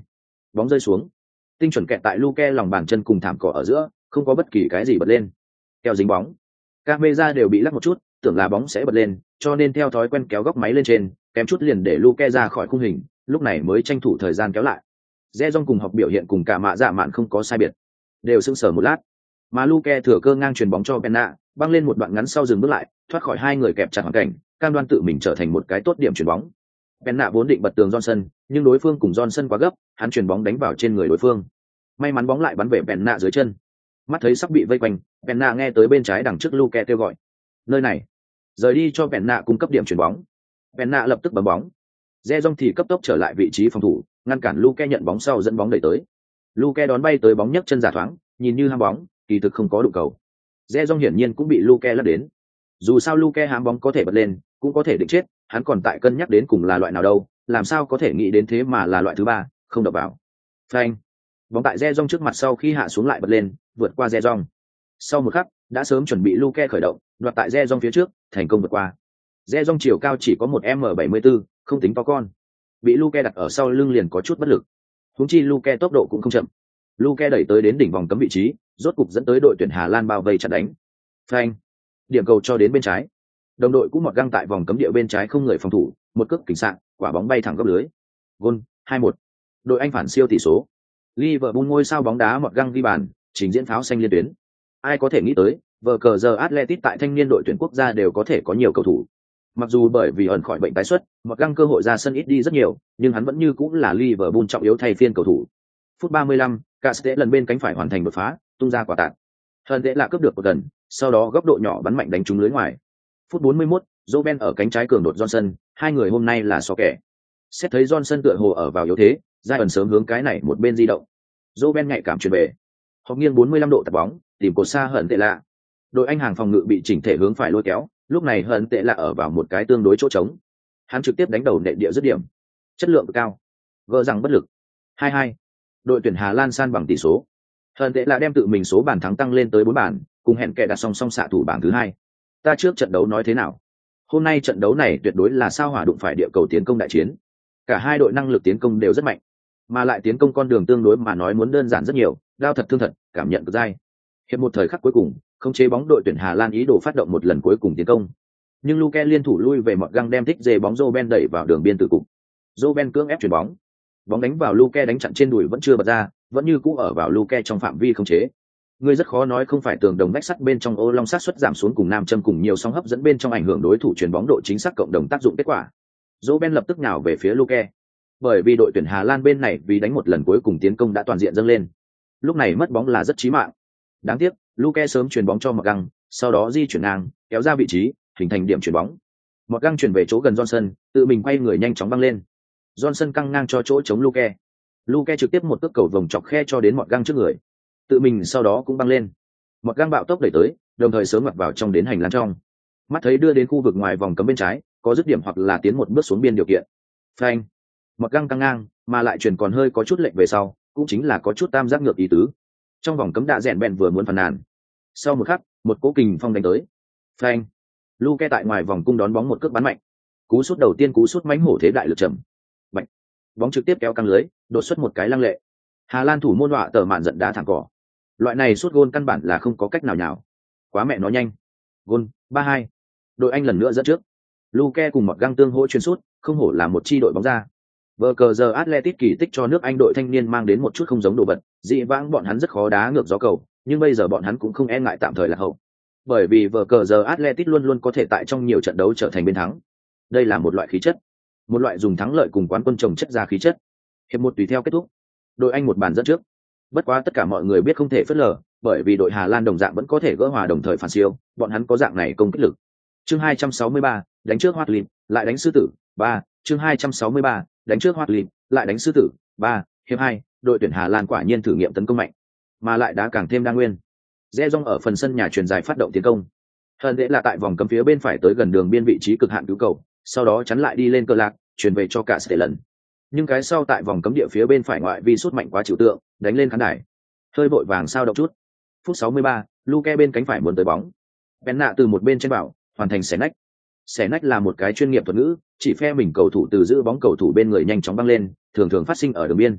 Bóng rơi xuống, tinh chuẩn kẹt tại Luke lòng bàn chân cùng thảm cỏ ở giữa, không có bất kỳ cái gì bật lên. Keo dính bóng, camera đều bị lắc một chút, tưởng là bóng sẽ bật lên, cho nên theo thói quen kéo góc máy lên trên, kém chút liền để Luke ra khỏi khung hình, lúc này mới tranh thủ thời gian kéo lại. Rẽ Rong cùng học biểu hiện cùng cả mạ dạ mạn không có sai biệt, đều sững sờ một lát. Mà Luke thừa cơ ngang chuyền bóng cho Penna, băng lên một đoạn ngắn sau dừng bước lại, thoát khỏi hai người kẹp chặt hoàn cảnh, cam đoan tự mình trở thành một cái tốt điểm chuyền bóng. Penna vốn định bật tường Johnson, nhưng đối phương cùng Johnson quá gấp, hắn chuyền bóng đánh vào trên người đối phương. May mắn bóng lại bắn về Penna dưới chân. Mắt thấy sắp bị vây quanh, Penna nghe tới bên trái đằng trước Luke kêu gọi. Nơi này, rời đi cho Penna cung cấp điểm chuyền bóng. Penna lập tức bấm bóng. Rẽ Rong thì cấp tốc trở lại vị trí phòng thủ, ngăn cản Luke nhận bóng sau dẫn bóng đẩy tới. Luke đón bay tới bóng nhấc chân giả thoáng, nhìn như ham bóng, kỳ thực không có đụng cầu. Rẽ Rong hiển nhiên cũng bị Luke lắc đến. Dù sao Luke hám bóng có thể bật lên, cũng có thể định chết, hắn còn tại cân nhắc đến cùng là loại nào đâu, làm sao có thể nghĩ đến thế mà là loại thứ ba, không đập vào. Phanh. Bóng tại Rẽ Rong trước mặt sau khi hạ xuống lại bật lên, vượt qua Rẽ Rong. Sau một khắc, đã sớm chuẩn bị Luke khởi động, đoạt tại Rẽ Rong phía trước, thành công vượt qua. Rẽ Rong chiều cao chỉ có một m 74, không tính to con. Bị Luke đặt ở sau lưng liền có chút bất lực. Huống chi Luke tốc độ cũng không chậm. Luke đẩy tới đến đỉnh vòng cấm vị trí, rốt cục dẫn tới đội tuyển Hà Lan bao vây chặn đánh. Phanh. Điểm cầu cho đến bên trái. Đồng đội cũng một găng tại vòng cấm địa bên trái không người phòng thủ, một cước kình sạn, quả bóng bay thẳng góc lưới. Gol 2-1. Đội Anh phản siêu tỷ số. Liverpool ngôi sao bóng đá một găng ghi bàn, trình diễn pháo xanh liên tuyến. Ai có thể nghĩ tới, vở cờ giờ Atletico tại thanh niên đội tuyển quốc gia đều có thể có nhiều cầu thủ. Mặc dù bởi vì ẩn khỏi bệnh tái xuất, một găng cơ hội ra sân ít đi rất nhiều, nhưng hắn vẫn như cũng là Liverpool trọng yếu thay phiên cầu thủ. Phút 35, Castells lần bên cánh phải hoàn thành đột phá, tung ra quả tạt. Hơn thế là cướp được một gần, sau đó góc độ nhỏ bắn mạnh đánh trúng lưới ngoài. Phút 41, Robben ở cánh trái cường đột Johnson, hai người hôm nay là so kẻ. Xét thấy Johnson tựa hồ ở vào yếu thế, Giai ẩn sớm hướng cái này một bên di động. Robben nhạy cảm chuyển về. Họ nghiêng 45 độ tạt bóng, tìm cột xa hận tệ lạ. Đội Anh hàng phòng ngự bị chỉnh thể hướng phải lôi kéo, lúc này hận tệ lạ ở vào một cái tương đối chỗ trống. Hắn trực tiếp đánh đầu nệ địa dứt điểm. Chất lượng cao. Gỡ rằng bất lực. 2-2. Đội tuyển Hà Lan san bằng tỷ số. Hận tệ lạ đem tự mình số bàn thắng tăng lên tới 4 bàn, cùng hẹn kệ đặt song song xạ thủ bảng thứ hai. Ta trước trận đấu nói thế nào? Hôm nay trận đấu này tuyệt đối là sao hỏa đụng phải địa cầu tiến công đại chiến. Cả hai đội năng lực tiến công đều rất mạnh, mà lại tiến công con đường tương đối mà nói muốn đơn giản rất nhiều, đao thật thương thật, cảm nhận cực dai. Hiệp một thời khắc cuối cùng, không chế bóng đội tuyển Hà Lan ý đồ phát động một lần cuối cùng tiến công, nhưng Luke liên thủ lui về một găng đem thích dê bóng Robben đẩy vào đường biên tử cục. Robben cưỡng ép chuyển bóng, bóng đánh vào Luke đánh chặn trên đùi vẫn chưa bật ra, vẫn như cũ ở vào Luke trong phạm vi không chế. Người rất khó nói không phải tường đồng vách sắt bên trong ô long sát suất giảm xuống cùng nam châm cùng nhiều sóng hấp dẫn bên trong ảnh hưởng đối thủ chuyền bóng độ chính xác cộng đồng tác dụng kết quả. Robben lập tức nhào về phía Luke, bởi vì đội tuyển Hà Lan bên này vì đánh một lần cuối cùng tiến công đã toàn diện dâng lên. Lúc này mất bóng là rất chí mạng. Đáng tiếc, Luke sớm chuyền bóng cho Mọt Găng, sau đó di chuyển ngang, kéo ra vị trí, hình thành điểm chuyền bóng. Mọt Găng chuyển về chỗ gần Johnson, tự mình quay người nhanh chóng băng lên. Johnson căng ngang cho chỗ chống Luke. Luke trực tiếp một cước cầu vòng chọc khe cho đến Mọt Găng trước người. Tự mình sau đó cũng băng lên. Mọt Găng bạo tốc đẩy tới, đồng thời sớm ngoặt vào trong đến hành lang trong. Mắt thấy đưa đến khu vực ngoài vòng cấm bên trái, có dứt điểm hoặc là tiến một bước xuống biên điều kiện. Phanh. Mọt Găng căng ngang, mà lại chuyển còn hơi có chút lệch về sau, cũng chính là có chút tam giác ngược ý tứ. Trong vòng cấm đạ rèn bèn vừa muốn phàn nàn. Sau một khắc, một cỗ kình phong đánh tới. Phanh. Luke tại ngoài vòng cung đón bóng một cước bắn mạnh. Cú sút đầu tiên cú sút mãnh hổ thế đại lực trầm. Bạch. Bóng trực tiếp kéo căng lưới, đột xuất một cái lăng lệ. Hà Lan thủ môn đọa tờ mạn giận đá thẳng cỏ. Loại này sút gôn căn bản là không có cách nào nhào. Quá mẹ nó nhanh. Gôn 3-2. Đội Anh lần nữa dẫn trước. Luke cùng một găng tương hỗ chuyên sút, không hổ là một chi đội bóng ra. Vở cờ giờ Atletico kỳ tích cho nước Anh đội thanh niên mang đến một chút không giống đồ vật, dị vãng bọn hắn rất khó đá ngược gió cầu, nhưng bây giờ bọn hắn cũng không e ngại tạm thời lạc hậu. Bởi vì vở cờ giờ Atletico luôn luôn có thể tại trong nhiều trận đấu trở thành bên thắng. Đây là một loại khí chất, một loại dùng thắng lợi cùng quán quân trồng chất ra khí chất. Hiệp một tùy theo kết thúc, đội Anh một bàn dẫn trước. Bất quá tất cả mọi người biết không thể phớt lờ, bởi vì đội Hà Lan đồng dạng vẫn có thể gỡ hòa đồng thời phản siêu, bọn hắn có dạng này công kích lực. Chương 263, đánh trước Hoạt Lìn, lại đánh sư tử, 3, chương 263, đánh trước Hoạt Lìn, lại đánh sư tử, 3, hiệp 2, đội tuyển Hà Lan quả nhiên thử nghiệm tấn công mạnh, mà lại đã càng thêm đa nguyên. Rẽ Rong ở phần sân nhà truyền dài phát động tiến công. Hơn thế là tại vòng cấm phía bên phải tới gần đường biên vị trí cực hạn cứu cầu, sau đó chắn lại đi lên cơ lạc, truyền về cho cả Castells. Nhưng cái sau tại vòng cấm địa phía bên phải ngoại vi sút mạnh quá chịu tượng, đánh lên khán đài. Hơi vội vàng sao động chút. Phút 63, Luke bên cánh phải muốn tới bóng. Penna từ một bên trên bảo, hoàn thành xé nách. Xé nách là một cái chuyên nghiệp thuật ngữ, chỉ phe mình cầu thủ từ giữ bóng cầu thủ bên người nhanh chóng băng lên, thường thường phát sinh ở đường biên.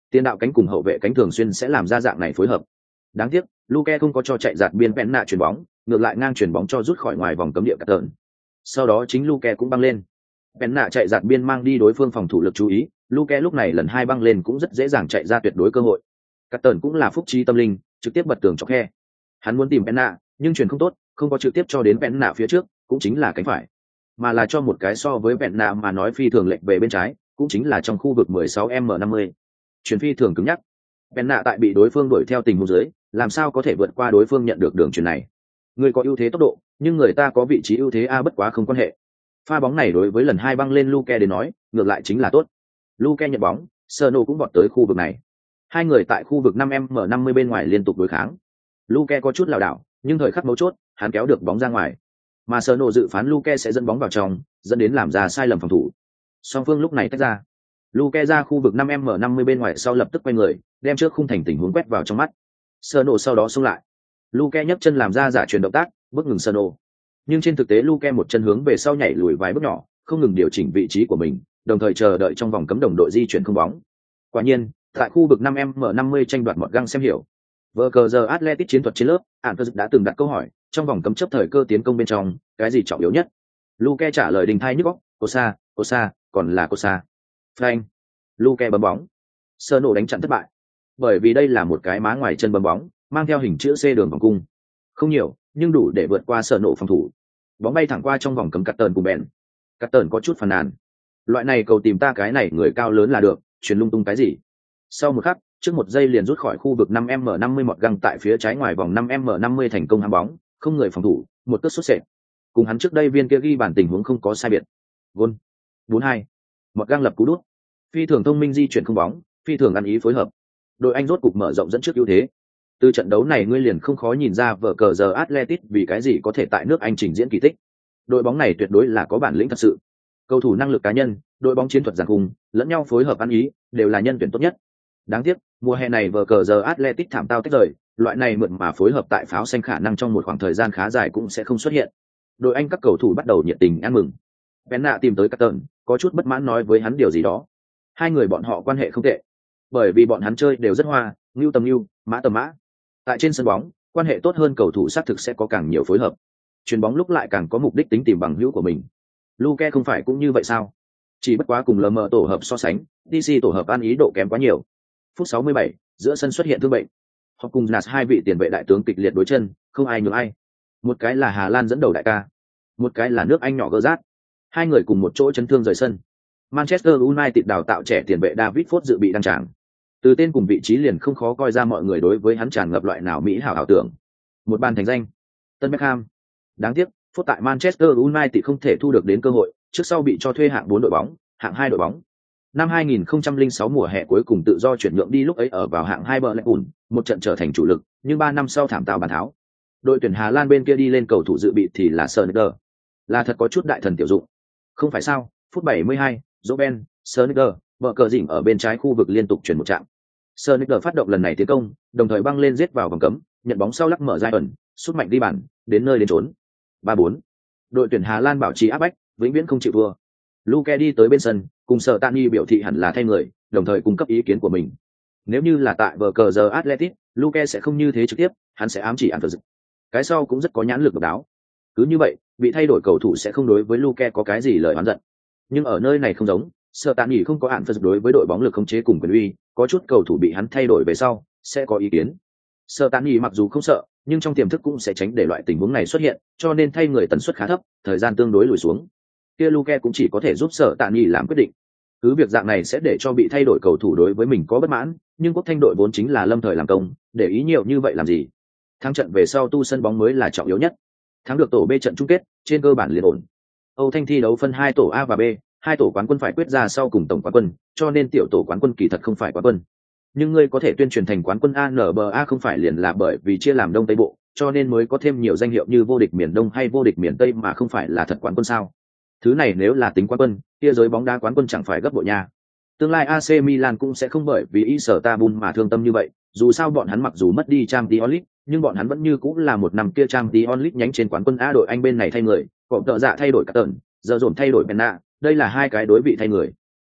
Tiền đạo cánh cùng hậu vệ cánh thường xuyên sẽ làm ra dạng này phối hợp. Đáng tiếc, Luke không có cho chạy giạt biên Penna chuyền bóng, ngược lại ngang chuyền bóng cho rút khỏi ngoài vòng cấm địa cắt tợn. Sau đó chính Luke cũng băng lên. Penna chạy giạt biên mang đi đối phương phòng thủ lực chú ý, Luke lúc này lần hai băng lên cũng rất dễ dàng chạy ra tuyệt đối cơ hội. Cắt tợn cũng là phúc trí tâm linh, trực tiếp bật tường chọc khe. Hắn muốn tìm Penna, nhưng chuyền không tốt, không có trực tiếp cho đến Penna phía trước, cũng chính là cánh phải, mà là cho một cái so với Penna mà nói phi thường lệch về bên trái, cũng chính là trong khu vực 16m50. Chuyền phi thường cứng nhắc. Penna tại bị đối phương đuổi theo tình huống dưới, làm sao có thể vượt qua đối phương nhận được đường chuyền này. Người có ưu thế tốc độ, nhưng người ta có vị trí ưu thế a, bất quá không quan hệ. Pha bóng này đối với lần hai băng lên Luke đến nói, ngược lại chính là tốt. Luke nhận bóng, Serno cũng vọt tới khu vực này. Hai người tại khu vực 5m50 bên ngoài liên tục đối kháng. Luke có chút lảo đảo, nhưng thời khắc mấu chốt, hắn kéo được bóng ra ngoài. Mà Serno dự phán Luke sẽ dẫn bóng vào trong, dẫn đến làm ra sai lầm phòng thủ. Song phương lúc này tách ra. Luke ra khu vực 5m50 bên ngoài sau lập tức quay người, đem trước khung thành tình huống quét vào trong mắt. Serno sau đó xông lại. Luke nhấc chân làm ra giả truyền động tác, bước ngừng Serno. Nhưng trên thực tế Luke một chân hướng về sau nhảy lùi vài bước nhỏ, không ngừng điều chỉnh vị trí của mình, đồng thời chờ đợi trong vòng cấm đồng đội di chuyển không bóng. Quả nhiên, tại khu vực 5m50 tranh đoạt một găng xem hiểu. Vở cờ giờ Athletic chiến thuật trên lớp, Antus đã từng đặt câu hỏi, trong vòng cấm chấp thời cơ tiến công bên trong, cái gì trọng yếu nhất? Luke trả lời đình thai nhức óc, Kosa, còn là Kosa. Frank. Luke bấm bóng. Serno đánh chặn thất bại. Bởi vì đây là một cái má ngoài chân bấm bóng, mang theo hình chữ C đường vòng cung. Không nhiều, nhưng đủ để vượt qua Serno phòng thủ. Bóng bay thẳng qua trong vòng cấm Cắt tờn cùng bèn. Cắt tờn có chút phàn nàn. Loại này cầu tìm ta cái này người cao lớn là được, truyền lung tung cái gì? Sau một khắc, trước một giây liền rút khỏi khu vực 5m50 một găng tại phía trái ngoài vòng 5m50 thành công hám bóng, không người phòng thủ, một cước sút sệt. Cùng hắn trước đây viên kia ghi bản tình huống không có sai biệt. Gol. 4-2. Một găng lập cú đút. Phi thường thông minh di chuyển không bóng, phi thường ăn ý phối hợp. Đội Anh rốt cục mở rộng dẫn trước ưu thế. Từ trận đấu này ngươi liền không khó nhìn ra vở cờ giờ Athletic vì cái gì có thể tại nước Anh trình diễn kỳ tích. Đội bóng này tuyệt đối là có bản lĩnh thật sự. Cầu thủ năng lực cá nhân, đội bóng chiến thuật giản cùng, lẫn nhau phối hợp ăn ý, đều là nhân tuyển tốt nhất. Đáng tiếc, mùa hè này vở cờ giờ Athletic thảm tao tách rời, loại này mượn mà phối hợp tại pháo xanh khả năng trong một khoảng thời gian khá dài cũng sẽ không xuất hiện. Đội Anh các cầu thủ bắt đầu nhiệt tình ăn mừng. Penna tìm tới Cắt có chút bất mãn nói với hắn điều gì đó. Hai người bọn họ quan hệ không tệ, bởi vì bọn hắn chơi đều rất hoa, ngưu tầm ngưu, mã tầm mã. Tại trên sân bóng, quan hệ tốt hơn cầu thủ xác thực sẽ có càng nhiều phối hợp. Chuyền bóng lúc lại càng có mục đích tính tìm bằng hữu của mình. Luke không phải cũng như vậy sao? Chỉ bất quá cùng LM tổ hợp so sánh, DC tổ hợp ăn ý độ kém quá nhiều. Phút 67, giữa sân xuất hiện thương bệnh. Họ cùng Nas hai vị tiền vệ đại tướng kịch liệt đối chân, không ai nhường ai. Một cái là Hà Lan dẫn đầu đại ca, một cái là nước Anh nhỏ gơ rát. Hai người cùng một chỗ chấn thương rời sân. Manchester United đào tạo trẻ tiền vệ David Ford dự bị đăng tràng. Từ tên cùng vị trí liền không khó coi ra mọi người đối với hắn tràn ngập loại nào mỹ hảo ảo tưởng. Một bàn thành danh. Tân Beckham. Đáng tiếc, Ford tại Manchester United không thể thu được đến cơ hội, trước sau bị cho thuê hạng 4 đội bóng, hạng 2 đội bóng. Năm 2006 mùa hè cuối cùng tự do chuyển nhượng đi lúc ấy ở vào hạng 2 Blackpool, một trận trở thành chủ lực, nhưng 3 năm sau thảm tao bàn tháo. Đội tuyển Hà Lan bên kia đi lên cầu thủ dự bị thì là Sneijder. Là thật có chút đại thần tiểu dụng. Không phải sao, phút 72, Robben, Sneijder, vợ cờ dỉnh ở bên trái khu vực liên tục chuyển một chạm. Sneijder phát động lần này tiến công, đồng thời băng lên giết vào vòng cấm, nhận bóng sau lắc mở ra ẩn, sút mạnh đi bàn, đến nơi đến trốn. 3-4. Đội tuyển Hà Lan bảo trì áp bách, vĩnh viễn không chịu thua. Luke đi tới bên sân, cùng Sở Tani biểu thị hẳn là thay người, đồng thời cung cấp ý kiến của mình. Nếu như là tại vở cờ giờ Athletic, Luke sẽ không như thế trực tiếp, hắn sẽ ám chỉ Anthony. Cái sau cũng rất có nhãn lực độc đáo. Cứ như vậy, bị thay đổi cầu thủ sẽ không đối với Luke có cái gì lời oán giận. Nhưng ở nơi này không giống, Sở Tani không có Anthony đối với đội bóng lực khống chế cùng quyền uy, có chút cầu thủ bị hắn thay đổi về sau, sẽ có ý kiến. Sở Tani mặc dù không sợ, nhưng trong tiềm thức cũng sẽ tránh để loại tình huống này xuất hiện, cho nên thay người tần suất khá thấp, thời gian tương đối lùi xuống. Kia Luke cũng chỉ có thể giúp Sở Tani làm quyết định. Cứ việc dạng này sẽ để cho bị thay đổi cầu thủ đối với mình có bất mãn, nhưng quốc thanh đội vốn chính là lâm thời làm công, để ý nhiều như vậy làm gì? Thắng trận về sau tu sân bóng mới là trọng yếu nhất. Thắng được tổ B trận chung kết, trên cơ bản liền ổn. Âu Thanh thi đấu phân 2 tổ A và B, 2 tổ quán quân phải quyết ra sau cùng tổng quán quân, cho nên tiểu tổ quán quân kỳ thật không phải quán quân. Nhưng ngươi có thể tuyên truyền thành quán quân ANBA không phải liền là bởi vì chia làm Đông Tây Bộ, cho nên mới có thêm nhiều danh hiệu như vô địch miền Đông hay vô địch miền Tây mà không phải là thật quán quân sao? Thứ này nếu là tính quán quân, kia giới bóng đá quán quân chẳng phải gấp bội nha. Tương lai AC Milan cũng sẽ không bởi vì Istanbul mà thương tâm như vậy, dù sao bọn hắn mặc dù mất đi Champions League, nhưng bọn hắn vẫn như cũng là một năm kia Champions League nhánh trên quán quân A. Đội Anh bên này thay người, cọp tợ dạ thay đổi cả tợn, giờ dồn thay đổi Penna, đây là hai cái đối vị thay người. À,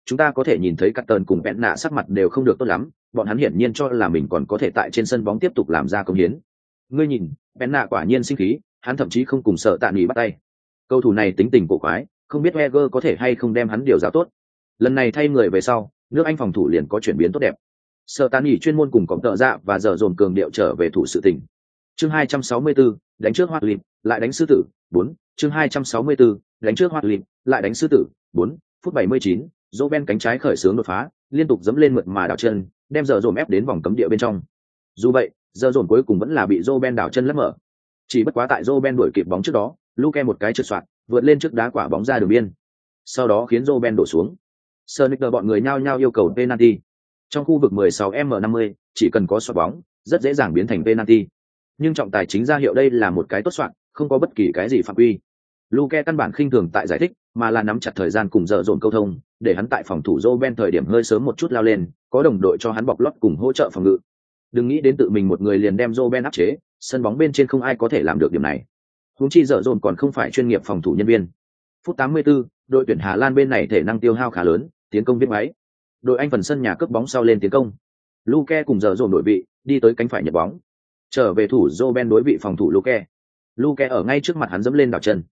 chúng ta có thể nhìn thấy Cắt Tần cùng Bẹn Nạ sắc mặt đều không được tốt lắm, bọn hắn hiển nhiên cho là mình còn có thể tại trên sân bóng tiếp tục làm ra công hiến. Ngươi nhìn, Bẹn Nạ quả nhiên sinh khí, hắn thậm chí không cùng sợ tạ nghỉ bắt tay. Cầu thủ này tính tình cổ quái, không biết Wenger có thể hay không đem hắn điều giáo tốt. Lần này thay người về sau, nước Anh phòng thủ liền có chuyển biến tốt đẹp. Sợ tạ nghỉ chuyên môn cùng cọp tợ dạ và giờ dồn cường điệu trở về thủ sự tình. Chương 264, đánh trước Hoạt Lịp, lại đánh sư tử, 4, chương 264, đánh trước Hoạt Lịp, lại đánh sư tử, 4, phút 79, Roben cánh trái khởi xướng đột phá, liên tục dẫm lên mượt mà đảo chân, đem giờ dồn ép đến vòng cấm địa bên trong. Dù vậy, giờ dồn cuối cùng vẫn là bị Roben đảo chân lấp mở. Chỉ bất quá tại Roben đuổi kịp bóng trước đó, Luke một cái trượt xoạc, vượt lên trước đá quả bóng ra đường biên. Sau đó khiến Roben đổ xuống. Sonicer bọn người nhao nhao yêu cầu penalty. Trong khu vực 16m50, chỉ cần có xoạc bóng, rất dễ dàng biến thành penalty. Nhưng trọng tài chính ra hiệu đây là một cái tốt soạn, không có bất kỳ cái gì phạm quy. Luke căn bản khinh thường tại giải thích, mà là nắm chặt thời gian cùng dở dồn câu thông, để hắn tại phòng thủ Roben thời điểm hơi sớm một chút lao lên, có đồng đội cho hắn bọc lót cùng hỗ trợ phòng ngự. Đừng nghĩ đến tự mình một người liền đem Roben áp chế, sân bóng bên trên không ai có thể làm được điểm này. Huống chi dở dồn còn không phải chuyên nghiệp phòng thủ nhân viên. Phút 84, đội tuyển Hà Lan bên này thể năng tiêu hao khá lớn, tiến công viết máy. Đội Anh phần sân nhà cướp bóng sau lên tiến công. Luke cùng dở dồn đổi vị, đi tới cánh phải nhặt bóng. Trở về thủ Roben đối vị phòng thủ Luke. Luke ở ngay trước mặt hắn dẫm lên đảo chân.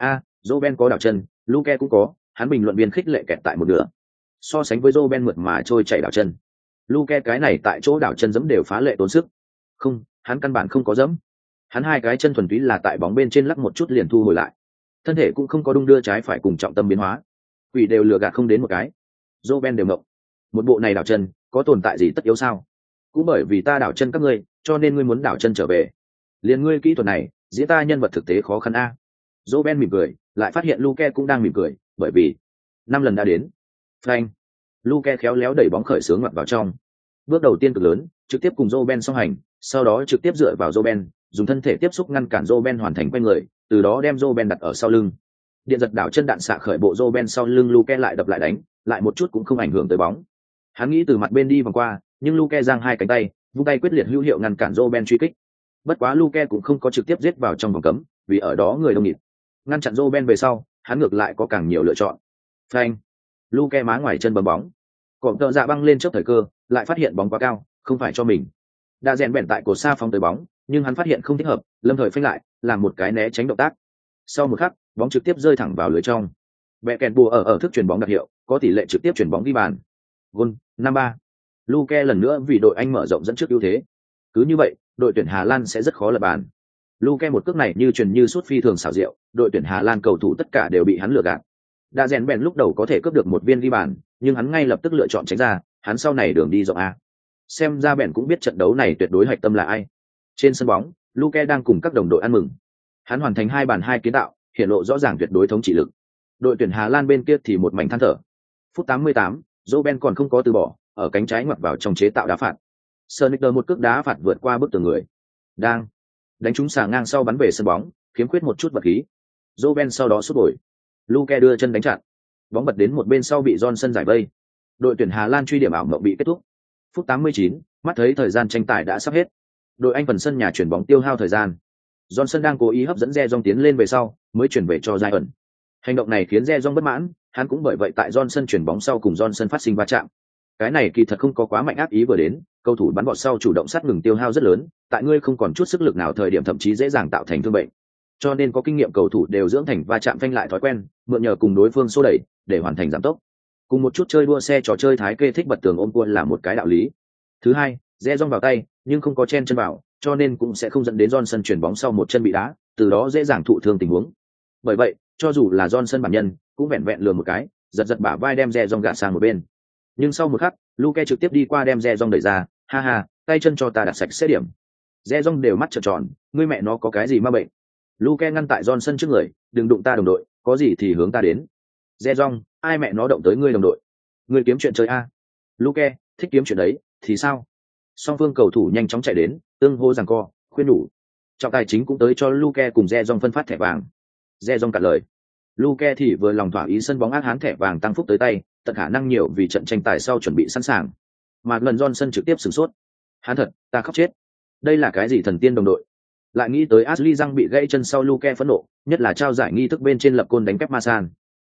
Roben có đảo chân, Luke cũng có, hắn bình luận viên khích lệ kẹt tại một nửa. So sánh với Roben mượt mà trôi chảy đảo chân, Luke cái này tại chỗ đảo chân dẫm đều phá lệ tốn sức. Không, hắn căn bản không có dẫm. Hắn hai cái chân thuần túy là tại bóng bên trên lắc một chút liền thu hồi lại. Thân thể cũng không có đung đưa trái phải cùng trọng tâm biến hóa. Quỷ đều lừa gạt không đến một cái. Roben đều ngộng. Một bộ này đảo chân, có tồn tại gì tất yếu sao? Cũng bởi vì ta đảo chân các ngươi, cho nên ngươi muốn đảo chân trở về. Liên ngươi kỹ thuật này, diễn ta nhân vật thực tế khó khăn a. Roben mỉm cười, lại phát hiện Luke cũng đang mỉm cười, bởi vì 5 lần đã đến. Frank. Luke khéo léo đẩy bóng khởi xướng ngoặt vào trong. Bước đầu tiên cực lớn, trực tiếp cùng Roben song hành, sau đó trực tiếp dựa vào Roben, dùng thân thể tiếp xúc ngăn cản Roben hoàn thành quay người, từ đó đem Roben đặt ở sau lưng. Điện giật đảo chân đạn xạ khởi bộ Roben sau lưng Luke lại đập lại đánh, lại một chút cũng không ảnh hưởng tới bóng. Hắn nghĩ từ mặt bên đi vòng qua, nhưng Luke giang hai cánh tay, vung tay quyết liệt hữu hiệu ngăn cản Roben truy kích. Bất quá Luke cũng không có trực tiếp giết vào trong vòng cấm, vì ở đó người đông nghịt. Ngăn chặn Roben về sau, hắn ngược lại có càng nhiều lựa chọn. Phanh. Luke má ngoài chân bấm bóng. Cọp tợ dạ băng lên trước thời cơ, lại phát hiện bóng quá cao, không phải cho mình. Đã rèn bèn tại cột xa phóng tới bóng, nhưng hắn phát hiện không thích hợp, lâm thời phanh lại, làm một cái né tránh động tác. Sau một khắc, bóng trực tiếp rơi thẳng vào lưới trong. Bẹ kèn bùa ở thức chuyển bóng đặc hiệu, có tỷ lệ trực tiếp chuyển bóng ghi bàn. Gol 5-3. Luke lần nữa vì đội Anh mở rộng dẫn trước ưu thế. Cứ như vậy, đội tuyển Hà Lan sẽ rất khó lập bàn. Luke một cước này như truyền như sút phi thường xảo diệu, đội tuyển Hà Lan cầu thủ tất cả đều bị hắn lừa gạt. Đã rèn bèn lúc đầu có thể cướp được một viên ghi bàn, nhưng hắn ngay lập tức lựa chọn tránh ra, hắn sau này đường đi rộng a. Xem ra bèn cũng biết trận đấu này tuyệt đối hạch tâm là ai. Trên sân bóng, Luke đang cùng các đồng đội ăn mừng. Hắn hoàn thành 2 bàn 2 kiến tạo, hiện lộ rõ ràng tuyệt đối thống trị lực. Đội tuyển Hà Lan bên kia thì một mảnh than thở. Phút 88, Roben còn không có từ bỏ, ở cánh trái ngoặt vào trong chế tạo đá phạt. Sonicer một cước đá phạt vượt qua bức tường người. Đang đánh trúng xà ngang sau bắn về sân bóng, khiếm khuyết một chút vật khí. Roben sau đó sút bồi. Luke đưa chân đánh chặn. Bóng bật đến một bên sau bị Johnson giải vây. Đội tuyển Hà Lan truy điểm ảo mộng bị kết thúc. Phút 89, mắt thấy thời gian tranh tài đã sắp hết. Đội Anh phần sân nhà chuyển bóng tiêu hao thời gian. Johnson đang cố ý hấp dẫn Rejong tiến lên về sau, mới chuyển về cho Giant. Hành động này khiến Rejong bất mãn, hắn cũng bởi vậy tại Johnson chuyển bóng sau cùng Johnson phát sinh va chạm. Cái này kỳ thật không có quá mạnh ác ý vừa đến, cầu thủ bắn bọt sau chủ động sát ngừng tiêu hao rất lớn, tại ngươi không còn chút sức lực nào thời điểm thậm chí dễ dàng tạo thành thương bệnh. Cho nên có kinh nghiệm cầu thủ đều dưỡng thành va chạm phanh lại thói quen, mượn nhờ cùng đối phương xô đẩy để hoàn thành giảm tốc. Cùng một chút chơi đua xe trò chơi thái kê thích bật tường ôm quân là một cái đạo lý. Thứ hai, Rejong vào tay, nhưng không có chen chân vào, cho nên cũng sẽ không dẫn đến Johnson chuyển bóng sau một chân bị đá, từ đó dễ dàng thụ thương tình huống. Bởi vậy, cho dù là Johnson bản nhân, cũng vẹn vẹn lừa một cái, giật giật bả vai đem Rejong gạt sang một bên. Nhưng sau một khắc, Luke trực tiếp đi qua đem Rejong đẩy ra, ha ha, tay chân cho ta đặt sạch sẽ điểm. Rejong đều mắt trợn tròn, ngươi mẹ nó có cái gì ma bệnh? Luke ngăn tại Johnson trước người, đừng đụng ta đồng đội, có gì thì hướng ta đến. Rejong, ai mẹ nó động tới ngươi đồng đội? Ngươi kiếm chuyện chơi a? Luke, thích kiếm chuyện đấy, thì sao? Song phương cầu thủ nhanh chóng chạy đến, tương hô giằng co, khuyên đủ. Trọng tài chính cũng tới cho Luke cùng Rejong phân phát thẻ vàng. Rejong cạn lời. Luke thì vừa lòng thỏa ý sân bóng ác hán thẻ vàng tăng phúc tới tay, tận khả năng nhiều vì trận tranh tài sau chuẩn bị sẵn sàng. Mà lần Johnson trực tiếp sửng sốt. Hắn thật, ta khóc chết. Đây là cái gì thần tiên đồng đội? Lại nghĩ tới Ashley răng bị gãy chân sau Luke phẫn nộ, nhất là trao giải nghi thức bên trên lập côn đánh Pep Masan.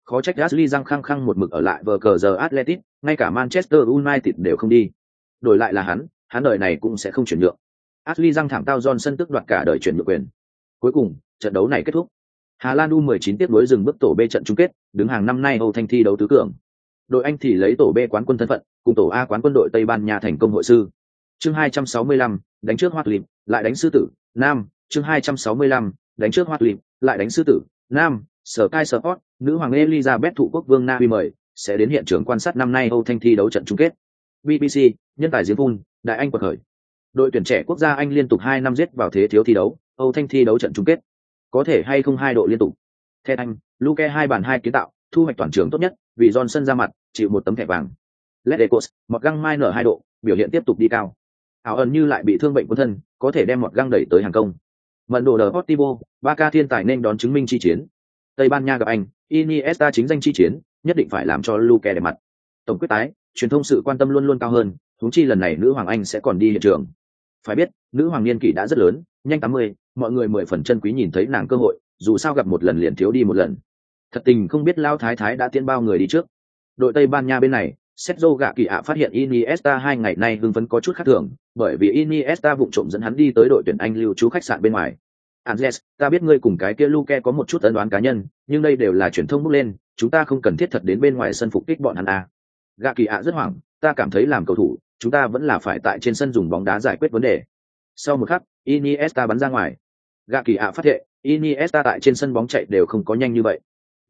Khó trách Ashley Young khăng khăng một mực ở lại vờ cờ giờ Atletico, ngay cả Manchester United đều không đi. Đổi lại là hắn đời này cũng sẽ không chuyển nhượng. Ashley Young thảm tao Johnson tức đoạt cả đời chuyển nhượng quyền. Cuối cùng, trận đấu này kết thúc. Hà Lan U19 tiếp nối dừng bước tổ B trận chung kết, đứng hàng năm nay Âu Thanh thi đấu tứ cường. Đội Anh thì lấy tổ B quán quân thân phận, cùng tổ A quán quân đội Tây Ban Nha thành công hội sư. Chương 265, đánh trước Hoa Lìm, lại đánh sư tử, Nam, chương 265, đánh trước Hoa Lìm, lại đánh sư tử, Nam, Sky Sport, nữ hoàng Elizabeth thụ quốc vương Na Uy mời, sẽ đến hiện trường quan sát năm nay Âu Thanh thi đấu trận chung kết. BBC, nhân tài giếng phun, Đại Anh quật khởi. Đội tuyển trẻ quốc gia Anh liên tục 2 năm giết vào thế thiếu thi đấu, Âu Thanh thi đấu trận chung kết. Có thể hay không 2 độ liên tục. Theo anh, Luke 2 bàn 2 kiến tạo, thu hoạch toàn trường tốt nhất, vì Johnson ra mặt, chịu 1 tấm thẻ vàng. Ledecos, một găng mai nở 2 độ, biểu hiện tiếp tục đi cao. Ảo ẩn như lại bị thương bệnh quân thân, có thể đem một găng đẩy tới hàng công. Mận đồ Deportivo, Barca thiên tài nên đón chứng minh chi chiến. Tây Ban Nha gặp Anh, Iniesta chính danh chi chiến, nhất định phải làm cho Luke đẹp mặt. Tổng quyết tái, truyền thông sự quan tâm luôn luôn cao hơn, huống chi lần này nữ hoàng Anh sẽ còn đi hiện trường. Phải biết, nữ hoàng niên kỷ đã rất lớn, nhanh 80, mọi người 10 phần chân quý nhìn thấy nàng cơ hội, dù sao gặp một lần liền thiếu đi một lần. Thật tình không biết Lao Thái Thái đã tiễn bao người đi trước. Đội Tây Ban Nha bên này, Sergio gạ kỳ ạ phát hiện Iniesta 2 ngày nay hưng phấn có chút khác thường, bởi vì Iniesta vụng trộm dẫn hắn đi tới đội tuyển Anh lưu trú khách sạn bên ngoài. Andres, ta biết ngươi cùng cái kia Luke có một chút ân đoán cá nhân, nhưng đây đều là truyền thông bốc lên, chúng ta không cần thiết thật đến bên ngoài sân phục kích bọn hắn à. Gạ kỳ ạ rất hoảng, ta cảm thấy làm cầu thủ, chúng ta vẫn là phải tại trên sân dùng bóng đá giải quyết vấn đề. Sau một khắc, Iniesta bắn ra ngoài. Gạ kỳ ạ phát hiện, Iniesta tại trên sân bóng chạy đều không có nhanh như vậy.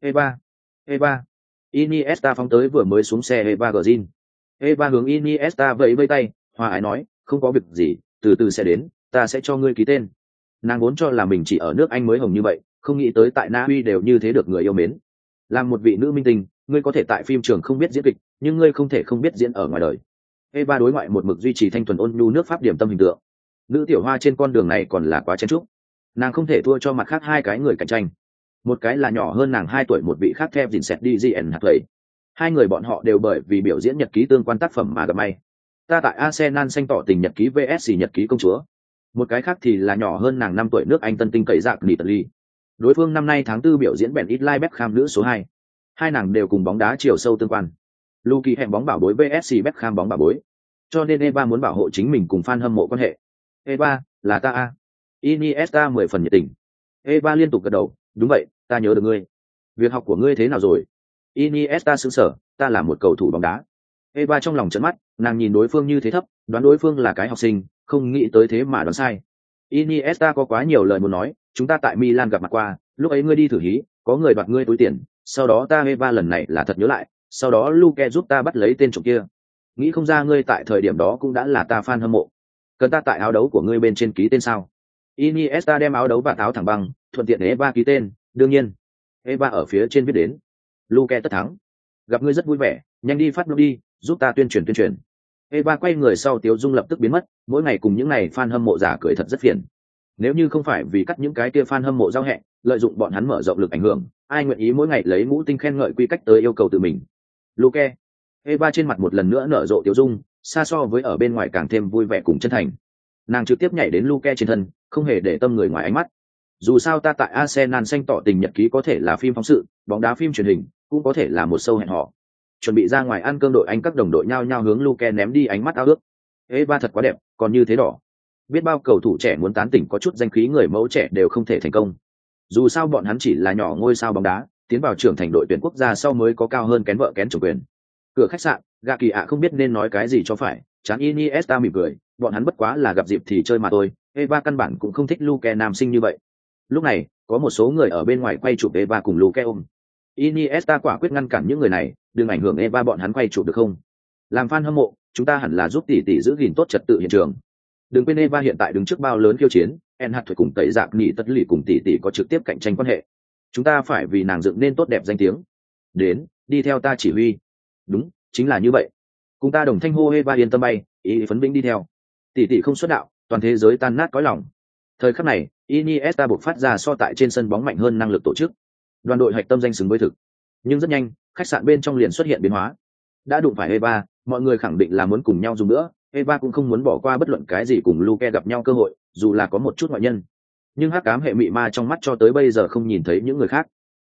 Eva. Iniesta phóng tới vừa mới xuống xe Eva Green. Eva hướng Iniesta vẫy vẫy tay, hòa ái nói, không có việc gì, từ từ sẽ đến, ta sẽ cho ngươi ký tên. Nàng vốn cho là mình chỉ ở nước Anh mới hồng như vậy, không nghĩ tới tại Na Uy đều như thế được người yêu mến. Làm một vị nữ minh tinh, ngươi có thể tại phim trường không biết diễn kịch, nhưng ngươi không thể không biết diễn ở ngoài đời. Eva đối ngoại một mực duy trì thanh thuần ôn nhu nước Pháp điểm tâm hình tượng. Nữ tiểu hoa trên con đường này còn là quá chen chúc. Nàng không thể thua cho mặt khác 2 cái người cạnh tranh. Một cái là nhỏ hơn nàng 2 tuổi, một vị khác theo dình sẹt đi GN hạt vậy. 2 người bọn họ đều bởi vì biểu diễn nhật ký tương quan tác phẩm mà gặp may. Ta tại Arsenal xanh tỏ tình nhật ký vs nhật ký công chúa. Một cái khác thì là nhỏ hơn nàng 5 tuổi nước Anh tân tinh cậy dạc Italy. Đối phương năm nay tháng 4 biểu diễn Ben Itlai Beckham nữ số 2. 2 nàng đều cùng bóng đá chiều sâu tương quan. Luki hẹn bóng bảo bối vs Beckham bóng bảo bối. Cho nên Eva muốn bảo hộ chính mình cùng fan hâm mộ quan hệ. Eva, là ta a. Iniesta 10 phần nhiệt tình. Eva liên tục gật đầu, đúng vậy, ta nhớ được ngươi. Việc học của ngươi thế nào rồi? Iniesta sững sờ, ta là một cầu thủ bóng đá. Eva trong lòng trợn mắt, nàng nhìn đối phương như thế thấp, đoán đối phương là cái học sinh, không nghĩ tới thế mà đoán sai. Iniesta có quá nhiều lời muốn nói, chúng ta tại Milan gặp mặt qua, lúc ấy ngươi đi thử hí, có người đoạt ngươi túi tiền, sau đó ta Eva lần này là thật nhớ lại, sau đó Luke giúp ta bắt lấy tên trộm kia. Nghĩ không ra ngươi tại thời điểm đó cũng đã là ta fan hâm mộ. Cần ta tại áo đấu của ngươi bên trên ký tên sao? Iniesta đem áo đấu và áo thẳng băng, thuận tiện để Eva ký tên, đương nhiên. Eva ở phía trên viết đến. Luke tất thắng. Gặp ngươi rất vui vẻ, nhanh đi phát blog đi, giúp ta tuyên truyền. Eva quay người sau Tiếu Dung lập tức biến mất, mỗi ngày cùng những này fan hâm mộ giả cười thật rất phiền. Nếu như không phải vì cắt những cái kia fan hâm mộ giao hẹn, lợi dụng bọn hắn mở rộng lực ảnh hưởng, ai nguyện ý mỗi ngày lấy ngũ tinh khen ngợi quy cách tới yêu cầu tự mình. Luke. Eva trên mặt một lần nữa nở rộ Tiếu Dung, xa so với ở bên ngoài càng thêm vui vẻ cùng chân thành. Nàng trực tiếp nhảy đến Luke trên thân, không hề để tâm người ngoài ánh mắt. Dù sao ta tại Arsenal xanh tỏ tình nhật ký có thể là phim phóng sự, bóng đá phim truyền hình, cũng có thể là một show hẹn hò. Chuẩn bị ra ngoài ăn cơm đội Anh các đồng đội nhao nhao hướng Luke ném đi ánh mắt ao ước. Eva thật quá đẹp, còn như thế đỏ. Biết bao cầu thủ trẻ muốn tán tỉnh có chút danh khí người mẫu trẻ đều không thể thành công. Dù sao bọn hắn chỉ là nhỏ ngôi sao bóng đá, tiến vào trưởng thành đội tuyển quốc gia sau mới có cao hơn kén vợ kén chồng quyền. Cửa khách sạn, gạ kỳ ạ không biết nên nói cái gì cho phải, chán Iniesta mỉm cười, bọn hắn bất quá là gặp dịp thì chơi mà thôi. Eva căn bản cũng không thích Luke nam sinh như vậy. Lúc này, có một số người ở bên ngoài quay chụp Eva cùng Luke ôm. Iniesta quả quyết ngăn cản những người này, đừng ảnh hưởng Eva bọn hắn quay chụp được không? Làm fan hâm mộ, chúng ta hẳn là giúp tỷ tỷ giữ gìn tốt trật tự hiện trường. Đừng quên Eva hiện tại đứng trước bao lớn khiêu chiến, En hạt thuế cùng tẩy dạc nhị tất lì cùng tỷ tỷ có trực tiếp cạnh tranh quan hệ. Chúng ta phải vì nàng dựng nên tốt đẹp danh tiếng. Đến, đi theo ta chỉ huy. Đúng, chính là như vậy. Cùng ta đồng thanh hô Eva yên tâm bay, ý phấn vĩnh đi theo. Tỷ tỷ không xuất đạo, toàn thế giới tan nát cõi lòng. Thời khắc này, Iniesta buộc phát ra so tại trên sân bóng mạnh hơn năng lực tổ chức. Đoàn đội hạch tâm danh xứng với thực. Nhưng rất nhanh, khách sạn bên trong liền xuất hiện biến hóa. Đã đụng phải Eva, mọi người khẳng định là muốn cùng nhau dùng nữa. Eva cũng không muốn bỏ qua bất luận cái gì cùng Luke gặp nhau cơ hội, dù là có một chút ngoại nhân. Nhưng hắc ám hệ mị ma trong mắt cho tới bây giờ không nhìn thấy những người khác.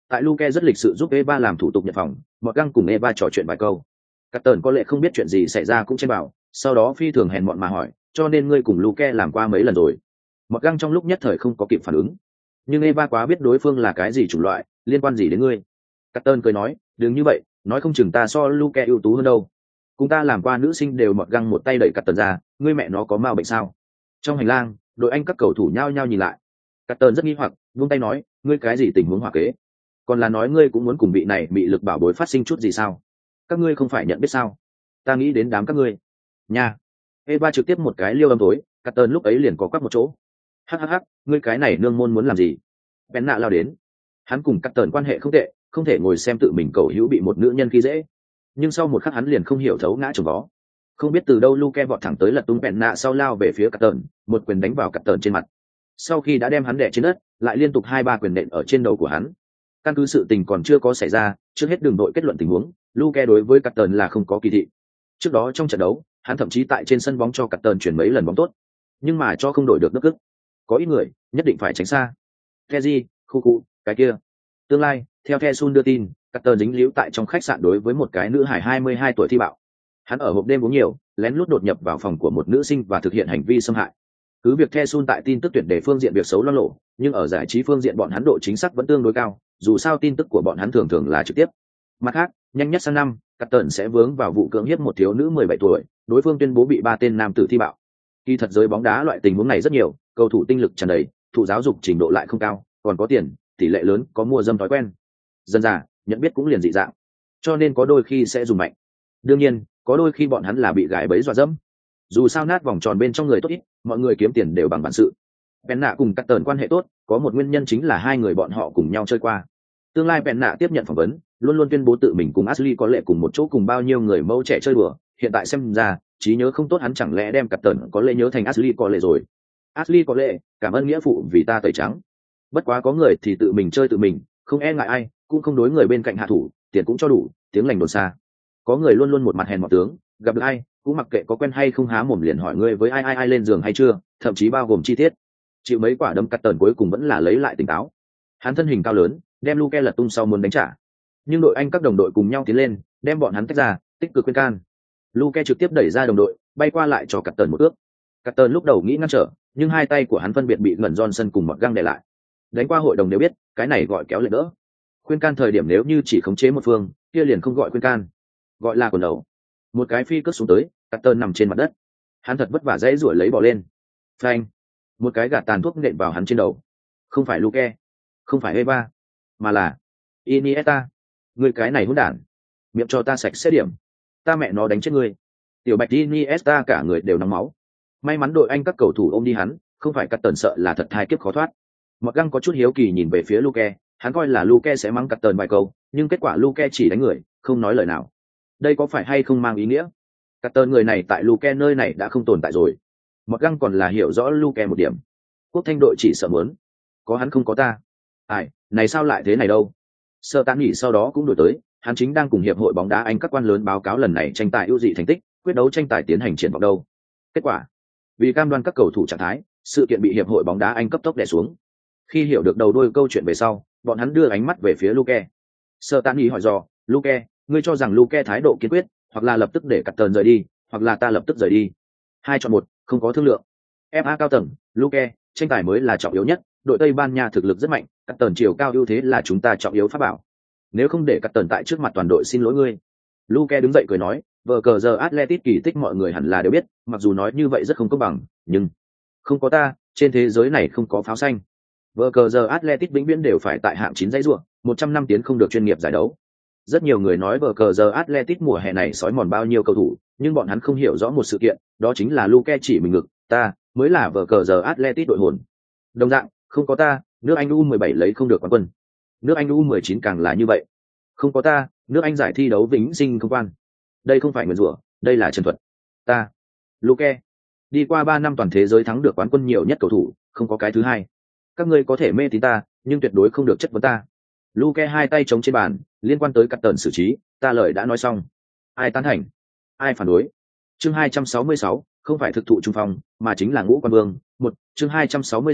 Tại Luke rất lịch sự giúp Eva làm thủ tục nhập phòng, Mọt Găng cùng Eva trò chuyện vài câu. Cát Tần có lẽ không biết chuyện gì xảy ra cũng chen bảo, sau đó phi thường hèn mọn mà hỏi, cho nên ngươi cùng Luke làm qua mấy lần rồi? Mọt Găng trong lúc nhất thời không có kịp phản ứng, nhưng Eva quá biết đối phương là cái gì chủng loại, liên quan gì đến ngươi. Cát Tần cười nói, đừng như vậy, nói không chừng ta so Luke ưu tú hơn đâu. Cùng ta làm qua nữ sinh đều. Mọt Găng một tay đẩy Cát Tần ra, ngươi mẹ nó có mau bệnh sao? Trong hành lang, đội anh các cầu thủ nhao nhao nhìn lại. Cát Tần rất nghi hoặc, vung tay nói, ngươi cái gì tình huống hỏa kế? Còn là nói ngươi cũng muốn cùng vị này bị lực bảo bối phát sinh chút gì sao? Các ngươi không phải nhận biết sao? Ta nghĩ đến đám các ngươi. Nha. Eva trực tiếp một cái liêu âm tối, Cát Tần lúc ấy liền có quắc một chỗ. Hắc, ngươi cái này nương môn muốn làm gì? Bén nạ lao đến. Hắn cùng Cát Tần quan hệ không tệ, không thể ngồi xem tự mình cầu hữu bị một nữ nhân khi dễ. Nhưng sau một khắc hắn liền không hiểu thấu ngã chồng vó. Không biết từ đâu Luke vọt thẳng tới lật tung bén nạ sau lao về phía Cát Tần, một quyền đánh vào Cát Tần trên mặt. Sau khi đã đem hắn đè trên đất, lại liên tục 2-3 quyền nện ở trên đầu của hắn. Căn cứ sự tình còn chưa có xảy ra, trước hết đường đội kết luận tình huống, Luke đối với Cát Tần là không có kỳ thị. Trước đó trong trận đấu, hắn thậm chí tại trên sân bóng cho Cát Tần chuyển mấy lần bóng tốt, nhưng mà cho không đổi được nước ức. Có ít người nhất định phải tránh xa. Keji, khu cụ, cái kia. Tương lai, theo Kesun đưa tin, Cát Tần dính líu tại trong khách sạn đối với một cái nữ hải 22 tuổi thi bạo. Hắn ở hộp đêm uống nhiều, lén lút đột nhập vào phòng của một nữ sinh và thực hiện hành vi xâm hại. Cứ việc Kesun tại tin tức tuyển đề phương diện việc xấu lo lộ, nhưng ở giải trí phương diện bọn hắn độ chính xác vẫn tương đối cao, dù sao tin tức của bọn hắn thường thường là trực tiếp. Mặt khác, nhanh nhất sang năm, Cát Tần sẽ vướng vào vụ cưỡng hiếp một thiếu nữ 17 tuổi, đối phương tuyên bố bị 3 tên nam tử thi bạo. Kỳ thật giới bóng đá loại tình huống này rất nhiều, cầu thủ tinh lực tràn đầy, thụ giáo dục trình độ lại không cao, còn có tiền, tỷ lệ lớn có mua dâm thói quen. Dần dà, nhận biết cũng liền dị dạng, cho nên có đôi khi sẽ dùng mạnh. Đương nhiên, có đôi khi bọn hắn là bị gài bẫy dọa dẫm. Dù sao nát vòng tròn bên trong người tốt ít, mọi người kiếm tiền đều bằng bản sự. Bén nạ cùng Cát Tần quan hệ tốt, có một nguyên nhân chính là hai người bọn họ cùng nhau chơi qua. Tương lai Bén nạ tiếp nhận phỏng vấn, luôn luôn tuyên bố tự mình cùng Ashley có lẽ cùng một chỗ cùng bao nhiêu người mẫu trẻ chơi đùa. Hiện tại xem ra, trí nhớ không tốt hắn chẳng lẽ đem Cát Tần có lẽ nhớ thành Ashley có lẽ rồi. Ashley có lẽ, cảm ơn nghĩa phụ vì ta tẩy trắng. Bất quá có người thì tự mình chơi tự mình, không e ngại ai, cũng không đối người bên cạnh hạ thủ, tiền cũng cho đủ, tiếng lành đồn xa. Có người luôn luôn một mặt hèn mọt tướng, gặp được ai cũng mặc kệ có quen hay không há mồm liền hỏi ngươi với ai lên giường hay chưa, thậm chí bao gồm chi tiết. Chịu mấy quả đấm Cát Tần cuối cùng vẫn là lấy lại tỉnh táo. Hắn thân hình cao lớn, đem Luke lật tung sau muốn đánh trả, nhưng đội anh các đồng đội cùng nhau tiến lên, đem bọn hắn tách ra, tích cực khuyên can. Luke trực tiếp đẩy ra đồng đội, bay qua lại cho Cát Tần một ước. Cát Tần lúc đầu nghĩ ngăn trở, nhưng hai tay của hắn phân biệt bị Ngẩn Johnson cùng Mọt Găng đè lại. Đánh qua hội đồng đều biết, cái này gọi kéo lệ đỡ. Khuyên can thời điểm nếu như chỉ khống chế một phương, kia liền không gọi khuyên can, gọi là quần đầu. Một cái phi cất xuống tới, Cát Tần nằm trên mặt đất. Hắn thật vất vả dãy ruổi lấy bỏ lên. Phanh! Một cái gạt tàn thuốc nện vào hắn trên đầu. Không phải Luke, không phải Eva, mà là Iniesta. Người cái này hỗn đản, miệng cho ta sạch sẽ điểm, ta mẹ nó đánh chết ngươi. Tiểu bạch Iniesta cả người đều nóng máu. May mắn đội anh các cầu thủ ôm đi hắn, không phải Cát Tần sợ là thật thai kiếp khó thoát. Mọt Găng có chút hiếu kỳ nhìn về phía Luke, hắn coi là Luke sẽ mắng Cát Tần vài câu, nhưng kết quả Luke chỉ đánh người, không nói lời nào. Đây có phải hay không mang ý nghĩa Cát Tần người này tại Luke nơi này đã không tồn tại rồi? Mọt Găng còn là hiểu rõ Luke một điểm. Quốc thanh đội chỉ sợ muốn có hắn không có ta. Ai, này sao lại thế này đâu? Sơ Tán nghỉ sau đó cũng đổi tới, hắn chính đang cùng hiệp hội bóng đá Anh các quan lớn báo cáo lần này tranh tài ưu dị thành tích, quyết đấu tranh tài tiến hành triển vọng đâu. Kết quả, vì cam đoan các cầu thủ trạng thái, sự kiện bị hiệp hội bóng đá Anh cấp tốc đè xuống. Khi hiểu được đầu đuôi câu chuyện về sau, bọn hắn đưa ánh mắt về phía Luke. Sơ Tán nghỉ hỏi dò, Luke, ngươi cho rằng Luke thái độ kiên quyết, hoặc là lập tức để Cát Tần rời đi, hoặc là ta lập tức rời đi. 2 chọn 1, không có thương lượng. FA cao tầng, Luke, tranh tài mới là trọng yếu nhất, đội Tây Ban Nha thực lực rất mạnh, Cát Tần chiều cao ưu thế là chúng ta trọng yếu pháp bảo. Nếu không để Cát Tần tại trước mặt toàn đội xin lỗi ngươi. Luke đứng dậy cười nói, vở cờ giờ Atletico kỳ tích mọi người hẳn là đều biết, mặc dù nói như vậy rất không công bằng, nhưng không có ta, trên thế giới này không có pháo xanh. Vở cờ giờ Atletico vĩnh viễn đều phải tại hạng 9 dãy rùa, 100 năm tiến không được chuyên nghiệp giải đấu. Rất nhiều người nói vở cờ giờ Atletico mùa hè này sói mòn bao nhiêu cầu thủ, nhưng bọn hắn không hiểu rõ một sự kiện, đó chính là Luke chỉ mình ngực, ta mới là vở cờ giờ Atletico đội hồn. Đồng dạng, không có ta, nước Anh U17 lấy không được quán quân. Nước Anh U19 càng là như vậy. Không có ta, nước Anh giải thi đấu vĩnh sinh không quan. Đây không phải nguyền rủa, đây là chân thuật. Ta, Luke, đi qua 3 năm toàn thế giới thắng được quán quân nhiều nhất cầu thủ, không có cái thứ hai. Các ngươi có thể mê tín ta, nhưng tuyệt đối không được chất vấn ta. Luke hai tay chống trên bàn, liên quan tới Cát Tần xử trí, ta lời đã nói xong. Ai tán thành? Ai phản đối? Chương 266, không phải thực thụ trung phong, mà chính là ngũ quan vương. Chương 266,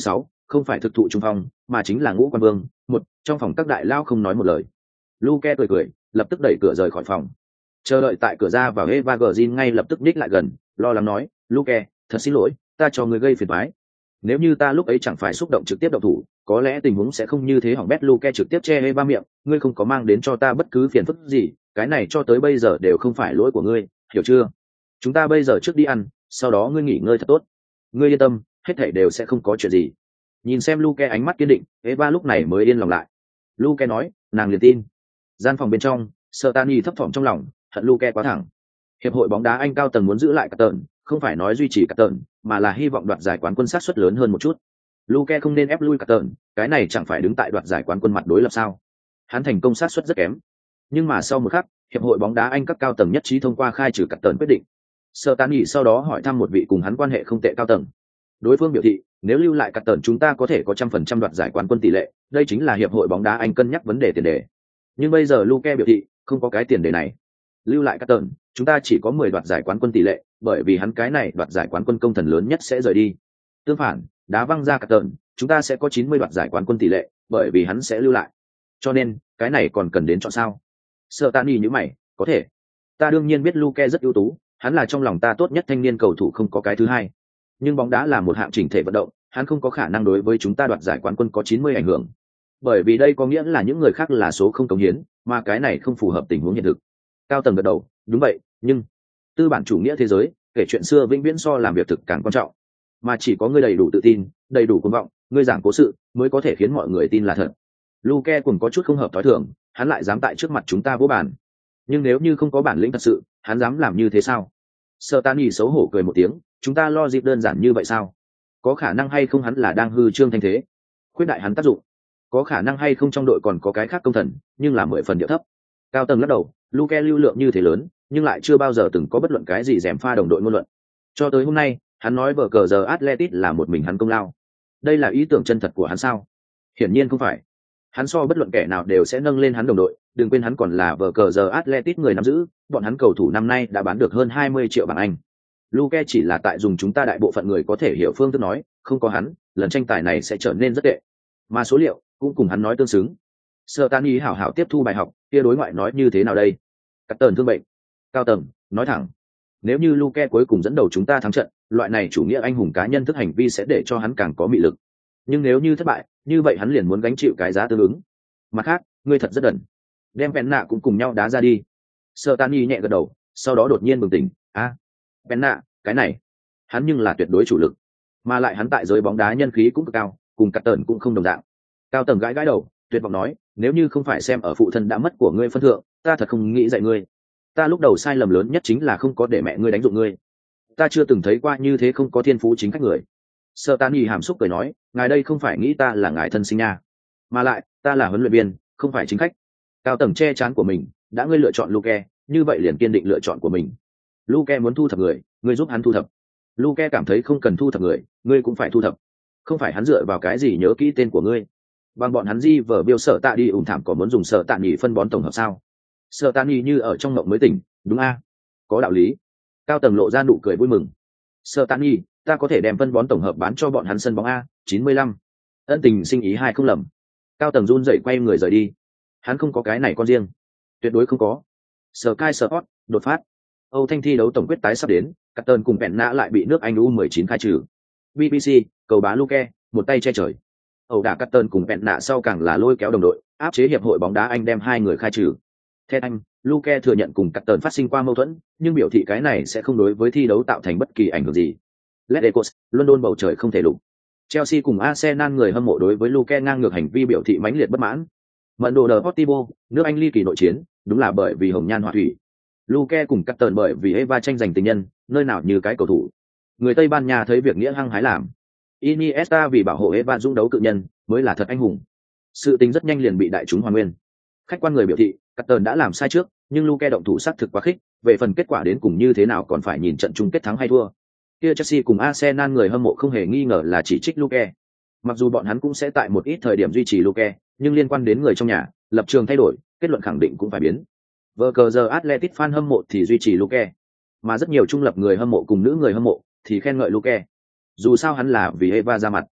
không phải thực thụ trung phong, mà chính là ngũ quan vương. Một trong phòng các đại lao không nói một lời. Luke cười cười, lập tức đẩy cửa rời khỏi phòng. Chờ đợi tại cửa ra vào Eva Green ngay lập tức nhích lại gần, lo lắng nói, Luke, thật xin lỗi, ta cho người gây phiền toái. Nếu như ta lúc ấy chẳng phải xúc động trực tiếp động thủ, có lẽ tình huống sẽ không như thế hỏng bét. Luke trực tiếp che Eva miệng, ngươi không có mang đến cho ta bất cứ phiền phức gì, cái này cho tới bây giờ đều không phải lỗi của ngươi, hiểu chưa? Chúng ta bây giờ trước đi ăn, sau đó ngươi nghỉ ngơi thật tốt. Ngươi yên tâm, hết thảy đều sẽ không có chuyện gì. Nhìn xem Luke ánh mắt kiên định, Eva lúc này mới yên lòng lại. Luke nói, nàng liền tin. Gian phòng bên trong, Sertani thấp thỏm trong lòng, hận Luke quá thẳng. Hiệp hội bóng đá Anh cao tầng muốn giữ lại cả tợn, không phải nói duy trì cả tợn, mà là hy vọng đoạt giải quán quân sát suất lớn hơn một chút. Luke không nên ép lui cả tợn, cái này chẳng phải đứng tại đoạt giải quán quân mặt đối lập sao? Hắn thành công sát suất rất kém. Nhưng mà sau một khắc, hiệp hội bóng đá Anh các cao tầng nhất trí thông qua khai trừ cả tợn quyết định. Sertani sau đó hỏi thăm một vị cùng hắn quan hệ không tệ cao tầng. Đối phương biểu thị, nếu lưu lại cả tợn chúng ta có thể có 100% đoạt giải quán quân tỷ lệ, đây chính là hiệp hội bóng đá Anh cân nhắc vấn đề tiền đề. Nhưng bây giờ Luke biểu thị, không có cái tiền đề này. Lưu lại cả tợn, chúng ta chỉ có 10 đoạt giải quán quân tỷ lệ, bởi vì hắn cái này đoạt giải quán quân công thần lớn nhất sẽ rời đi. Tương phản, đá văng ra cả tợn, chúng ta sẽ có 90 đoạt giải quán quân tỷ lệ, bởi vì hắn sẽ lưu lại. Cho nên, cái này còn cần đến chọn sao? Sertani như mày, có thể. Ta đương nhiên biết Luke rất ưu tú, hắn là trong lòng ta tốt nhất thanh niên cầu thủ không có cái thứ hai. Nhưng bóng đá là một hạng chỉnh thể vận động, hắn không có khả năng đối với chúng ta đoạt giải quán quân có 90 ảnh hưởng. Bởi vì đây có nghĩa là những người khác là số không cống hiến, mà cái này không phù hợp tình huống hiện thực. Cao tầng gật đầu, đúng vậy, nhưng tư bản chủ nghĩa thế giới, kể chuyện xưa vĩnh viễn so làm việc thực càng quan trọng. Mà chỉ có ngươi đầy đủ tự tin, đầy đủ cuồng vọng, ngươi giảng cố sự, mới có thể khiến mọi người tin là thật. Luke cũng có chút không hợp thói thường, hắn lại dám tại trước mặt chúng ta vỗ bàn. Nhưng nếu như không có bản lĩnh thật sự, hắn dám làm như thế sao? Sertani xấu hổ cười một tiếng, chúng ta lo dịp đơn giản như vậy sao? Có khả năng hay không hắn là đang hư trương thanh thế, khuyết đại hắn tác dụng? Có khả năng hay không trong đội còn có cái khác công thần, nhưng là 10 phần điệu thấp? Cao tầng lắc đầu, Luke lưu lượng như thế lớn, nhưng lại chưa bao giờ từng có bất luận cái gì gièm pha đồng đội ngôn luận. Cho tới hôm nay, hắn nói vở cờ giờ Atletic là một mình hắn công lao. Đây là ý tưởng chân thật của hắn sao? Hiển nhiên không phải. Hắn so bất luận kẻ nào đều sẽ nâng lên hắn đồng đội, đừng quên hắn còn là vở cờ giờ Atletic người nắm giữ, bọn hắn cầu thủ năm nay đã bán được hơn 20 triệu bảng Anh. Luke chỉ là tại dùng chúng ta đại bộ phận người có thể hiểu phương thức nói, không có hắn, lần tranh tài này sẽ trở nên rất tệ. Mà số liệu cũng cùng hắn nói tương xứng. Sertani hảo hảo tiếp thu bài học, kia đối ngoại nói như thế nào đây? Cắt tần thương bệnh. Cao tầng nói thẳng, nếu như Luke cuối cùng dẫn đầu chúng ta thắng trận, loại này chủ nghĩa anh hùng cá nhân thức hành vi sẽ để cho hắn càng có mị lực. Nhưng nếu như thất bại, như vậy hắn liền muốn gánh chịu cái giá tương ứng. Mặt khác, ngươi thật rất đần. Đem Penna cũng cùng nhau đá ra đi. Sertani nhẹ gật đầu, sau đó đột nhiên bừng tỉnh, Penna, cái này, hắn nhưng là tuyệt đối chủ lực, mà lại hắn tại giới bóng đá nhân khí cũng cực cao, cùng Cắt tần cũng không đồng dạng. Cao tầng gãi gãi đầu, tuyệt vọng nói, nếu như không phải xem ở phụ thân đã mất của ngươi phân thượng, ta thật không nghĩ dạy ngươi. Ta lúc đầu sai lầm lớn nhất chính là không có để mẹ ngươi đánh dụng ngươi. Ta chưa từng thấy qua như thế không có thiên phú chính khách người. Sertani hàm xúc cười nói, ngài đây không phải nghĩ ta là ngài thân sinh nha, mà lại ta là huấn luyện viên, không phải chính khách. Cao tầng che chắn của mình, đã ngươi lựa chọn Luke, như vậy liền kiên định lựa chọn của mình. Luke muốn thu thập người, ngươi giúp hắn thu thập. Luke cảm thấy không cần thu thập người, ngươi cũng phải thu thập. Không phải hắn dựa vào cái gì nhớ kỹ tên của ngươi. Bằng bọn hắn di vở biêu sở tạ đi ủng thảm có muốn dùng sở tạ nhỉ phân bón tổng hợp sao? Sở tạ nhỉ như ở trong mộng mới tỉnh, đúng a? Có đạo lý. Cao tầng lộ ra nụ cười vui mừng. Sở tạ nhỉ, ta có thể đem phân bón tổng hợp bán cho bọn hắn sân bóng a 95. Ân tình sinh ý hai không lầm. Cao tầng run rẩy quay người rời đi. Hắn không có cái này con riêng, tuyệt đối không có. Sky Sport đột phát. Âu Thanh thi đấu tổng quyết tái sắp đến, Cắt tần cùng Bẹn Nã lại bị nước Anh U19 khai trừ. BBC cầu bá Luke, một tay che trời. Ẩu đả Cắt tần cùng Bẹn Nã sau càng là lôi kéo đồng đội, áp chế hiệp hội bóng đá Anh đem hai người khai trừ. Theo anh, Luke thừa nhận cùng Cắt tần phát sinh qua mâu thuẫn, nhưng biểu thị cái này sẽ không đối với thi đấu tạo thành bất kỳ ảnh hưởng gì. Let's Ecos, London bầu trời không thể lục. Chelsea cùng Arsenal người hâm mộ đối với Luke ngang ngược hành vi biểu thị mãnh liệt bất mãn. Mận đồ Deportivo, nước Anh ly kỳ nội chiến, đúng là bởi vì hồng nhan họa thủy. Luke cùng Cắt tần bởi vì Eva tranh giành tình nhân, nơi nào như cái cầu thủ. Người Tây Ban Nha thấy việc nghĩa hăng hái làm. Iniesta vì bảo hộ Eva dũng đấu cự nhân, mới là thật anh hùng. Sự tình rất nhanh liền bị đại chúng hoàn nguyên. Khách quan người biểu thị, Cắt tần đã làm sai trước, nhưng Luke động thủ sát thực quá khích, về phần kết quả đến cùng như thế nào còn phải nhìn trận chung kết thắng hay thua. Kia Chelsea cùng Arsenal người hâm mộ không hề nghi ngờ là chỉ trích Luke. Mặc dù bọn hắn cũng sẽ tại một ít thời điểm duy trì Luke, nhưng liên quan đến người trong nhà, lập trường thay đổi, kết luận khẳng định cũng phải biến. Vở cờ giờ Athletic fan hâm mộ thì duy trì Luke, mà rất nhiều trung lập người hâm mộ cùng nữ người hâm mộ thì khen ngợi Luke. Dù sao hắn là vì Eva ra mặt.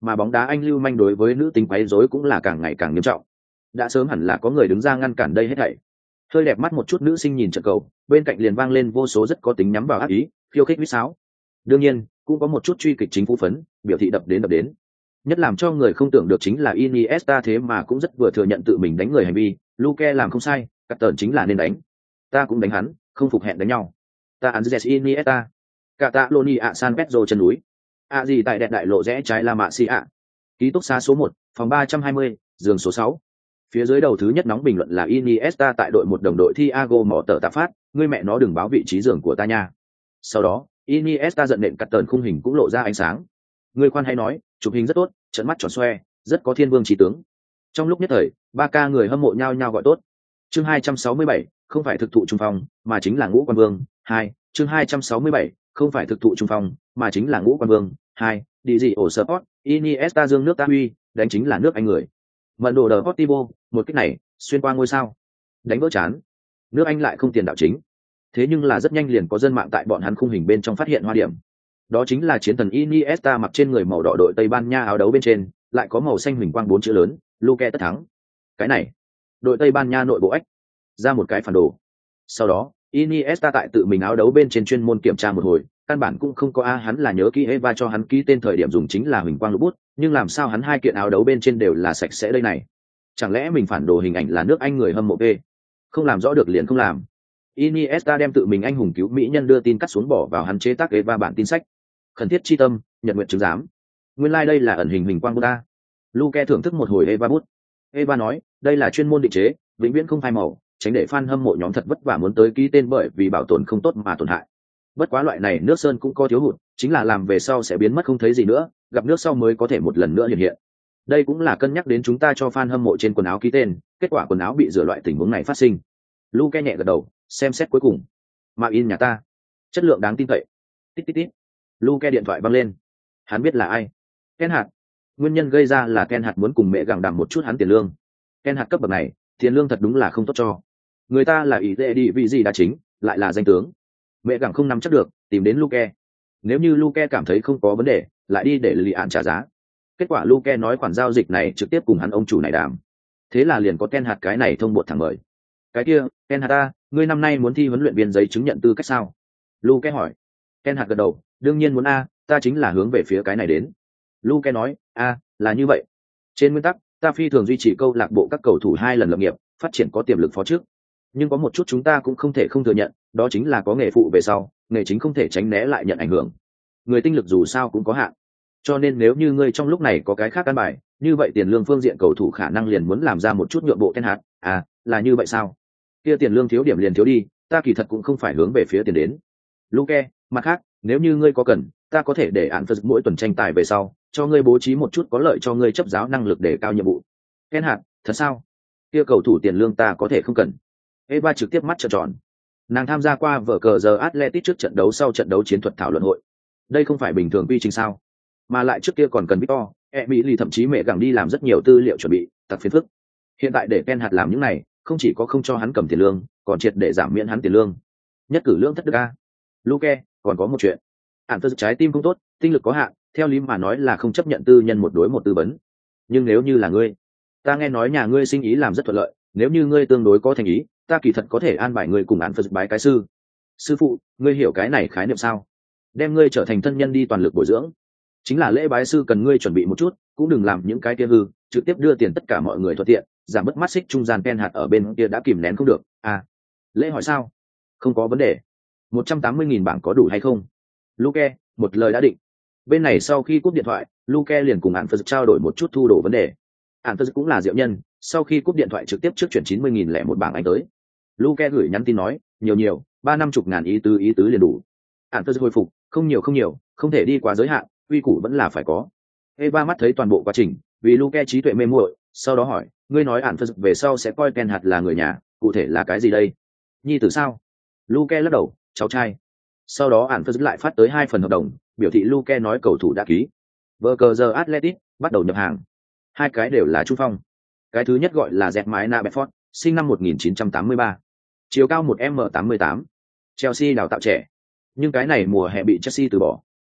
mà bóng đá Anh lưu manh đối với nữ tính quấy rối cũng là càng ngày càng nghiêm trọng. Đã sớm hẳn là có người đứng ra ngăn cản đây hết thảy. Hơi đẹp mắt một chút nữ sinh nhìn trận cầu, bên cạnh liền vang lên vô số rất có tính nhắm vào ác ý, khiêu khích huýt sáo. Đương nhiên, cũng có một chút truy kịch chính phủ phấn, biểu thị đập đến. Nhất làm cho người không tưởng được chính là Iniesta thế mà cũng rất vừa thừa nhận tự mình đánh người hành vi, Luke làm không sai, cắt tờn chính là nên đánh. Ta cũng đánh hắn, không phục hẹn đánh nhau. Ta Andres Iniesta. Catalonia San Pedro chân núi. Gì tại đẹp đại lộ rẽ trái La Masia. Ký túc xá số 1, phòng 320, giường số 6. Phía dưới đầu thứ nhất nóng bình luận là Iniesta tại đội một đồng đội Thiago Motta tạ phát, ngươi mẹ nó đừng báo vị trí giường của ta nha. Sau đó, Iniesta giận nện cắt tờn khung hình cũng lộ ra ánh sáng. Ngươi khoan hay nói, chụp hình rất tốt, trận mắt tròn xoe, rất có thiên vương chí tướng. Trong lúc nhất thời, ba ca người hâm mộ nhau nhau gọi tốt. Chương 267, không phải thực thụ trung phong, mà chính là ngũ quan vương. 2, chương 267, không phải thực thụ trung phong, mà chính là ngũ quan vương. 2, đi gì ổ sport, Iniesta dương nước ta huy, đánh chính là nước Anh người. Mận đồ đờ Portivo, một kích này, xuyên qua ngôi sao. Đánh vỡ chán. Nước Anh lại không tiền đạo chính. Thế nhưng là rất nhanh liền có dân mạng tại bọn hắn khung hình bên trong phát hiện hoa điểm. Đó chính là chiến thần Iniesta mặc trên người màu đỏ đội Tây Ban Nha áo đấu bên trên, lại có màu xanh huỳnh quang 4 chữ lớn, Luke tất thắng. Cái này, đội Tây Ban Nha nội bộ ách ra một cái phản đồ. Sau đó, Iniesta tại tự mình áo đấu bên trên chuyên môn kiểm tra một hồi, căn bản cũng không có hắn là nhớ kỹ Eva cho hắn ký tên thời điểm dùng chính là huỳnh quang lục bút, nhưng làm sao hắn hai kiện áo đấu bên trên đều là sạch sẽ đây này? Chẳng lẽ mình phản đồ hình ảnh là nước Anh người hâm mộ p? Không làm rõ được liền không làm. Iniesta đem tự mình anh hùng cứu mỹ nhân đưa tin cắt xuống bỏ vào hắn chế tác Eva bản tin sách. Khẩn thiết chi tâm, nhật nguyện chứng giám. Nguyên lai、like、đây là ẩn hình huỳnh quang bút ta. Luke thưởng thức một hồi Eva bút. Eva nói, đây là chuyên môn định chế, vĩnh viễn không phai màu, tránh để fan hâm mộ nhóm thật vất vả muốn tới ký tên bởi vì bảo tồn không tốt mà tổn hại. Bất quá loại này nước sơn cũng có thiếu hụt, chính là làm về sau sẽ biến mất không thấy gì nữa, gặp nước sau mới có thể một lần nữa hiện hiện. Đây cũng là cân nhắc đến chúng ta cho fan hâm mộ trên quần áo ký tên, kết quả quần áo bị rửa loại tình huống này phát sinh. Luke nhẹ gật đầu, xem xét cuối cùng. Mà in nhà ta, chất lượng đáng tin cậy. Tít tít tít. Luke điện thoại văng lên. Hắn biết là ai. Ken Hạt. Nguyên nhân gây ra là Ken Hạt muốn cùng mẹ gặng đàm một chút hắn tiền lương. Ken Hạt cấp bậc này, tiền lương thật đúng là không tốt cho. Người ta là ý dễ đi vị gì đã chính, lại là danh tướng. Mẹ gặng không nắm chắc được, tìm đến Luke. Nếu như Luke cảm thấy không có vấn đề, lại đi để lì ạn trả giá. Kết quả Luke nói khoản giao dịch này trực tiếp cùng hắn ông chủ này đàm. Thế là liền có Ken Hạt cái này thông bột thẳng mời. Cái kia, Ken Hạt ta, ngươi năm nay muốn thi huấn luyện viên giấy chứng nhận tư cách sao? Luke hỏi. Ken Hạt gật đầu, đương nhiên muốn a, ta chính là hướng về phía cái này đến. Luke nói, a, là như vậy. Trên nguyên tắc, ta phi thường duy trì câu lạc bộ các cầu thủ 2 lần lập nghiệp, phát triển có tiềm lực phó trước. Nhưng có một chút chúng ta cũng không thể không thừa nhận, đó chính là có nghề phụ về sau, nghề chính không thể tránh né lại nhận ảnh hưởng. Người tinh lực dù sao cũng có hạn. Cho nên nếu như ngươi trong lúc này có cái khác căn bài, như vậy tiền lương phương diện cầu thủ khả năng liền muốn làm ra một chút nhượng bộ Ken Hạt. À, là như vậy sao? Kia tiền lương thiếu điểm liền thiếu đi, ta kỳ thật cũng không phải hướng về phía tiền đến. Luke, mặt khác, nếu như ngươi có cần, ta có thể để án phật mỗi tuần tranh tài về sau, cho ngươi bố trí một chút có lợi cho ngươi chấp giáo năng lực để cao nhiệm vụ. Ken Hạt, thật sao? Kia cầu thủ tiền lương ta có thể không cần. Eva trực tiếp mắt trợn tròn. Nàng tham gia qua vở cờ giờ Atletico trước trận đấu sau trận đấu chiến thuật thảo luận hội. Đây không phải bình thường quy trình sao? Mà lại trước kia còn cần Victor, Emily thậm chí mẹ gặng đi làm rất nhiều tư liệu chuẩn bị, tặc phiền phức. Hiện tại để Ken Hạt làm những này, không chỉ có không cho hắn cầm tiền lương, còn triệt để giảm miễn hắn tiền lương. Nhất cử lương thất đức a. Luke, còn có một chuyện. Ản phật trái tim không tốt, tinh lực có hạn, theo lý mà nói là không chấp nhận tư nhân một đối một tư vấn. Nhưng nếu như là ngươi, ta nghe nói nhà ngươi sinh ý làm rất thuận lợi, nếu như ngươi tương đối có thành ý, ta kỳ thật có thể an bài ngươi cùng Ản phật bái cái sư. Sư phụ, ngươi hiểu cái này khái niệm sao? Đem ngươi trở thành thân nhân đi toàn lực bồi dưỡng. Chính là lễ bái sư cần ngươi chuẩn bị một chút, cũng đừng làm những cái kia hư, trực tiếp đưa tiền tất cả mọi người thuận tiện, giảm bớt mắt xích trung gian Ken Hạt ở bên kia đã kìm nén không được. À, lễ hỏi sao? Không có vấn đề. 180.000 bảng có đủ hay không? Luke, một lời đã định. Bên này sau khi cúp điện thoại, Luke liền cùng Ản phật trao đổi một chút thu đồ vấn đề. Ản phật cũng là diệu nhân, sau khi cúp điện thoại trực tiếp trước chuyển 90.000 lẻ một bảng Anh tới. Luke gửi nhắn tin nói, nhiều 350.000 ý tứ liền đủ. Ản phật hồi phục, không nhiều, không thể đi quá giới hạn, quy củ vẫn là phải có. Eva mắt thấy toàn bộ quá trình, vì Luke trí tuệ mê muội, sau đó hỏi, ngươi nói Ản phật về sau sẽ coi Ken Hạt là người nhà, cụ thể là cái gì đây? Nhi tử sao? Luke lắc đầu, cháu trai. Sau đó Ản phật lại phát tới 2 phần hợp đồng, biểu thị Luke nói cầu thủ đã ký. Vở cờ giờ Athletic bắt đầu nhập hàng. 2 cái đều là trung phong. Cái thứ nhất gọi là Zetmaina Bedford, sinh năm 1983. Chiều cao 1m88. Chelsea đào tạo trẻ. Nhưng cái này mùa hè bị Chelsea từ bỏ.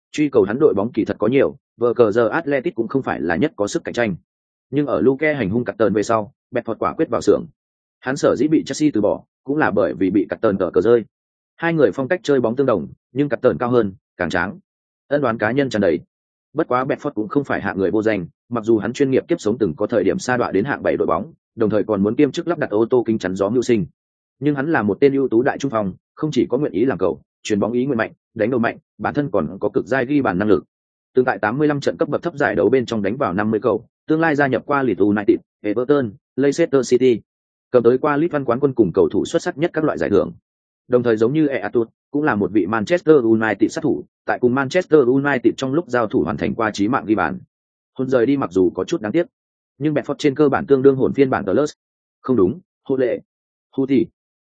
Truy cầu hắn đội bóng kỳ thật có nhiều, vờ cờ giờ Atletico cũng không phải là nhất có sức cạnh tranh. Nhưng ở Luke hành hung Cắt Tần về sau, Bedford quả quyết vào xưởng. Hắn sở dĩ bị Chelsea từ bỏ, cũng là bởi vì bị Cắt Tần cờ rơi. Hai người phong cách chơi bóng tương đồng, nhưng Cắt Tần cao hơn, càng tráng. Ân đoán cá nhân tràn đầy. Bất quá Bedford cũng không phải hạng người vô danh, mặc dù hắn chuyên nghiệp kiếp sống từng có thời điểm sa đọa đến hạng 7 đội bóng, đồng thời còn muốn kiêm chức lắp đặt ô tô kính chắn gió mưu sinh. Nhưng hắn là một tên ưu tú đại trung phong, không chỉ có nguyện ý làm cầu, chuyền bóng ý nguyện mạnh, đánh đầu mạnh, bản thân còn có cực giai ghi bàn năng lực. Từng tại 85 trận cấp bậc thấp giải đấu bên trong đánh vào 50 cầu, tương lai gia nhập qua Leeds United, Everton, Leicester City, cầm tới qua League Văn quán quân cùng cầu thủ xuất sắc nhất các loại giải thưởng. Đồng thời giống như Eatut, cũng là một vị Manchester United sát thủ, tại cùng Manchester United trong lúc giao thủ hoàn thành qua chí mạng ghi bàn. Hôn rời đi mặc dù có chút đáng tiếc, nhưng Bedford trên cơ bản tương đương hồn phiên bản Plus. Không đúng, Hồ Lệ. Hu thì.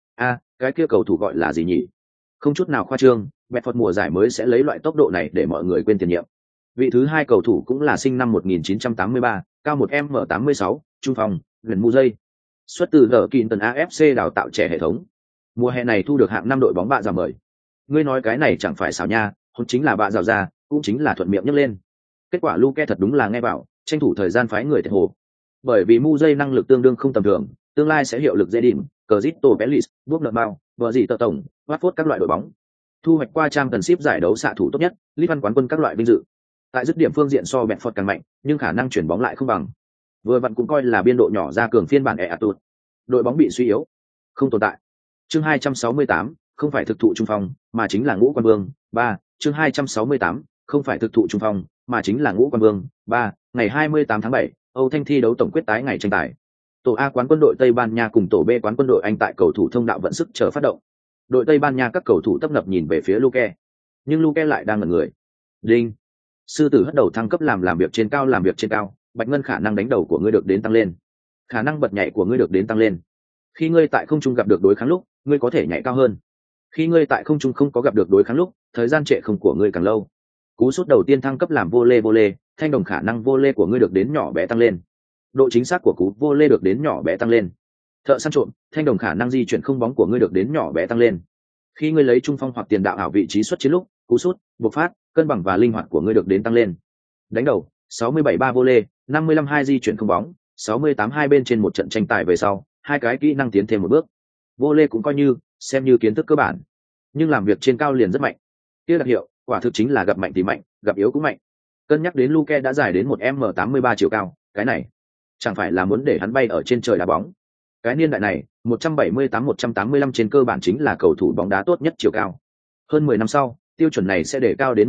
Cái kia cầu thủ gọi là gì nhỉ? Không chút nào khoa trương, Bedford mùa giải mới sẽ lấy loại tốc độ này để mọi người quên tiền nhiệm. Vị thứ hai cầu thủ cũng là sinh năm 1983, cao 1m86, trung phong, Glenn Murray. Xuất từ The Kinton AFC đào tạo trẻ hệ thống. Mùa hè này thu được hạng 5 đội bóng bạ rào mời. Ngươi nói cái này chẳng phải xảo nha, hôn chính là bạ rào ra, cũng chính là thuận miệng nhấc lên. Kết quả Luke thật đúng là nghe bảo, tranh thủ thời gian phái người thiệt hồ. Bởi vì Murray năng lực tương đương không tầm thường, tương lai sẽ hiệu lực dễ điểm, Crystal Palace, Bournemouth, vợ gì tờ tổng, Watford các loại đội bóng. Thu hoạch qua Championship giải đấu xạ thủ tốt nhất, League Văn quán quân các loại vinh dự. Tại dứt điểm phương diện so Bedford càng mạnh, nhưng khả năng chuyển bóng lại không bằng. Vừa vặn cũng coi là biên độ nhỏ ra cường phiên bản Eatut. Đội bóng bị suy yếu, không tồn tại. Chương 268, không phải thực thụ trung phong, mà chính là Ngũ Quan Vương. 3, chương 268, không phải thực thụ trung phong, mà chính là Ngũ Quan Vương. 3, ngày 28 tháng 7, Âu Thanh thi đấu tổng quyết tái ngày tranh tài. Tổ A quán quân đội Tây Ban Nha cùng tổ B quán quân đội Anh tại cầu thủ thông đạo vận sức chờ phát động. Đội Tây Ban Nha các cầu thủ tấp nập nhìn về phía Luke, nhưng Luke lại đang ngẩn người. Đinh. Sư tử hất đầu thăng cấp làm việc trên cao, Bạch Ngân khả năng đánh đầu của ngươi được đến tăng lên. Khả năng bật nhảy của ngươi được đến tăng lên. Khi ngươi tại không trung gặp được đối kháng lúc, ngươi có thể nhảy cao hơn. Khi ngươi tại không trung không có gặp được đối kháng lúc, thời gian trệ không của ngươi càng lâu. Cú sút đầu tiên thăng cấp làm volley, thanh đồng khả năng volley của ngươi được đến nhỏ bé tăng lên. Độ chính xác của cú volley được đến nhỏ bé tăng lên. Thợ săn trộm, thanh đồng khả năng di chuyển không bóng của ngươi được đến nhỏ bé tăng lên. Khi ngươi lấy trung phong hoặc tiền đạo ảo vị trí xuất chiến lúc, cú sút, bộc phát, cân bằng và linh hoạt của ngươi được đến tăng lên. Đánh đầu, 67-3 volley, 55-2 di chuyển không bóng, 68-2 bên trên một trận tranh tài về sau, hai cái kỹ năng tiến thêm một bước. Volley cũng coi như xem như kiến thức cơ bản, nhưng làm việc trên cao liền rất mạnh. Kia đặc hiệu, quả thực chính là gặp mạnh thì mạnh, gặp yếu cũng mạnh. Cân nhắc đến Luke đã dài đến 1m83 chiều cao, cái này chẳng phải là muốn để hắn bay ở trên trời đá bóng. Cái niên đại này, 178-185 trên cơ bản chính là cầu thủ bóng đá tốt nhất chiều cao. Hơn 10 năm sau, tiêu chuẩn này sẽ để cao đến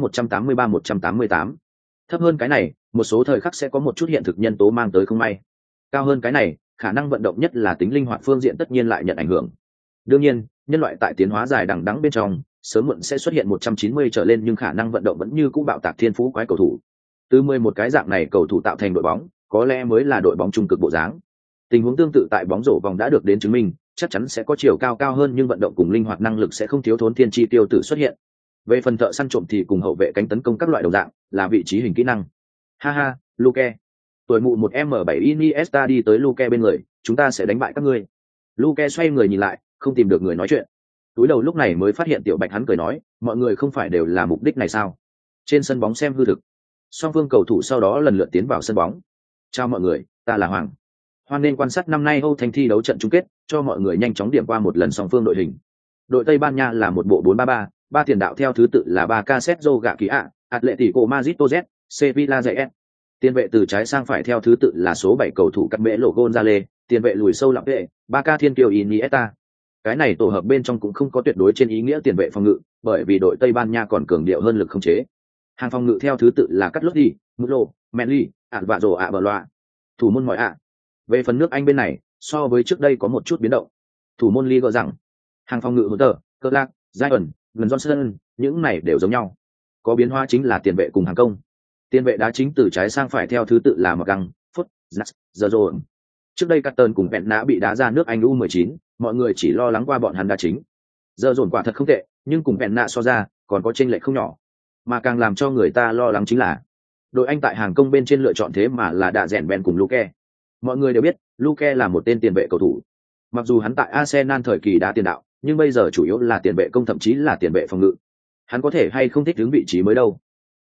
183-188. Thấp hơn cái này, một số thời khắc sẽ có một chút hiện thực nhân tố mang tới không may. Cao hơn cái này, khả năng vận động nhất là tính linh hoạt phương diện tất nhiên lại nhận ảnh hưởng. Đương nhiên, nhân loại tại tiến hóa dài đằng đẵng bên trong, sớm muộn sẽ xuất hiện 190 trở lên nhưng khả năng vận động vẫn như cũ bạo tạc thiên phú quái cầu thủ. Từ 11 cái dạng này cầu thủ tạo thành đội bóng, có lẽ mới là đội bóng trung cực bộ dáng. Tình huống tương tự tại bóng rổ vòng đã được đến chứng minh, chắc chắn sẽ có chiều cao cao hơn nhưng vận động cùng linh hoạt năng lực sẽ không thiếu thốn thiên chi tiêu tử xuất hiện. Về phần thợ săn trộm thì cùng hậu vệ cánh tấn công các loại đồng dạng, là vị trí hình kỹ năng. Ha ha, Luke. Tuổi mụ một M7 Iniesta đi tới Luke bên người, chúng ta sẽ đánh bại các ngươi. Luke xoay người nhìn lại, không tìm được người nói chuyện. Túi đầu lúc này mới phát hiện Tiểu Bạch hắn cười nói, mọi người không phải đều là mục đích này sao? Trên sân bóng xem hư thực. Song phương cầu thủ sau đó lần lượt tiến vào sân bóng. Chào mọi người, ta là Hoàng. Hoan nên quan sát năm nay Âu Thanh thi đấu trận chung kết, cho mọi người nhanh chóng điểm qua một lần song phương đội hình. Đội Tây Ban Nha là một bộ 4-3-3, ba tiền đạo theo thứ tự là Barca Sergio Gakkia, Atletico Madrid Toz, Sevilla JS. Tiền vệ từ trái sang phải theo thứ tự là số 7 cầu thủ Carmelo Gonzalez, tiền vệ lùi sâu lặng vệ, Barca thiên kiêu Iniesta. Cái này tổ hợp bên trong cũng không có tuyệt đối trên ý nghĩa tiền vệ phòng ngự, bởi vì đội Tây Ban Nha còn cường điệu hơn lực không chế. Hàng phòng ngự theo thứ tự là Carlotti, Mulo, Mendy, Alvaro Arbeloa. Thủ môn mọi ạ. Về phần nước Anh bên này, so với trước đây có một chút biến động. Thủ môn Liga rằng, hàng phòng ngự Hunter, Clark, Zion, Glenn Johnson, những này đều giống nhau. Có biến hóa chính là tiền vệ cùng hàng công. Tiền vệ đá chính từ trái sang phải theo thứ tự là Magang, Phút, Zach, Zerron. Trước đây Carton cùng Penna bị đá ra nước Anh U19, mọi người chỉ lo lắng qua bọn hắn đá chính. Zerron quả thật không tệ, nhưng cùng Penna so ra, còn có chênh lệch không nhỏ. Mà càng làm cho người ta lo lắng chính là đội Anh tại hàng công bên trên lựa chọn thế mà là đã rèn Ben cùng Luke. Mọi người đều biết, Luke là một tên tiền vệ cầu thủ. Mặc dù hắn tại Arsenal thời kỳ đá tiền đạo, nhưng bây giờ chủ yếu là tiền vệ công thậm chí là tiền vệ phòng ngự. Hắn có thể hay không thích ứng vị trí mới đâu.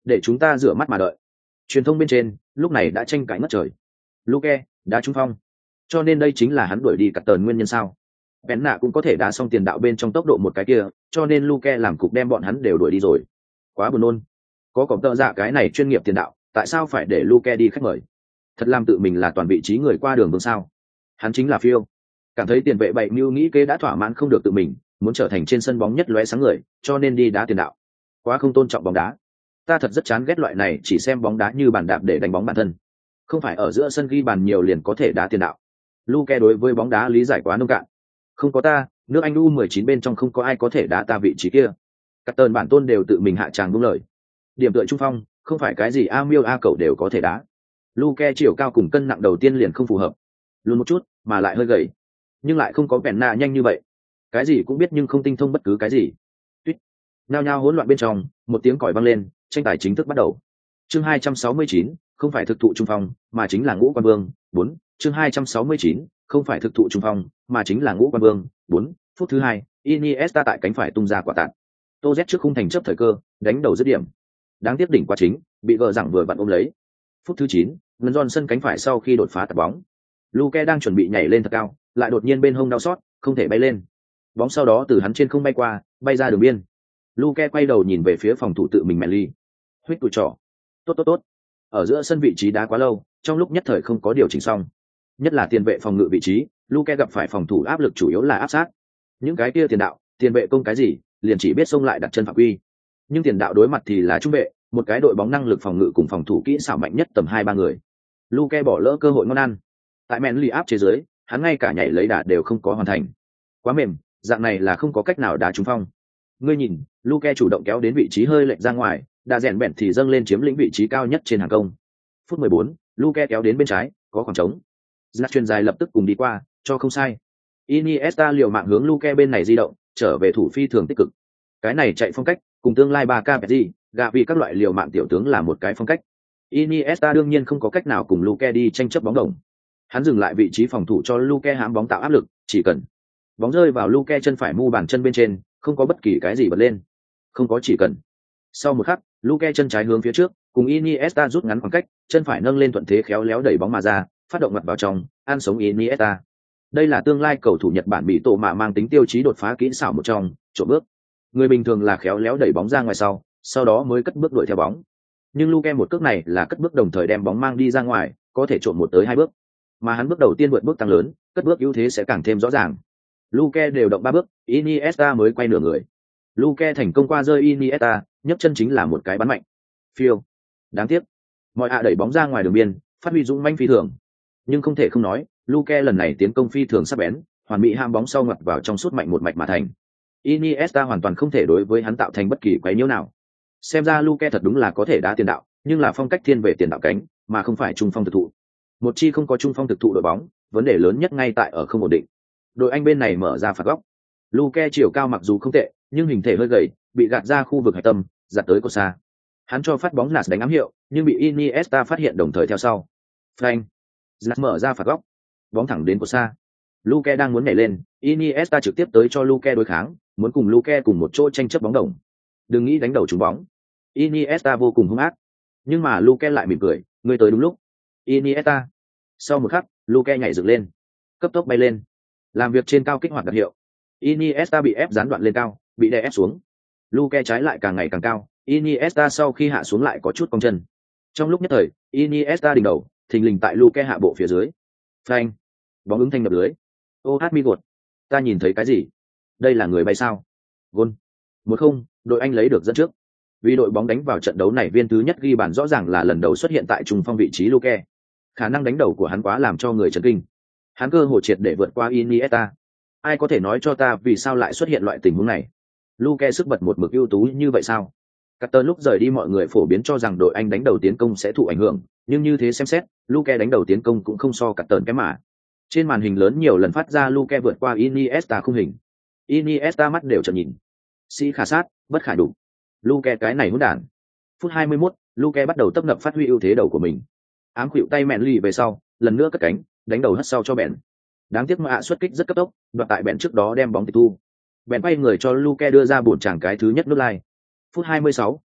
để chúng ta rửa mắt mà đợi. Truyền thông bên trên lúc này đã tranh cãi ngất trời. Luke đá trúng phong, cho nên đây chính là hắn đuổi đi cắt tờn nguyên nhân sao? Bén nạ cũng có thể đá xong tiền đạo bên trong tốc độ một cái kia, cho nên Luke làm cục đem bọn hắn đều đuổi đi rồi. Quá buồn nôn. Có cọp tợ dạ cái này chuyên nghiệp tiền đạo, tại sao phải để Luke đi khách mời? Thật làm tự mình là toàn vị trí người qua đường vương sao? Hắn chính là phiêu. Cảm thấy tiền vệ bậy mưu nghĩ kế đã thỏa mãn không được tự mình, muốn trở thành trên sân bóng nhất lóe sáng người, cho nên đi đá tiền đạo. Quá không tôn trọng bóng đá. Ta thật rất chán ghét loại này chỉ xem bóng đá như bàn đạp để đánh bóng bản thân. Không phải ở giữa sân ghi bàn nhiều liền có thể đá tiền đạo. Luke đối với bóng đá lý giải quá nông cạn. Không có ta, nước Anh U19 bên trong không có ai có thể đá ta vị trí kia. Các tơn bản tôn đều tự mình hạ tràng đúng lời. Điểm tựa trung phong, không phải cái gì a miêu a cậu đều có thể đá. Luke chiều cao cùng cân nặng đầu tiên liền không phù hợp. Luôn một chút, mà lại hơi gầy. Nhưng lại không có bèn nạ nhanh như vậy. Cái gì cũng biết nhưng không tinh thông bất cứ cái gì. Tuyết. Nhao nhao hỗn loạn bên trong, một tiếng còi vang lên, tranh tài chính thức bắt đầu. Chương 269, không phải thực thụ trung phong, mà chính là Ngũ Quan Vương, 4. Chương 269, không phải thực thụ trung phong, mà chính là Ngũ Quan Vương, 4. Phút thứ 2, Iniesta tại cánh phải tung ra quả tạt. Tô Z trước khung thành chấp thời cơ, đánh đầu dứt điểm. Đáng tiếc đỉnh quá chính, bị gờ rằng vừa vặn ôm lấy. Phút thứ 9, Ngân Johnson cánh phải sau khi đột phá tạt bóng. Luke đang chuẩn bị nhảy lên thật cao, lại đột nhiên bên hông đau xót, không thể bay lên. Bóng sau đó từ hắn trên không bay qua, bay ra đường biên. Luke quay đầu nhìn về phía phòng thủ tự mình Manley. Huýt tụi trỏ. Tốt. Ở giữa sân vị trí đá quá lâu, trong lúc nhất thời không có điều chỉnh xong. Nhất là tiền vệ phòng ngự vị trí, Luke gặp phải phòng thủ áp lực chủ yếu là áp sát. Những cái kia tiền đạo, tiền vệ công cái gì, liền chỉ biết xông lại đặt chân phạm quy. Nhưng tiền đạo đối mặt thì là trung vệ, một cái đội bóng năng lực phòng ngự cùng phòng thủ kỹ xảo mạnh nhất tầm 2-3 người. Luke bỏ lỡ cơ hội ngon ăn. Tại Manley áp chế dưới, hắn ngay cả nhảy lấy đà đều không có hoàn thành. Quá mềm, dạng này là không có cách nào đá trúng phong. Ngươi nhìn, Luke chủ động kéo đến vị trí hơi lệch ra ngoài, đà rèn bẹn thì dâng lên chiếm lĩnh vị trí cao nhất trên hàng công. Phút 14, Luke kéo đến bên trái, có khoảng trống. Giặc chuyền dài lập tức cùng đi qua, cho không sai. Iniesta liều mạng hướng Luke bên này di động, trở về thủ phi thường tích cực. Cái này chạy phong cách, cùng tương lai Barca Pedri, gạ vì các loại liều mạng tiểu tướng là một cái phong cách. Iniesta đương nhiên không có cách nào cùng Luke đi tranh chấp bóng đồng. Hắn dừng lại vị trí phòng thủ cho Luke hãm bóng tạo áp lực, chỉ cần bóng rơi vào Luke chân phải mu bàn chân bên trên, không có bất kỳ cái gì bật lên. Không có chỉ cần. Sau một khắc, Luke chân trái hướng phía trước, cùng Iniesta rút ngắn khoảng cách, chân phải nâng lên thuận thế khéo léo đẩy bóng mà ra, phát động ngoặt vào trong, ăn sống Iniesta. Đây là tương lai cầu thủ Nhật Bản bị tổ mạ mang tính tiêu chí đột phá kỹ xảo một trong, trộm bước. Người bình thường là khéo léo đẩy bóng ra ngoài sau đó mới cất bước đuổi theo bóng. Nhưng Luke một cước này là cất bước đồng thời đem bóng mang đi ra ngoài, có thể trộm 1 tới 2 bước. Mà hắn bước đầu tiên vượt bước tăng lớn, cất bước ưu thế sẽ càng thêm rõ ràng. Luke đều động 3 bước, Iniesta mới quay nửa người. Luke thành công qua rơi Iniesta, nhấc chân chính là một cái bắn mạnh. Phiêu. Đáng tiếc. Mọi đẩy bóng ra ngoài đường biên, phát huy dũng mãnh phi thường. Nhưng không thể không nói, Luke lần này tiến công phi thường sắc bén, hoàn mỹ ham bóng sau ngoặt vào trong suốt mạnh một mạch mà thành. Iniesta hoàn toàn không thể đối với hắn tạo thành bất kỳ quấy nhiễu nào. Xem ra Luke thật đúng là có thể đá tiền đạo, nhưng là phong cách thiên về tiền đạo cánh, mà không phải trung phong thực thụ. Một chi không có trung phong thực thụ đội bóng, vấn đề lớn nhất ngay tại ở không ổn định. Đội Anh bên này mở ra phạt góc. Luke chiều cao mặc dù không tệ, nhưng hình thể hơi gầy, bị gạt ra khu vực hạch tâm, giật tới cột xa. Hắn cho phát bóng nạt đánh ám hiệu, nhưng bị Iniesta phát hiện đồng thời theo sau. Frank, giật mở ra phạt góc, bóng thẳng đến cột xa. Luke đang muốn nhảy lên, Iniesta trực tiếp tới cho Luke đối kháng, muốn cùng Luke cùng một chỗ tranh chấp bóng đồng. Đừng nghĩ đánh đầu trúng bóng. Iniesta vô cùng hung ác, nhưng mà Luke lại mỉm cười, ngươi tới đúng lúc. Iniesta. Sau một khắc, Luke nhảy dựng lên, cấp tốc bay lên, làm việc trên cao kích hoạt đặc hiệu. Iniesta bị ép gián đoạn lên cao, bị đè ép xuống. Luke trái lại càng ngày càng cao, Iniesta sau khi hạ xuống lại có chút cong chân. Trong lúc nhất thời, Iniesta đỉnh đầu, thình lình tại Luke hạ bộ phía dưới. Phanh, bóng ứng thanh nhập lưới. Ô hát mi gột, ta nhìn thấy cái gì? Đây là người bay sao? Gol. 1-0, đội Anh lấy được dẫn trước. Vì đội bóng đánh vào trận đấu này viên thứ nhất ghi bàn rõ ràng là lần đầu xuất hiện tại trung phong vị trí Luke. Khả năng đánh đầu của hắn quá làm cho người chấn kinh. Hắn cơ hội triệt để vượt qua Iniesta. Ai có thể nói cho ta vì sao lại xuất hiện loại tình huống này? Luke sức bật một mực ưu tú như vậy sao? Carter lúc rời đi mọi người phổ biến cho rằng đội Anh đánh đầu tiến công sẽ thụ ảnh hưởng, nhưng như thế xem xét, Luke đánh đầu tiến công cũng không so Carter kém mà. Trên màn hình lớn nhiều lần phát ra Luke vượt qua Iniesta khung hình. Iniesta mắt đều trợn nhìn. Sĩ khả sát, bất khả đủ. Luke cái này hỗn đản. Phút 21, Luke bắt đầu tấp nập phát huy ưu thế đầu của mình. Ám khuỵu tay mẹn lì về sau, lần nữa cất cánh, đánh đầu hất sau cho bèn. Đáng tiếc mà xuất kích rất cấp tốc, đoạt tại bèn trước đó đem bóng tịch thu. Bèn quay người cho Luke đưa ra bổn chàng cái thứ nhất nút lai. Phút 26,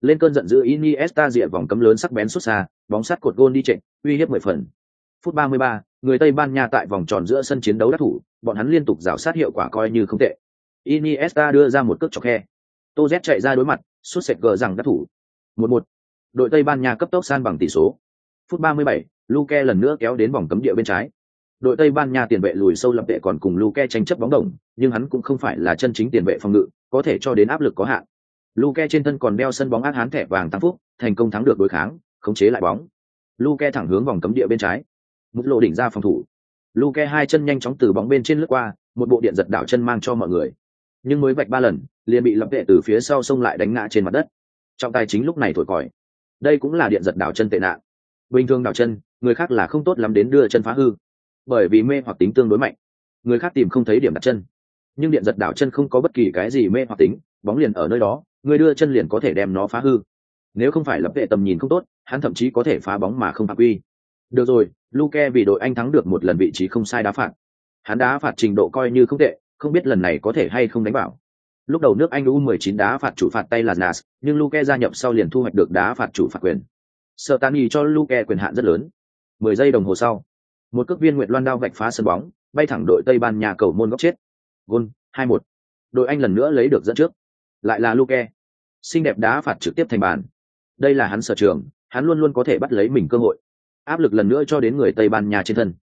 Lên cơn giận dữ Iniesta rịa vòng cấm lớn sắc bén xuất xa, bóng sắt cột gôn đi trệnh, uy hiếp 10 phần. Phút 33, người Tây Ban Nha tại vòng tròn giữa sân chiến đấu đắc thủ, bọn hắn liên tục rảo sát hiệu quả coi như không tệ. Iniesta đưa ra một cước chọc khe. Toz chạy ra đối mặt, sút sệt gờ rằng đắc thủ. 1-1. Đội Tây Ban Nha cấp tốc san bằng tỷ số. Phút 37, Luque lần nữa kéo đến vòng cấm địa bên trái. Đội Tây Ban Nha tiền vệ lùi sâu lập vệ còn cùng Luque tranh chấp bóng đồng, nhưng hắn cũng không phải là chân chính tiền vệ phòng ngự, có thể cho đến áp lực có hạn. Luque trên thân còn đeo sân bóng ác hán thẻ vàng tăng phúc, thành công thắng được đối kháng, khống chế lại bóng. Luque thẳng hướng vòng cấm địa bên trái. Mút lộ đỉnh ra phòng thủ. Luque hai chân nhanh chóng từ bóng bên trên lướt qua, một bộ điện giật đảo chân mang cho mọi người. Nhưng mới vạch 3 lần, liền bị lập vệ từ phía sau xông lại đánh ngã trên mặt đất. Trọng tài chính lúc này thổi còi. Đây cũng là điện giật đảo chân tệ nạn. Bình thường đảo chân, người khác là không tốt lắm đến đưa chân phá hư, bởi vì mê hoặc tính tương đối mạnh, người khác tìm không thấy điểm đặt chân. Nhưng điện giật đảo chân không có bất kỳ cái gì mê hoặc tính, bóng liền ở nơi đó, người đưa chân liền có thể đem nó phá hư. Nếu không phải lập vệ tầm nhìn không tốt, hắn thậm chí có thể phá bóng mà không phạm quy. Được rồi, Luque vì đội Anh thắng được một lần vị trí không sai đá phạt. Hắn đá phạt trình độ coi như không tệ, không biết lần này có thể hay không đánh bảo. Lúc đầu nước Anh U19 đá phạt chủ phạt tay là Nas, nhưng Luque gia nhập sau liền thu hoạch được đá phạt chủ phạt quyền. Sertani cho Luque quyền hạn rất lớn. 10 giây đồng hồ sau, một cước viên nguyệt loan đao vạch phá sân bóng, bay thẳng đội Tây Ban Nha cầu môn góc chết. Gol 2-1. Đội Anh lần nữa lấy được dẫn trước. Lại là Luque. Xinh đẹp đá phạt trực tiếp thành bàn. Đây là hắn sở trường, hắn luôn luôn có thể bắt lấy mình cơ hội. Áp lực lần nữa cho đến người Tây Ban Nha trên thân.